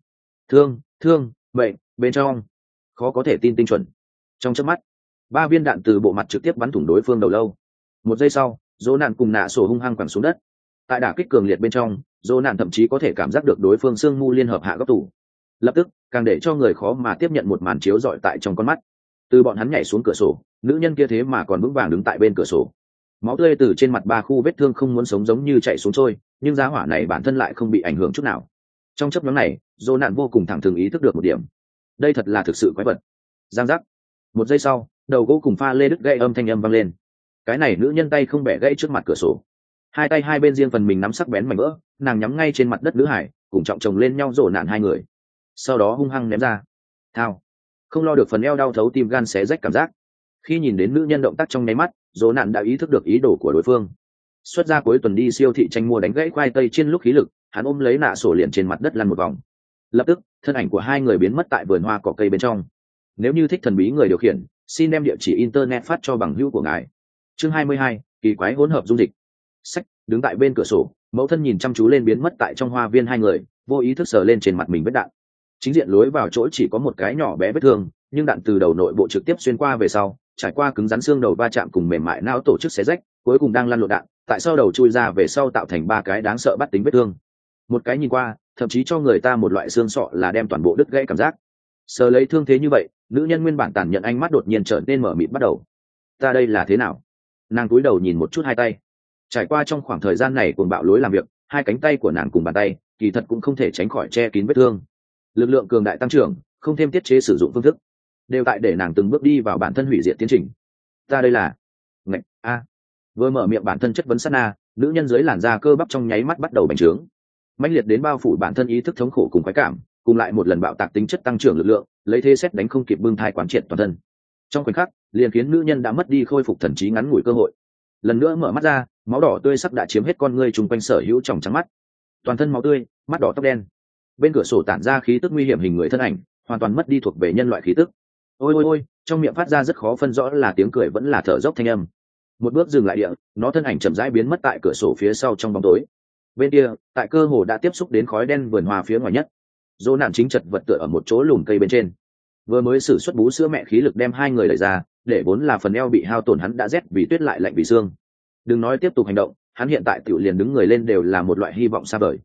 Thương, bệnh, bên trong, khó có thể tin tinh chuẩn. Trong chớp mắt, 3 viên đạn từ bộ mặt trực tiếp bắn thủng đối phương đầu lâu. Một giây sau, rô nạn cùng nạ sổ hung hăng quẳng xuống đất. Tại đả kích cường liệt bên trong, rô nạn thậm chí có thể cảm giác được đối phương xương mu liên hợp hạ góc tủ. Lập tức, càng để cho người khó mà tiếp nhận một màn chiếu rọi tại trong con mắt. Từ bọn hắn nhảy xuống cửa sổ, nữ nhân kia thế mà còn vững vàng đứng tại bên cửa sổ. Máu tươi từ trên mặt 3 khu vết thương không muốn sống giống như chảy xuống trôi, nhưng giá hỏa này bản thân lại không bị ảnh hưởng chút nào. Trong chớp nhoáng này, rô nạn vô cùng thẳng thừng ý thức được một điểm. Đây thật là thực sự quái vật. Giang giác. Một giây sau, đầu gỗ cùng pha lê đứt gãy âm thanh âm vang lên. Cái này nữ nhân tay không bẻ gãy trước mặt cửa sổ, hai tay hai bên riêng phần mình nắm sắc bén mảnh vỡ, nàng nhắm ngay trên mặt đất nữ hải, cùng trọng chồng lên nhau rổ nạn hai người, sau đó hung hăng ném ra. Thao. Không lo được phần eo đau thấu tim gan xé rách cảm giác. Khi nhìn đến nữ nhân động tác trong nháy mắt, rổ nạn đã ý thức được ý đồ của đối phương. Xuất ra cuối tuần đi siêu thị tranh mua đánh gãy khoai tây trên lúc khí lực, hắn ôm lấy nạ sổ liền trên mặt đất lăn một vòng. Lập tức, thân ảnh của hai người biến mất tại vườn hoa cỏ cây bên trong. Nếu như thích thần bí người điều khiển, xin đem địa chỉ internet phát cho bằng hữu của ngài. Chương 22, kỳ quái hỗn hợp dung dịch. Sách, đứng tại bên cửa sổ, mẫu thân nhìn chăm chú lên biến mất tại trong hoa viên hai người, vô ý thức sờ lên trên mặt mình vết đạn. Chính diện lối vào chỗ chỉ có một cái nhỏ bé vết thương, nhưng đạn từ đầu nội bộ trực tiếp xuyên qua về sau, trải qua cứng rắn xương đầu va chạm cùng mềm mại não tổ chức xé rách, cuối cùng đang lăn lộn đạn, tại sau đầu chui ra về sau tạo thành 3 cái đáng sợ bắt tính vết thương. Một cái nhìn qua, thậm chí cho người ta một loại xương sọ là đem toàn bộ đứt gãy cảm giác. Sờ lấy thương thế như vậy, nữ nhân nguyên bản tàn nhẫn ánh mắt đột nhiên trở nên mở mịt bắt đầu. Ta đây là thế nào? Nàng cúi đầu nhìn một chút hai tay. Trải qua trong khoảng thời gian này cuồng bạo lối làm việc, hai cánh tay của nàng cùng bàn tay kỳ thật cũng không thể tránh khỏi che kín vết thương. Lực lượng cường đại tăng trưởng, không thêm tiết chế sử dụng phương thức, đều tại để nàng từng bước đi vào bản thân hủy diệt tiến trình. Ta đây là ngạch a. Vừa mở miệng bản thân chất vấn sát na, nữ nhân dưới làn da cơ bắp trong nháy mắt bắt đầu bành trướng, mãnh liệt đến bao phủ bản thân ý thức thống khổ cùng khoái cảm, cùng lại một lần bạo tạc tính chất tăng trưởng lực lượng, lấy thế xét đánh không kịp bưng thai quán triệt toàn thân. Trong khoảnh khắc, liền khiến nữ nhân đã mất đi khôi phục thần trí ngắn ngủi cơ hội. Lần nữa mở mắt ra, máu đỏ tươi sắc đã chiếm hết con ngươi chung quanh sở hữu tròng trắng mắt, toàn thân máu tươi, mắt đỏ tóc đen. Bên cửa sổ tản ra khí tức nguy hiểm hình người thân ảnh, hoàn toàn mất đi thuộc về nhân loại khí tức. Ôi, trong miệng phát ra rất khó phân rõ là tiếng cười vẫn là thở dốc thanh âm. Một bước dừng lại địa, nó thân ảnh chậm rãi biến mất tại cửa sổ phía sau trong bóng tối. Bên kia, tại cơ hồ đã tiếp xúc đến khói đen vườn hoa phía ngoài nhất, dỗ nạn chính chật vật tựa ở một chỗ lùm cây bên trên. Vừa mới sử xuất bú sữa mẹ khí lực đem hai người đẩy ra, để vốn là phần eo bị hao tổn hắn đã rét vì tuyết lại lạnh vì xương. Đừng nói tiếp tục hành động, hắn hiện tại tiểu liền đứng người lên đều là một loại hy vọng xa vời.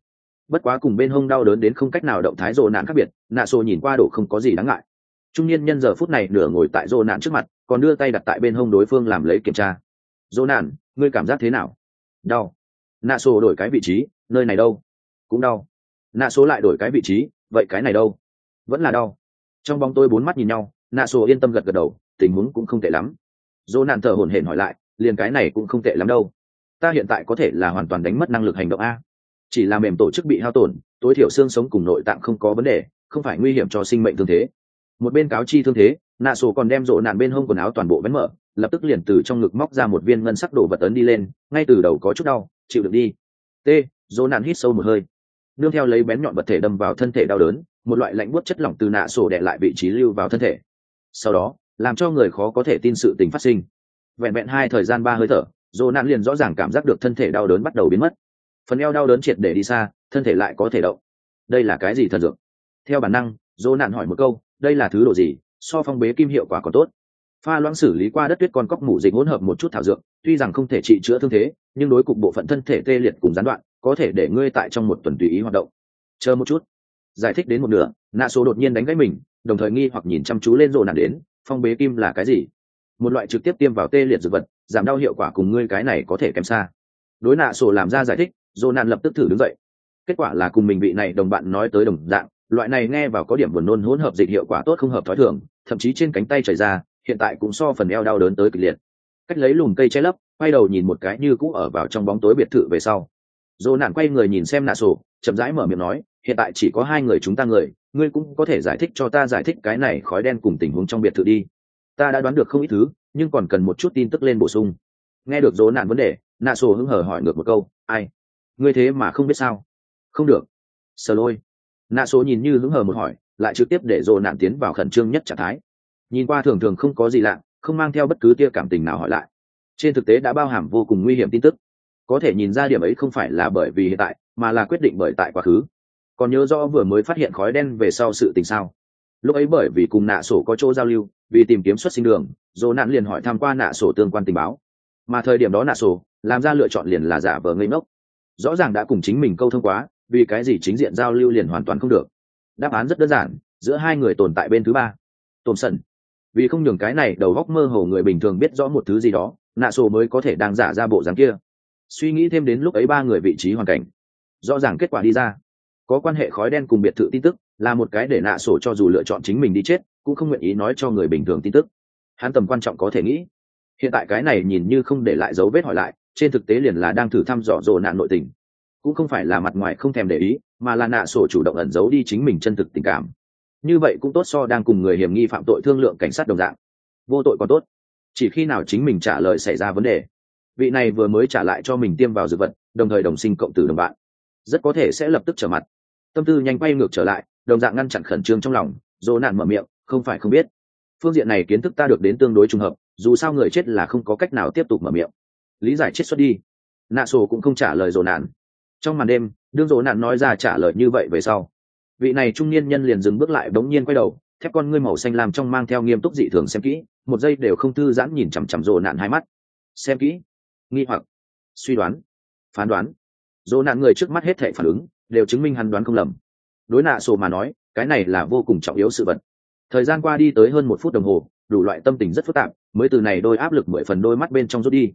bất quá cùng bên hông đau đớn đến không cách nào động thái rồ nạn khác biệt, nạ sổ nhìn qua độ không có gì đáng ngại. Trung niên nhân giờ phút này nửa ngồi tại rồ nạn trước mặt, còn đưa tay đặt tại bên hông đối phương làm lấy kiểm tra. Rồ nạn, ngươi cảm giác thế nào? Đau. Nạ sổ đổi cái vị trí, nơi này đâu? Cũng đau. Nạ sổ lại đổi cái vị trí, vậy cái này đâu? Vẫn là đau. Trong bóng tôi bốn mắt nhìn nhau, nạ sổ yên tâm gật gật đầu, tình huống cũng không tệ lắm. Rồ nạn thở hổn hển hỏi lại, liền cái này cũng không tệ lắm đâu. Ta hiện tại có thể là hoàn toàn đánh mất năng lực hành động a, chỉ là mềm tổ chức bị hao tổn, tối thiểu xương sống cùng nội tạng không có vấn đề, không phải nguy hiểm cho sinh mệnh thương thế. Một bên cáo chi thương thế, nạ sổ còn đem rộ nạn bên hông quần áo toàn bộ vén mở, lập tức liền từ trong ngực móc ra một viên ngân sắc đồ vật ấn đi lên, ngay từ đầu có chút đau, chịu được đi. T. Rộ nạn hít sâu một hơi, nương theo lấy bén nhọn vật thể đâm vào thân thể đau đớn, một loại lạnh buốt chất lỏng từ nạ sổ đè lại vị trí lưu vào thân thể. Sau đó, làm cho người khó có thể tin sự tình phát sinh. Vẹn vẹn hai thời gian ba hơi thở, rộ nạn liền rõ ràng cảm giác được thân thể đau đớn bắt đầu biến mất, phần eo đau đớn triệt để đi xa, thân thể lại có thể động. Đây là cái gì thần dược? Theo bản năng, dỗ nạn hỏi một câu, đây là thứ đồ gì, so phong bế kim hiệu quả còn tốt. Pha loãng xử lý qua đất tuyết con cóc mủ dịch hỗn hợp một chút thảo dược, tuy rằng không thể trị chữa thương thế, nhưng đối cục bộ phận thân thể tê liệt cùng gián đoạn, có thể để ngươi tại trong một tuần tùy ý hoạt động. Chờ một chút. Giải thích đến một nửa, nạ số đột nhiên đánh gãy mình, đồng thời nghi hoặc nhìn chăm chú lên rồ nạn đến, phong bế kim là cái gì? Một loại trực tiếp tiêm vào tê liệt dược vật, giảm đau hiệu quả cùng ngươi cái này có thể kém xa. Đối nạ sổ làm ra giải thích, dồ nạn lập tức thử đứng dậy. Kết quả là cùng mình vị này đồng bạn nói tới đồng dạng, loại này nghe vào có điểm buồn nôn hỗn hợp dịch hiệu quả tốt không hợp thói thường, thậm chí trên cánh tay chảy ra, hiện tại cũng so phần eo đau đớn tới kịch liệt. Cách lấy lùm cây che lấp, quay đầu nhìn một cái như cũ ở vào trong bóng tối biệt thự về sau. Dồ nạn quay người nhìn xem nạ sổ, chậm rãi mở miệng nói, hiện tại chỉ có hai người chúng ta người, ngươi cũng có thể giải thích cho ta giải thích cái này khói đen cùng tình huống trong biệt thự đi. Ta đã đoán được không ít thứ, nhưng còn cần một chút tin tức lên bổ sung. Nghe được dồ nạn vấn đề, nạ sổ hứng hở hỏi ngược một câu, ai? Ngươi thế mà không biết sao? Không được. Sờ lôi. Nạ sổ nhìn như hứng hở một hỏi, lại trực tiếp để dồ nạn tiến vào khẩn trương nhất trạng thái. Nhìn qua thường thường không có gì lạ, không mang theo bất cứ tia cảm tình nào hỏi lại. Trên thực tế đã bao hàm vô cùng nguy hiểm tin tức. Có thể nhìn ra điểm ấy không phải là bởi vì hiện tại, mà là quyết định bởi tại quá khứ. Còn nhớ rõ vừa mới phát hiện khói đen về sau sự tình sao? Lúc ấy bởi vì cùng nạ sổ có chỗ giao lưu, vì tìm kiếm xuất sinh đường, dồ nạn liền hỏi tham qua nạ sổ tương quan tình báo. Mà thời điểm đó nạ sổ làm ra lựa chọn liền là giả vờ ngây ngốc, rõ ràng đã cùng chính mình câu thông quá, vì cái gì chính diện giao lưu liền hoàn toàn không được? Đáp án rất đơn giản, giữa hai người tồn tại bên thứ ba, Tôn Sần. Vì không nhường cái này đầu góc mơ hồ người bình thường biết rõ một thứ gì đó, nạ sổ mới có thể đang giả ra bộ dáng kia. Suy nghĩ thêm đến lúc ấy ba người vị trí hoàn cảnh, rõ ràng kết quả đi ra có quan hệ khói đen cùng biệt thự tin tức, là một cái để nạ sổ cho dù lựa chọn chính mình đi chết cũng không nguyện ý nói cho người bình thường tin tức. Hắn tầm quan trọng có thể nghĩ, hiện tại cái này nhìn như không để lại dấu vết hỏi lại, trên thực tế liền là đang thử thăm dò dồ nạn nội tình. Cũng không phải là mặt ngoài không thèm để ý, mà là nạ sổ chủ động ẩn giấu đi chính mình chân thực tình cảm. Như vậy cũng tốt so đang cùng người hiểm nghi phạm tội thương lượng cảnh sát đồng dạng. Vô tội còn tốt, chỉ khi nào chính mình trả lời xảy ra vấn đề. Vị này vừa mới trả lại cho mình tiêm vào dược vật, đồng thời đồng sinh cộng tử đồng bạn, rất có thể sẽ lập tức trở mặt. Tâm tư nhanh quay ngược trở lại, đồng dạng ngăn chặn khẩn trương trong lòng, dỗ nạn mở miệng, không phải không biết, phương diện này kiến thức ta được đến tương đối trùng hợp, dù sao người chết là không có cách nào tiếp tục mở miệng, lý giải chết xuất đi. Nạ sổ cũng không trả lời dỗ nạn. Trong màn đêm, đương dỗ nạn nói ra trả lời như vậy về sau, vị này trung niên nhân liền dừng bước lại, bỗng nhiên quay đầu, thép con ngươi màu xanh làm trong mang theo nghiêm túc dị thường xem kỹ, một giây đều không thư giãn nhìn chằm chằm dỗ nạn hai mắt. Xem kỹ, nghi hoặc, suy đoán, phán đoán. Dỗ nạn người trước mắt hết thảy phản ứng đều chứng minh hắn đoán không lầm. Đối nạ sổ mà nói, cái này là vô cùng trọng yếu sự vật. Thời gian qua đi tới hơn 1 phút đồng hồ, đủ loại tâm tình rất phức tạp, mới từ này đôi áp lực 10 phần đôi mắt bên trong rút đi.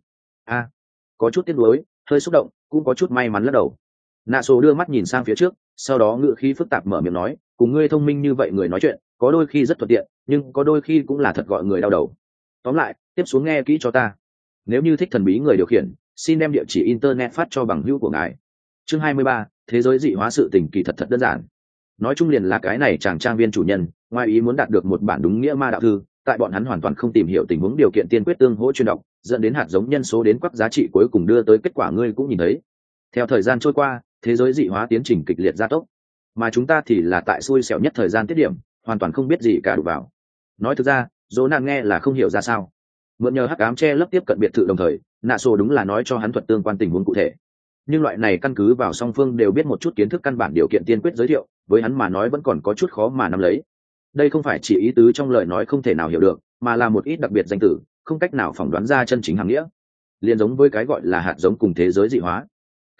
Có chút tiếc nuối, hơi xúc động, cũng có chút may mắn lắc đầu. Nạ sổ đưa mắt nhìn sang phía trước, sau đó ngữ khí phức tạp mở miệng nói, cùng ngươi thông minh như vậy người nói chuyện, có đôi khi rất thuận tiện, nhưng có đôi khi cũng là thật gọi người đau đầu. Tóm lại, tiếp xuống nghe kỹ cho ta. Nếu như thích thần bí người điều khiển, xin đem địa chỉ internet phát cho bằng hữu của ngài. Chương 23, thế giới dị hóa sự tình kỳ thật đơn giản. Nói chung liền là cái này chàng trang viên chủ nhân, ngoài ý muốn đạt được một bản đúng nghĩa ma đạo thư, tại bọn hắn hoàn toàn không tìm hiểu tình huống điều kiện tiên quyết tương hỗ chuyên đọc, dẫn đến hạt giống nhân số đến quắc giá trị cuối cùng đưa tới kết quả ngươi cũng nhìn thấy. Theo thời gian trôi qua, thế giới dị hóa tiến trình kịch liệt gia tốc, mà chúng ta thì là tại xui xẻo nhất thời gian tiết điểm, hoàn toàn không biết gì cả đủ vào. Nói thực ra, dỗ nạn nghe là không hiểu ra sao. Mượn nhờ hắc ám che lấp tiếp cận biệt thự đồng thời, nạ sổ đúng là nói cho hắn thuật tương quan tình huống cụ thể. Nhưng loại này căn cứ vào song phương đều biết một chút kiến thức căn bản điều kiện tiên quyết giới thiệu, với hắn mà nói vẫn còn có chút khó mà nắm lấy. Đây không phải chỉ ý tứ trong lời nói không thể nào hiểu được, mà là một ít đặc biệt danh từ, không cách nào phỏng đoán ra chân chính hàng nghĩa. Liên giống với cái gọi là hạt giống cùng thế giới dị hóa.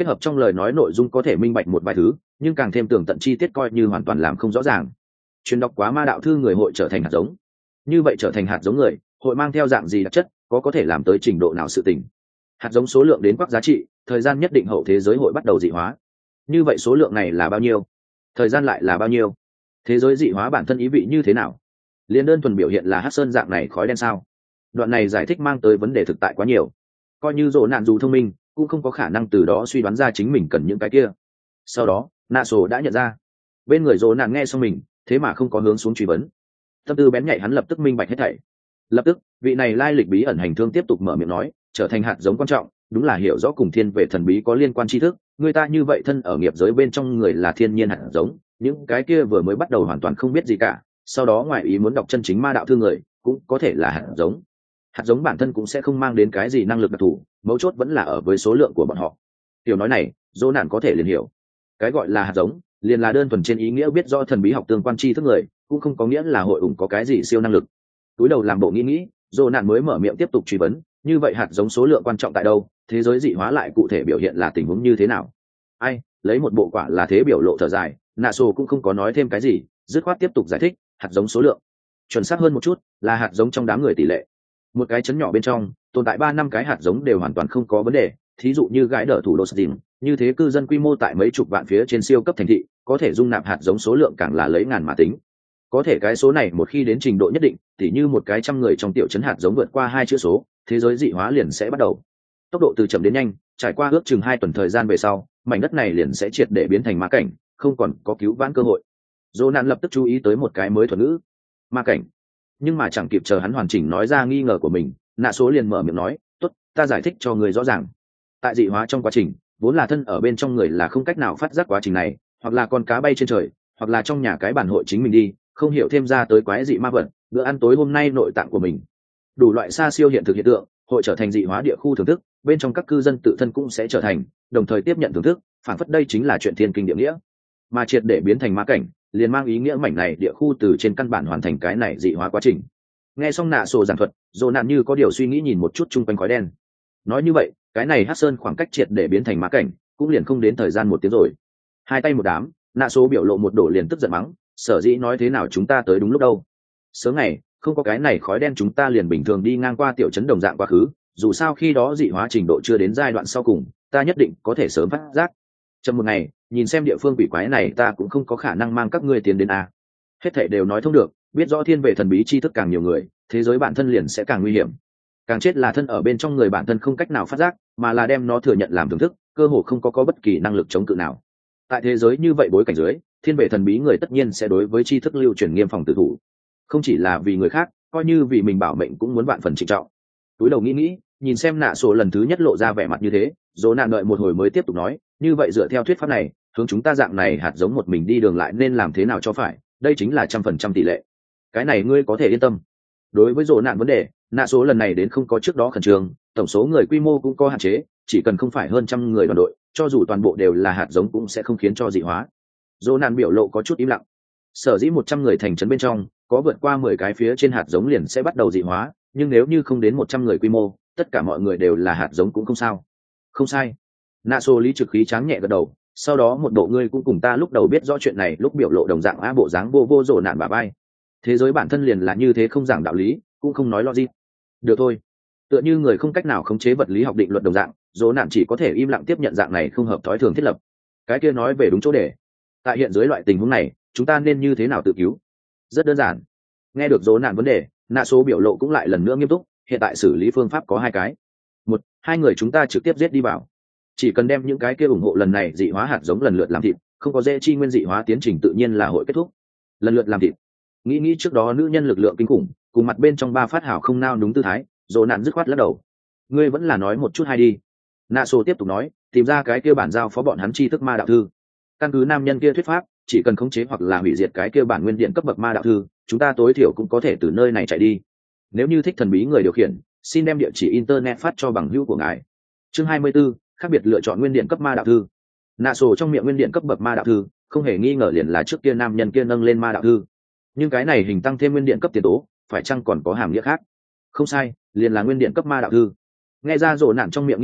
kết hợp trong lời nói nội dung có thể minh bạch một vài thứ, nhưng càng thêm tường tận chi tiết coi như hoàn toàn làm không rõ ràng. Truyền đọc quá ma đạo thư người hội trở thành hạt giống. Như vậy trở thành hạt giống người, hội mang theo dạng gì đặc chất, có thể làm tới trình độ nào sự tình. Hạt giống số lượng đến quắc giá trị, thời gian nhất định hậu thế giới hội bắt đầu dị hóa. Như vậy số lượng này là bao nhiêu? Thời gian lại là bao nhiêu? Thế giới dị hóa bản thân ý vị như thế nào? Liên đơn thuần biểu hiện là hắc sơn dạng này khói đen sao? Đoạn này giải thích mang tới vấn đề thực tại quá nhiều. Coi như Dỗ Nạn dù thông minh, cũng không có khả năng từ đó suy đoán ra chính mình cần những cái kia. Sau đó, Nạ Sổ đã nhận ra, bên người Dỗ Nạn nghe xong mình, thế mà không có hướng xuống truy vấn. Tâm tư bén nhạy hắn lập tức minh bạch hết thảy. Lập tức, vị này lai lịch bí ẩn hành thương tiếp tục mở miệng nói, trở thành hạt giống quan trọng, đúng là hiểu rõ cùng thiên về thần bí có liên quan tri thức. Người ta như vậy thân ở nghiệp giới bên trong người là thiên nhiên hạt giống, những cái kia vừa mới bắt đầu hoàn toàn không biết gì cả, sau đó ngoại ý muốn đọc chân chính ma đạo thư người, cũng có thể là hạt giống. Hạt giống bản thân cũng sẽ không mang đến cái gì năng lực đặc thù, mấu chốt vẫn là ở với số lượng của bọn họ. Tiểu nói này, Dỗ Nạn có thể liền hiểu. Cái gọi là hạt giống, liền là đơn thuần trên ý nghĩa biết rõ thần bí học tương quan tri thức người, cũng không có nghĩa là hội ủng có cái gì siêu năng lực. Túi đầu làm bộ nghĩ, Dỗ Nạn mới mở miệng tiếp tục truy vấn, như vậy hạt giống số lượng quan trọng tại đâu, thế giới dị hóa lại cụ thể biểu hiện là tình huống như thế nào? Ai, lấy một bộ quả là thế biểu lộ thở dài, Nạ Sổ cũng không có nói thêm cái gì, dứt khoát tiếp tục giải thích, hạt giống số lượng chuẩn xác hơn một chút là hạt giống trong đám người tỷ lệ. Một cái chấn nhỏ bên trong tồn tại 3-5 cái hạt giống đều hoàn toàn không có vấn đề, thí dụ như gái đỡ thủ đô Stin, như thế cư dân quy mô tại mấy chục vạn phía trên siêu cấp thành thị, có thể dung nạp hạt giống số lượng càng là lấy ngàn mà tính. Có thể cái số này một khi đến trình độ nhất định, tỉ như một cái trăm người trong tiểu trấn hạt giống vượt qua 2 chữ số, thế giới dị hóa liền sẽ bắt đầu. Tốc độ từ chậm đến nhanh, trải qua ước chừng 2 tuần thời gian về sau, mảnh đất này liền sẽ triệt để biến thành ma cảnh, không còn có cứu vãn cơ hội. Dỗ Nạn lập tức chú ý tới một cái mới thuật ngữ, ma cảnh. Nhưng mà chẳng kịp chờ hắn hoàn chỉnh nói ra nghi ngờ của mình, Nạ Số liền mở miệng nói, tốt, ta giải thích cho người rõ ràng. Tại dị hóa trong quá trình, vốn là thân ở bên trong người là không cách nào phát giác quá trình này, hoặc là con cá bay trên trời, hoặc là trong nhà cái bản hội chính mình đi, không hiểu thêm ra tới quái dị ma vật, bữa ăn tối hôm nay nội tạng của mình. Đủ loại xa siêu hiện thực hiện tượng, hội trở thành dị hóa địa khu thưởng thức, bên trong các cư dân tự thân cũng sẽ trở thành, đồng thời tiếp nhận thưởng thức, phản phất đây chính là chuyện thiên kinh địa nghĩa. Mà triệt để biến thành ma cảnh, liền mang ý nghĩa mảnh này địa khu từ trên căn bản hoàn thành cái này dị hóa quá trình. Nghe xong Nạ Sổ giảng thuật, Dỗ Nạn như có điều suy nghĩ nhìn một chút chung quanh khói đen. Nói như vậy, cái này Hắc Sơn khoảng cách triệt để biến thành ma cảnh, cũng liền không đến thời gian 1 tiếng rồi. Hai tay một đám, Nạ Sổ biểu lộ một đổ liền tức giận mắng, sở dĩ nói thế nào chúng ta tới đúng lúc đâu. Sớm ngày, không có cái này khói đen chúng ta liền bình thường đi ngang qua tiểu trấn đồng dạng quá khứ, dù sao khi đó dị hóa trình độ chưa đến giai đoạn sau cùng, ta nhất định có thể sớm phát giác. Trong một ngày, nhìn xem địa phương quỷ quái này ta cũng không có khả năng mang các ngươi tiến đến a. Hết thảy đều nói thông được, biết rõ thiên về thần bí tri thức càng nhiều người, thế giới bản thân liền sẽ càng nguy hiểm. Càng chết là thân ở bên trong người bản thân không cách nào phát giác, mà là đem nó thừa nhận làm thưởng thức, cơ hồ không có bất kỳ năng lực chống cự nào. Tại thế giới như vậy bối cảnh dưới, thiên về thần bí người tất nhiên sẽ đối với tri thức lưu truyền nghiêm phòng tự thủ. Không chỉ là vì người khác, coi như vì mình bảo mệnh cũng muốn vạn phần trịnh trọng. Túi đầu nghĩ, nhìn xem Nạ Sổ lần thứ nhất lộ ra vẻ mặt như thế, Dỗ Nạn đợi một hồi mới tiếp tục nói, như vậy dựa theo thuyết pháp này, hướng chúng ta dạng này hạt giống một mình đi đường lại nên làm thế nào cho phải, đây chính là 100% tỷ lệ. Cái này ngươi có thể yên tâm. Đối với Dỗ Nạn vấn đề, Nạ Số lần này đến không có trước đó khẩn trương, tổng số người quy mô cũng có hạn chế, chỉ cần không phải hơn 100 người đoàn đội, cho dù toàn bộ đều là hạt giống cũng sẽ không khiến cho dị hóa. Dỗ Nạn biểu lộ có chút im lặng. Sở dĩ 100 người thành trấn bên trong, có vượt qua 10 cái phía trên hạt giống liền sẽ bắt đầu dị hóa, nhưng nếu như không đến 100 người quy mô, tất cả mọi người đều là hạt giống cũng không sao. Không sai. Nạ Số lý trực khí tráng nhẹ gật đầu, sau đó một bộ ngươi cũng cùng ta lúc đầu biết rõ chuyện này lúc biểu lộ đồng dạng á bộ dáng vô Dỗ Nạn bả vai. Thế giới bản thân liền là như thế, không giảng đạo lý, cũng không nói logic. Được thôi. Tựa như người không cách nào khống chế vật lý học định luật đồng dạng, Dỗ Nạn chỉ có thể im lặng tiếp nhận dạng này không hợp thói thường thiết lập. Cái kia nói về đúng chỗ để. Tại hiện dưới loại tình huống này, chúng ta nên như thế nào tự cứu? Rất đơn giản. Nghe được Dỗ Nạn vấn đề, Nạ Số biểu lộ cũng lại lần nữa nghiêm túc, hiện tại xử lý phương pháp có 2 cái. 1, 2 người chúng ta trực tiếp giết đi vào. Chỉ cần đem những cái kia ủng hộ lần này dị hóa hạt giống lần lượt làm thịt, không có dễ chi nguyên dị hóa tiến trình tự nhiên là hội kết thúc. Lần lượt làm thịt. Nghĩ trước đó nữ nhân lực lượng kinh khủng, cùng mặt bên trong 3 phát hảo không nao đúng tư thái, Dỗ Nạn dứt khoát lắc đầu. Ngươi vẫn là nói một chút hay đi. Nạ Số tiếp tục nói, tìm ra cái kia bản giao phó bọn hắn tri thức ma đạo thư. Căn cứ nam nhân kia thuyết pháp, chỉ cần khống chế hoặc là hủy diệt cái kia bản nguyên điện cấp bậc ma đạo thư, chúng ta tối thiểu cũng có thể từ nơi này chạy đi. Nếu như thích thần bí người điều khiển, xin đem địa chỉ internet phát cho bằng hữu của ngài. Chương 24, khác biệt lựa chọn nguyên điện cấp ma đạo thư. Nạ Sổ trong miệng nguyên điện cấp bậc ma đạo thư, không hề nghi ngờ liền là trước kia nam nhân kia nâng lên ma đạo thư. Nhưng cái này hình tăng thêm nguyên điện cấp tiền tố, phải chăng còn có hàm nghĩa khác? Không sai, liền là nguyên điện cấp ma đạo thư. Nghe ra Dỗ Nạn trong miệng nghi hoặc,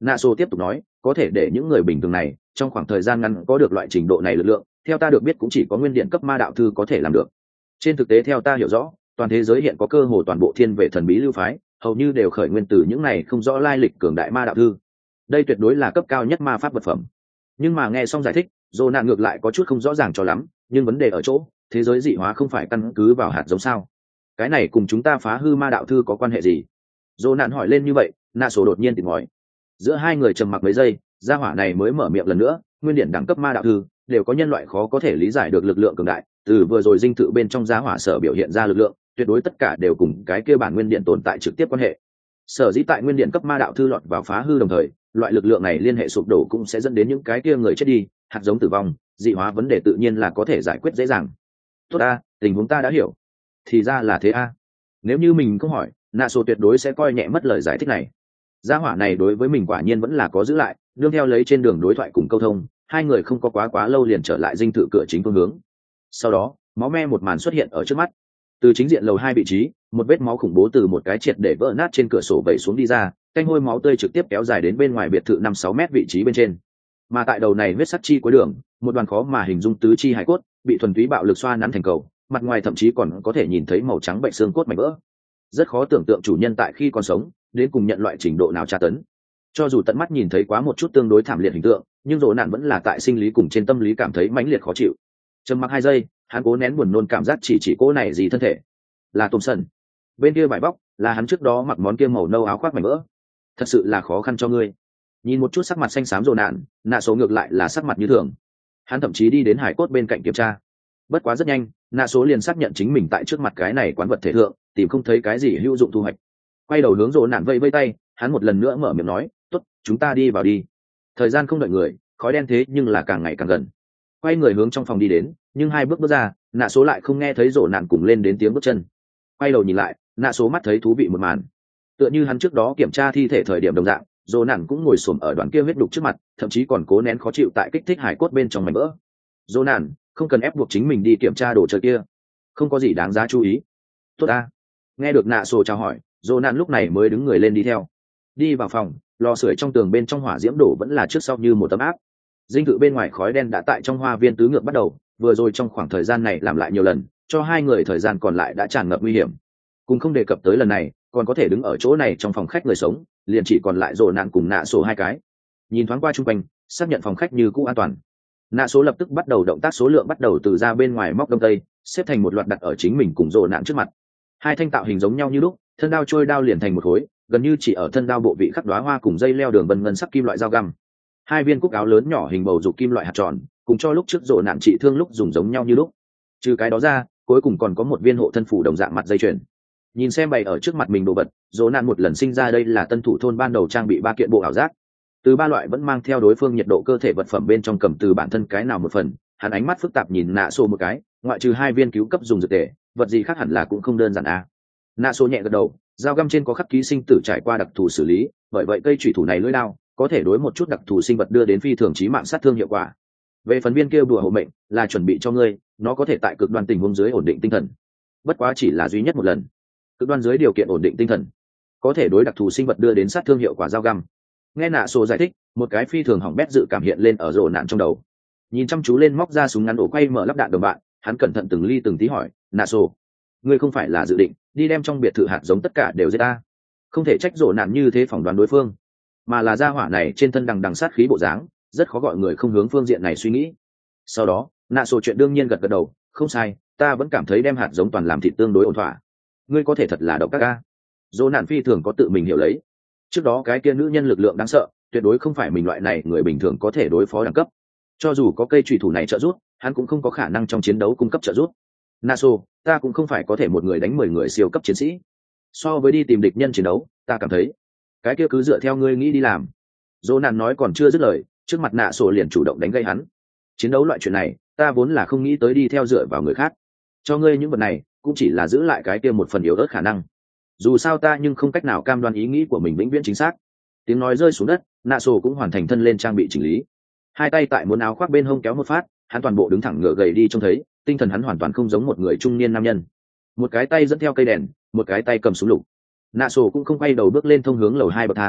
nạ sổ tiếp tục nói, có thể để những người bình thường này trong khoảng thời gian ngắn có được loại trình độ này lực lượng, theo ta được biết cũng chỉ có nguyên điện cấp ma đạo thư có thể làm được. Trên thực tế theo ta hiểu rõ, toàn thế giới hiện có cơ hồ toàn bộ thiên về thần bí lưu phái hầu như đều khởi nguyên từ những này không rõ lai lịch cường đại ma đạo thư. Đây tuyệt đối là cấp cao nhất ma pháp vật phẩm. Nhưng mà nghe xong giải thích, dồ nạn ngược lại có chút không rõ ràng cho lắm, nhưng vấn đề ở chỗ thế giới dị hóa không phải căn cứ vào hạt giống sao? Cái này cùng chúng ta phá hư ma đạo thư có quan hệ gì? Dồ nạn hỏi lên như vậy, nạ sổ đột nhiên tìm ngòi. Giữa hai người trầm mặc mấy giây, gia hỏa này mới mở miệng lần nữa, nguyên điện đẳng cấp ma đạo thư đều có nhân loại khó có thể lý giải được lực lượng cường đại, từ vừa rồi dinh thự bên trong gia hỏa sở biểu hiện ra lực lượng tuyệt đối tất cả đều cùng cái kia bản nguyên điện tồn tại trực tiếp quan hệ. Sở dĩ tại nguyên điện cấp ma đạo thư lọt vào phá hư đồng thời, loại lực lượng này liên hệ sụp đổ cũng sẽ dẫn đến những cái kia người chết đi, hạt giống tử vong, dị hóa vấn đề tự nhiên là có thể giải quyết dễ dàng. Tốt a, tình huống ta đã hiểu. Thì ra là thế a. Nếu như mình không hỏi, nạ sổ tuyệt đối sẽ coi nhẹ mất lời giải thích này. Gia hỏa này đối với mình quả nhiên vẫn là có giữ lại, đương theo lấy trên đường đối thoại cùng câu thông, hai người không có quá lâu liền trở lại dinh thự cửa chính phương hướng. Sau đó, máu me một màn xuất hiện ở trước mắt. Từ chính diện lầu 2 vị trí, một vết máu khủng bố từ một cái triệt để vỡ nát trên cửa sổ vẩy xuống đi ra, canh hôi máu tươi trực tiếp kéo dài đến bên ngoài biệt thự 5-6 mét vị trí bên trên. Mà tại đầu này huyết sắc chi cuối đường, một đoàn khó mà hình dung tứ chi hải cốt, bị thuần túy bạo lực xoa nắn thành cầu, mặt ngoài thậm chí còn có thể nhìn thấy màu trắng bệnh xương cốt mảnh vỡ. Rất khó tưởng tượng chủ nhân tại khi còn sống, đến cùng nhận loại trình độ nào tra tấn. Cho dù tận mắt nhìn thấy quá một chút tương đối thảm liệt hình tượng, nhưng Dỗ nạn vẫn là tại sinh lý cùng trên tâm lý cảm thấy mãnh liệt khó chịu. Trầm mặc 2 giây, hắn cố nén buồn nôn cảm giác chỉ cô này gì thân thể. Là Thompson. Bên kia vải bóc, là hắn trước đó mặc món kia màu nâu áo khoác mảnh vỡ. Thật sự là khó khăn cho ngươi. Nhìn một chút sắc mặt xanh xám Dỗ nạn, nạ số ngược lại là sắc mặt như thường. Hắn thậm chí đi đến hải cốt bên cạnh kiểm tra. Bất quá rất nhanh, nạ số liền xác nhận chính mình tại trước mặt cái này quán vật thể thượng, tìm không thấy cái gì hữu dụng thu hoạch. Quay đầu hướng Dỗ nạn vây vây tay, hắn một lần nữa mở miệng nói, "Tốt, chúng ta đi vào đi." Thời gian không đợi người, khói đen thế nhưng là càng ngày càng gần. Quay người hướng trong phòng đi đến, nhưng 2 bước ra, nạ số lại không nghe thấy Dỗ nạn cùng lên đến tiếng bước chân. Quay đầu nhìn lại, nạ số mắt thấy thú vị một màn. Tựa như hắn trước đó kiểm tra thi thể thời điểm đồng dạng, Dỗ nạn cũng ngồi xổm ở đoạn kia huyết đục trước mặt, thậm chí còn cố nén khó chịu tại kích thích hải cốt bên trong mảnh vỡ. Dỗ nạn, không cần ép buộc chính mình đi kiểm tra đồ chơi kia, không có gì đáng giá chú ý. Tốt ta. Nghe được nạ số chào hỏi, Dỗ nạn lúc này mới đứng người lên đi theo. Đi vào phòng, lò sưởi trong tường bên trong hỏa diễm đổ vẫn là trước sau như một tấm áp. Dinh thự bên ngoài khói đen đã tại trong hoa viên tứ ngược bắt đầu, vừa rồi trong khoảng thời gian này làm lại nhiều lần, cho hai người thời gian còn lại đã tràn ngập nguy hiểm. Cùng không đề cập tới lần này, còn có thể đứng ở chỗ này trong phòng khách người sống, liền chỉ còn lại Dỗ nạn cùng nạ số 2 cái. Nhìn thoáng qua chung quanh, xác nhận phòng khách như cũ an toàn. Nạ số lập tức bắt đầu động tác số lượng bắt đầu từ ra bên ngoài móc đông tây, xếp thành một loạt đặt ở chính mình cùng Dỗ nạn trước mặt. 2 thanh tạo hình giống nhau như lúc, thân đao trôi đao liền thành một khối, gần như chỉ ở thân đao bộ vị khắc đóa hoa cùng dây leo đường vân ngân sắc kim loại dao găm. 2 viên cúc áo lớn nhỏ hình bầu dục kim loại hạt tròn, cùng cho lúc trước Dỗ nạn trị thương lúc dùng giống nhau như lúc. Trừ cái đó ra, cuối cùng còn có một viên hộ thân phủ đồng dạng mặt dây chuyền. Nhìn xem bày ở trước mặt mình đồ vật, Dỗ nạn một lần sinh ra đây là tân thủ thôn ban đầu trang bị 3 kiện bộ ảo giác. Từ 3 loại vẫn mang theo đối phương nhiệt độ cơ thể vật phẩm bên trong cầm từ bản thân cái nào một phần, hắn ánh mắt phức tạp nhìn nạ sổ một cái, ngoại trừ 2 viên cứu cấp dùng dược tề, vật gì khác hẳn là cũng không đơn giản a. Nạ sổ nhẹ gật đầu, dao găm trên có khắc ký sinh tử trải qua đặc thù xử lý, bởi vậy cây chủy thủ này lưỡi đao có thể đối một chút đặc thù sinh vật đưa đến phi thường chí mạng sát thương hiệu quả. Về phần viên kia đùa hộ mệnh là chuẩn bị cho ngươi, nó có thể tại cực đoan tình huống dưới ổn định tinh thần. Bất quá chỉ là duy nhất một lần. Cực đoan dưới điều kiện ổn định tinh thần, có thể đối đặc thù sinh vật đưa đến sát thương hiệu quả dao găm. Nghe nạ sổ giải thích, một cái phi thường hỏng bét dự cảm hiện lên ở Dỗ nạn trong đầu. Nhìn chăm chú lên móc ra súng ngắn ổ quay mở lắp đạn đồng bạn, hắn cẩn thận từng ly từng tí hỏi, nạ sổ, ngươi không phải là dự định đi đem trong biệt thự hạt giống tất cả đều giết ta? Không thể trách Dỗ nạn như thế phỏng đoán đối phương, mà là gia hỏa này trên thân đằng sát khí bộ dáng, rất khó gọi người không hướng phương diện này suy nghĩ. Sau đó, nạ sổ chuyện đương nhiên gật gật đầu, không sai, ta vẫn cảm thấy đem hạt giống toàn làm thịt tương đối ổn thỏa. Ngươi có thể thật là độc các ca. Dỗ nạn phi thường có tự mình hiểu lấy. Trước đó cái kia nữ nhân lực lượng đáng sợ, tuyệt đối không phải mình loại này người bình thường có thể đối phó đẳng cấp. Cho dù có cây chủy thủ này trợ giúp, hắn cũng không có khả năng trong chiến đấu cung cấp trợ giúp. Naso, ta cũng không phải có thể một người đánh 10 người siêu cấp chiến sĩ. So với đi tìm địch nhân chiến đấu, ta cảm thấy cái kia cứ dựa theo ngươi nghĩ đi làm. Dỗ nạn nói còn chưa dứt lời, trước mặt Naso liền chủ động đánh gây hắn. Chiến đấu loại chuyện này, ta vốn là không nghĩ tới đi theo dựa vào người khác. Cho ngươi những vật này, cũng chỉ là giữ lại cái kia một phần yếu ớt khả năng. Dù sao ta nhưng không cách nào cam đoan ý nghĩ của mình vĩnh viễn chính xác. Tiếng nói rơi xuống đất, nạ sổ cũng hoàn thành thân lên trang bị chỉnh lý. 2 tay tại muốn áo khoác bên hông kéo một phát, hắn toàn bộ đứng thẳng ngửa gầy đi trông thấy, tinh thần hắn hoàn toàn không giống một người trung niên nam nhân. Một cái tay dẫn theo cây đèn, một cái tay cầm súng lục. Nạ sổ cũng không quay đầu bước lên thông hướng lầu 2 bậc thang,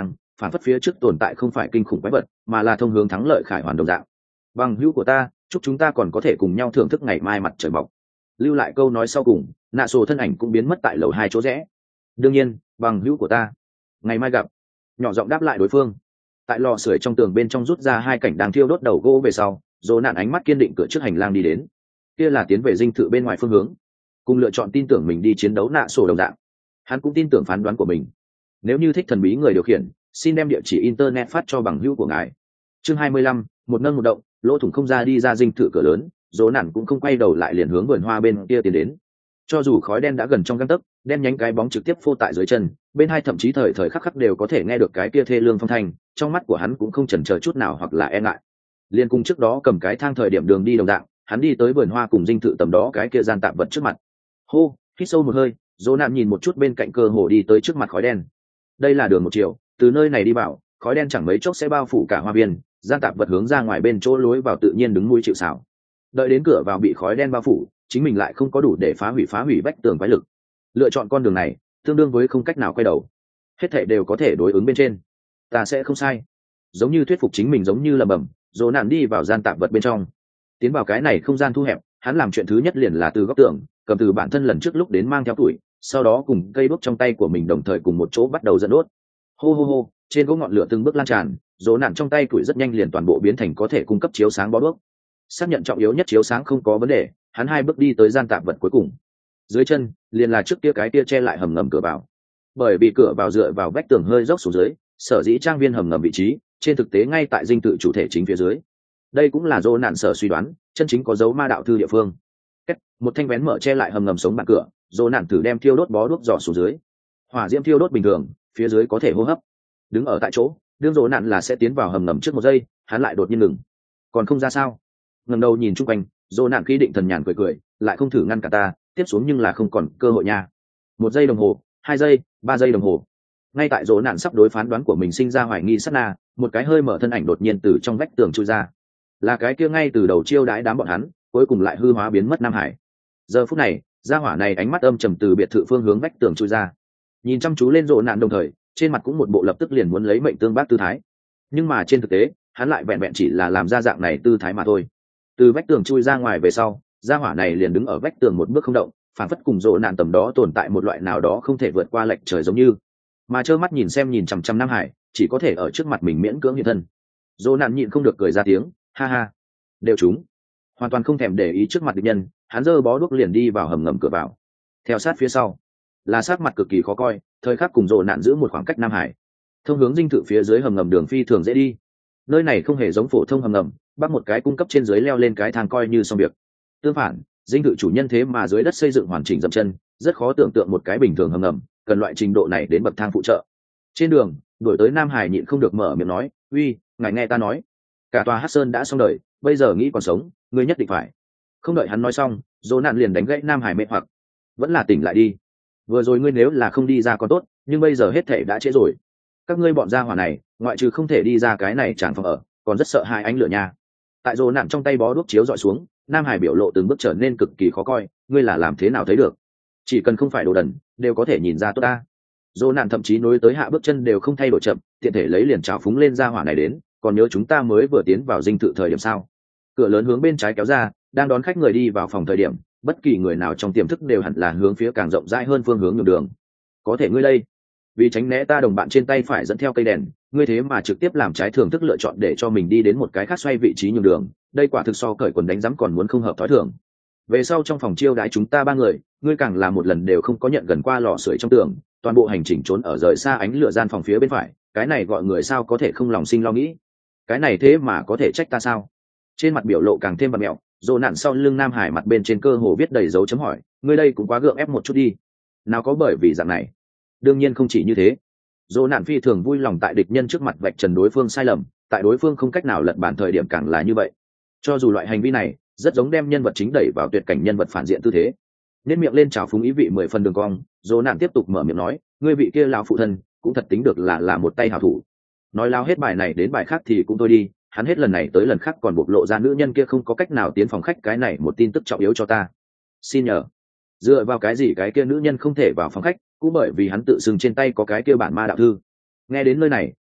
phản phất phía trước tồn tại không phải kinh khủng quái vật mà là thông hướng thắng lợi khải hoàn đồng dạng. Bằng hữu của ta, chúc chúng ta còn có thể cùng nhau thưởng thức ngày mai mặt trời mọc. Lưu lại câu nói sau cùng, nạ sổ thân ảnh cũng biến mất tại lầu 2 chỗ rẽ. Đương nhiên, bằng hữu của ta, ngày mai gặp. Nhỏ giọng đáp lại đối phương. Tại lò sưởi trong tường bên trong rút ra hai cảnh đang thiêu đốt đầu gỗ về sau, dỗ nạn ánh mắt kiên định cửa trước hành lang đi đến. Kia là tiến về dinh thự bên ngoài phương hướng, cùng lựa chọn tin tưởng mình đi chiến đấu nạ sổ đồng dạng. Hắn cũng tin tưởng phán đoán của mình. Nếu như thích thần bí người điều khiển, xin đem địa chỉ internet phát cho bằng hữu của ngài. Chương 25, một nâng một động, lỗ thủng không ra đi ra dinh thự cửa lớn, dỗ nạn cũng không quay đầu lại liền hướng vườn hoa bên kia tiến đến. Cho dù khói đen đã gần trong gang tấc, đen nhánh cái bóng trực tiếp phô tại dưới chân, bên hai thậm chí thời thời khắc khắc đều có thể nghe được cái kia thê lương phong thanh, trong mắt của hắn cũng không chần chờ chút nào hoặc là e ngại. Liên cùng trước đó cầm cái thang thời điểm đường đi đồng dạng, hắn đi tới vườn hoa cùng dinh thự tầm đó cái kia gian tạm vật trước mặt. Hô, hít sâu một hơi, dỗ nạn nhìn một chút bên cạnh cơ hồ đi tới trước mặt khói đen. Đây là đường một chiều, từ nơi này đi vào, khói đen chẳng mấy chốc sẽ bao phủ cả hoa viên, gian tạm vật hướng ra ngoài bên chỗ lối vào tự nhiên đứng mũi chịu sào. Đợi đến cửa vào bị khói đen bao phủ, chính mình lại không có đủ để phá hủy vách tường quái lực. Lựa chọn con đường này tương đương với không cách nào quay đầu, hết thảy đều có thể đối ứng bên trên. Ta sẽ không sai. Giống như thuyết phục chính mình, giống như lẩm bẩm, dỗ nạn đi vào gian tạm vật bên trong. Tiến vào cái này không gian thu hẹp, hắn làm chuyện thứ nhất liền là từ góc tường cầm từ bản thân lần trước lúc đến mang theo tuổi, sau đó cùng cây đuốc trong tay của mình đồng thời cùng một chỗ bắt đầu dẫn đốt. Hô hô hô, trên gỗ ngọn lửa từng bước lan tràn, dỗ nạn trong tay tuổi rất nhanh liền toàn bộ biến thành có thể cung cấp chiếu sáng bó đuốc. Xác nhận trọng yếu nhất chiếu sáng không có vấn đề, hắn hai bước đi tới gian tạm vật cuối cùng. Dưới chân liền là trước kia cái kia che lại hầm ngầm cửa vào. Bởi vì cửa vào dựa vào vách tường hơi dốc xuống dưới, sở dĩ trang viên hầm ngầm vị trí trên thực tế ngay tại dinh tự chủ thể chính phía dưới. Đây cũng là dỗ nạn sở suy đoán, chân chính có dấu ma đạo thư địa phương. Một thanh vén mở che lại hầm ngầm sống bàn cửa, dỗ nạn thử đem thiêu đốt bó đuốc dò xuống dưới. Hỏa diễm thiêu đốt bình thường, phía dưới có thể hô hấp. Đứng ở tại chỗ, đương dỗ nạn là sẽ tiến vào hầm ngầm trước một giây, hắn lại đột nhiên ngừng. Còn không ra sao? Ngẩng đầu nhìn chung quanh, dỗ nạn khí định thần nhàn cười cười, lại không thử ngăn cả ta, tiếp xuống nhưng là không còn cơ hội nha. 1 giây đồng hồ, 2 giây, 3 giây đồng hồ. Ngay tại dỗ nạn sắp đối phán đoán của mình sinh ra hoài nghi sát na, một cái hơi mở thân ảnh đột nhiên từ trong vách tường chui ra. Là cái kia ngay từ đầu chiêu đãi đám bọn hắn, cuối cùng lại hư hóa biến mất Nam Hải. Giờ phút này, gia hỏa này ánh mắt âm trầm từ biệt thự phương hướng vách tường chui ra, nhìn chăm chú lên dỗ nạn, đồng thời trên mặt cũng một bộ lập tức liền muốn lấy mệnh tương bác tư thái. Nhưng mà trên thực tế, hắn lại vẹn vẹn chỉ là làm ra dạng này tư thái mà thôi. Từ vách tường chui ra ngoài về sau, gia hỏa này liền đứng ở vách tường một bước không động, phản phất cùng dỗ nạn tầm đó tồn tại một loại nào đó không thể vượt qua lệch trời giống như. Mà trơ mắt nhìn chằm chằm Nam Hải, chỉ có thể ở trước mặt mình miễn cưỡng hiện thân. Dỗ nạn nhịn không được cười ra tiếng, ha ha, đều chúng. Hoàn toàn không thèm để ý trước mặt địch nhân, hắn giơ bó đuốc liền đi vào hầm ngầm cửa vào. Theo sát phía sau là sắc mặt cực kỳ khó coi, thời khắc cùng dỗ nạn giữ một khoảng cách Nam Hải. Thông hướng dinh thự phía dưới hầm ngầm đường phi thường dễ đi. Nơi này không hề giống phổ thông hầm ngầm, bắt một cái cung cấp trên dưới leo lên cái thang coi như xong việc. Tương phản, dinh thự chủ nhân thế mà dưới đất xây dựng hoàn chỉnh dậm chân, rất khó tưởng tượng một cái bình thường hầm ngầm cần loại trình độ này đến bậc thang phụ trợ. Trên đường đuổi tới Nam Hải nhịn không được mở miệng nói, uy, ngài nghe ta nói, cả tòa Hắc Sơn đã xong đời, bây giờ nghĩ còn sống, ngươi nhất định phải. Không đợi hắn nói xong, dỗ nạn liền đánh gãy Nam Hải mệt hoặc, vẫn là tỉnh lại đi. Vừa rồi ngươi nếu là không đi ra còn tốt, nhưng bây giờ hết thể đã trễ rồi. Các ngươi bọn gia hỏa này, ngoại trừ không thể đi ra cái này chẳng phòng ở, còn rất sợ hai ánh lửa nha. Tại dỗ nạn trong tay bó đuốc chiếu dọi xuống, Nam Hải biểu lộ từng bước trở nên cực kỳ khó coi, ngươi là làm thế nào thấy được? Chỉ cần không phải đồ đần, đều có thể nhìn ra tốt ta. Dỗ nạn thậm chí nối tới hạ bước chân đều không thay đổi chậm, tiện thể lấy liền trào phúng lên gia hỏa này đến, còn nhớ chúng ta mới vừa tiến vào dinh thự thời điểm sao? Cửa lớn hướng bên trái kéo ra, đang đón khách người đi vào phòng thời điểm, bất kỳ người nào trong tiềm thức đều hẳn là hướng phía càng rộng rãi hơn phương hướng nhường đường. Có thể ngươi đây, vì tránh né ta đồng bạn trên tay phải dẫn theo cây đèn, ngươi thế mà trực tiếp làm trái thường thức lựa chọn để cho mình đi đến một cái khác xoay vị trí nhường đường, đây quả thực so cởi quần đánh rắm còn muốn không hợp thói thường. Về sau trong phòng chiêu đãi chúng ta 3 người, ngươi càng là một lần đều không có nhận gần qua lò sưởi trong tường, toàn bộ hành trình trốn ở rời xa ánh lửa gian phòng phía bên phải, cái này gọi người sao có thể không lòng sinh lo nghĩ. Cái này thế mà có thể trách ta sao? Trên mặt biểu lộ càng thêm bặm mẹo, dỗ nạn sau lưng Nam Hải mặt bên trên cơ hồ viết đầy dấu chấm hỏi, ngươi đây cũng quá gượng ép một chút đi. Nào có bởi vì dạng này. Đương nhiên không chỉ như thế. Dỗ nạn phi thường vui lòng tại địch nhân trước mặt vạch trần đối phương sai lầm, tại đối phương không cách nào lật bản thời điểm càng là như vậy. Cho dù loại hành vi này rất giống đem nhân vật chính đẩy vào tuyệt cảnh nhân vật phản diện tư thế. Nét miệng lên trào phúng ý vị 10 phần đường cong, dỗ nạn tiếp tục mở miệng nói, ngươi vị kia lão phụ thân cũng thật tính được là một tay hảo thủ. Nói lao hết bài này đến bài khác thì cũng thôi đi, hắn hết lần này tới lần khác còn bộc lộ ra nữ nhân kia không có cách nào tiến phòng khách cái này một tin tức trọng yếu cho ta. Xin nhờ, dựa vào cái gì cái kia nữ nhân không thể vào phòng khách, cũng bởi vì hắn tự xưng trên tay có cái kia bản ma đạo thư. Nghe đến nơi này,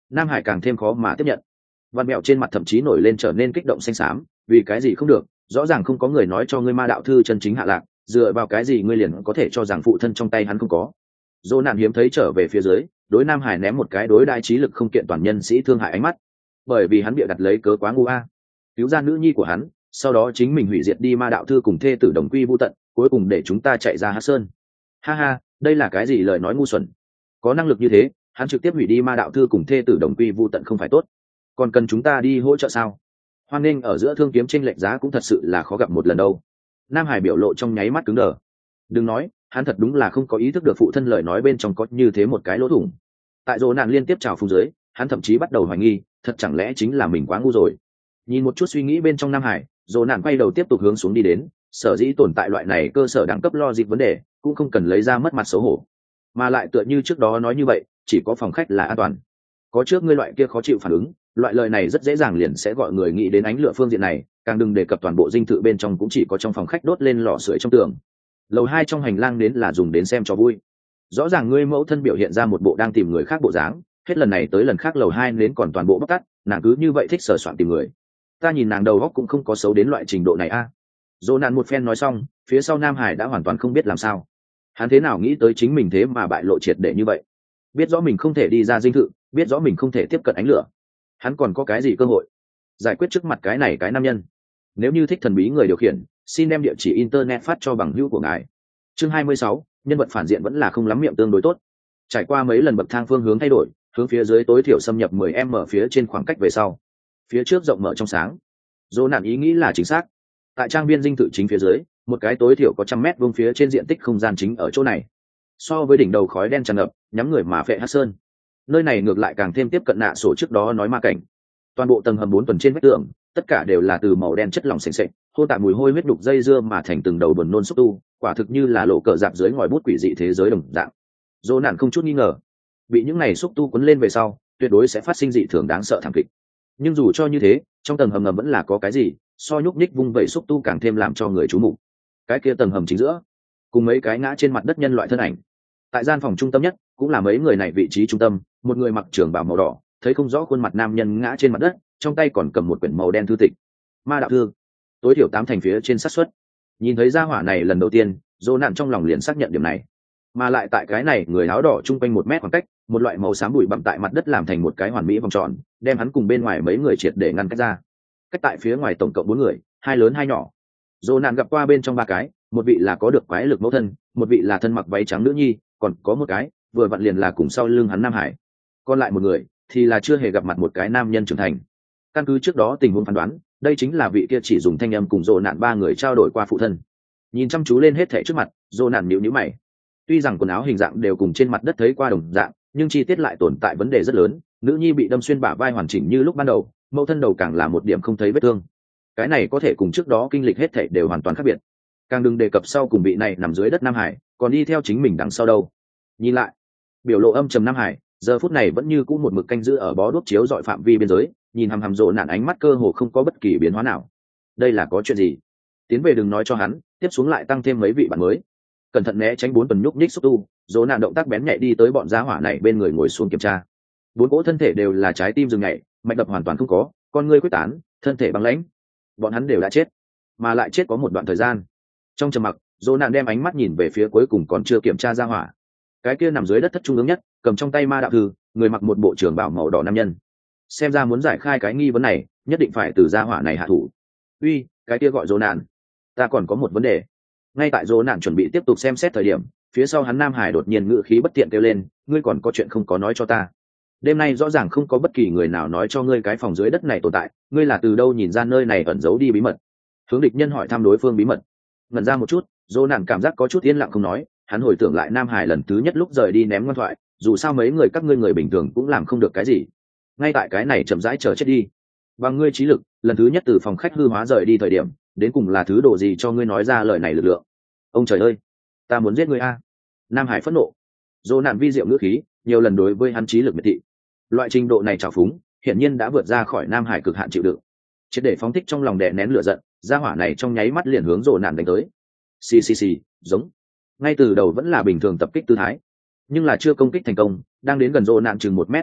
Nam Hải càng thêm khó mà tiếp nhận. Văn mẹo trên mặt thậm chí nổi lên trở nên kích động xanh xám, vì cái gì không được, rõ ràng không có người nói cho ngươi ma đạo thư chân chính hạ lạc, dựa vào cái gì ngươi liền có thể cho rằng phụ thân trong tay hắn không có. Dỗ nạn hiếm thấy trở về phía dưới, đối Nam Hải ném một cái đối đại trí lực không kiện toàn nhân sĩ thương hại ánh mắt, bởi vì hắn bịa đặt lấy cớ quá ngu a. Cứu ra nữ nhi của hắn, sau đó chính mình hủy diệt đi ma đạo thư cùng thê tử đồng quy vu tận, cuối cùng để chúng ta chạy ra Hắc Sơn. Ha ha, đây là cái gì lời nói ngu xuẩn. Có năng lực như thế, hắn trực tiếp hủy đi ma đạo thư cùng thê tử đồng quy vu tận không phải tốt, còn cần chúng ta đi hỗ trợ sao? Hoan nghênh ở giữa thương kiếm tranh lệch giá cũng thật sự là khó gặp một lần đâu. Nam Hải biểu lộ trong nháy mắt cứng đờ. Đừng nói, hắn thật đúng là không có ý thức được phụ thân lời nói bên trong có như thế một cái lỗ thủng. Tại Dỗ nạn liên tiếp trào phúng dưới, hắn thậm chí bắt đầu hoài nghi, thật chẳng lẽ chính là mình quá ngu rồi. Nhìn một chút suy nghĩ bên trong Nam Hải, Dỗ nạn quay đầu tiếp tục hướng xuống đi đến, sở dĩ tồn tại loại này cơ sở đẳng cấp logic vấn đề, cũng không cần lấy ra mất mặt xấu hổ. Mà lại tựa như trước đó nói như vậy, chỉ có phòng khách là an toàn. Có trước ngươi loại kia khó chịu phản ứng, loại lời này rất dễ dàng liền sẽ gọi người nghĩ đến ánh lửa phương diện này, càng đừng đề cập toàn bộ dinh thự bên trong cũng chỉ có trong phòng khách đốt lên lò sưởi trong tường. Lầu 2 trong hành lang đến là dùng đến xem cho vui. Rõ ràng ngươi mẫu thân biểu hiện ra một bộ đang tìm người khác bộ dáng, hết lần này tới lần khác lầu 2 đến còn toàn bộ bóc tắt, nàng cứ như vậy thích sờ soạn tìm người. Ta nhìn nàng đầu óc cũng không có xấu đến loại trình độ này a. Dỗ nạn một phen nói xong, phía sau Nam Hải đã hoàn toàn không biết làm sao. Hắn thế nào nghĩ tới chính mình thế mà bại lộ triệt để như vậy? Biết rõ mình không thể đi ra dinh thự, biết rõ mình không thể tiếp cận ánh lửa, hắn còn có cái gì cơ hội giải quyết trước mặt cái này cái nam nhân? Nếu như thích thần bí người điều khiển, xin đem địa chỉ internet phát cho bằng hữu của ngài. Chương 26, nhân vật phản diện vẫn là không lắm miệng tương đối tốt. Trải qua mấy lần bậc thang phương hướng thay đổi, hướng phía dưới tối thiểu xâm nhập 10m phía trên khoảng cách về sau, phía trước rộng mở trong sáng. Dỗ nạn ý nghĩ là chính xác. Tại trang viên dinh thự chính phía dưới, một cái tối thiểu có 100m vuông phía trên diện tích không gian chính ở chỗ này. So với đỉnh đầu khói đen tràn ngập, nhắm người mà phệ Hắc Sơn, nơi này ngược lại càng thêm tiếp cận nạ sổ trước đó nói ma cảnh. Toàn bộ tầng hầm 4 tuần trên vách tường, tất cả đều là từ màu đen chất lỏng sền sệt, hôn tạp mùi hôi huyết đục dây dưa mà thành từng đầu buồn nôn xúc tu, quả thực như là lộ cờ dạp dưới ngòi bút quỷ dị thế giới đồng dạng. Dỗ nạn không chút nghi ngờ, bị những này xúc tu cuốn lên về sau, tuyệt đối sẽ phát sinh dị thường đáng sợ thảm kịch. Nhưng dù cho như thế, trong tầng hầm ngầm vẫn là có cái gì, so nhúc nhích vung vẩy xúc tu càng thêm làm cho người chú mục. Cái kia tầng hầm chính giữa, cùng mấy cái ngã trên mặt đất nhân loại thân ảnh. Tại gian phòng trung tâm nhất, cũng là mấy người này vị trí trung tâm, một người mặc trường bào màu đỏ, thấy không rõ khuôn mặt nam nhân ngã trên mặt đất, trong tay còn cầm một quyển màu đen thư tịch. Ma đạo thư, tối thiểu 8 thành phía trên xác suất. Nhìn thấy gia hỏa này lần đầu tiên, Dỗ nạn trong lòng liền xác nhận điểm này. Mà lại tại cái này người áo đỏ trung quanh 1 mét khoảng cách, một loại màu xám bụi bặm tại mặt đất làm thành một cái hoàn mỹ vòng tròn, đem hắn cùng bên ngoài mấy người triệt để ngăn cách ra. Cách tại phía ngoài tổng cộng 4 người, 2 lớn 2 nhỏ. Dỗ nạn gặp qua bên trong 3 cái, một vị là có được quái lực mẫu thân, một vị là thân mặc váy trắng nữ nhi, còn có một cái vừa vặn liền là cùng sau lưng hắn Nam Hải. Còn lại một người thì là chưa hề gặp mặt một cái nam nhân trưởng thành. Căn cứ trước đó tình huống phán đoán, đây chính là vị kia chỉ dùng thanh âm cùng Dỗ nạn 3 người trao đổi qua phụ thân. Nhìn chăm chú lên hết thảy trước mặt, Dỗ nạn nhíu nhíu mày. Tuy rằng quần áo hình dạng đều cùng trên mặt đất thấy qua đồng dạng, nhưng chi tiết lại tồn tại vấn đề rất lớn. Nữ nhi bị đâm xuyên bả vai hoàn chỉnh như lúc ban đầu, mẫu thân đầu càng là một điểm không thấy vết thương. Cái này có thể cùng trước đó kinh lịch hết thảy đều hoàn toàn khác biệt. Càng đừng đề cập sau cùng vị này nằm dưới đất Nam Hải, còn đi theo chính mình đằng sau đâu. Nhìn lại, biểu lộ âm trầm Nam Hải giờ phút này vẫn như cũ một mực canh giữ ở bó đuốc chiếu dọi phạm vi biên giới, nhìn hằm hằm Dỗ nạn ánh mắt cơ hồ không có bất kỳ biến hóa nào. Đây là có chuyện gì? Tiến về đừng nói cho hắn, tiếp xuống lại tăng thêm mấy vị bạn mới. Cẩn thận né tránh 4 tuần nhúc nhích xúc tu, Dỗ nạn động tác bén nhạy đi tới bọn gia hỏa này bên người ngồi xuống kiểm tra. 4 cỗ thân thể đều là trái tim dừng nhảy, mạch đập hoàn toàn không có, con ngươi quyết tán, thân thể băng lãnh. Bọn hắn đều đã chết, mà lại chết có một đoạn thời gian. Trong trầm mặc, Dỗ nạn đem ánh mắt nhìn về phía cuối cùng còn chưa kiểm tra gia hỏa. Cái kia nằm dưới đất thất trung ương nhất, cầm trong tay ma đạo thư, người mặc một bộ trường bào màu đỏ nam nhân. Xem ra muốn giải khai cái nghi vấn này, nhất định phải từ gia hỏa này hạ thủ. Uy, cái kia gọi Dỗ nạn, ta còn có một vấn đề. Ngay tại Dỗ nạn chuẩn bị tiếp tục xem xét thời điểm, phía sau hắn Nam Hải đột nhiên ngữ khí bất tiện kêu lên, ngươi còn có chuyện không có nói cho ta? Đêm nay rõ ràng không có bất kỳ người nào nói cho ngươi cái phòng dưới đất này tồn tại, ngươi là từ đâu nhìn ra nơi này ẩn giấu đi bí mật? Hướng địch nhân hỏi thăm đối phương bí mật. Ngẩn ra một chút, Dỗ nạn cảm giác có chút yên lặng không nói, hắn hồi tưởng lại Nam Hải lần thứ nhất lúc rời đi ném ngoan thoại, dù sao mấy người các ngươi người bình thường cũng làm không được cái gì. Ngay tại cái này chậm rãi chờ chết đi. Bằng ngươi trí lực, lần thứ nhất từ phòng khách hư hóa rời đi thời điểm, đến cùng là thứ độ gì cho ngươi nói ra lời này lực lượng? Ông trời ơi, ta muốn giết ngươi a! Nam Hải phẫn nộ. Dỗ nạn vi diệu ngữ khí, nhiều lần đối với hắn trí lực miệt thị. Loại trình độ này trào phúng, hiển nhiên đã vượt ra khỏi Nam Hải cực hạn chịu đựng. Triệt để phóng thích trong lòng đè nén lửa giận, gia hỏa này trong nháy mắt liền hướng Dỗ nạn đánh tới. Xì xì xì, giống. Ngay từ đầu vẫn là bình thường tập kích tư thái, nhưng là chưa công kích thành công, đang đến gần Dỗ nạn chừng 1 mét khoảng cách,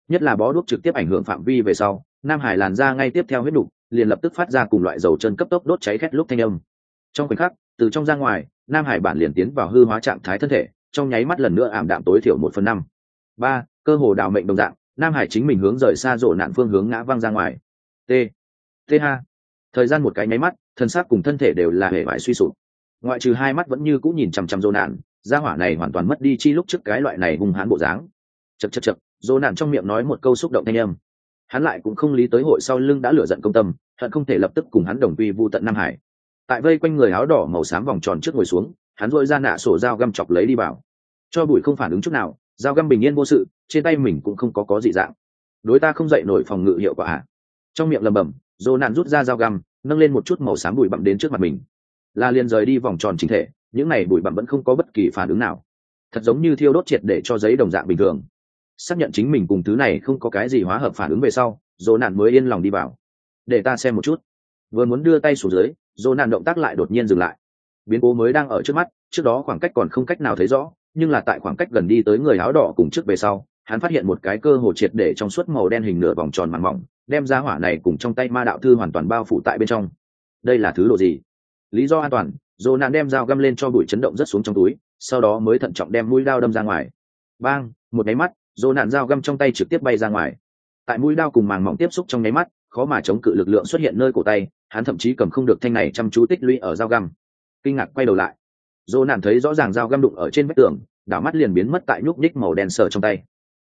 nhất là bó đuốc trực tiếp ảnh hưởng phạm vi về sau, nam hải làn ra ngay tiếp theo huyết đục liền lập tức phát ra cùng loại dầu chân cấp tốc đốt cháy khét lúc thanh âm. Trong khoảnh khắc, từ trong ra ngoài, nam hải bản liền tiến vào hư hóa trạng thái thân thể, trong nháy mắt lần nữa ảm đạm tối thiểu 1/5. Ba, cơ hồ đào mệnh đồng dạng, nam hải chính mình hướng rời xa rộ nạn phương hướng ngã văng ra ngoài. T ha. Thời gian một cái nháy mắt, thân xác cùng thân thể đều là hề vải suy sụp. Ngoại trừ hai mắt vẫn như cũ nhìn chằm chằm rộ nạn, gia hỏa này hoàn toàn mất đi chi lúc trước cái loại này hung hãn bộ dáng. Chậc, rộ nạn trong miệng nói một câu xúc động thanh âm. Hắn lại cũng không lý tới hội sau lưng đã lửa giận công tâm, hận không thể lập tức cùng hắn đồng quy vu tận nam hải. Tại vây quanh người áo đỏ màu xám vòng tròn trước ngồi xuống, hắn rỗi ra nạ sổ dao găm chọc lấy đi vào. Cho bụi không phản ứng chút nào, dao găm bình yên vô sự, trên tay mình cũng không có dị dạng. Đối ta không dậy nổi phòng ngự hiệu quả à? Trong miệng lầm bầm, dồ nạn rút ra dao găm, nâng lên một chút màu xám bụi bặm đến trước mặt mình. La liền rời đi vòng tròn chính thể, những này bụi bặm vẫn không có bất kỳ phản ứng nào, thật giống như thiêu đốt triệt để cho giấy đồng dạng bình thường. Xác nhận chính mình cùng thứ này không có cái gì hóa hợp phản ứng về sau, dồ nạn mới yên lòng đi vào. Để ta xem một chút. Vừa muốn đưa tay xuống dưới, dồ nạn động tác lại đột nhiên dừng lại. Biến cố mới đang ở trước mắt, trước đó khoảng cách còn không cách nào thấy rõ, nhưng là tại khoảng cách gần đi tới người áo đỏ cùng trước về sau, hắn phát hiện một cái cơ hồ triệt để trong suốt màu đen hình nửa vòng tròn màng mỏng, đem ra hỏa này cùng trong tay ma đạo thư hoàn toàn bao phủ tại bên trong. Đây là thứ đồ gì? Lý do an toàn, dồ nạn đem dao găm lên cho bụi chấn động rất xuống trong túi, sau đó mới thận trọng đem mũi dao đâm ra ngoài. Bang, một cái mắt, dồ nạn dao găm trong tay trực tiếp bay ra ngoài. Tại mũi dao cùng màng mỏng tiếp xúc trong nháy mắt, khó mà chống cự lực lượng xuất hiện nơi cổ tay, hắn thậm chí cầm không được thanh này chăm chú tích lũy ở dao găm. Kinh ngạc quay đầu lại, dồ nạn thấy rõ ràng dao găm đụng ở trên vách tường, đảo mắt liền biến mất tại nhúc nhích màu đen sờ trong tay.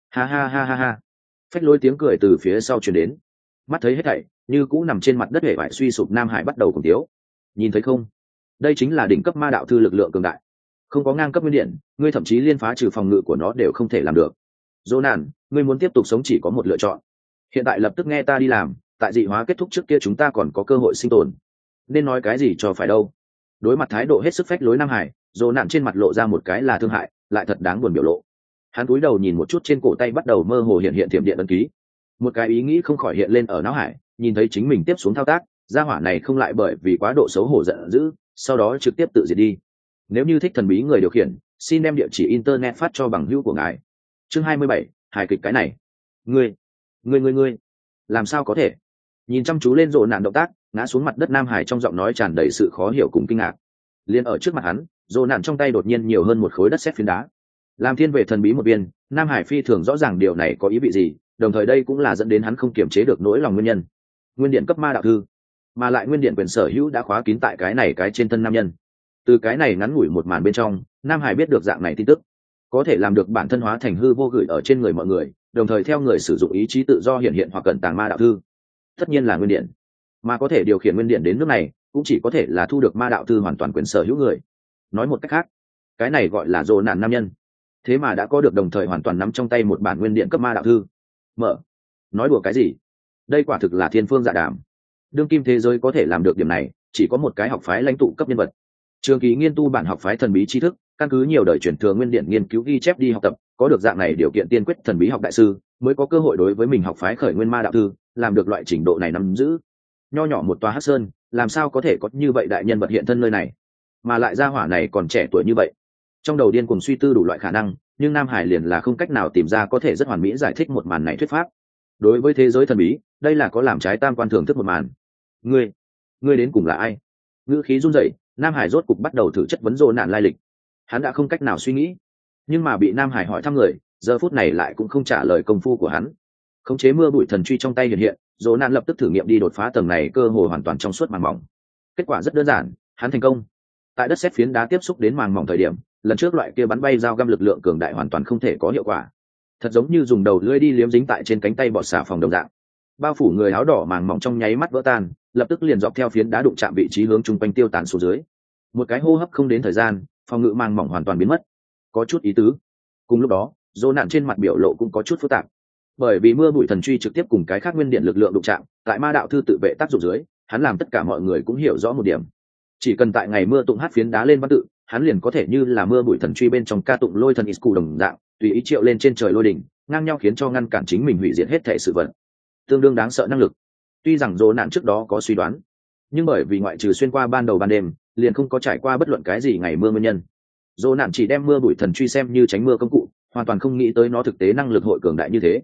Ha, phách lối tiếng cười từ phía sau truyền đến. Mắt thấy hết thảy, như cũ nằm trên mặt đất hể vải suy sụp nam hải bắt đầu cùng tiếu. Nhìn thấy không, đây chính là đỉnh cấp ma đạo thư lực lượng cường đại, không có ngang cấp nguyên điện, ngươi thậm chí liên phá trừ phòng ngự của nó đều không thể làm được. Dỗ nạn, ngươi muốn tiếp tục sống chỉ có một lựa chọn, hiện tại lập tức nghe ta đi làm, tại dị hóa kết thúc trước kia chúng ta còn có cơ hội sinh tồn. Nên nói cái gì cho phải đâu. Đối mặt thái độ hết sức phách lối nam hải, dỗ nạn trên mặt lộ ra một cái là thương hại lại thật đáng buồn biểu lộ. Hắn cúi đầu nhìn một chút trên cổ tay bắt đầu mơ hồ hiện thiểm điện ấn ký, một cái ý nghĩ không khỏi hiện lên ở não hải, nhìn thấy chính mình tiếp xuống thao tác, gia hỏa này không lại bởi vì quá độ xấu hổ giận dữ, sau đó trực tiếp tự diệt đi. Nếu như thích thần bí người điều khiển, xin đem địa chỉ internet phát cho bằng hữu của ngài. Chương 27, hài kịch cái này. Ngươi làm sao có thể? Nhìn chăm chú lên rộ nạn động tác, ngã xuống mặt đất nam hải trong giọng nói tràn đầy sự khó hiểu cùng kinh ngạc. Liên ở trước mặt hắn, rộ nạn trong tay đột nhiên nhiều hơn một khối đất sét phiến đá. Làm thiên về thần bí một viên, nam hải phi thường rõ ràng điều này có ý vị gì, đồng thời đây cũng là dẫn đến hắn không kiềm chế được nỗi lòng nguyên nhân. Nguyên điện cấp ma đạo thư, mà lại nguyên điện quyền sở hữu đã khóa kín tại cái trên thân nam nhân. Từ cái này ngắn ngủi một màn bên trong, nam hải biết được dạng này tin tức, có thể làm được bản thân hóa thành hư vô gửi ở trên người mọi người, đồng thời theo người sử dụng ý chí tự do hiện hoặc cẩn tàng ma đạo thư, tất nhiên là nguyên điện. Mà có thể điều khiển nguyên điện đến nước này, cũng chỉ có thể là thu được ma đạo thư hoàn toàn quyền sở hữu người. Nói một cách khác, cái này gọi là dồ nạn nam nhân, thế mà đã có được đồng thời hoàn toàn nắm trong tay một bản nguyên điện cấp ma đạo thư. Mở, nói đùa cái gì? Đây quả thực là thiên phương dạ đàm. Đương kim thế giới có thể làm được điểm này, chỉ có một cái học phái lãnh tụ cấp nhân vật. Trường kỳ nghiên tu bản học phái thần bí tri thức, căn cứ nhiều đời truyền thừa nguyên điện nghiên cứu ghi chép đi học tập, có được dạng này điều kiện tiên quyết thần bí học đại sư, mới có cơ hội đối với mình học phái khởi nguyên ma đạo thư, làm được loại trình độ này nắm giữ. Nho nhỏ một tòa hắc sơn, làm sao có thể có như vậy đại nhân vật hiện thân nơi này, mà lại gia hỏa này còn trẻ tuổi như vậy. Trong đầu điên cuồng suy tư đủ loại khả năng, nhưng nam hải liền là không cách nào tìm ra có thể rất hoàn mỹ giải thích một màn này thuyết pháp. Đối với thế giới thần bí, đây là có làm trái tam quan thưởng thức một màn. Ngươi đến cùng là ai? Ngữ khí run rẩy, nam hải rốt cục bắt đầu thử chất vấn rồ nạn lai lịch. Hắn đã không cách nào suy nghĩ, nhưng mà bị nam hải hỏi thăm người, giờ phút này lại cũng không trả lời công phu của hắn. Khống chế mưa bụi thần truy trong tay hiện, rồ nạn lập tức thử nghiệm đi đột phá tầng này cơ hồ hoàn toàn trong suốt màng mỏng. Kết quả rất đơn giản, hắn thành công. Tại đất sét phiến đá tiếp xúc đến màng mỏng thời điểm, lần trước loại kia bắn bay dao găm lực lượng cường đại hoàn toàn không thể có hiệu quả, thật giống như dùng đầu lưỡi đi liếm dính tại trên cánh tay bọt xà phòng đồng dạng. Bao phủ người áo đỏ màng mỏng trong nháy mắt vỡ tan, lập tức liền dọc theo phiến đá đụng chạm vị trí hướng chung quanh tiêu tán xuống dưới. Một cái hô hấp không đến thời gian, phòng ngự màng mỏng hoàn toàn biến mất. Có chút ý tứ. Cùng lúc đó, dỗ nạn trên mặt biểu lộ cũng có chút phức tạp, bởi vì mưa bụi thần truy trực tiếp cùng cái khác nguyên điện lực lượng đụng chạm, tại ma đạo thư tự vệ tác dụng dưới, hắn làm tất cả mọi người cũng hiểu rõ một điểm: chỉ cần tại ngày mưa tụng hát phiến đá lên văn tự, hắn liền có thể như là mưa bụi thần truy bên trong ca tụng lôi thần isku đồng dạng, tùy ý triệu lên trên trời lôi đỉnh, ngang nhau khiến cho ngăn cản chính mình hủy diệt hết thể sự vật. Tương đương đáng sợ năng lực. Tuy rằng dỗ nạn trước đó có suy đoán, nhưng bởi vì ngoại trừ xuyên qua ban đầu ban đêm, liền không có trải qua bất luận cái gì ngày mưa nguyên nhân, dỗ nạn chỉ đem mưa bụi thần truy xem như tránh mưa công cụ, hoàn toàn không nghĩ tới nó thực tế năng lực hội cường đại như thế.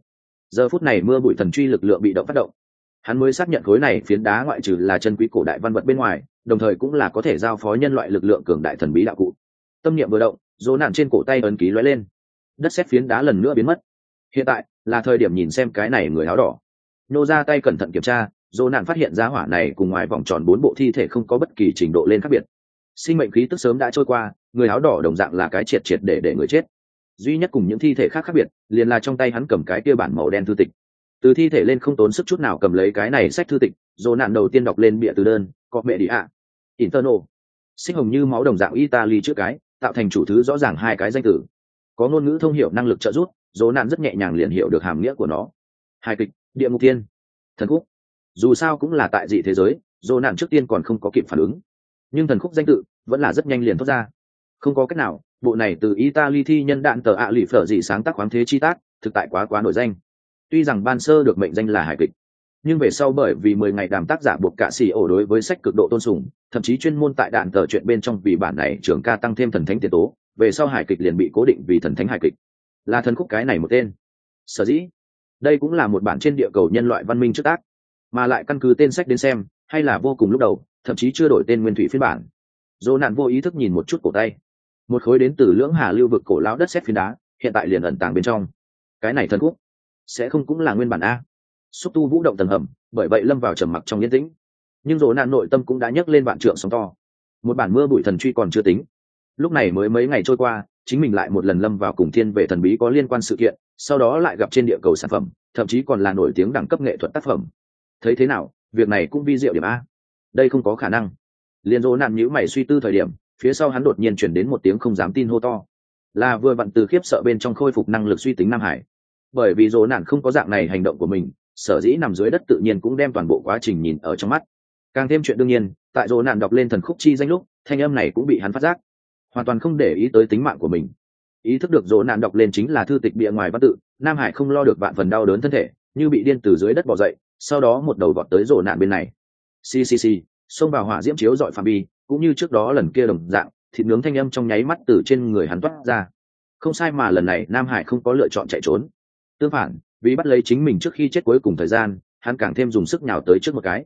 Giờ phút này mưa bụi thần truy lực lượng bị động phát động, hắn mới xác nhận khối này phiến đá ngoại trừ là chân quý cổ đại văn vật bên ngoài, đồng thời cũng là có thể giao phó nhân loại lực lượng cường đại thần bí đạo cụ. Tâm niệm vừa động, dỗ nạn trên cổ tay ấn ký lóe lên, đất sét phiến đá lần nữa biến mất. Hiện tại là thời điểm nhìn xem cái này người áo đỏ. Nô ra tay cẩn thận kiểm tra, dỗ nạn phát hiện ra hỏa này cùng ngoài vòng tròn 4 bộ thi thể không có bất kỳ trình độ lên khác biệt. Sinh mệnh khí tức sớm đã trôi qua, người áo đỏ đồng dạng là cái triệt triệt để người chết. Duy nhất cùng những thi thể khác biệt liền là trong tay hắn cầm cái kia bản màu đen thư tịch. Từ thi thể lên không tốn sức chút nào cầm lấy cái này sách thư tịch, dỗ nạn đầu tiên đọc lên bìa từ đơn, có mẹ đi ạ interno, xích hồng như máu đồng dạng Italy chữ cái, tạo thành chủ thứ rõ ràng hai cái danh từ. Có ngôn ngữ thông hiểu năng lực trợ giúp, dỗ nạn rất nhẹ nhàng liền hiểu được hàm nghĩa của nó. Hài kịch, địa ngục tiên, thần khúc. Dù sao cũng là tại dị thế giới, dỗ nạn trước tiên còn không có kịp phản ứng, nhưng thần khúc danh tự vẫn là rất nhanh liền thoát ra. Không có cách nào, bộ này từ Italy thi nhân đạn tờ ạ lì phở dị sáng tác khoáng thế chi tác, thực tại quá nổi danh. Tuy rằng ban sơ được mệnh danh là hài kịch, nhưng về sau bởi vì 10 ngày đàm tác giả buộc cả xì ổ đối với sách cực độ tôn sùng, thậm chí chuyên môn tại đạn tờ chuyện bên trong vì bản này trường ca tăng thêm thần thánh tiền tố, về sau hài kịch liền bị cố định vì thần thánh hài kịch, là thần khúc cái này một tên. Sở dĩ đây cũng là một bản trên địa cầu nhân loại văn minh trước tác, mà lại căn cứ tên sách đến xem hay là vô cùng lúc đầu, thậm chí chưa đổi tên nguyên thủy phiên bản. Dỗ nạn vô ý thức nhìn một chút cổ tay, một khối đến từ lưỡng hà lưu vực cổ lão đất sét phiến đá hiện tại liền ẩn tàng bên trong. Cái này thần khúc sẽ không cũng là nguyên bản a? Xúc tu vũ động tầng hầm, bởi vậy lâm vào trầm mặc trong yên tĩnh. Nhưng dỗ nạn nội tâm cũng đã nhấc lên vạn trượng sóng to. Một bản mưa bụi thần truy còn chưa tính, lúc này mới mấy ngày trôi qua, chính mình lại một lần lâm vào cùng thiên về thần bí có liên quan sự kiện, sau đó lại gặp trên địa cầu sản phẩm, thậm chí còn là nổi tiếng đẳng cấp nghệ thuật tác phẩm. Thấy thế nào, việc này cũng vi diệu điểm a. Đây không có khả năng. Liên dỗ nạn nhíu mày suy tư thời điểm, phía sau hắn đột nhiên chuyển đến một tiếng không dám tin hô to, là vừa vặn từ khiếp sợ bên trong khôi phục năng lực suy tính Nam Hải. Bởi vì dỗ nạn không có dạng này hành động của mình, sở dĩ nằm dưới đất tự nhiên cũng đem toàn bộ quá trình nhìn ở trong mắt. Càng thêm chuyện đương nhiên, tại dỗ nạn đọc lên thần khúc chi danh lúc, thanh âm này cũng bị hắn phát giác, hoàn toàn không để ý tới tính mạng của mình. Ý thức được dỗ nạn đọc lên chính là thư tịch bìa ngoài văn tự, Nam Hải không lo được vạn phần đau đớn thân thể, như bị điên từ dưới đất bò dậy, sau đó một đầu vọt tới dỗ nạn bên này. Xì, xông vào hỏa diễm chiếu dọi phạm vi, cũng như trước đó lần kia đồng dạng, thịt nướng thanh âm trong nháy mắt từ trên người hắn toát ra. Không sai, mà lần này Nam Hải không có lựa chọn chạy trốn, tương phản, vì bắt lấy chính mình trước khi chết cuối cùng thời gian, hắn càng thêm dùng sức nhào tới trước một cái.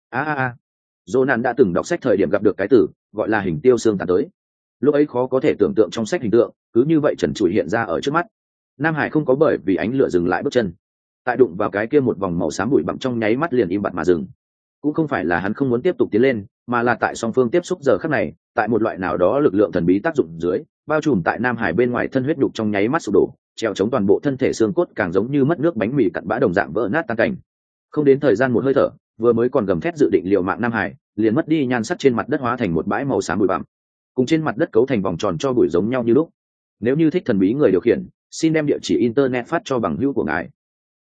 Dỗ nạn đã từng đọc sách thời điểm gặp được cái từ gọi là hình tiêu xương tàn tới, lúc ấy khó có thể tưởng tượng trong sách hình tượng cứ như vậy trần trụi hiện ra ở trước mắt. Nam Hải không có bởi vì ánh lửa dừng lại bước chân, tại đụng vào cái kia một vòng màu xám bụi bặm trong nháy mắt liền im bặt mà dừng. Cũng không phải là hắn không muốn tiếp tục tiến lên, mà là tại song phương tiếp xúc giờ khắc này, tại một loại nào đó lực lượng thần bí tác dụng dưới, bao trùm tại Nam Hải bên ngoài thân huyết nhục trong nháy mắt sụp đổ, treo chống toàn bộ thân thể xương cốt càng giống như mất nước bánh mì cặn bã đồng dạng vỡ nát tan cảnh. Không đến thời gian một hơi thở, vừa mới còn gầm thét dự định liều mạng Nam Hải, liền mất đi nhan sắc, trên mặt đất hóa thành một bãi màu xám bụi bặm, cùng trên mặt đất cấu thành vòng tròn cho bụi giống nhau như lúc. Nếu như thích thần bí người điều khiển, xin đem địa chỉ internet phát cho bằng hữu của ngài.